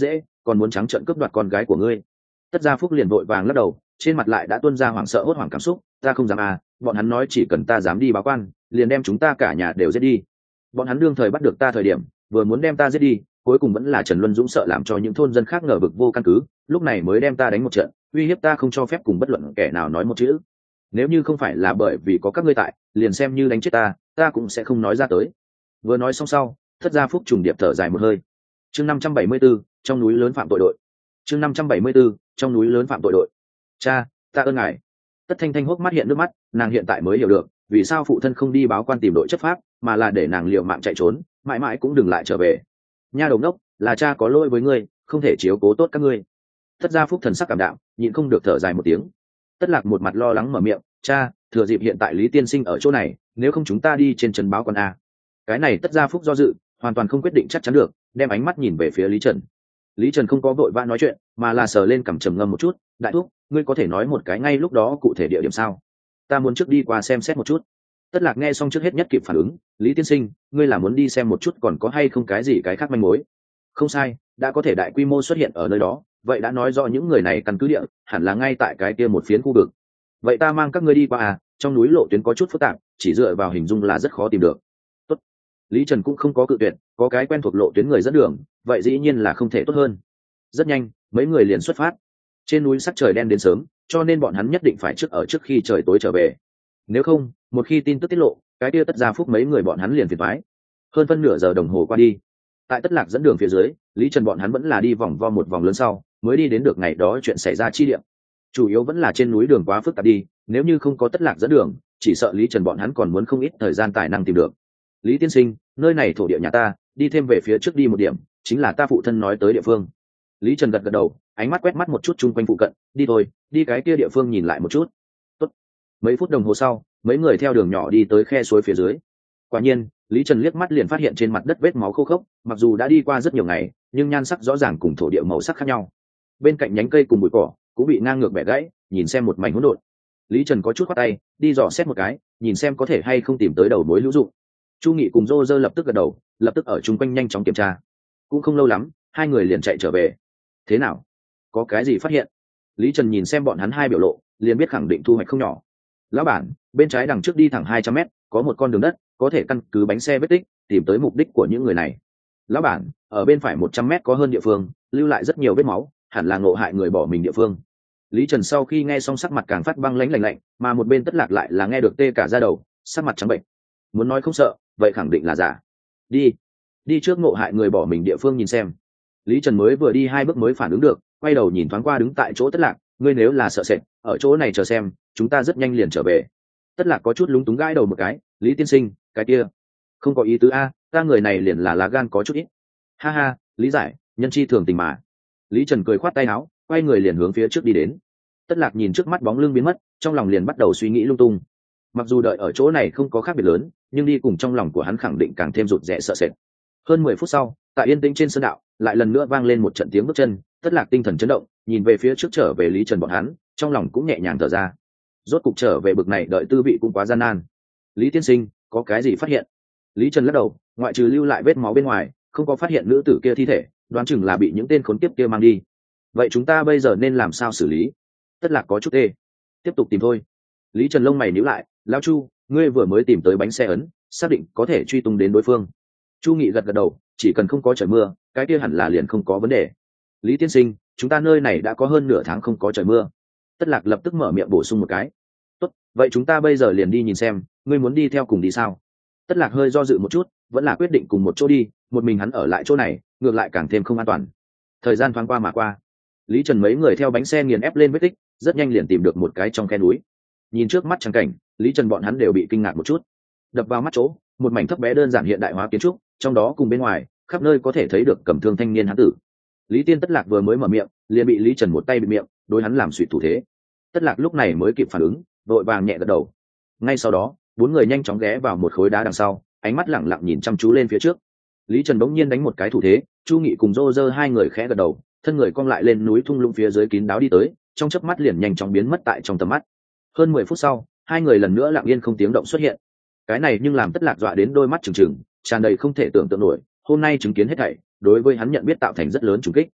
còn muốn trắng trợn cướp đoạt con gái của ngươi. Tất Gia Phúc liền vội vàng lắc đầu, trên mặt lại đã tuôn ra hoảng sợ hốt hoảng cảm xúc. Ta không dám à, bọn hắn nói chỉ cần ta dám đi báo quan, liền đem chúng ta cả nhà đều giết đi. Bọn hắn đương thời bắt được ta thời điểm, vừa muốn đem ta giết đi, cuối cùng vẫn là Trần Luân Dũng sợ làm cho những thôn dân khác ngờ vực vô căn cứ, lúc này mới đem ta đánh một trận, uy hiếp ta không cho phép cùng bất luận kẻ nào nói một chữ. Nếu như không phải là bởi vì có các ngươi tại, liền xem như đánh chết ta, ta cũng sẽ không nói ra tới. Vừa nói xong sau, Thất Gia Phúc trùng điệp thở dài một hơi. Chương năm trăm bảy mươi 574, trong núi lớn phạm tội đội. Chương năm trăm bảy mươi 574, trong núi lớn phạm tội đội. Cha, ta ơn ngài. Tất Thanh Thanh hốc mắt hiện nước mắt, nàng hiện tại mới hiểu được, vì sao phụ thân không đi báo quan tìm đội chấp pháp, mà là để nàng liều mạng chạy trốn, mãi mãi cũng đừng lại trở về. Nha đầu đốc, là cha có lỗi với ngươi, không thể chiếu cố tốt các ngươi. Tất Gia Phúc thần sắc cảm đạm, nhịn không được thở dài một tiếng. Tất Lạc một mặt lo lắng mở miệng, cha, thừa dịp hiện tại Lý tiên sinh ở chỗ này, nếu không chúng ta đi trên trấn báo quan a. Cái này Tất Gia Phúc do dự, hoàn toàn không quyết định chắc chắn được, đem ánh mắt nhìn về phía Lý Trần. Lý Trần không có vội vã nói chuyện, mà là sờ lên cằm trầm ngâm một chút, đại thúc, ngươi có thể nói một cái ngay lúc đó cụ thể địa điểm sao? Ta muốn trước đi qua xem xét một chút. Tất Lạc nghe xong trước hết nhất kịp phản ứng, Lý tiên sinh, ngươi là muốn đi xem một chút còn có hay không cái gì cái khác manh mối? Không sai, đã có thể đại quy mô xuất hiện ở nơi đó, vậy đã nói rõ những người này căn cứ địa, hẳn là ngay tại cái kia một phiến khu vực. Vậy ta mang các ngươi đi qua à, trong núi lộ tuyến có chút phức tạp, chỉ dựa vào hình dung là rất khó tìm được. Tốt. Lý Trần cũng không có cự tuyệt, có cái quen thuộc lộ tuyến người dẫn đường, vậy dĩ nhiên là không thể tốt hơn. Rất nhanh, mấy người liền xuất phát. Trên núi sắc trời đen đến sớm, cho nên bọn hắn nhất định phải trước ở trước khi trời tối trở về. Nếu không, một khi tin tức tiết lộ, cái kia Tất Gia Phúc mấy người bọn hắn liền phiền toái. Hơn phân nửa giờ đồng hồ qua đi, tại Tất Lạc dẫn đường phía dưới, Lý Trần bọn hắn vẫn là đi vòng vo một vòng lớn sau, mới đi đến được ngày đó chuyện xảy ra chi điểm. Chủ yếu vẫn là trên núi đường quá phức tạp đi, nếu như không có Tất Lạc dẫn đường, chỉ sợ Lý Trần bọn hắn còn muốn không ít thời gian tài năng tìm được. Lý tiên sinh, nơi này thổ địa nhà ta, đi thêm về phía trước đi một điểm, chính là ta phụ thân nói tới địa phương. Lý Trần gật gật đầu, ánh mắt quét mắt một chút chung quanh phụ cận, đi thôi, đi cái kia địa phương nhìn lại một chút. Tốt. Mấy phút đồng hồ sau, mấy người theo đường nhỏ đi tới khe suối phía dưới. Quả nhiên, Lý Trần liếc mắt liền phát hiện trên mặt đất vết máu khô khốc, mặc dù đã đi qua rất nhiều ngày, nhưng nhan sắc rõ ràng cùng thổ địa màu sắc khác nhau. Bên cạnh nhánh cây cùng bụi cỏ cũng bị ngang ngược bẻ gãy, nhìn xem một mảnh hỗn độn. Lý Trần có chút khoát tay, đi dò xét một cái, nhìn xem có thể hay không tìm tới đầu mối hữu dụng. Chu Nghị cùng Dô Dơ lập tức gật đầu, lập tức ở chung quanh nhanh chóng kiểm tra. Cũng không lâu lắm, hai người liền chạy trở về. Thế nào? Có cái gì phát hiện? Lý Trần nhìn xem bọn hắn hai biểu lộ, liền biết khẳng định thu hoạch không nhỏ. Lão bản, bên trái đằng trước đi thẳng hai trăm mét, có một con đường đất, có thể căn cứ bánh xe vết tích, tìm tới mục đích của những người này. Lão bản, ở bên phải một trăm mét có hơn địa phương, lưu lại rất nhiều vết máu, hẳn là ngộ hại người bỏ mình địa phương. Lý Trần sau khi nghe xong sắc mặt càng phát băng lãnh lạnh lạnh, mà một bên Tất Lạc lại là nghe được tê cả da đầu, sắc mặt trắng bệnh. Muốn nói không sợ, vậy khẳng định là giả. Đi, đi trước ngộ hại người bỏ mình địa phương nhìn xem. Lý Trần mới vừa đi hai bước mới phản ứng được, quay đầu nhìn thoáng qua đứng tại chỗ Tất Lạc, ngươi nếu là sợ sệt, ở chỗ này chờ xem, chúng ta rất nhanh liền trở về. Tất Lạc có chút lúng túng gãi đầu một cái, Lý tiên sinh, cái kia không có ý tứ a, ta người này liền là lá gan có chút ít. Ha ha, lý giải, nhân chi thường tình mà. Lý Trần cười khoát tay áo, quay người liền hướng phía trước đi đến. Tất Lạc nhìn trước mắt bóng lưng biến mất, trong lòng liền bắt đầu suy nghĩ lung tung. Mặc dù đợi ở chỗ này không có khác biệt lớn, nhưng đi cùng trong lòng của hắn khẳng định càng thêm rụt rè sợ sệt. Hơn mười phút sau, tại yên tĩnh trên sơn đạo, lại lần nữa vang lên một trận tiếng bước chân. Tất Lạc tinh thần chấn động, nhìn về phía trước trở về Lý Trần bọn hắn, trong lòng cũng nhẹ nhàng thở ra. Rốt cục trở về bực này đợi tư vị cũng quá gian nan. Lý tiên sinh, có cái gì phát hiện? Lý Trần lắc đầu, ngoại trừ lưu lại vết máu bên ngoài, không có phát hiện nữ tử kia thi thể, đoán chừng là bị những tên khốn kiếp kia mang đi. Vậy chúng ta bây giờ nên làm sao xử lý? Tất Lạc có chút tê. Tiếp tục tìm thôi. Lý Trần lông mày nhíu lại, lão Chu, ngươi vừa mới tìm tới bánh xe ấn, xác định có thể truy tung đến đối phương. Chu Nghị gật gật đầu, chỉ cần không có trời mưa, cái kia hẳn là liền không có vấn đề. Lý tiên sinh, chúng ta nơi này đã có hơn nửa tháng không có trời mưa. Tất Lạc lập tức mở miệng bổ sung một cái. Tốt, vậy chúng ta bây giờ liền đi nhìn xem, ngươi muốn đi theo cùng đi sao? Tất Lạc hơi do dự một chút, vẫn là quyết định cùng một chỗ đi, một mình hắn ở lại chỗ này, ngược lại càng thêm không an toàn. Thời gian thoáng qua mà qua, Lý Trần mấy người theo bánh xe nghiền ép lên vết tích, rất nhanh liền tìm được một cái trong khe núi. Nhìn trước mắt trắng cảnh, Lý Trần bọn hắn đều bị kinh ngạc một chút. Đập vào mắt chỗ, một mảnh thấp bé đơn giản hiện đại hóa kiến trúc, trong đó cùng bên ngoài, khắp nơi có thể thấy được cầm thương thanh niên hán tử. Lý Tiên Tất Lạc vừa mới mở miệng, liền bị Lý Trần một tay bịt miệng, đối hắn làm suy thủ thế. Tất Lạc lúc này mới kịp phản ứng, vội vàng nhẹ gật đầu. Ngay sau đó, bốn người nhanh chóng ghé vào một khối đá đằng sau, ánh mắt lẳng lặng nhìn chăm chú lên phía trước. Lý Trần bỗng nhiên đánh một cái thủ thế, Chu Nghị cùng Dô Dơ hai người khẽ gật đầu, thân người cong lại lên núi thung lũng phía dưới kín đáo đi tới, trong chớp mắt liền nhanh chóng biến mất tại trong tầm mắt. Hơn mười phút sau, hai người lần nữa lặng yên không tiếng động xuất hiện. Cái này nhưng làm Tất Lạc dọa đến đôi mắt trừng trừng, tràn đầy không thể tưởng tượng nổi, hôm nay chứng kiến hết thảy, đối với hắn nhận biết tạo thành rất lớn trùng kích.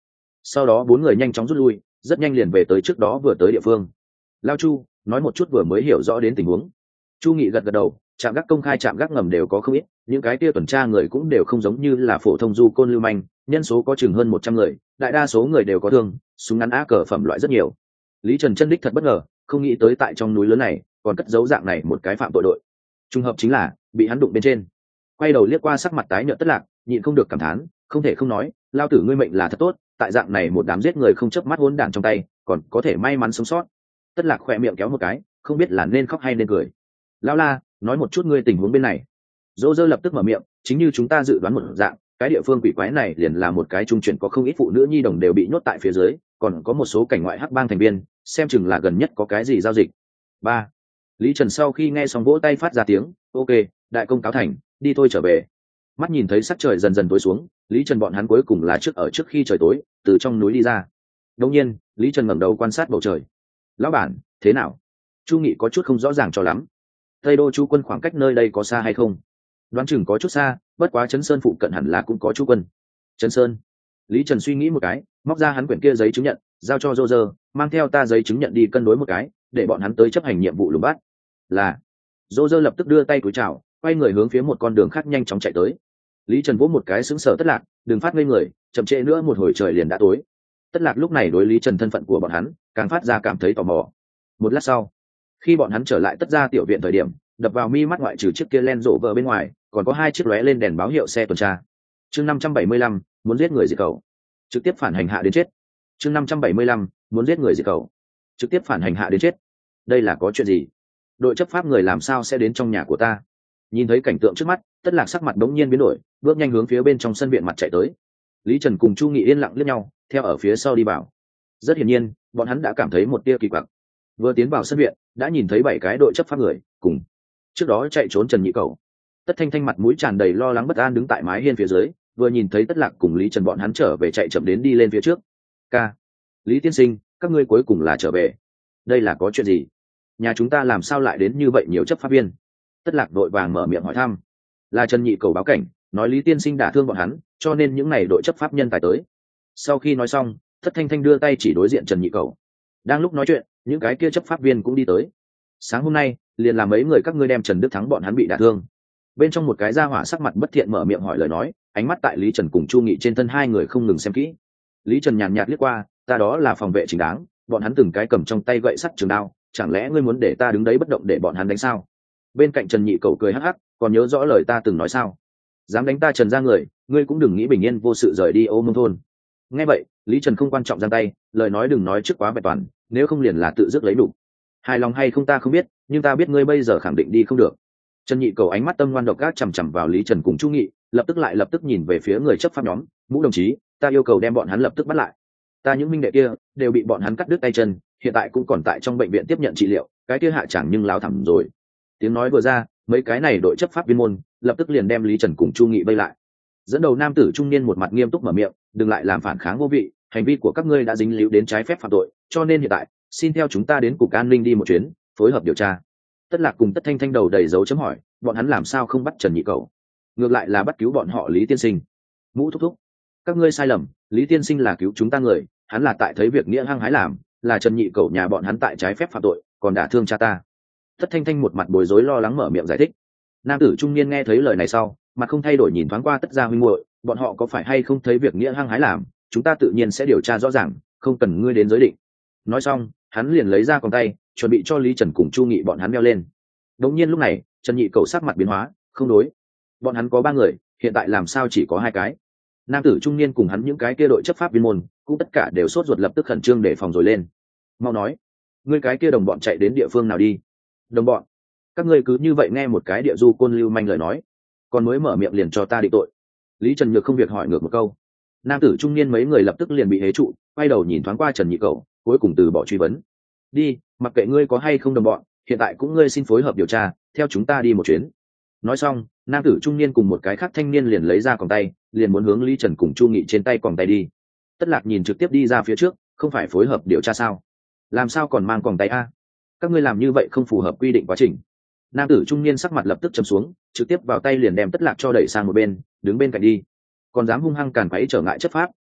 sau đó bốn người nhanh chóng rút lui, rất nhanh liền về tới trước đó vừa tới địa phương. Lao Chu nói một chút vừa mới hiểu rõ đến tình huống. Chu Nghị gật gật đầu, trạm gác công khai trạm gác ngầm đều có không ít, những cái kia tuần tra người cũng đều không giống như là phổ thông du côn lưu manh, nhân số có chừng hơn một trăm người, đại đa số người đều có thương, súng ngắn á cờ phẩm loại rất nhiều. Lý Trần chân đích thật bất ngờ, không nghĩ tới tại trong núi lớn này còn cất giấu dạng này một cái phạm tội đội. Trùng hợp chính là bị hắn đụng bên trên. Quay đầu liếc qua sắc mặt tái nhợt Tất Lạc, nhịn không được cảm thán, không thể không nói, lao tử ngươi mệnh là thật tốt, tại dạng này một đám giết người không chớp mắt hỗn đản trong tay, còn có thể may mắn sống sót. Tất Lạc khỏe miệng kéo một cái, không biết là nên khóc hay nên cười. Lão La, nói một chút ngươi tình huống bên này. Dỗ Dơ lập tức mở miệng, chính như chúng ta dự đoán một dạng, cái địa phương quỷ quái này liền là một cái trung chuyển có không ít phụ nữ nhi đồng đều bị nhốt tại phía dưới, còn có một số cảnh ngoại hắc bang thành viên, xem chừng là gần nhất có cái gì giao dịch. Ba. Lý Trần sau khi nghe xong vỗ tay phát ra tiếng, ok, đại công cáo thành, đi thôi trở về. Mắt nhìn thấy sắc trời dần dần tối xuống, Lý Trần bọn hắn cuối cùng là trước ở trước khi trời tối, từ trong núi đi ra. Đột nhiên, Lý Trần ngẩng đầu quan sát bầu trời. Lão bản, thế nào? Chu Nghị có chút không rõ ràng cho lắm. Tây Đô chú quân khoảng cách nơi đây có xa hay không? Đoán chừng có chút xa, bất quá Trấn Sơn phụ cận hẳn là cũng có chú quân. Trấn Sơn. Lý Trần suy nghĩ một cái, móc ra hắn quyển kia giấy chứng nhận, giao cho Roger, mang theo ta giấy chứng nhận đi cân đối một cái, để bọn hắn tới chấp hành nhiệm vụ lùng bắt. Là. Roger lập tức đưa tay cúi chào, quay người hướng phía một con đường khác nhanh chóng chạy tới. Lý Trần vỗ một cái sững sờ Tất Lạc, đừng phát ngây người, chậm trễ nữa một hồi trời liền đã tối. Tất Lạc lúc này đối Lý Trần thân phận của bọn hắn càng phát ra cảm thấy tò mò. Một lát sau, khi bọn hắn trở lại Tất gia tiểu viện thời điểm, đập vào mi mắt ngoại trừ chiếc kia Land Rover bên ngoài, còn có hai chiếc lóe lên đèn báo hiệu xe tuần tra. Chương năm trăm bảy mươi lăm, muốn giết người diệt khẩu. Trực tiếp phản hành hạ đến chết. Chương năm trăm bảy mươi lăm, muốn giết người diệt khẩu. Trực tiếp phản hành hạ đến chết. Đây là có chuyện gì? Đội chấp pháp người làm sao sẽ đến trong nhà của ta? Nhìn thấy cảnh tượng trước mắt, Tất Lạc sắc mặt đống nhiên biến đổi, bước nhanh hướng phía bên trong sân viện mặt chạy tới. Lý Trần cùng Chu Nghị yên lặng liếc nhau, theo ở phía sau đi vào. Rất hiển nhiên, bọn hắn đã cảm thấy một tia kỳ quặc. Vừa tiến vào sân viện, đã nhìn thấy bảy cái đội chấp pháp người, cùng trước đó chạy trốn Trần Nhị Cẩu. Tất Thanh Thanh mặt mũi tràn đầy lo lắng bất an đứng tại mái hiên phía dưới, vừa nhìn thấy Tất Lạc cùng Lý Trần bọn hắn trở về chạy chậm đến đi lên phía trước. Ca, Lý tiên sinh, các ngươi cuối cùng là trở về. Đây là có chuyện gì? Nhà chúng ta làm sao lại đến như vậy nhiều chấp pháp viên? Tất Lạc đội vàng mở miệng hỏi thăm. Là Trần Nhị Cẩu báo cảnh, nói Lý tiên sinh đả thương bọn hắn, cho nên những này đội chấp pháp nhân tài tới. Sau khi nói xong, Tất Thanh Thanh đưa tay chỉ đối diện Trần Nhị Cẩu. Đang lúc nói chuyện, những cái kia chấp pháp viên cũng đi tới. Sáng hôm nay, liền làm mấy người các ngươi đem Trần Đức Thắng bọn hắn bị đả thương. Bên trong một cái gia hỏa sắc mặt bất thiện mở miệng hỏi lời nói, ánh mắt tại Lý Trần cùng Chu Nghị trên thân hai người không ngừng xem kỹ. Lý Trần nhàn nhạt liếc qua, ta đó là phòng vệ chính đáng, bọn hắn từng cái cầm trong tay gậy sắt trường đao, chẳng lẽ ngươi muốn để ta đứng đấy bất động để bọn hắn đánh sao? Bên cạnh Trần Nhị Cẩu cười hắc hắc, còn nhớ rõ lời ta từng nói sao? Dám đánh ta Trần ra người, ngươi cũng đừng nghĩ bình yên vô sự rời đi Ô Mông thôn. Nghe vậy, Lý Trần không quan trọng giang tay, lời nói đừng nói trước quá vẹn toàn, nếu không liền là tự dứt lấy đủ. Hài lòng hay không ta không biết, nhưng ta biết ngươi bây giờ khẳng định đi không được. Trần Nhị Cầu ánh mắt tâm ngoan độc ác chằm chằm vào Lý Trần cùng Chu Nghị, lập tức lại lập tức nhìn về phía người chấp pháp nhóm, Mũ đồng chí, ta yêu cầu đem bọn hắn lập tức bắt lại. Ta những minh đệ kia đều bị bọn hắn cắt đứt tay chân, hiện tại cũng còn tại trong bệnh viện tiếp nhận trị liệu, cái kia hạ chẳng nhưng láo thẳm rồi. Tiếng nói vừa ra, mấy cái này đội chấp pháp viên môn lập tức liền đem Lý Trần cùng Chu Nghị vây lại. Dẫn đầu nam tử trung niên một mặt nghiêm túc mở miệng, đừng lại làm phản kháng vô vị, hành vi của các ngươi đã dính líu đến trái phép phạm tội, cho nên hiện tại xin theo chúng ta đến cục an ninh đi một chuyến, phối hợp điều tra. Tất Lạc cùng Tất Thanh Thanh đầu đầy dấu chấm hỏi, bọn hắn làm sao không bắt Trần Nhị Cẩu, ngược lại là bắt cứu bọn họ Lý tiên sinh? Mũ thúc thúc, các ngươi sai lầm, Lý tiên sinh là cứu chúng ta người, hắn là tại thấy việc nghĩa hăng hái làm, là Trần Nhị Cẩu nhà bọn hắn tại trái phép phạm tội, còn đả thương cha ta. Tất Thanh Thanh một mặt bối rối lo lắng mở miệng giải thích. Nam tử trung niên nghe thấy lời này sau, mặt không thay đổi nhìn thoáng qua Tất gia huynh muội, bọn họ có phải hay không thấy việc nghĩa hăng hái làm, chúng ta tự nhiên sẽ điều tra rõ ràng, không cần ngươi đến giới định. Nói xong, hắn liền lấy ra còng tay, chuẩn bị cho Lý Trần cùng Chu Nghị bọn hắn đeo lên. Đột nhiên lúc này, Trần Nhị Cẩu sắc mặt biến hóa, không đối, bọn hắn có ba người, hiện tại làm sao chỉ có hai cái? Nam tử trung niên cùng hắn những cái kia đội chấp pháp viên môn, cũng tất cả đều sốt ruột lập tức khẩn trương để phòng rồi lên. Mau nói, ngươi cái kia đồng bọn chạy đến địa phương nào đi? Đồng bọn? Các ngươi cứ như vậy nghe một cái địa du côn lưu manh lời nói, còn mới mở miệng liền cho ta định tội. Lý Trần Nhược không việc hỏi ngược một câu. Nam tử trung niên mấy người lập tức liền bị hế trụ, quay đầu nhìn thoáng qua Trần Nhị Cẩu, cuối cùng từ bỏ truy vấn. Đi, mặc kệ ngươi có hay không đồng bọn, hiện tại cũng ngươi xin phối hợp điều tra, theo chúng ta đi một chuyến. Nói xong, nam tử trung niên cùng một cái khác thanh niên liền lấy ra còng tay, liền muốn hướng Lý Trần cùng Chu Nghị trên tay còng tay đi. Tất Lạc nhìn trực tiếp đi ra phía trước, không phải phối hợp điều tra sao? Làm sao còn mang còng tay a? Các ngươi làm như vậy không phù hợp quy định quá trình. Nam tử trung niên sắc mặt lập tức trầm xuống, trực tiếp vào tay liền đem Tất Lạc cho đẩy sang một bên, đứng bên cạnh đi. Còn dám hung hăng càn quấy trở ngại chấp pháp,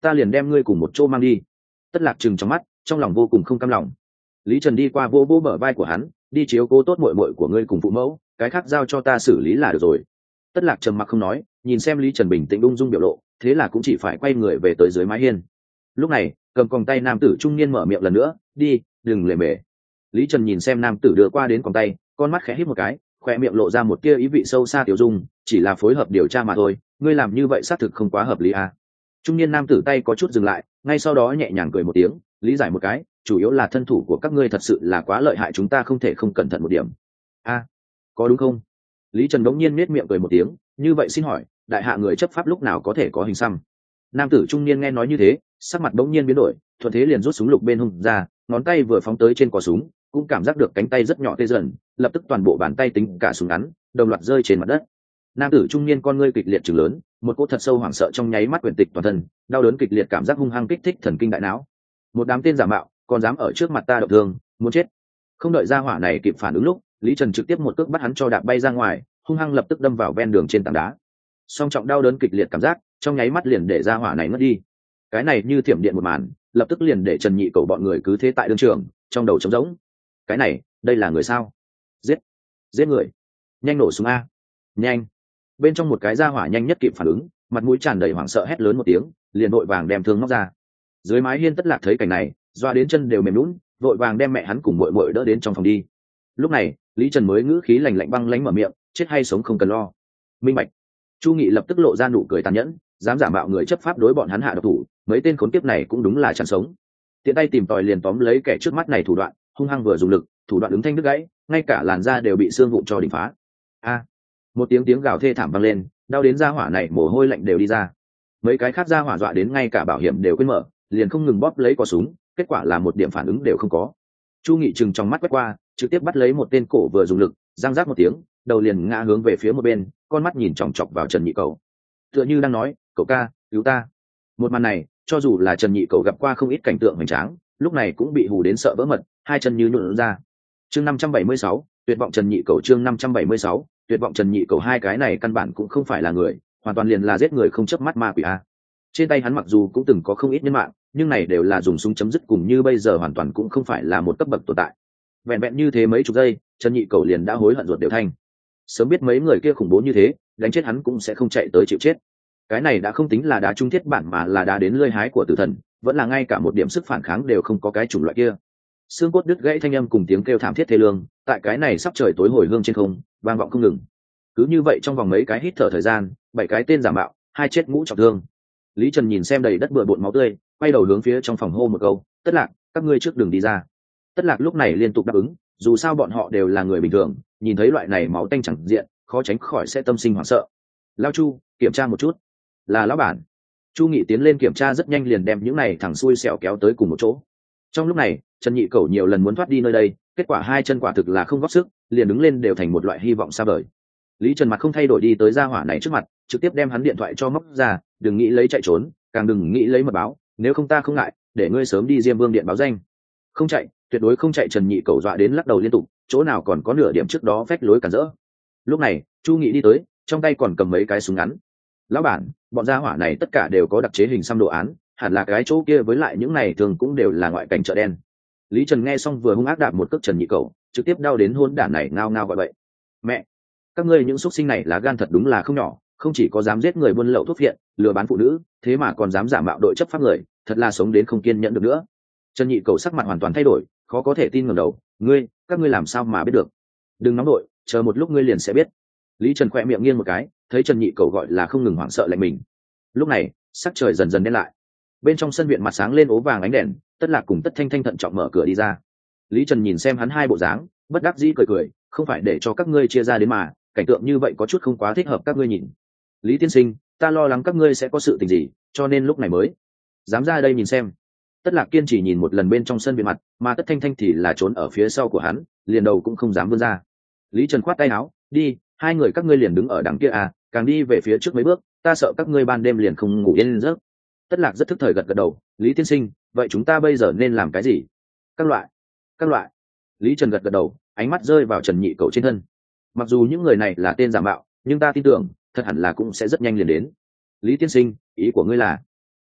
ta liền đem ngươi cùng một chỗ mang đi. Tất Lạc trừng trong mắt, trong lòng vô cùng không cam lòng. Lý Trần đi qua vỗ vỗ bờ vai của hắn, đi chiếu cố tốt muội muội của ngươi cùng phụ mẫu, cái khác giao cho ta xử lý là được rồi. Tất Lạc trầm mặc không nói, nhìn xem Lý Trần bình tĩnh ung dung biểu lộ, thế là cũng chỉ phải quay người về tới dưới mái hiên. Lúc này, cầm còng tay nam tử trung niên mở miệng lần nữa, đi, đừng lề mề. Lý Trần nhìn xem nam tử đưa qua đến còng tay, con mắt khẽ híp một cái, khoe miệng lộ ra một tia ý vị sâu xa tiểu dung, chỉ là phối hợp điều tra mà thôi, ngươi làm như vậy xác thực không quá hợp lý à. Trung niên nam tử tay có chút dừng lại, ngay sau đó nhẹ nhàng cười một tiếng, lý giải một cái, chủ yếu là thân thủ của các ngươi thật sự là quá lợi hại, chúng ta không thể không cẩn thận một điểm. A, à, có đúng không? Lý Trần đống nhiên nét miệng cười một tiếng, như vậy xin hỏi, đại hạ người chấp pháp lúc nào có thể có hình xăm? Nam tử trung niên nghe nói như thế, sắc mặt đống nhiên biến đổi, thuận thế liền rút súng lục bên hông ra, ngón tay vừa phóng tới trên cò súng, cũng cảm giác được cánh tay rất nhỏ tê dần, lập tức toàn bộ bàn tay tính cả súng ngắn đồng loạt rơi trên mặt đất. Nam tử trung niên con ngươi kịch liệt trừng lớn, một cỗ thật sâu hoảng sợ trong nháy mắt quyển tịch toàn thân, đau đớn kịch liệt cảm giác hung hăng kích thích thần kinh đại não. Một đám tên giả mạo, còn dám ở trước mặt ta động thương, muốn chết. Không đợi ra hỏa này kịp phản ứng lúc, Lý Trần trực tiếp một cước bắt hắn cho đạp bay ra ngoài, hung hăng lập tức đâm vào ven đường trên tảng đá. Song trọng đau đớn kịch liệt cảm giác, trong nháy mắt liền để ra hỏa này ngất đi. Cái này như thiểm điện một màn, lập tức liền để Trần Nhị Cầu bọn người cứ thế tại đương trường, trong đầu trống rỗng. Cái này, đây là người sao? Giết, giết người. Nhanh nổ súng a. Nhanh. Bên trong một cái ra hỏa nhanh nhất kịp phản ứng, mặt mũi tràn đầy hoảng sợ hét lớn một tiếng, liền vội vàng đem thương móc ra. Dưới mái hiên Tất Lạc thấy cảnh này, doa đến chân đều mềm nhũn, vội vàng đem mẹ hắn cùng muội muội đỡ đến trong phòng đi. Lúc này, Lý Trần mới ngữ khí lạnh lạnh băng lãnh mở miệng, chết hay sống không cần lo. Minh bạch. Chu Nghị lập tức lộ ra nụ cười tàn nhẫn, dám giả mạo người chấp pháp đối bọn hắn hạ độc thủ, mấy tên khốn kiếp này cũng đúng là chẳng sống. Tiện tay tìm tòi liền tóm lấy kẻ trước mắt này thủ đoạn, hung hăng vừa dùng lực, thủ đoạn ứng thanh đứt gãy, ngay cả làn da đều bị xương vụn cho đỉnh phá. A! Một tiếng tiếng gào thê thảm vang lên, đau đến da hỏa này mồ hôi lạnh đều đi ra. Mấy cái khác da hỏa dọa đến ngay cả bảo hiểm đều quên mở, liền không ngừng bóp lấy cò súng, kết quả là một điểm phản ứng đều không có. Chu Nghị chừng trong mắt quét qua, trực tiếp bắt lấy một tên cổ vừa dùng lực, răng rác một tiếng, đầu liền ngã hướng về phía một bên, con mắt nhìn chòng chọc vào Trần Nhị Cầu, tựa như đang nói, cậu ca, cứu ta. Một màn này, cho dù là Trần Nhị Cầu gặp qua không ít cảnh tượng hoành tráng, lúc này cũng bị hù đến sợ vỡ mật, hai chân như nhũn ra. Chương năm trăm bảy mươi sáu, tuyệt vọng Trần Nhị Cầu, chương năm trăm bảy mươi sáu, tuyệt vọng Trần Nhị Cầu, hai cái này căn bản cũng không phải là người, hoàn toàn liền là giết người không chớp mắt ma quỷ a. Trên tay hắn mặc dù cũng từng có không ít nhân mạng, nhưng này đều là dùng súng chấm dứt, cùng như bây giờ hoàn toàn cũng không phải là một cấp bậc tồn tại. Vẹn vẹn như thế mấy chục giây, Trần Nhị Cầu liền đã hối hận ruột đều thanh. Sớm biết mấy người kia khủng bố như thế, đánh chết hắn cũng sẽ không chạy tới chịu chết. Cái này đã không tính là đá trung thiết bản, mà là đá đến lơi hái của tử thần, vẫn là ngay cả một điểm sức phản kháng đều không có cái chủng loại kia. Xương cốt đứt gãy thanh âm cùng tiếng kêu thảm thiết thê lương, tại cái này sắp trời tối hồi hương trên không, vang vọng không ngừng. Cứ như vậy trong vòng mấy cái hít thở thời gian, bảy cái tên giả mạo, hai chết ngũ trọng thương. Lý Trần nhìn xem đầy đất bừa bộn máu tươi, quay đầu hướng phía trong phòng hô một câu, Tất Lạc, các ngươi trước đường đi ra. Tất Lạc lúc này liên tục đáp ứng, dù sao bọn họ đều là người bình thường, nhìn thấy loại này máu tanh chẳng diện, khó tránh khỏi sẽ tâm sinh hoảng sợ. Lao Chu, kiểm tra một chút. Là lão bản. Chu Nghị tiến lên kiểm tra, rất nhanh liền đem những này thằng xui xẻo kéo tới cùng một chỗ. Trong lúc này, Trần Nhị Cầu nhiều lần muốn thoát đi nơi đây, kết quả hai chân quả thực là không góp sức, liền đứng lên đều thành một loại hy vọng xa vời. Lý Trần mặt không thay đổi đi tới gia hỏa này trước mặt, trực tiếp đem hắn điện thoại cho móc ra, đừng nghĩ lấy chạy trốn, càng đừng nghĩ lấy mật báo, nếu không ta không ngại để ngươi sớm đi Diêm Vương điện báo danh. Không chạy, tuyệt đối không chạy. Trần Nhị Cầu dọa đến lắc đầu liên tục, chỗ nào còn có nửa điểm trước đó phách lối cản rỡ. Lúc này, Chu Nghị đi tới, trong tay còn cầm mấy cái súng ngắn. Lão bản, bọn gia hỏa này tất cả đều có đặc chế hình xăm đồ án, hẳn là cái chỗ kia với lại những này thường cũng đều là ngoại cảnh chợ đen. Lý Trần nghe xong vừa hung ác đạp một cước Trần Nhị Cầu, trực tiếp đau đến hôn đản này ngao ngao gọi vậy. Mẹ, các ngươi những xuất sinh này lá gan thật đúng là không nhỏ, không chỉ có dám giết người buôn lậu thuốc viện, lừa bán phụ nữ, thế mà còn dám giả mạo đội chấp pháp người, thật là sống đến không kiên nhẫn được nữa. Trần Nhị Cầu sắc mặt hoàn toàn thay đổi, khó có thể tin ngẩng đầu, ngươi, các ngươi làm sao mà biết được? Đừng nóng đội, chờ một lúc ngươi liền sẽ biết. Lý Trần khỏe miệng nghiêng một cái, thấy Trần Nhị Cầu gọi là không ngừng hoảng sợ lạnh mình. Lúc này, sắc trời dần dần đen lại. Bên trong sân viện mặt sáng lên ố vàng ánh đèn, Tất Lạc cùng Tất Thanh Thanh thận trọng mở cửa đi ra. Lý Trần nhìn xem hắn hai bộ dáng, bất đắc dĩ cười cười, không phải để cho các ngươi chia ra đến mà, cảnh tượng như vậy có chút không quá thích hợp các ngươi nhìn. Lý tiên sinh, ta lo lắng các ngươi sẽ có sự tình gì, cho nên lúc này mới dám ra đây nhìn xem. Tất Lạc kiên trì nhìn một lần bên trong sân viện mặt, mà Tất Thanh Thanh thì là trốn ở phía sau của hắn, liền đầu cũng không dám vươn ra. Lý Trần khoát tay áo, đi, hai người các ngươi liền đứng ở đằng kia à, càng đi về phía trước mấy bước, ta sợ các ngươi ban đêm liền không ngủ yên giấc. Tất Lạc rất thức thời gật gật đầu, Lý tiên sinh, vậy chúng ta bây giờ nên làm cái gì? Các loại, các loại. Lý Trần gật gật đầu, ánh mắt rơi vào Trần Nhị Cầu trên thân. Mặc dù những người này là tên giả mạo, nhưng ta tin tưởng, thật hẳn là cũng sẽ rất nhanh liền đến. Lý tiên sinh, ý của ngươi là?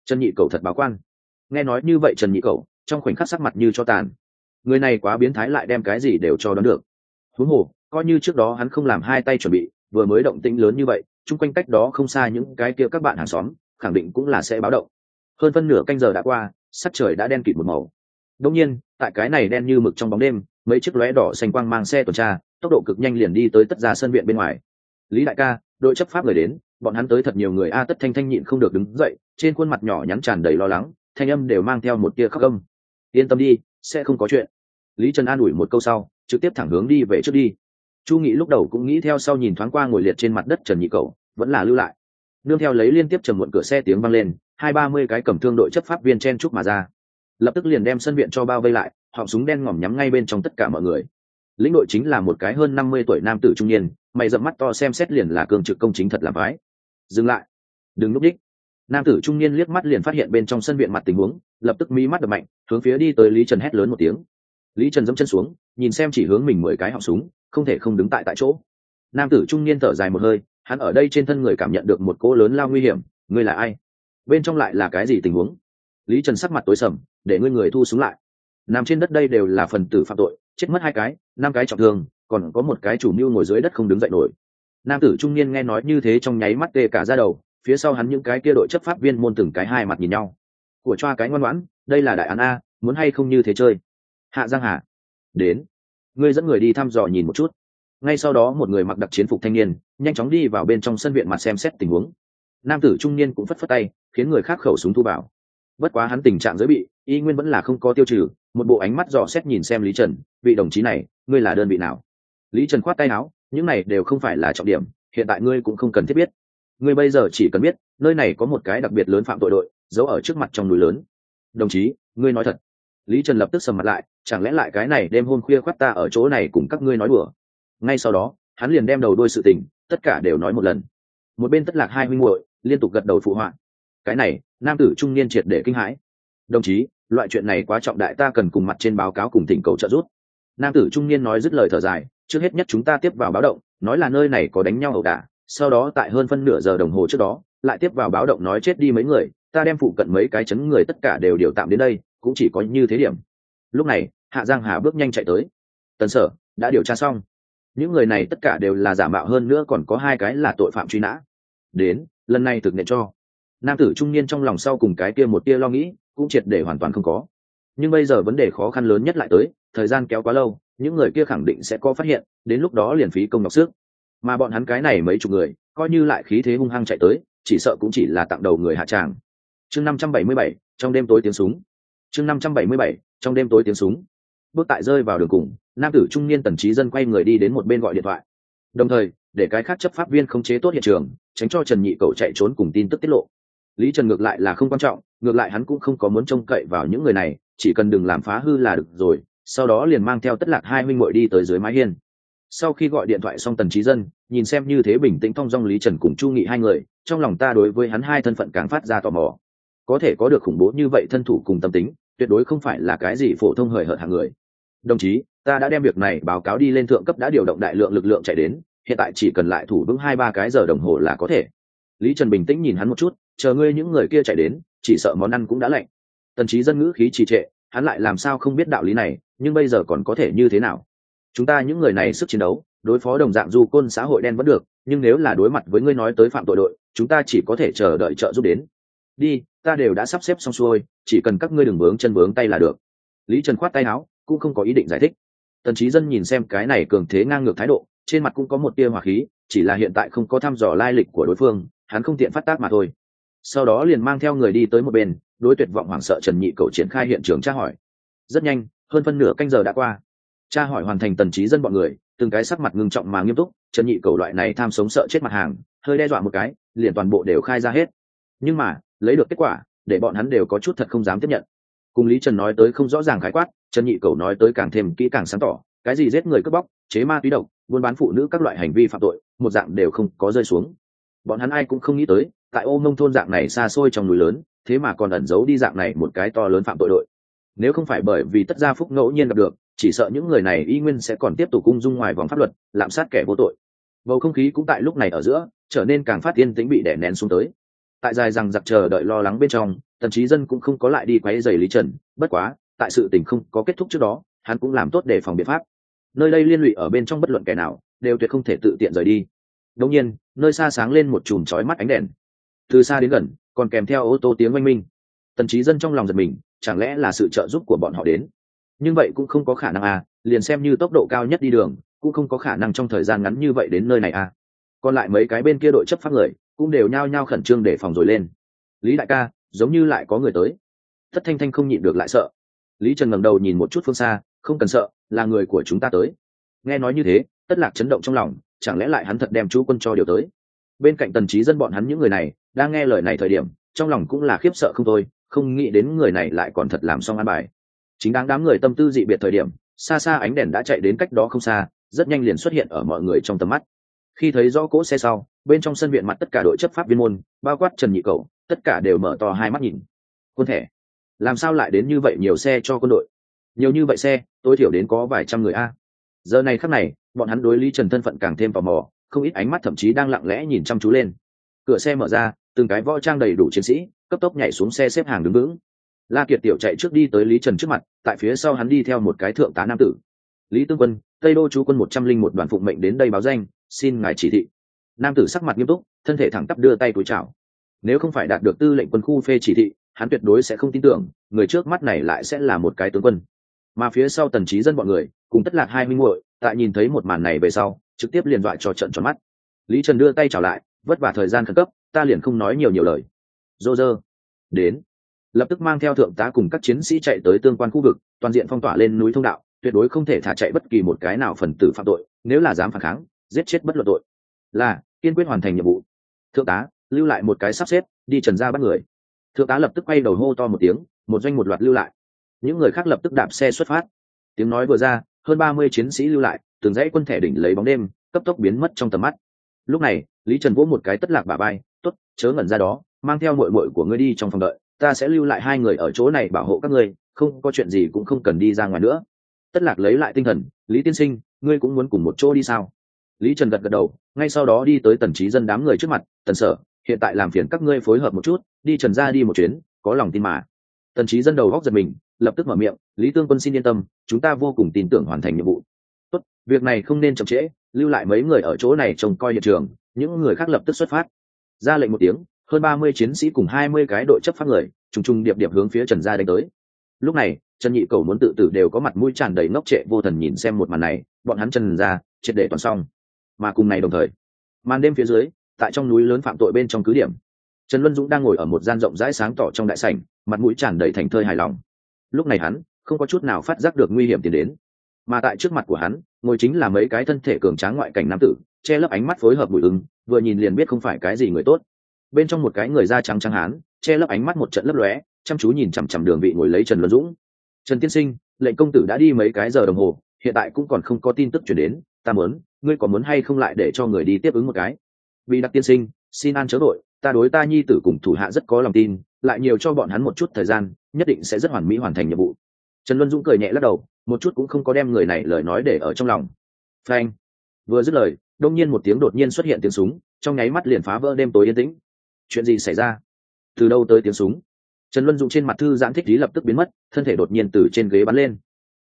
Trần Nhị Cẩu thật báo quan. Nghe nói như vậy Trần Nhị Cẩu trong khoảnh khắc sắc mặt như cho tàn. Người này quá biến thái, lại đem cái gì đều cho đoán được. Huống hồ coi như trước đó hắn không làm hai tay chuẩn bị, vừa mới động tĩnh lớn như vậy, chung quanh cách đó không xa những cái kia các bạn hàng xóm khẳng định cũng là sẽ báo động. Hơn phân nửa canh giờ đã qua, sắc trời đã đen kịt một màu. Đương nhiên tại cái này đen như mực trong bóng đêm, mấy chiếc lóe đỏ xanh quang mang xe tuần tra tốc độ cực nhanh liền đi tới tất ra sân viện bên ngoài. Lý đại ca, đội chấp pháp người đến, bọn hắn tới thật nhiều người a. Tất Thanh Thanh nhịn không được đứng dậy, trên khuôn mặt nhỏ nhắn tràn đầy lo lắng, thanh âm đều mang theo một tia khóc âm. Yên tâm đi, sẽ không có chuyện. Lý Trần an ủi một câu sau, trực tiếp thẳng hướng đi về trước đi. Chu Nghị lúc đầu cũng nghĩ theo sau, nhìn thoáng qua ngồi liệt trên mặt đất Trần Nhị Cẩu, vẫn là lưu lại. Nương theo lấy liên tiếp trầm muộn cửa xe tiếng vang lên, hai ba mươi cái cầm thương đội chấp pháp viên chen chúc mà ra, lập tức liền đem sân viện cho bao vây lại, họng súng đen ngòm nhắm ngay bên trong tất cả mọi người. Lĩnh đội chính là một cái hơn năm mươi tuổi nam tử trung niên, mày rậm mắt to xem xét liền là cường trực công chính thật là vái. Dừng lại, đừng núp đích. Nam tử trung niên liếc mắt liền phát hiện bên trong sân viện mặt tình huống, lập tức mí mắt đập mạnh, hướng phía đi tới Lý Trần hét lớn một tiếng. Lý Trần giẫm chân xuống, nhìn xem chỉ hướng mình mười cái họng súng, không thể không đứng tại tại chỗ. Nam tử trung niên thở dài một hơi, hắn ở đây trên thân người cảm nhận được một cỗ lớn lao nguy hiểm. Ngươi là ai? Bên trong lại là cái gì tình huống? Lý Trần sắc mặt tối sầm, để ngươi người thu súng lại. Nằm trên đất đây đều là phần tử phạm tội, chết mất hai cái, năm cái trọng thương, còn có một cái chủ mưu ngồi dưới đất không đứng dậy nổi. Nam tử trung niên nghe nói như thế trong nháy mắt tê cả da đầu, phía sau hắn những cái kia đội chấp pháp viên môn từng cái hai mặt nhìn nhau. Của choa cái ngoan ngoãn, đây là đại án a, muốn hay không như thế chơi? Hạ Giang Hà, đến, ngươi dẫn người đi thăm dò nhìn một chút. Ngay sau đó một người mặc đặc chiến phục thanh niên nhanh chóng đi vào bên trong sân viện mặt xem xét tình huống. Nam tử trung niên cũng phất phất tay, khiến người khác khẩu súng thu vào. Bất quá hắn tình trạng giới bị y nguyên vẫn là không có tiêu trừ, một bộ ánh mắt dò xét nhìn xem Lý Trần, vị đồng chí này, ngươi là đơn vị nào? Lý Trần khoát tay áo, những này đều không phải là trọng điểm, hiện tại ngươi cũng không cần thiết biết. Ngươi bây giờ chỉ cần biết, nơi này có một cái đặc biệt lớn phạm tội đội, giấu ở trước mặt trong núi lớn. Đồng chí, ngươi nói thật? Lý Trần lập tức sầm mặt lại, chẳng lẽ lại cái này đêm hôm khuya khoắt ta ở chỗ này cùng các ngươi nói đùa? Ngay sau đó, hắn liền đem đầu đuôi sự tình, tất cả đều nói một lần. Một bên Tất Lạc hai huynh muội liên tục gật đầu phụ họa. Cái này, nam tử trung niên triệt để kinh hãi. Đồng chí, loại chuyện này quá trọng đại, ta cần cùng mặt trên báo cáo cùng thỉnh cầu trợ giúp. Nam tử trung niên nói dứt lời thở dài, trước hết nhất chúng ta tiếp vào báo động, nói là nơi này có đánh nhau ẩu đả, sau đó tại hơn phân nửa giờ đồng hồ trước đó, lại tiếp vào báo động nói chết đi mấy người, ta đem phụ cận mấy cái chấn người tất cả đều điều tạm đến đây, cũng chỉ có như thế điểm. Lúc này, Hạ Giang Hà bước nhanh chạy tới. Tần sở đã điều tra xong, những người này tất cả đều là giả mạo, hơn nữa còn có hai cái là tội phạm truy nã. Đến, lần này thực hiện cho. Nam tử trung niên trong lòng sau cùng cái kia một tia lo nghĩ cũng triệt để hoàn toàn không có. Nhưng bây giờ vấn đề khó khăn lớn nhất lại tới, thời gian kéo quá lâu, những người kia khẳng định sẽ có phát hiện, đến lúc đó liền phí công nhọc sức. Mà bọn hắn cái này mấy chục người, coi như lại khí thế hung hăng chạy tới, chỉ sợ cũng chỉ là tặng đầu người hạ tràng. Chương năm trăm bảy mươi bảy, trong đêm tối tiếng súng. Chương năm trăm bảy mươi bảy, trong đêm tối tiếng súng. Bước tại rơi vào đường cùng, nam tử trung niên Tần Chí Dân quay người đi đến một bên gọi điện thoại. Đồng thời, để cái khác chấp pháp viên khống chế tốt hiện trường, tránh cho Trần Nhị Cẩu chạy trốn cùng tin tức tiết lộ. Lý Trần ngược lại là không quan trọng, ngược lại hắn cũng không có muốn trông cậy vào những người này, chỉ cần đừng làm phá hư là được rồi. Sau đó liền mang theo Tất Lạc hai huynh muội đi tới dưới mái hiên. Sau khi gọi điện thoại xong, Tần Chí Dân nhìn xem như thế bình tĩnh thong dong Lý Trần cùng Chu Nghị hai người, trong lòng ta đối với hắn hai thân phận càng phát ra tò mò. Có thể có được khủng bố như vậy thân thủ cùng tâm tính, tuyệt đối không phải là cái gì phổ thông hời hợt hạng người. Đồng chí, ta đã đem việc này báo cáo đi lên thượng cấp, đã điều động đại lượng lực lượng chạy đến, hiện tại chỉ cần lại thủ vững hai ba cái giờ đồng hồ là có thể. Lý Trần bình tĩnh nhìn hắn một chút, chờ ngươi những người kia chạy đến, chỉ sợ món ăn cũng đã lạnh. Tần Chí Dân ngữ khí trì trệ, hắn lại làm sao không biết đạo lý này, nhưng bây giờ còn có thể như thế nào? Chúng ta những người này sức chiến đấu, đối phó đồng dạng du côn xã hội đen vẫn được, nhưng nếu là đối mặt với ngươi nói tới phạm tội đội, chúng ta chỉ có thể chờ đợi trợ giúp đến. Đi, ta đều đã sắp xếp xong xuôi, chỉ cần các ngươi đừng vướng chân vướng tay là được. Lý Trần khoát tay áo, cũng không có ý định giải thích. Tần Chí Dân nhìn xem cái này cường thế ngang ngược thái độ, trên mặt cũng có một tia hỏa khí, chỉ là hiện tại không có thăm dò lai lịch của đối phương, hắn không tiện phát tác mà thôi. Sau đó liền mang theo người đi tới một bên, đối tuyệt vọng hoảng sợ Trần Nhị Cẩu triển khai hiện trường tra hỏi. Rất nhanh, hơn phân nửa canh giờ đã qua. Tra hỏi hoàn thành, Tần Chí Dân bọn người từng cái sắc mặt ngưng trọng mà nghiêm túc. Trần Nhị Cẩu loại này tham sống sợ chết mặt hàng, hơi đe dọa một cái, liền toàn bộ đều khai ra hết. Nhưng mà lấy được kết quả, để bọn hắn đều có chút thật không dám tiếp nhận. Cùng Lý Trần nói tới không rõ ràng khái quát, Trần Nhị Cẩu nói tới càng thêm kỹ càng sáng tỏ, cái gì giết người cướp bóc, chế ma túy độc, buôn bán phụ nữ các loại hành vi phạm tội, một dạng đều không có rơi xuống. Bọn hắn ai cũng không nghĩ tới, tại Ô Mông thôn dạng này xa xôi trong núi lớn, thế mà còn ẩn giấu đi dạng này một cái to lớn phạm tội đội. Nếu không phải bởi vì Tất gia phúc ngẫu nhiên gặp được, chỉ sợ những người này y nguyên sẽ còn tiếp tục cung dung ngoài vòng pháp luật, lạm sát kẻ vô tội. Bầu không khí cũng tại lúc này ở giữa trở nên càng phát yên tĩnh, bị đè nén xuống tới. Tại dài rằng giặc chờ đợi lo lắng bên trong, Tần Chí Dân cũng không có lại đi quấy rầy Lý Trần, bất quá tại sự tình không có kết thúc trước đó hắn cũng làm tốt để phòng biện pháp. Nơi đây liên lụy ở bên trong bất luận kẻ nào đều tuyệt không thể tự tiện rời đi. Đột nhiên nơi xa sáng lên một chùm chói mắt ánh đèn, từ xa đến gần còn kèm theo ô tô tiếng oanh minh. Tần Chí Dân trong lòng giật mình, chẳng lẽ là sự trợ giúp của bọn họ đến? Nhưng vậy cũng không có khả năng à, liền xem như tốc độ cao nhất đi đường cũng không có khả năng trong thời gian ngắn như vậy đến nơi này à. Còn lại mấy cái bên kia đội chấp pháp người cũng đều nhao nhao khẩn trương để phòng rồi lên. Lý đại ca, giống như lại có người tới. Tất Thanh Thanh không nhịn được lại sợ. Lý Trần ngẩng đầu nhìn một chút phương xa, không cần sợ, là người của chúng ta tới. Nghe nói như thế, Tất Lạc chấn động trong lòng, chẳng lẽ lại hắn thật đem chú quân cho điều tới? Bên cạnh Tần Chí Dân bọn hắn những người này đang nghe lời này thời điểm trong lòng cũng là khiếp sợ không thôi, không nghĩ đến người này lại còn thật làm xong an bài. Chính đáng đám người tâm tư dị biệt thời điểm, xa xa ánh đèn đã chạy đến cách đó không xa, rất nhanh liền xuất hiện ở mọi người trong tầm mắt. Khi thấy rõ cỗ xe sau, bên trong sân viện mặt tất cả đội chấp pháp viên môn, bao quát Trần Nhị Cẩu, tất cả đều mở to hai mắt nhìn. Quân thể, làm sao lại đến như vậy nhiều xe cho quân đội? Nhiều như vậy xe, tối thiểu đến có vài trăm người a. Giờ này khắc này, bọn hắn đối Lý Trần thân phận càng thêm tò mò, không ít ánh mắt thậm chí đang lặng lẽ nhìn chăm chú lên. Cửa xe mở ra, từng cái võ trang đầy đủ chiến sĩ cấp tốc nhảy xuống xe xếp hàng đứng vững. La Kiệt tiểu chạy trước đi tới Lý Trần trước mặt, tại phía sau hắn đi theo một cái thượng tá nam tử. Lý Tương Quân, Tây Đô chú quân một trăm linh một đoàn phụng mệnh đến đây báo danh, xin ngài chỉ thị. Nam tử sắc mặt nghiêm túc, thân thể thẳng tắp đưa tay cúi chào. Nếu không phải đạt được tư lệnh quân khu phê chỉ thị, hắn tuyệt đối sẽ không tin tưởng người trước mắt này lại sẽ là một cái tướng quân. Mà phía sau Tần Chí Dân bọn người cùng Tất Lạc hai minh muội tại nhìn thấy một màn này về sau trực tiếp liền dọa cho trận tròn mắt. Lý Trần đưa tay chào lại, vất vả thời gian khẩn cấp, ta liền không nói nhiều nhiều lời. Dô dơ đến, lập tức mang theo thượng tá cùng các chiến sĩ chạy tới tương quan khu vực, toàn diện phong tỏa lên núi thông đạo, tuyệt đối không thể thả chạy bất kỳ một cái nào phần tử phạm tội, nếu là dám phản kháng giết chết bất luận tội. Là kiên quyết hoàn thành nhiệm vụ. Thượng tá lưu lại một cái sắp xếp, đi Trần ra bắt người. Thượng tá lập tức quay đầu hô to một tiếng, một doanh một loạt lưu lại. Những người khác lập tức đạp xe xuất phát. Tiếng nói vừa ra, hơn ba mươi chiến sĩ lưu lại, từng dãy quân thẻ đỉnh lấy bóng đêm cấp tốc biến mất trong tầm mắt. Lúc này Lý Trần vỗ một cái Tất Lạc bả vai, tốt, chớ ngẩn ra đó, mang theo muội muội của ngươi đi trong phòng đợi, ta sẽ lưu lại hai người ở chỗ này bảo hộ các ngươi, không có chuyện gì cũng không cần đi ra ngoài nữa. Tất Lạc lấy lại tinh thần, Lý tiên sinh, ngươi cũng muốn cùng một chỗ đi sao? Lý Trần gật gật đầu, ngay sau đó đi tới Tần Chí Dân đám người trước mặt, Tần sở, hiện tại làm phiền các ngươi phối hợp một chút, đi Trần gia đi một chuyến, có lòng tin mà. Tần Chí Dân đầu góc giật mình, lập tức mở miệng, Lý Tương Quân xin yên tâm, chúng ta vô cùng tin tưởng hoàn thành nhiệm vụ. Tốt, việc này không nên chậm trễ, lưu lại mấy người ở chỗ này trông coi hiện trường, những người khác lập tức xuất phát. Ra lệnh một tiếng, hơn ba mươi chiến sĩ cùng hai mươi cái đội chấp pháp người trùng trùng điệp điệp hướng phía Trần gia đánh tới. Lúc này Trần Nhị Cẩu muốn tự tử đều có mặt mũi tràn đầy ngốc trệ vô thần nhìn xem một màn này, bọn hắn Trần gia triệt để toàn xong. Mà cùng này đồng thời, màn đêm phía dưới, tại trong núi lớn phạm tội bên trong cứ điểm, Trần Luân Dũng đang ngồi ở một gian rộng rãi sáng tỏ trong đại sảnh, mặt mũi tràn đầy thành thơi hài lòng. Lúc này hắn không có chút nào phát giác được nguy hiểm tiến đến, mà tại trước mặt của hắn ngồi chính là mấy cái thân thể cường tráng ngoại cảnh nam tử, che lấp ánh mắt phối hợp bụi ứng, vừa nhìn liền biết không phải cái gì người tốt. Bên trong một cái người da trắng trắng hán, che lấp ánh mắt một trận lấp lóe, chăm chú nhìn chằm chằm đường vị ngồi lấy Trần Luân Dũng. Trần tiên sinh, lệnh công tử đã đi mấy cái giờ đồng hồ, hiện tại cũng còn không có tin tức truyền đến, ta muốn, ngươi có muốn hay không lại để cho người đi tiếp ứng một cái? Vì đặc tiên sinh, xin an chớ đội, ta đối ta nhi tử cùng thủ hạ rất có lòng tin, lại nhiều cho bọn hắn một chút thời gian, nhất định sẽ rất hoàn mỹ hoàn thành nhiệm vụ. Trần Luân Dũng cười nhẹ lắc đầu, một chút cũng không có đem người này lời nói để ở trong lòng. Phanh! Vừa dứt lời, đột nhiên một tiếng đột nhiên xuất hiện tiếng súng, trong nháy mắt liền phá vỡ đêm tối yên tĩnh. Chuyện gì xảy ra? Từ đâu tới tiếng súng? Trần Luân Dũng trên mặt thư giãn thích trí lập tức biến mất, thân thể đột nhiên từ trên ghế bắn lên.